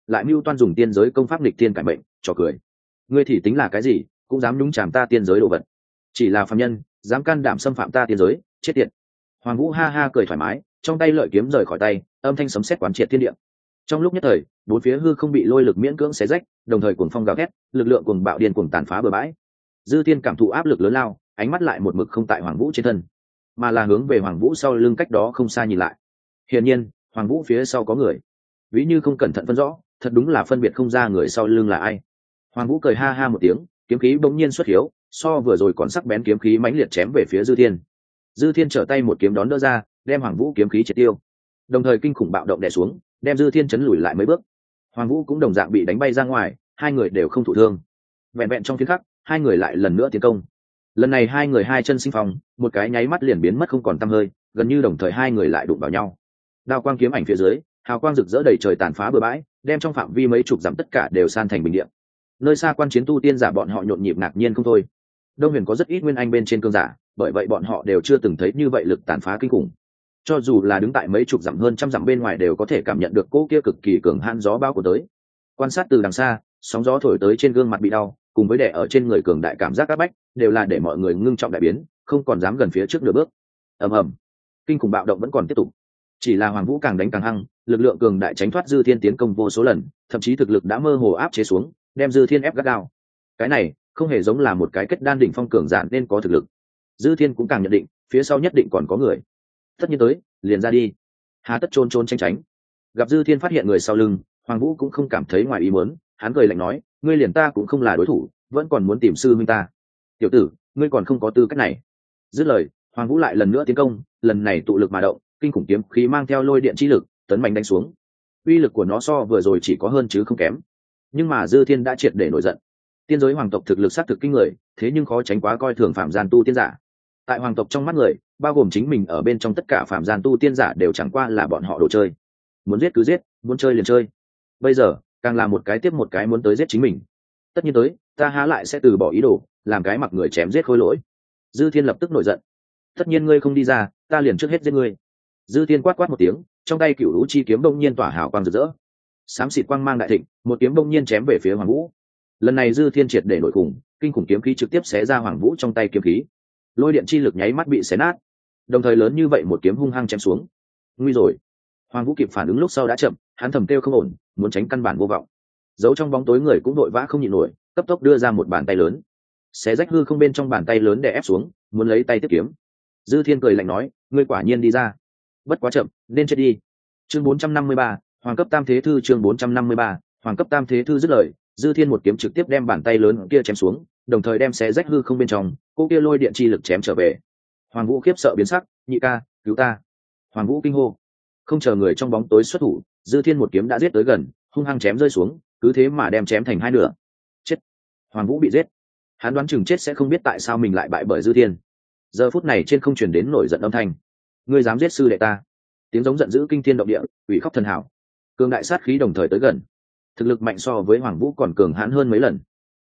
Speaker 1: lại mưu toan dùng tiên giới công pháp nghịch tiên cải mệnh, trò cười. Ngươi thì tính là cái gì, cũng dám nhúng chàm ta tiên giới đồ vật. Chỉ là phàm nhân, dám can đảm xâm phạm ta tiên giới, chết tiệt. Hoàng Vũ ha ha cười thoải mái, trong tay lợi kiếm rời khỏi tay, âm thanh sấm sét quán triệt thiên địa. Trong lúc nhất thời, bốn phía hư không bị lôi lực miễn cưỡng xé rách, đồng thời cuồng phong gào thét, lực lượng cuồng bạo điên cuồng tàn phá bờ bãi. Dư Thiên cảm thụ áp lực lớn lao, ánh mắt lại một mực không tại Hoàng Vũ trên thân, mà là hướng về Hoàng Vũ sau lưng cách đó không xa nhìn lại. Hiển nhiên, Hoàng Vũ phía sau có người. Ví như không cẩn thận phân rõ, thật đúng là phân biệt không ra người sau lưng là ai. Hoàng Vũ cười ha ha một tiếng, kiếm khí bỗng nhiên xuất hiếu, so vừa rồi còn sắc bén kiếm khí mãnh liệt chém về phía Dư Thiên. Dư Thiên trở tay một kiếm đón đỡ ra, đem Hoàng Vũ kiếm khí triệt tiêu. Đồng thời kinh khủng bạo động đè xuống, đem Dư Thiên chấn lùi lại mấy bước. Hoàng Vũ cũng đồng dạng bị đánh bay ra ngoài, hai người đều không thụ thương. Vẹn vẹn trong phiến khắc, hai người lại lần nữa tiến công. Lần này hai người hai chân sinh phong, một cái nháy mắt liền biến mất không còn tăm hơi, gần như đồng thời hai người lại đụng vào nhau. Đao quang kiếm ảnh phía dưới, hào quang rực rỡ đầy trời tàn phá bừa bãi, đem trong phạm vi mấy chục dặm tất cả đều san thành bình địa. Nơi xa quan chiến tu tiên giả bọn họ nhộn nhịp ngạc nhiên không thôi. Đông Huyền có rất ít nguyên anh bên trên cương giả, bởi vậy bọn họ đều chưa từng thấy như vậy lực tàn phá kinh khủng. Cho dù là đứng tại mấy chục dặm hơn trăm dặm bên ngoài đều có thể cảm nhận được cỗ kia cực kỳ cường hãn gió bão của tới. Quan sát từ đằng xa, sóng gió thổi tới trên gương mặt bị đau, cùng với đè ở trên người cường đại cảm giác áp bách, đều là để mọi người ngưng trọng đại biến, không còn dám gần phía trước nửa bước. Ầm ầm, kinh khủng bạo động vẫn còn tiếp tục. Chỉ là Hoàng Vũ càng đánh càng hăng, lực lượng cường đại tránh thoát Dư Thiên tiến công vô số lần, thậm chí thực lực đã mơ hồ áp chế xuống, đem Dư Thiên ép gắt gao. Cái này không hề giống là một cái kết đan đỉnh phong cường giả nên có thực lực. Dư Thiên cũng càng nhận định, phía sau nhất định còn có người. Tất nhiên tới, liền ra đi. Hà tất trốn trốn tránh tránh. Gặp Dư Thiên phát hiện người sau lưng, Hoàng Vũ cũng không cảm thấy ngoài ý muốn, hắn cười lạnh nói, ngươi liền ta cũng không là đối thủ, vẫn còn muốn tìm sư huynh ta. Tiểu tử, ngươi còn không có tư cách này. Dứt lời, Hoàng Vũ lại lần nữa tiến công, lần này tụ lực mà động, kinh khủng kiếm khí mang theo lôi điện chi lực, tấn mạnh đánh xuống. Uy lực của nó so vừa rồi chỉ có hơn chứ không kém. Nhưng mà Dư Thiên đã triệt để nổi giận. Tiên giới hoàng tộc thực lực sát thực kinh người, thế nhưng khó tránh quá coi thường phạm gian tu tiên giả. Tại hoàng tộc trong mắt người, bao gồm chính mình ở bên trong tất cả phạm gian tu tiên giả đều chẳng qua là bọn họ đồ chơi. Muốn giết cứ giết, muốn chơi liền chơi. Bây giờ, càng là một cái tiếp một cái muốn tới giết chính mình. Tất nhiên tới, ta há lại sẽ từ bỏ ý đồ, làm cái mặc người chém giết khôi lỗi. Dư Thiên lập tức nổi giận. Tất nhiên ngươi không đi ra, ta liền trước hết giết ngươi. Dư Thiên quát quát một tiếng, trong tay cửu lũ chi kiếm đông nhiên tỏa hào quang rực rỡ, xám xịt quang mang đại thịnh, một kiếm đông nhiên chém về phía Hoàng Vũ. Lần này Dư Thiên triệt để nổi khủng, kinh khủng kiếm khí trực tiếp xé ra Hoàng Vũ trong tay kiếm khí, lôi điện chi lực nháy mắt bị xé nát. Đồng thời lớn như vậy một kiếm hung hăng chém xuống. Nguy rồi! Hoàng Vũ kịp phản ứng lúc sau đã chậm, hắn thầm kêu không ổn, muốn tránh căn bản vô vọng. Giấu trong bóng tối người cũng đội vã không nhịn nổi, cấp tốc đưa ra một bàn tay lớn, xé rách hư không bên trong bàn tay lớn để ép xuống, muốn lấy tay tiếp kiếm. Dư Thiên cười lạnh nói, ngươi quả nhiên đi ra, bất quá chậm, nên chết đi. Chương 453, Hoàng cấp tam thế thư. Chương 453, Hoàng cấp tam thế thư. Dứt lời, Dư Thiên một kiếm trực tiếp đem bàn tay lớn kia chém xuống, đồng thời đem xé rách hư không bên trong, cô kia lôi điện chi lực chém trở về. Hoàng Vũ khiếp sợ biến sắc, nhị ca, cứu ta! Hoàng Vũ kinh hô. Không chờ người trong bóng tối xuất thủ, Dư Thiên một kiếm đã giết tới gần, hung hăng chém rơi xuống, cứ thế mà đem chém thành hai nửa. Chết! Hoàng Vũ bị giết. Hắn đoán chừng chết sẽ không biết tại sao mình lại bại bởi Dư Thiên. Giờ phút này trên không truyền đến nổi giận âm thanh. Ngươi dám giết sư đệ ta! Tiếng giống giận dữ kinh thiên động địa, ủy khóc thần hảo. Cường đại sát khí đồng thời tới gần. Thực lực mạnh so với Hoàng Vũ còn cường hãn hơn mấy lần.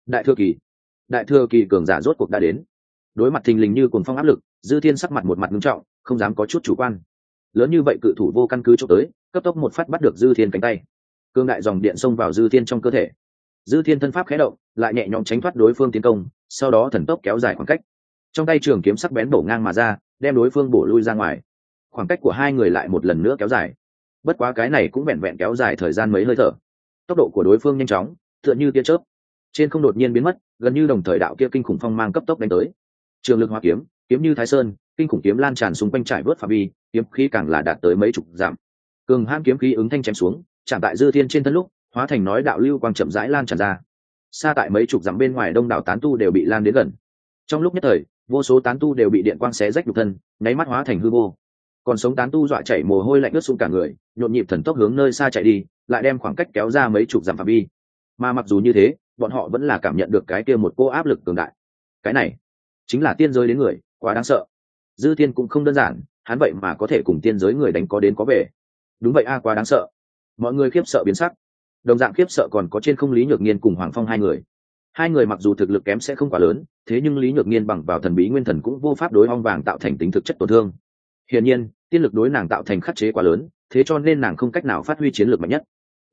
Speaker 1: Đại thừa kỳ cường giả rốt cuộc đã đến. Đối mặt thình lình như cuồng phong áp lực, Dư Thiên sắc mặt một mặt nghiêm trọng, không dám có chút chủ quan. Lớn như vậy cự thủ vô căn cứ chụp tới, cấp tốc một phát bắt được Dư Thiên cánh tay. Cương đại dòng điện xông vào Dư Thiên trong cơ thể. Dư Thiên thân pháp khẽ động, lại nhẹ nhõm tránh thoát đối phương tiến công, sau đó thần tốc kéo dài khoảng cách. Trong tay trường kiếm sắc bén bổ ngang mà ra, đem đối phương bổ lui ra ngoài. Khoảng cách của hai người lại một lần nữa kéo dài. Bất quá cái này cũng vẹn vẹn kéo dài thời gian mấy hơi thở. Tốc độ của đối phương nhanh chóng, tựa như tia chớp. Trên không đột nhiên biến mất, gần như đồng thời đạo kia kinh khủng phong mang cấp tốc đánh tới. Trường lực hóa kiếm, kiếm như Thái Sơn, kinh khủng kiếm lan tràn xung quanh trải vớt phạm vi, kiếm khí càng là đạt tới mấy chục dặm. Cường hãn kiếm khí ứng thanh chém xuống, chạm tại Dư Thiên trên thân lúc, hóa thành nói đạo lưu quang chậm rãi lan tràn ra. Xa tại mấy chục dặm bên ngoài đông đảo tán tu đều bị lan đến gần. Trong lúc nhất thời, vô số tán tu đều bị điện quang xé rách nhục thân, nháy mắt hóa thành hư vô. Còn sống tán tu dọa chảy mồ hôi lạnh ướt sũng cả người, nhộn nhịp thần tốc hướng nơi xa chạy đi, lại đem khoảng cách kéo ra mấy chục dặm phạm vi. Mà mặc dù như thế, bọn họ vẫn là cảm nhận được cái kia một cô áp lực cường đại. Cái này chính là tiên giới đến người, quá đáng sợ. Dư Thiên cũng không đơn giản, hắn vậy mà có thể cùng tiên giới người đánh có đến có về. Đúng vậy a, quá đáng sợ. Mọi người khiếp sợ biến sắc. Đồng dạng khiếp sợ còn có trên không Lý Nhược Nghiên cùng Hoàng Phong hai người. Hai người mặc dù thực lực kém sẽ không quá lớn, thế nhưng Lý Nhược Nghiên bằng vào thần bí nguyên thần cũng vô pháp đối ong vàng tạo thành tính thực chất tổn thương. Hiển nhiên, tiên lực đối nàng tạo thành khắc chế quá lớn, thế cho nên nàng không cách nào phát huy chiến lược mạnh nhất.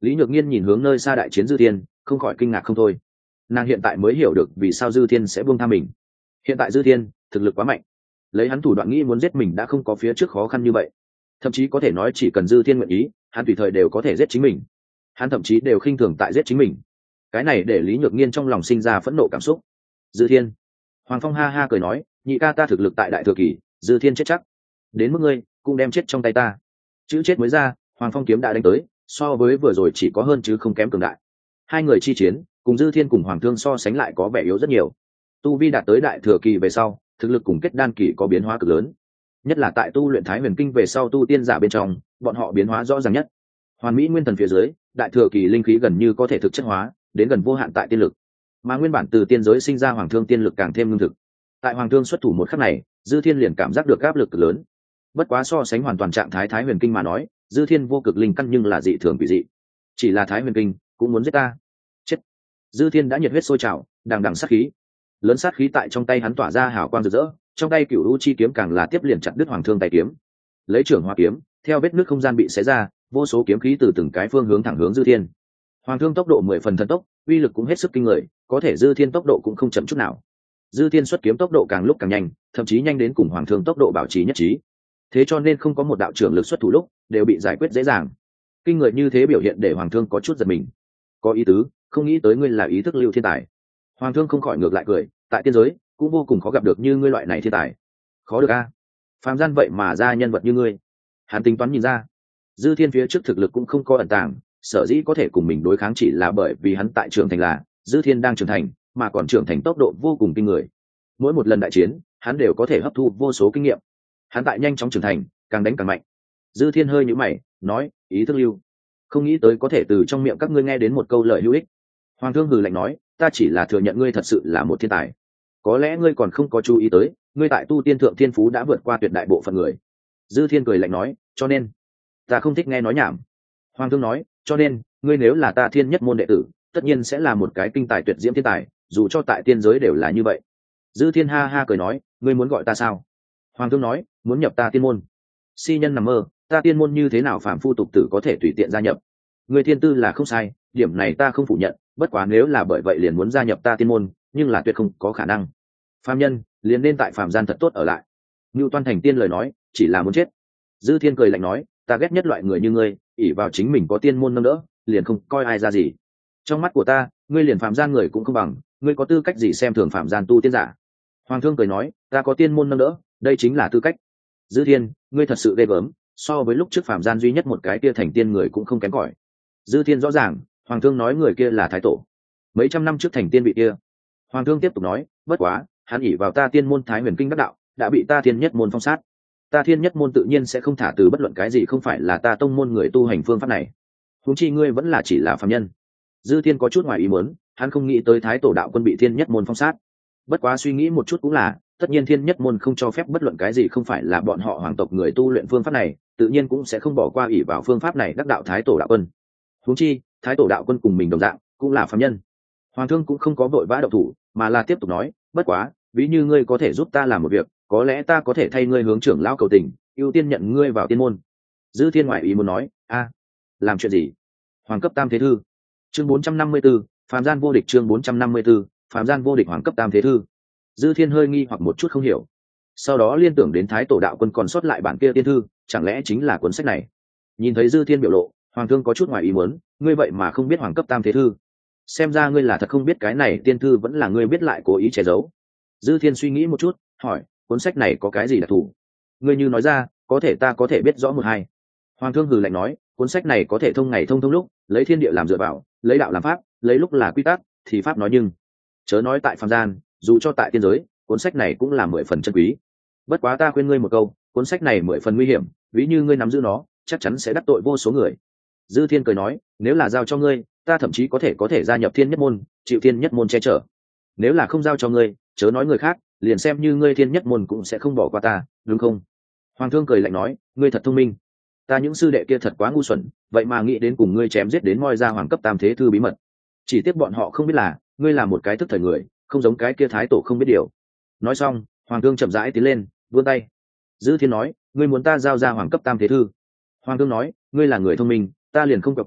Speaker 1: Lý Nhược Nghiên nhìn hướng nơi xa đại chiến Dư Thiên, không khỏi kinh ngạc không thôi. Nàng hiện tại mới hiểu được vì sao Dư Thiên sẽ buông tha mình. Hiện tại Dư Thiên thực lực quá mạnh, lấy hắn thủ đoạn nghĩ muốn giết mình đã không có phía trước khó khăn như vậy. Thậm chí có thể nói chỉ cần Dư Thiên nguyện ý, hắn tùy thời đều có thể giết chính mình. Hắn thậm chí đều khinh thường tại giết chính mình. Cái này để Lý Nhược Nghiên trong lòng sinh ra phẫn nộ cảm xúc. Dư Thiên, Hoàng Phong ha ha cười nói, nhị ca ta thực lực tại đại thừa kỳ, Dư Thiên chết chắc. Đến mức ngươi cũng đem chết trong tay ta. Chữ chết mới ra, Hoàng Phong kiếm đã đánh tới, so với vừa rồi chỉ có hơn chứ không kém cường đại. Hai người chi chiến, cùng Dư Thiên cùng Hoàng Thương so sánh lại có vẻ yếu rất nhiều. Tu vi đạt tới đại thừa kỳ về sau, thực lực cùng kết đan kỳ có biến hóa cực lớn. Nhất là tại tu luyện Thái Huyền Kinh về sau tu tiên giả bên trong, bọn họ biến hóa rõ ràng nhất. Hoàn Mỹ Nguyên Thần phía dưới, đại thừa kỳ linh khí gần như có thể thực chất hóa, đến gần vô hạn tại tiên lực. Mà nguyên bản từ tiên giới sinh ra Hoàng Thương tiên lực càng thêm lương thực. Tại Hoàng Thương xuất thủ một khắc này, Dư Thiên liền cảm giác được áp lực cực lớn. Bất quá so sánh hoàn toàn trạng thái Thái Huyền Kinh mà nói, Dư Thiên vô cực linh căn nhưng là dị thường quỷ dị. Chỉ là Thái Huyền Kinh cũng muốn giết ta. Chết. Dư Thiên đã nhiệt huyết sôi trào, đằng đằng sát khí. Lớn sát khí tại trong tay hắn tỏa ra hào quang rực rỡ, trong tay Cửu U chi kiếm càng là tiếp liền chặt đứt Hoàng Thương tay kiếm. Lấy trưởng hoa kiếm, theo vết nứt không gian bị xé ra, vô số kiếm khí từ từng cái phương hướng thẳng hướng Dư Thiên. Hoàng Thương tốc độ 10 phần thần tốc, uy lực cũng hết sức kinh người, có thể Dư Thiên tốc độ cũng không chậm chút nào. Dư Thiên xuất kiếm tốc độ càng lúc càng nhanh, thậm chí nhanh đến cùng Hoàng Thương tốc độ bảo trì nhất trí. Thế cho nên không có một đạo trưởng lực xuất thủ lúc đều bị giải quyết dễ dàng. Kinh người như thế biểu hiện để Hoàng Thương có chút giật mình. Có ý tứ, không nghĩ tới ngươi là ý thức lưu thiên tài. Hoàng Thương không khỏi ngược lại cười, tại tiên giới cũng vô cùng khó gặp được như ngươi loại này thiên tài. Khó được a, phàm gian vậy mà ra nhân vật như ngươi. Hắn tính toán nhìn ra, Dư Thiên phía trước thực lực cũng không có ẩn tàng, sở dĩ có thể cùng mình đối kháng chỉ là bởi vì hắn tại trưởng thành là Dư Thiên đang trưởng thành, mà còn trưởng thành tốc độ vô cùng kinh người. Mỗi một lần đại chiến, hắn đều có thể hấp thu vô số kinh nghiệm. Hắn tại nhanh chóng trưởng thành, càng đánh càng mạnh. Dư Thiên hơi nhíu mày, nói, ý thức lưu. Không nghĩ tới có thể từ trong miệng các ngươi nghe đến một câu lời hữu ích. Hoàng Thương hừ lạnh nói, ta chỉ là thừa nhận ngươi thật sự là một thiên tài. Có lẽ ngươi còn không có chú ý tới, ngươi tại tu tiên thượng thiên phú đã vượt qua tuyệt đại bộ phận người. Dư Thiên cười lạnh nói, cho nên ta không thích nghe nói nhảm. Hoàng Thương nói, cho nên ngươi nếu là ta thiên nhất môn đệ tử, tất nhiên sẽ là một cái kinh tài tuyệt diễm thiên tài, dù cho tại tiên giới đều là như vậy. Dư Thiên ha ha cười nói, ngươi muốn gọi ta sao? Hoàng Thương nói, muốn nhập ta tiên môn. Si nhân nằm mơ, ta tiên môn như thế nào phàm phu tục tử có thể tùy tiện gia nhập? Ngươi thiên tư là không sai, điểm này ta không phủ nhận, bất quá nếu là bởi vậy liền muốn gia nhập ta tiên môn, nhưng là tuyệt không có khả năng. Phàm nhân liền nên tại phàm gian thật tốt ở lại. Ngưu Toan Thành Tiên lời nói, chỉ là muốn chết. Dư Thiên cười lạnh nói, ta ghét nhất loại người như ngươi, ỷ vào chính mình có tiên môn nâng đỡ, liền không coi ai ra gì. Trong mắt của ta, ngươi liền phàm gian người cũng không bằng, ngươi có tư cách gì xem thường phàm gian tu tiên giả? Hoàng Thương cười nói, ta có tiên môn nâng đỡ, đây chính là tư cách. Dư Thiên, ngươi thật sự ghê gớm, so với lúc trước phàm gian duy nhất một cái kia thành tiên người cũng không kém cỏi. Dư Thiên rõ ràng, Hoàng Thương nói người kia là Thái Tổ. Mấy trăm năm trước thành tiên vị kia. Hoàng Thương tiếp tục nói, bất quá, hắn ỷ vào ta tiên môn Thái Huyền Kinh đắc đạo, đã bị ta thiên nhất môn phong sát. Ta thiên nhất môn tự nhiên sẽ không thả từ bất luận cái gì không phải là ta tông môn người tu hành phương pháp này. Huống chi ngươi vẫn là chỉ là phàm nhân. Dư Thiên có chút ngoài ý muốn, hắn không nghĩ tới Thái Tổ đạo quân bị thiên nhất môn phong sát. Bất quá suy nghĩ một chút cũng là, tất nhiên thiên nhất môn không cho phép bất luận cái gì không phải là bọn họ hoàng tộc người tu luyện phương pháp này, tự nhiên cũng sẽ không bỏ qua ỷ vào phương pháp này đắc đạo Thái Tổ đạo quân. Huống chi, Thái Tổ đạo quân cùng mình đồng dạng, cũng là phàm nhân. Hoàng Thương cũng không có vội vã động thủ, mà là tiếp tục nói, bất quá, ví như ngươi có thể giúp ta làm một việc, có lẽ ta có thể thay ngươi hướng trưởng lão cầu tình, ưu tiên nhận ngươi vào tiên môn. Dư Thiên ngoại ý muốn nói, a, làm chuyện gì? Hoàng cấp tam thế thư. Chương 454, phàm gian vô địch. Chương 454, phàm gian vô địch. Hoàng cấp tam thế thư. Dư Thiên hơi nghi hoặc một chút không hiểu, sau đó liên tưởng đến Thái Tổ đạo quân còn sót lại bản kia tiên thư, chẳng lẽ chính là cuốn sách này? Nhìn thấy Dư Thiên biểu lộ, Hoàng Thương có chút ngoài ý muốn, ngươi vậy mà không biết Hoàng cấp tam thế thư? Xem ra ngươi là thật không biết cái này tiên thư vẫn là ngươi biết lại cố ý che giấu. Dư Thiên suy nghĩ một chút, hỏi, cuốn sách này có cái gì đặc thù? Ngươi như nói ra, có thể ta có thể biết rõ một hai. Hoàng Thương hừ lạnh nói, cuốn sách này có thể thông ngày thông thông lúc, lấy thiên địa làm dựa vào, lấy đạo làm pháp, lấy lúc là quy tắc, thì pháp nói nhưng. Chớ nói tại phàm gian, dù cho tại tiên giới, cuốn sách này cũng là 10 phần chân quý. Bất quá ta khuyên ngươi một câu, cuốn sách này 10 phần nguy hiểm, ví như ngươi nắm giữ nó, chắc chắn sẽ đắc tội vô số người. Dư Thiên cười nói, nếu là giao cho ngươi, ta thậm chí có thể gia nhập thiên nhất môn, chịu thiên nhất môn che chở. Nếu là không giao cho ngươi, chớ nói người khác, liền xem như ngươi thiên nhất môn cũng sẽ không bỏ qua ta, đúng không? Hoàng Thương cười lạnh nói, ngươi thật thông minh. Ta những sư đệ kia thật quá ngu xuẩn, vậy mà nghĩ đến cùng ngươi chém giết đến moi ra hoàng cấp tam thế thư bí mật. Chỉ tiếc bọn họ không biết là, ngươi là một cái thức thời người, không giống cái kia Thái Tổ không biết điều. Nói xong, Hoàng Thương chậm rãi tiến lên, vươn tay. Dư Thiên nói, ngươi muốn ta giao ra hoàng cấp tam thế thư? Hoàng Thương nói, ngươi là người thông minh, ta liền không cặp cua,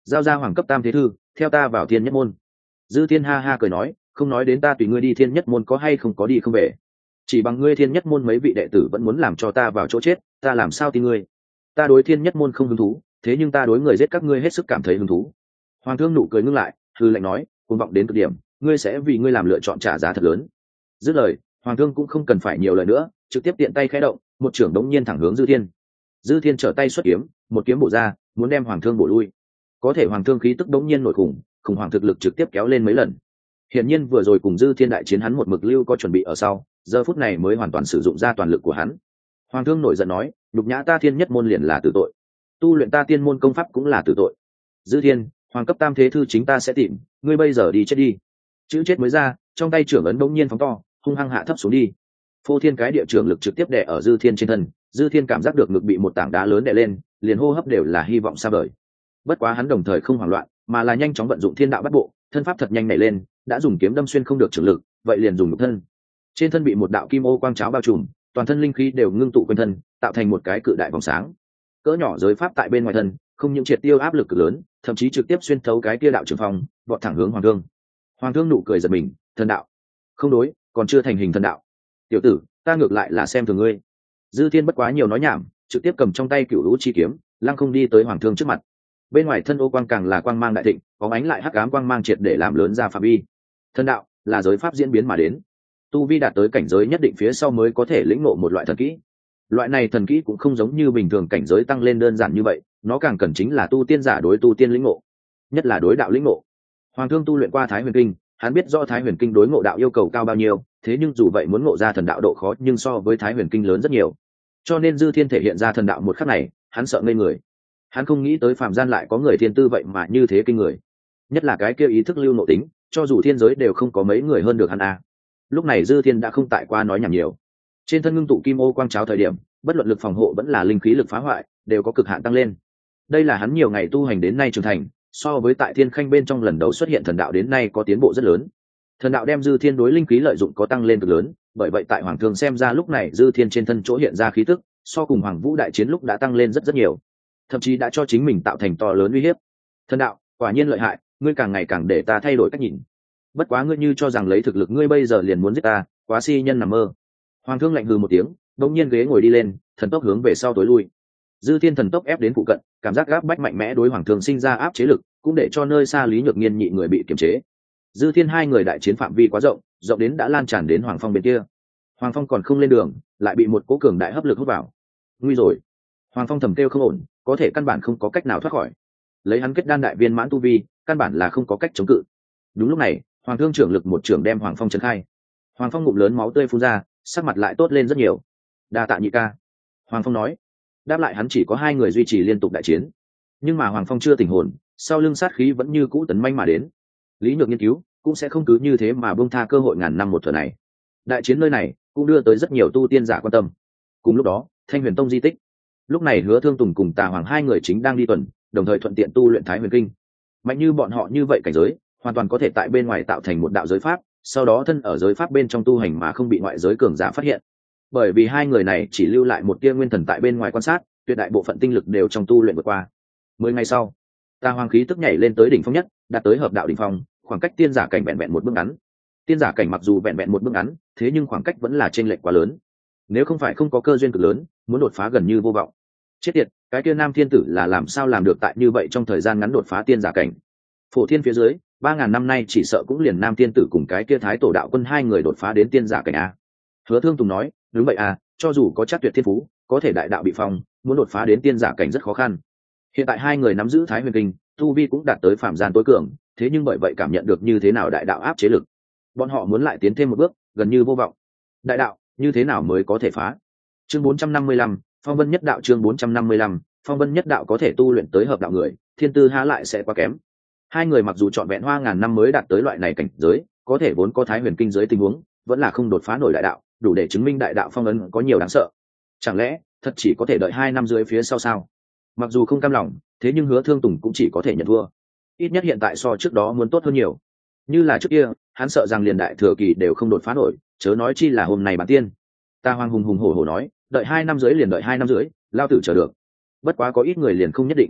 Speaker 1: giao ra hoàng cấp tam thế thư, theo ta vào thiên nhất môn. Dư Thiên ha ha cười nói, không nói đến ta tùy ngươi đi thiên nhất môn có hay không có đi không về, chỉ bằng ngươi thiên nhất môn mấy vị đệ tử vẫn muốn làm cho ta vào chỗ chết, ta làm sao tin ngươi. Ta đối thiên nhất môn không hứng thú, thế nhưng ta đối người giết các ngươi hết sức cảm thấy hứng thú. Hoàng thương nụ cười ngưng lại, hư lệnh nói, cuồng vọng đến cực điểm, ngươi sẽ vì ngươi làm lựa chọn trả giá thật lớn. Dứt lời, Hoàng thương cũng không cần phải nhiều lời nữa, trực tiếp tiện tay khẽ động, một trưởng đống nhiên thẳng hướng Dư Thiên. Dư Thiên trở tay xuất kiếm, một kiếm bổ ra, muốn đem Hoàng thương bổ lui. Có thể Hoàng thương khí tức đống nhiên nổi khủng hoảng thực lực trực tiếp kéo lên mấy lần. Hiển nhiên vừa rồi cùng Dư Thiên đại chiến hắn một mực lưu có chuẩn bị ở sau, giờ phút này mới hoàn toàn sử dụng ra toàn lực của hắn. Hoàng thương nổi giận nói, nhục nhã ta thiên nhất môn liền là tử tội, tu luyện ta tiên môn công pháp cũng là tử tội. Dư Thiên, hoàng cấp tam thế thư chính ta sẽ tìm, ngươi bây giờ đi chết đi. Chữ chết mới ra, trong tay trưởng ấn bỗng nhiên phóng to, hung hăng hạ thấp xuống đi. Phô thiên cái địa trưởng lực trực tiếp đè ở Dư Thiên trên thân, Dư Thiên cảm giác được ngực bị một tảng đá lớn đè lên, liền hô hấp đều là hy vọng xa vời. Bất quá hắn đồng thời không hoảng loạn, mà là nhanh chóng vận dụng thiên đạo bắt bộ, thân pháp thật nhanh nảy lên, đã dùng kiếm đâm xuyên không được trưởng lực, vậy liền dùng nhục thân. Trên thân bị một đạo kim ô quang cháo bao trùm, toàn thân linh khí đều ngưng tụ quanh thân, tạo thành một cái cự đại vòng sáng. Cỡ nhỏ giới pháp tại bên ngoài thân, không những triệt tiêu áp lực cực lớn, thậm chí trực tiếp xuyên thấu cái kia đạo trường phong, vọt thẳng hướng Hoàng thương. Hoàng thương nụ cười giật mình, thần đạo? Không đối, còn chưa thành hình thần đạo. Tiểu tử, ta ngược lại là xem thường ngươi. Dư Thiên bất quá nhiều nói nhảm, trực tiếp cầm trong tay cựu lũ chi kiếm, lăng không đi tới Hoàng thương trước mặt. Bên ngoài thân ô quang càng là quang mang đại thịnh, có ánh lại hắc ám quang mang triệt để làm lớn ra phạm vi. Thần đạo là giới pháp diễn biến mà đến, tu vi đạt tới cảnh giới nhất định phía sau mới có thể lĩnh ngộ một loại thần kỹ. Loại này thần kỹ cũng không giống như bình thường cảnh giới tăng lên đơn giản như vậy, nó càng cần chính là tu tiên giả đối tu tiên lĩnh ngộ, nhất là đối đạo lĩnh ngộ. Hoàng thương tu luyện qua Thái Huyền Kinh, hắn biết do Thái Huyền Kinh đối ngộ đạo yêu cầu cao bao nhiêu, thế nhưng dù vậy muốn ngộ ra thần đạo độ khó nhưng so với Thái Huyền Kinh lớn rất nhiều. Cho nên Dư Thiên thể hiện ra thần đạo một khắc này, hắn sợ ngây người. Hắn không nghĩ tới phàm gian lại có người thiên tư vậy mà như thế kinh người, nhất là cái kia ý thức lưu nội tính, cho dù thiên giới đều không có mấy người hơn được hắn a. Lúc này Dư Thiên đã không tại qua nói nhảm nhiều, trên thân ngưng tụ kim ô quang cháo thời điểm, bất luận lực phòng hộ vẫn là linh khí lực phá hoại đều có cực hạn tăng lên. Đây là hắn nhiều ngày tu hành đến nay trưởng thành, so với tại Thiên Khanh bên trong lần đầu xuất hiện thần đạo đến nay có tiến bộ rất lớn. Thần đạo đem Dư Thiên đối linh khí lợi dụng có tăng lên cực lớn, bởi vậy tại Hoàng thương xem ra lúc này Dư Thiên trên thân chỗ hiện ra khí tức, so cùng Hoàng Vũ đại chiến lúc đã tăng lên rất rất nhiều, thậm chí đã cho chính mình tạo thành to lớn uy hiếp. Thần đạo quả nhiên lợi hại, ngươi càng ngày càng để ta thay đổi cách nhìn. Bất quá ngươi như cho rằng lấy thực lực ngươi bây giờ liền muốn giết ta, quá si nhân nằm mơ. Hoàng thương lạnh hừ một tiếng, đột nhiên ghế ngồi đi lên, thần tốc hướng về sau tối lui. Dư Thiên thần tốc ép đến phụ cận, cảm giác gáp bách mạnh mẽ đối Hoàng thương sinh ra áp chế lực, cũng để cho nơi xa Lý Nhược Nghiên nhị người bị kiềm chế. Dư Thiên hai người đại chiến phạm vi quá rộng, rộng đến đã lan tràn đến Hoàng Phong bên kia. Hoàng Phong còn không lên đường, lại bị một cố cường đại hấp lực hút vào. Nguy rồi! Hoàng Phong thầm kêu không ổn, có thể căn bản không có cách nào thoát khỏi. Lấy hắn kết đan đại viên mãn tu vi, căn bản là không có cách chống cự. Đúng lúc này, Hoàng thương trưởng lực một trưởng đem Hoàng Phong trấn khai. Hoàng Phong ngụm lớn máu tươi phun ra, sắc mặt lại tốt lên rất nhiều. Đa tạ nhị ca, Hoàng Phong nói. Đáp lại hắn chỉ có hai người duy trì liên tục đại chiến, nhưng mà Hoàng Phong chưa tỉnh hồn, sau lưng sát khí vẫn như cũ tấn manh mà đến. Lý Nhược nghiên cứu cũng sẽ không cứ như thế mà buông tha cơ hội ngàn năm một thở này. Đại chiến nơi này cũng đưa tới rất nhiều tu tiên giả quan tâm. Cùng lúc đó, Thanh Huyền Tông di tích, lúc này Hứa Thương Tùng cùng Tà Hoàng hai người chính đang đi tuần, đồng thời thuận tiện tu luyện Thái Huyền Kinh. Mạnh như bọn họ như vậy cảnh giới, hoàn toàn có thể tại bên ngoài tạo thành một đạo giới pháp, sau đó thân ở giới pháp bên trong tu hành mà không bị ngoại giới cường giả phát hiện. Bởi vì hai người này chỉ lưu lại một tia nguyên thần tại bên ngoài quan sát, tuyệt đại bộ phận tinh lực đều trong tu luyện vượt qua. 10 ngày sau, Tà Hoàng khí tức nhảy lên tới đỉnh phong nhất, đạt tới hợp đạo đỉnh phong, khoảng cách tiên giả cảnh vẹn vẹn một bước ngắn. Tiên giả cảnh mặc dù vẹn vẹn một bước ngắn, thế nhưng khoảng cách vẫn là chênh lệch quá lớn. Nếu không phải không có cơ duyên cực lớn, muốn đột phá gần như vô vọng. Chết tiệt, cái kia Nam Thiên Tử là làm sao làm được tại như vậy trong thời gian ngắn đột phá tiên giả cảnh? Phổ Thiên phía dưới, 3000 năm nay chỉ sợ cũng liền Nam Thiên Tử cùng cái kia Thái Tổ đạo quân hai người đột phá đến tiên giả cảnh a. Hứa Thương Tùng nói, đúng vậy à, cho dù có chắc tuyệt thiên phú, có thể đại đạo bị phong, muốn đột phá đến tiên giả cảnh rất khó khăn. Hiện tại hai người nắm giữ Thái Huyền Kinh, tu vi cũng đạt tới phạm gian tối cường, thế nhưng bởi vậy cảm nhận được như thế nào đại đạo áp chế lực, bọn họ muốn lại tiến thêm một bước, gần như vô vọng. Đại đạo như thế nào mới có thể phá? Chương 455, Phong Vân Nhất Đạo. Chương 455, Phong Vân Nhất Đạo có thể tu luyện tới hợp đạo người, thiên tư há lại sẽ quá kém. Hai người mặc dù trọn vẹn hoa ngàn năm mới đạt tới loại này cảnh giới, có thể vốn có Thái Huyền Kinh dưới tình huống, vẫn là không đột phá nổi đại đạo, đủ để chứng minh đại đạo phong ấn có nhiều đáng sợ. Chẳng lẽ thật chỉ có thể đợi 2 năm dưới phía sau sao? Mặc dù không cam lòng, thế nhưng Hứa Thương Tùng cũng chỉ có thể nhận thua. Ít nhất hiện tại so trước đó muốn tốt hơn nhiều. Như là trước kia, hắn sợ rằng liền đại thừa kỳ đều không đột phá nổi, chớ nói chi là hôm nay bản tiên. Ta Hoàng hùng hùng hổ hổ nói, đợi 2 năm dưới liền đợi 2 năm dưới, lao tử chờ được. Bất quá có ít người liền không nhất định.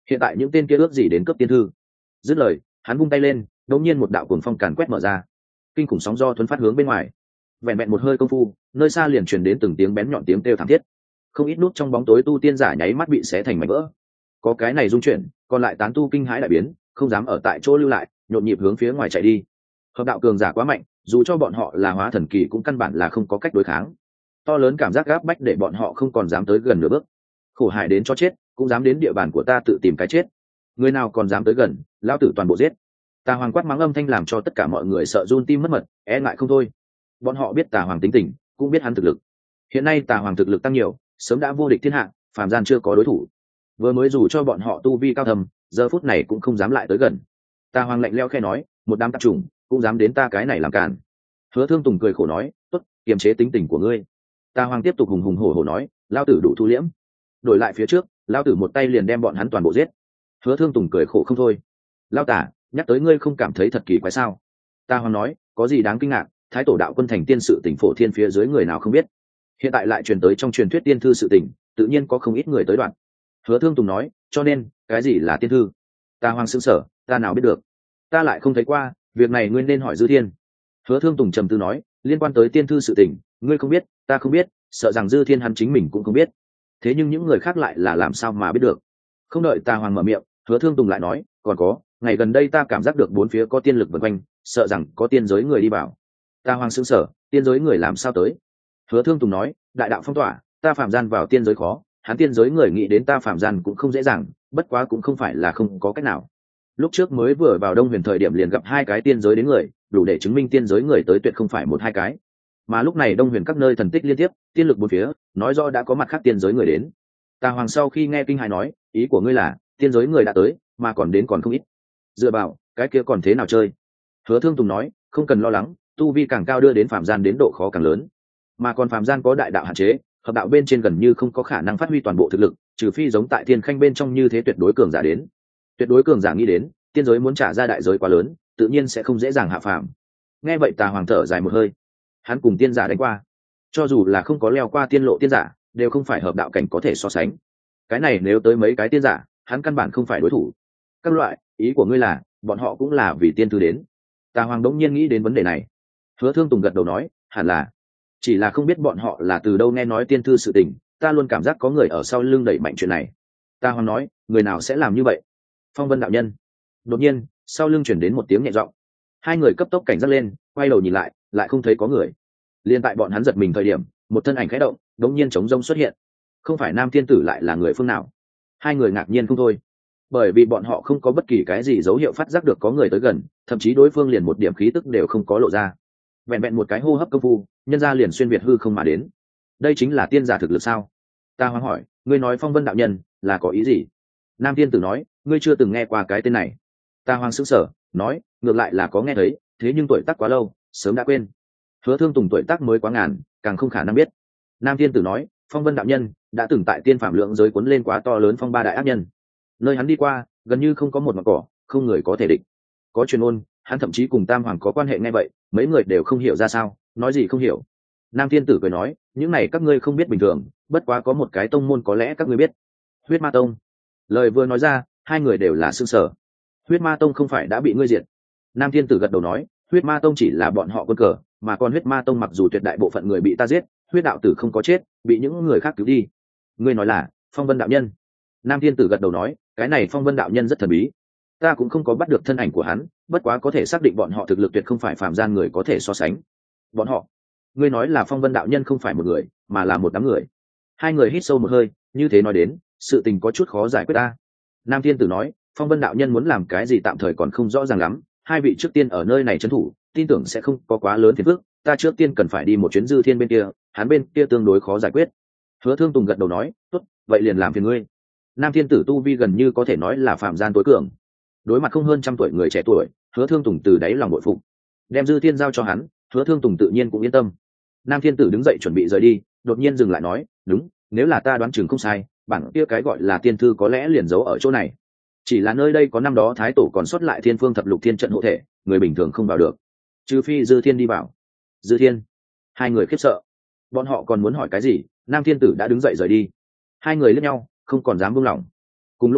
Speaker 1: hiện tại những tên kia ước gì đến cấp tiên thư. Dứt lời hắn vung tay lên, đột nhiên một đạo cuồng phong càn quét mở ra, kinh khủng sóng do thuấn phát hướng bên ngoài. Vẹn vẹn một hơi công phu, nơi xa liền truyền đến từng tiếng bén nhọn tiếng kêu thảm thiết, không ít nút trong bóng tối tu tiên giả nháy mắt bị xé thành mảnh vỡ. Có cái này dung chuyển, còn lại tán tu kinh hãi đại biến, không dám ở tại chỗ lưu lại, nhộn nhịp hướng phía ngoài chạy đi. Hợp đạo cường giả quá mạnh, dù cho bọn họ là hóa thần kỳ cũng căn bản là không có cách đối kháng. To lớn cảm giác gáp bách để bọn họ không còn dám tới gần nửa bước. Khổ hại đến cho chết, cũng dám đến địa bàn của ta tự tìm cái chết. Người nào còn dám tới gần, lão tử toàn bộ giết. Tà Hoàng quát mắng âm thanh làm cho tất cả mọi người sợ run tim mất mật, e ngại không thôi. Bọn họ biết Tà Hoàng tính tình, cũng biết hắn thực lực. Hiện nay Tà Hoàng thực lực tăng nhiều, sớm đã vô địch thiên hạ, phàm gian chưa có đối thủ. Vừa mới dù cho bọn họ tu vi cao thầm, giờ phút này cũng không dám lại tới gần. Tà Hoàng lạnh lẽo khẽ nói, một đám tạp chủng cũng dám đến ta cái này làm cản. Hứa Thương Tùng cười khổ nói, tốt, kiềm chế tính tình của ngươi. Tà Hoàng tiếp tục hùng hùng hổ hổ nói, lao tử đủ thu liễm. Đổi lại phía trước, lao tử một tay liền đem bọn hắn toàn bộ giết. Hứa Thương Tùng cười khổ không thôi. Lao tả, nhắc tới ngươi không cảm thấy thật kỳ quái sao? Tà Hoàng nói, có gì đáng kinh ngạc, thái tổ đạo quân thành tiên sự tỉnh phổ thiên phía dưới người nào không biết. Hiện tại lại truyền tới trong truyền thuyết tiên thư sự tỉnh, tự nhiên có không ít người tới đoạn. Hứa Thương Tùng nói, cho nên cái gì là tiên thư? Tà Hoàng sững sờ, ta nào biết được, ta lại không thấy qua, việc này ngươi nên hỏi Dư Thiên. Hứa Thương Tùng trầm tư nói, liên quan tới tiên thư sự tình, ngươi không biết, ta không biết, sợ rằng Dư Thiên hắn chính mình cũng không biết. Thế nhưng những người khác lại là làm sao mà biết được? Không đợi Tà Hoàng mở miệng, Hứa Thương Tùng lại nói, còn có, ngày gần đây ta cảm giác được bốn phía có tiên lực vần quanh, sợ rằng có tiên giới người đi vào. Tà Hoàng sững sờ, tiên giới người làm sao tới? Hứa Thương Tùng nói, đại đạo phong tỏa, ta phàm gian vào tiên giới khó, hắn tiên giới người nghĩ đến ta phàm gian cũng không dễ dàng, bất quá cũng không phải là không có cách nào. Lúc trước mới vừa vào Đông Huyền thời điểm liền gặp hai cái tiên giới đến người, đủ để chứng minh tiên giới người tới tuyệt không phải một hai cái. Mà lúc này Đông Huyền các nơi thần tích liên tiếp, tiên lực bốn phía, nói rõ đã có mặt khác tiên giới người đến. Tà Hoàng sau khi nghe kinh hãi nói, ý của ngươi là tiên giới người đã tới, mà còn đến còn không ít. Dựa vào, cái kia còn thế nào chơi? Hứa Thương Tùng nói, không cần lo lắng, tu vi càng cao đưa đến phàm gian đến độ khó càng lớn, mà còn phàm gian có đại đạo hạn chế, hợp đạo bên trên gần như không có khả năng phát huy toàn bộ thực lực, trừ phi giống tại Thiên Khanh bên trong như thế tuyệt đối cường giả đến. Tuyệt đối cường giả nghĩ đến, tiên giới muốn trả ra đại giới quá lớn, tự nhiên sẽ không dễ dàng hạ phàm. Nghe vậy Tà Hoàng thở dài một hơi, hắn cùng tiên giả đánh qua, cho dù là không có leo qua tiên lộ tiên giả, đều không phải hợp đạo cảnh có thể so sánh. Cái này nếu tới mấy cái tiên giả, hắn căn bản không phải đối thủ. Các loại, ý của ngươi là, bọn họ cũng là vì tiên thư đến. Tà Hoàng đống nhiên nghĩ đến vấn đề này. Hứa Thương Tùng gật đầu nói, hẳn là, chỉ là không biết bọn họ là từ đâu nghe nói tiên thư sự tình, ta luôn cảm giác có người ở sau lưng đẩy mạnh chuyện này. Tà Hoàng nói, người nào sẽ làm như vậy? Phong Vân đạo nhân. Đột nhiên sau lưng chuyển đến một tiếng nhẹ giọng, hai người cấp tốc cảnh giác lên, quay đầu nhìn lại, lại không thấy có người. Liên tại bọn hắn giật mình thời điểm, một thân ảnh khẽ động, đống nhiên trống rông xuất hiện. Không phải Nam Thiên Tử lại là người phương nào? Hai người ngạc nhiên không thôi, bởi vì bọn họ không có bất kỳ cái gì dấu hiệu phát giác được có người tới gần, thậm chí đối phương liền một điểm khí tức đều không có lộ ra. Vẹn vẹn một cái hô hấp công phu, nhân gia liền xuyên việt hư không mà đến. Đây chính là tiên giả thực lực sao? Ta hoang hỏi, ngươi nói Phong Vân đạo nhân là có ý gì? Nam Thiên Tử nói, ngươi chưa từng nghe qua cái tên này. Ta hoang sững sờ, nói, ngược lại là có nghe thấy, thế nhưng tuổi tác quá lâu, sớm đã quên. Hứa Thương Tùng tuổi tác mới quá ngàn, càng không khả năng biết. Nam Thiên Tử nói, Phong Vân đạo nhân đã từng tại tiên phạm lượng giới cuốn lên quá to lớn phong ba đại ác nhân, nơi hắn đi qua gần như không có một mặt cỏ, không người có thể địch. Có truyền ôn hắn thậm chí cùng Tam Hoàng có quan hệ. Ngay vậy mấy người đều không hiểu ra sao, nói gì không hiểu. Nam Thiên Tử cười nói, những này các ngươi không biết bình thường, bất quá có một cái tông môn có lẽ các ngươi biết, Huyết Ma Tông. Lời vừa nói ra, hai người đều là sững sờ. Huyết Ma Tông không phải đã bị ngươi diệt? Nam Thiên Tử gật đầu nói, Huyết Ma Tông chỉ là bọn họ quân cờ, mà còn Huyết Ma Tông mặc dù tuyệt đại bộ phận người bị ta giết, Huyết đạo tử không có chết, bị những người khác cứu đi. Ngươi nói là Phong Vân đạo nhân? Nam Thiên Tử gật đầu nói, cái này Phong Vân đạo nhân rất thần bí, ta cũng không có bắt được thân ảnh của hắn, bất quá có thể xác định bọn họ thực lực tuyệt không phải phàm gian người có thể so sánh. Bọn họ? Ngươi nói là Phong Vân đạo nhân không phải một người, mà là một đám người. Hai người hít sâu một hơi, như thế nói đến, sự tình có chút khó giải quyết ta. Nam Thiên Tử nói, Phong Vân đạo nhân muốn làm cái gì tạm thời còn không rõ ràng lắm, hai vị trước tiên ở nơi này trấn thủ, tin tưởng sẽ không có quá lớn phiền phức, ta trước tiên cần phải đi một chuyến Dư Thiên bên kia, hắn bên kia tương đối khó giải quyết. Hứa Thương Tùng gật đầu nói, tốt, vậy liền làm phiền ngươi. Nam Thiên Tử tu vi gần như có thể nói là phạm gian tối cường, đối mặt không hơn trăm tuổi người trẻ tuổi, Hứa Thương Tùng từ đáy lòng bội phục. Đem Dư Thiên giao cho hắn, Hứa Thương Tùng tự nhiên cũng yên tâm. Nam Thiên Tử đứng dậy chuẩn bị rời đi, đột nhiên dừng lại nói, đúng, nếu là ta đoán chừng không sai, bản kia cái gọi là tiên thư có lẽ liền giấu ở chỗ này. Chỉ là nơi đây có năm đó thái tổ còn sót lại Thiên Phương Thập Lục Thiên trận hộ thể, người bình thường không vào được, trừ phi Dư Thiên đi vào. Dư Thiên? Hai người khiếp sợ, bọn họ còn muốn hỏi cái gì, Nam Thiên Tử đã đứng dậy rời đi. Hai người liếc nhau, không còn dám buông lỏng. Cùng lúc đó,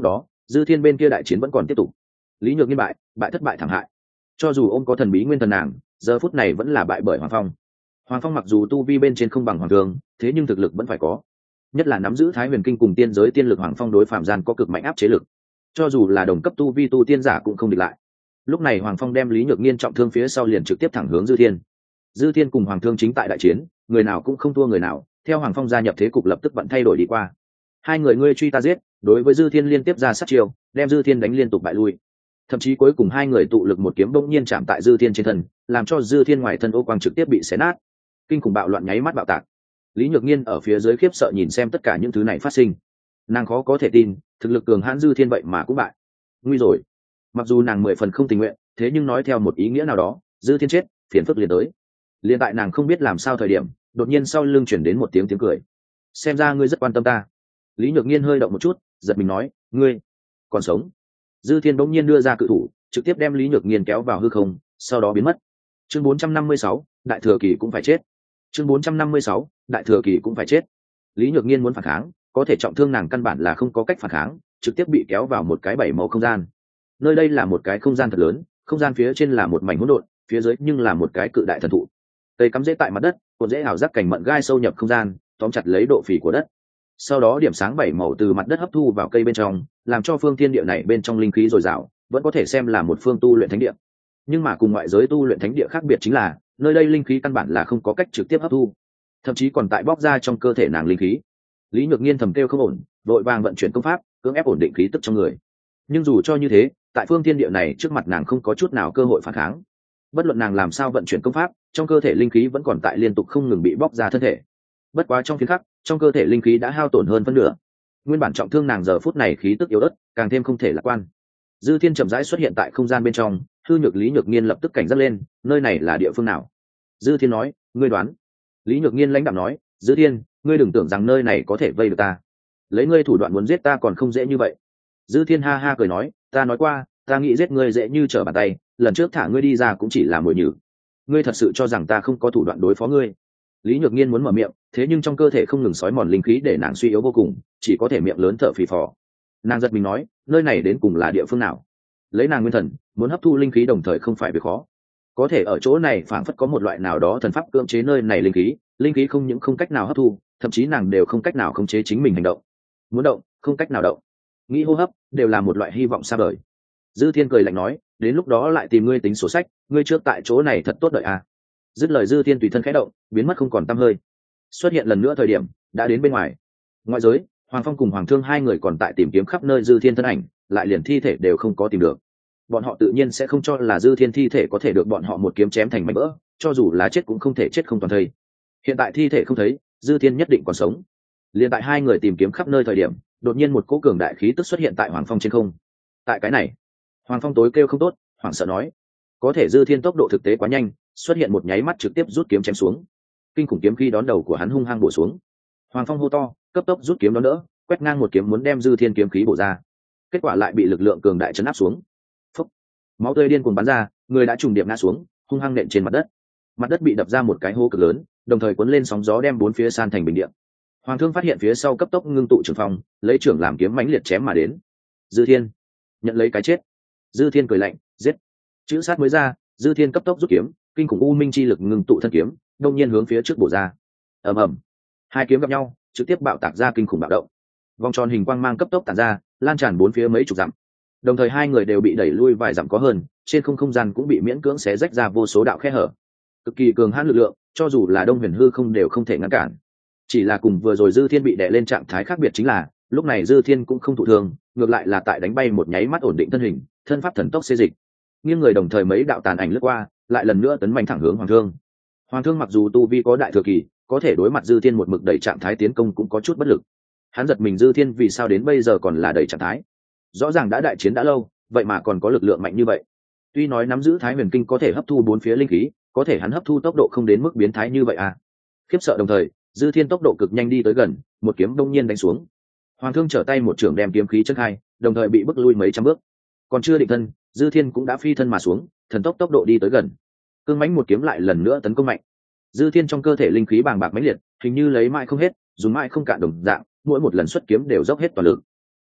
Speaker 1: Dư Thiên bên kia đại chiến vẫn còn tiếp tục. Lý Nhược Nghiên bại thất bại thảm hại. Cho dù ông có thần bí nguyên thần nàng, giờ phút này vẫn là bại bởi Hoàng Phong. Hoàng Phong mặc dù tu vi bên trên không bằng Hoàng Thương, thế nhưng thực lực vẫn phải có. Nhất là nắm giữ Thái Huyền Kinh cùng tiên giới tiên lực, Hoàng Phong đối phạm gian có cực mạnh áp chế lực. Cho dù là đồng cấp tu vi tu tiên giả cũng không địch lại. Lúc này Hoàng Phong đem Lý Nhược Nghiên trọng thương phía sau liền trực tiếp thẳng hướng Dư Thiên. Dư Thiên cùng Hoàng Thương chính tại đại chiến, người nào cũng không thua người nào, theo Hoàng Phong gia nhập thế cục lập tức vẫn thay đổi đi qua. Hai người ngươi truy ta giết, đối với Dư Thiên liên tiếp ra sát chiêu, đem Dư Thiên đánh liên tục bại lui. Thậm chí cuối cùng hai người tụ lực một kiếm bỗng nhiên chạm tại Dư Thiên trên thân, làm cho Dư Thiên ngoài thân ô quang trực tiếp bị xé nát. Kinh khủng bạo loạn nháy mắt bạo tạc. Lý Nhược Nghiên ở phía dưới khiếp sợ nhìn xem tất cả những thứ này phát sinh. Nàng khó có thể tin, thực lực cường hãn Dư Thiên vậy mà cũng bại. Nguy rồi. Mặc dù nàng 10 phần không tình nguyện, thế nhưng nói theo một ý nghĩa nào đó, Dư Thiên chết, phiền phức liền tới. Liên tại nàng không biết làm sao thời điểm, đột nhiên sau lưng chuyển đến một tiếng cười. Xem ra ngươi rất quan tâm ta. Lý Nhược Nghiên hơi động một chút, giật mình nói, ngươi còn sống. Dư Thiên bỗng nhiên đưa ra cự thủ, trực tiếp đem Lý Nhược Nghiên kéo vào hư không, sau đó biến mất. Chương 456, Đại Thừa Kỳ cũng phải chết. Chương 456, Đại Thừa Kỳ cũng phải chết. Lý Nhược Nghiên muốn phản kháng, có thể trọng thương nàng căn bản là không có cách phản kháng, trực tiếp bị kéo vào một cái bảy màu không gian. Nơi đây là một cái không gian thật lớn, không gian phía trên là một mảnh hỗn độn, phía dưới nhưng là một cái cự đại thần thụ. Cây cắm rễ tại mặt đất, cột rễ ảo giác cành mận gai sâu nhập không gian, tóm chặt lấy độ phì của đất. Sau đó điểm sáng bảy màu từ mặt đất hấp thu vào cây bên trong, làm cho phương thiên địa này bên trong linh khí dồi dào, vẫn có thể xem là một phương tu luyện thánh địa. Nhưng mà cùng ngoại giới tu luyện thánh địa khác biệt chính là, nơi đây linh khí căn bản là không có cách trực tiếp hấp thu, thậm chí còn tại bóc ra trong cơ thể nàng linh khí. Lý Nhược Nghiên thầm kêu không ổn, vội vàng vận chuyển công pháp, cưỡng ép ổn định khí tức trong người. Nhưng dù cho như thế, tại phương thiên địa này trước mặt nàng không có chút nào cơ hội phản kháng. Bất luận nàng làm sao vận chuyển công pháp, trong cơ thể linh khí vẫn còn tại liên tục không ngừng bị bóc ra thân thể. Bất quá trong phiến khắc, trong cơ thể linh khí đã hao tổn hơn phân nửa. Nguyên bản trọng thương nàng giờ phút này khí tức yếu ớt, càng thêm không thể lạc quan. Dư Thiên chậm rãi xuất hiện tại không gian bên trong, hư nhược Lý Nhược Nghiên lập tức cảnh giác lên, nơi này là địa phương nào? Dư Thiên nói, ngươi đoán. Lý Nhược Nghiên lãnh đạm nói, Dư Thiên, ngươi đừng tưởng rằng nơi này có thể vây được ta. Lấy ngươi thủ đoạn muốn giết ta còn không dễ như vậy. Dư Thiên ha ha cười nói, ta nói qua, ta nghĩ giết ngươi dễ như trở bàn tay, lần trước thả ngươi đi ra cũng chỉ là mồi nhử. Ngươi thật sự cho rằng ta không có thủ đoạn đối phó ngươi? Lý Nhược Nghiên muốn mở miệng, thế nhưng trong cơ thể không ngừng sói mòn linh khí để nàng suy yếu vô cùng, chỉ có thể miệng lớn thở phì phò. Nàng giật mình nói, nơi này đến cùng là địa phương nào? Lấy nàng nguyên thần, muốn hấp thu linh khí đồng thời không phải việc khó. Có thể ở chỗ này phảng phất có một loại nào đó thần pháp cưỡng chế nơi này linh khí không những không cách nào hấp thu, thậm chí nàng đều không cách nào khống chế chính mình hành động. Muốn động, không cách nào động. Nghĩ hô hấp, đều là một loại hy vọng xa vời. Dư Thiên cười lạnh nói, đến lúc đó lại tìm ngươi tính sổ sách, ngươi trước tại chỗ này thật tốt đợi à. Dứt lời Dư Thiên tùy thân khẽ động, biến mất không còn tăm hơi. Xuất hiện lần nữa thời điểm đã đến bên ngoài. Ngoại giới, Hoàng Phong cùng Hoàng Thương hai người còn tại tìm kiếm khắp nơi Dư Thiên thân ảnh, lại liền thi thể đều không có tìm được. Bọn họ tự nhiên sẽ không cho là Dư Thiên thi thể có thể được bọn họ một kiếm chém thành mảnh vỡ, cho dù là chết cũng không thể chết không toàn thây. Hiện tại thi thể không thấy, Dư Thiên nhất định còn sống. Liền tại hai người tìm kiếm khắp nơi thời điểm, đột nhiên một cỗ cường đại khí tức xuất hiện tại Hoàng Phong trên không. Tại cái này, Hoàng Phong tối kêu không tốt, hoảng sợ nói, có thể Dư Thiên tốc độ thực tế quá nhanh, xuất hiện một nháy mắt trực tiếp rút kiếm chém xuống. Kinh khủng kiếm khí đón đầu của hắn hung hăng bổ xuống. Hoàng Phong hô to, cấp tốc rút kiếm đón đỡ, quét ngang một kiếm muốn đem Dư Thiên kiếm khí bổ ra. Kết quả lại bị lực lượng cường đại chấn áp xuống. Phốc. Máu tươi điên cuồng bắn ra, người đã trùng điệp ngã xuống, hung hăng nện trên mặt đất. Mặt đất bị đập ra một cái hố cực lớn, đồng thời cuốn lên sóng gió đem bốn phía san thành bình địa. Hoàng Thương phát hiện phía sau cấp tốc ngưng tụ trường phong, lấy trưởng làm kiếm mãnh liệt chém mà đến. Dư Thiên nhận lấy cái chết. Dư Thiên cười lạnh, giết. Chữ sát mới ra, Dư Thiên cấp tốc rút kiếm, kinh khủng u minh chi lực ngưng tụ thân kiếm, đông nhiên hướng phía trước bổ ra. Ầm ầm, hai kiếm gặp nhau, trực tiếp bạo tạc ra kinh khủng bạo động. Vòng tròn hình quang mang cấp tốc tản ra, lan tràn bốn phía mấy chục dặm. Đồng thời hai người đều bị đẩy lui vài dặm có hơn, trên không gian cũng bị miễn cưỡng xé rách ra vô số đạo khe hở. Cực kỳ cường hãn lực lượng, cho dù là Đông Huyền Hư không đều không thể ngăn cản. Chỉ là cùng vừa rồi Dư Thiên bị đè lên trạng thái khác biệt chính là, lúc này Dư Thiên cũng không thụ thương, ngược lại là tại đánh bay một nháy mắt ổn định thân hình, thân pháp thần tốc xê dịch. Nghiêng người đồng thời mấy đạo tàn ảnh lướt qua, lại lần nữa tấn mạnh thẳng hướng Hoàng Thương. Hoàng Thương mặc dù tu vi có đại thừa kỳ, có thể đối mặt Dư Thiên một mực đẩy trạng thái tiến công cũng có chút bất lực. Hắn giật mình Dư Thiên vì sao đến bây giờ còn là đẩy trạng thái. Rõ ràng đã đại chiến đã lâu, vậy mà còn có lực lượng mạnh như vậy. Tuy nói nắm giữ Thái Huyền Kinh có thể hấp thu bốn phía linh khí, có thể hắn hấp thu tốc độ không đến mức biến thái như vậy à. Khiếp sợ đồng thời, Dư Thiên tốc độ cực nhanh đi tới gần, một kiếm đông nhiên đánh xuống. Hoàng Thương trở tay một trường đem kiếm khí chân khai, đồng thời bị bức lui mấy trăm bước. Còn chưa định thân, Dư Thiên cũng đã phi thân mà xuống, thần tốc độ đi tới gần. Cương mãnh một kiếm lại lần nữa tấn công mạnh. Dư Thiên trong cơ thể linh khí bàng bạc mãnh liệt, hình như lấy mãi không hết, dùng mãi không cạn đồng dạng, mỗi một lần xuất kiếm đều dốc hết toàn lực.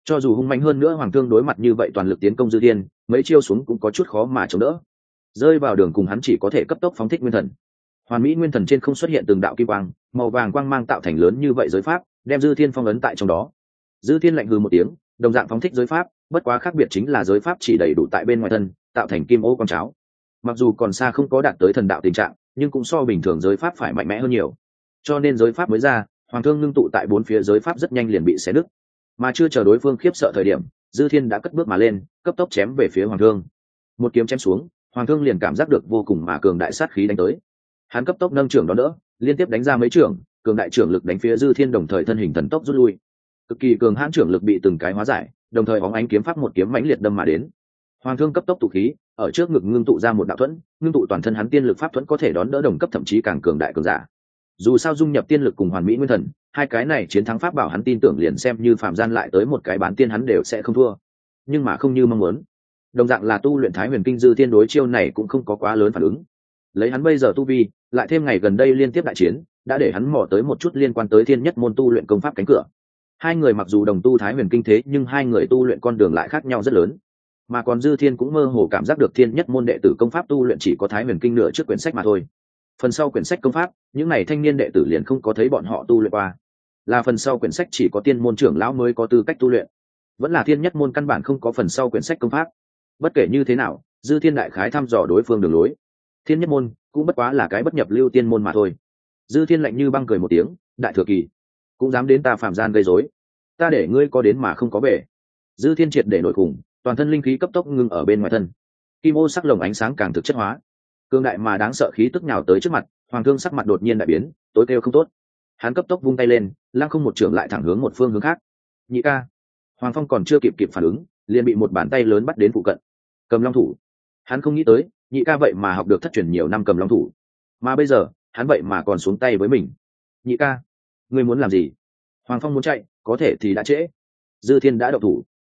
Speaker 1: Cho dù hung mạnh hơn nữa hoàng thương đối mặt như vậy toàn lực tiến công dư thiên, mấy chiêu xuống cũng có chút khó mà chống đỡ. Rơi vào đường cùng hắn chỉ có thể cấp tốc phóng thích nguyên thần. Hoàn mỹ nguyên thần trên không xuất hiện từng đạo kim quang, màu vàng quang mang tạo thành lớn như vậy giới pháp, đem dư thiên phong ấn tại trong đó. Dư thiên lạnh hừ một tiếng, đồng dạng phóng thích giới pháp, bất quá khác biệt chính là giới pháp chỉ đầy đủ tại bên ngoài thân, tạo thành kim ô quang cháo. Mặc dù còn xa không có đạt tới thần đạo tình trạng, nhưng cũng so bình thường giới pháp phải mạnh mẽ hơn nhiều. Cho nên giới pháp mới ra, hoàng thương ngưng tụ tại bốn phía giới pháp rất nhanh liền bị xé nứt. Mà chưa chờ đối phương khiếp sợ thời điểm, dư thiên đã cất bước mà lên, cấp tốc chém về phía hoàng thương. Một kiếm chém xuống, hoàng thương liền cảm giác được vô cùng mà cường đại sát khí đánh tới. Hắn cấp tốc nâng trưởng đón đỡ, liên tiếp đánh ra mấy trưởng, cường đại trưởng lực đánh phía dư thiên, đồng thời thân hình thần tốc rút lui. Cực kỳ cường hãn trưởng lực bị từng cái hóa giải, đồng thời bóng ánh kiếm pháp một kiếm mãnh liệt đâm mà đến. Hoàng thương cấp tốc tụ khí, ở trước ngực ngưng tụ ra một đạo thuẫn, ngưng tụ toàn thân hắn tiên lực pháp thuẫn có thể đón đỡ đồng cấp thậm chí càng cường đại cường giả. Dù sao dung nhập tiên lực cùng hoàn mỹ nguyên thần, hai cái này chiến thắng pháp bảo hắn tin tưởng liền xem như phạm gian lại tới một cái bán tiên hắn đều sẽ không thua. Nhưng mà không như mong muốn, đồng dạng là tu luyện Thái Huyền Kinh, dư thiên đối chiêu này cũng không có quá lớn phản ứng. Lấy hắn bây giờ tu vi, lại thêm ngày gần đây liên tiếp đại chiến, đã để hắn mò tới một chút liên quan tới thiên nhất môn tu luyện công pháp cánh cửa. Hai người mặc dù đồng tu Thái Huyền Kinh thế nhưng hai người tu luyện con đường lại khác nhau rất lớn. Mà còn dư thiên cũng mơ hồ cảm giác được thiên nhất môn đệ tử công pháp tu luyện chỉ có Thái Huyền Kinh nửa trước quyển sách mà thôi. Phần sau quyển sách công pháp, những này thanh niên đệ tử liền không có thấy bọn họ tu luyện qua. Là phần sau quyển sách chỉ có tiên môn trưởng lão mới có tư cách tu luyện, vẫn là thiên nhất môn căn bản không có phần sau quyển sách công pháp. Bất kể như thế nào, dư thiên đại khái thăm dò đối phương đường lối. Thiên nhất môn cũng bất quá là cái bất nhập lưu tiên môn mà thôi. Dư thiên lạnh như băng cười một tiếng, đại thừa kỳ cũng dám đến ta phạm gian gây rối, ta để ngươi có đến mà không có về. Dư thiên triệt để nổi khủng, toàn thân linh khí cấp tốc ngưng ở bên ngoài thân, kim ô sắc lồng ánh sáng càng thực chất hóa, cương đại mà đáng sợ khí tức nhào tới trước mặt. Hoàng thương sắc mặt đột nhiên đại biến, tối kêu không tốt. Hắn cấp tốc vung tay lên, lăng không một trường lại thẳng hướng một phương hướng khác. Nhị ca. Hoàng phong còn chưa kịp phản ứng, liền bị một bàn tay lớn bắt đến phụ cận. Cầm long thủ. Hắn không nghĩ tới nhị ca vậy mà học được thất truyền nhiều năm cầm long thủ, mà bây giờ hắn vậy mà còn xuống tay với mình. Nhị ca, ngươi muốn làm gì? Hoàng phong muốn chạy, có thể thì đã trễ. Dư thiên đã động thủ.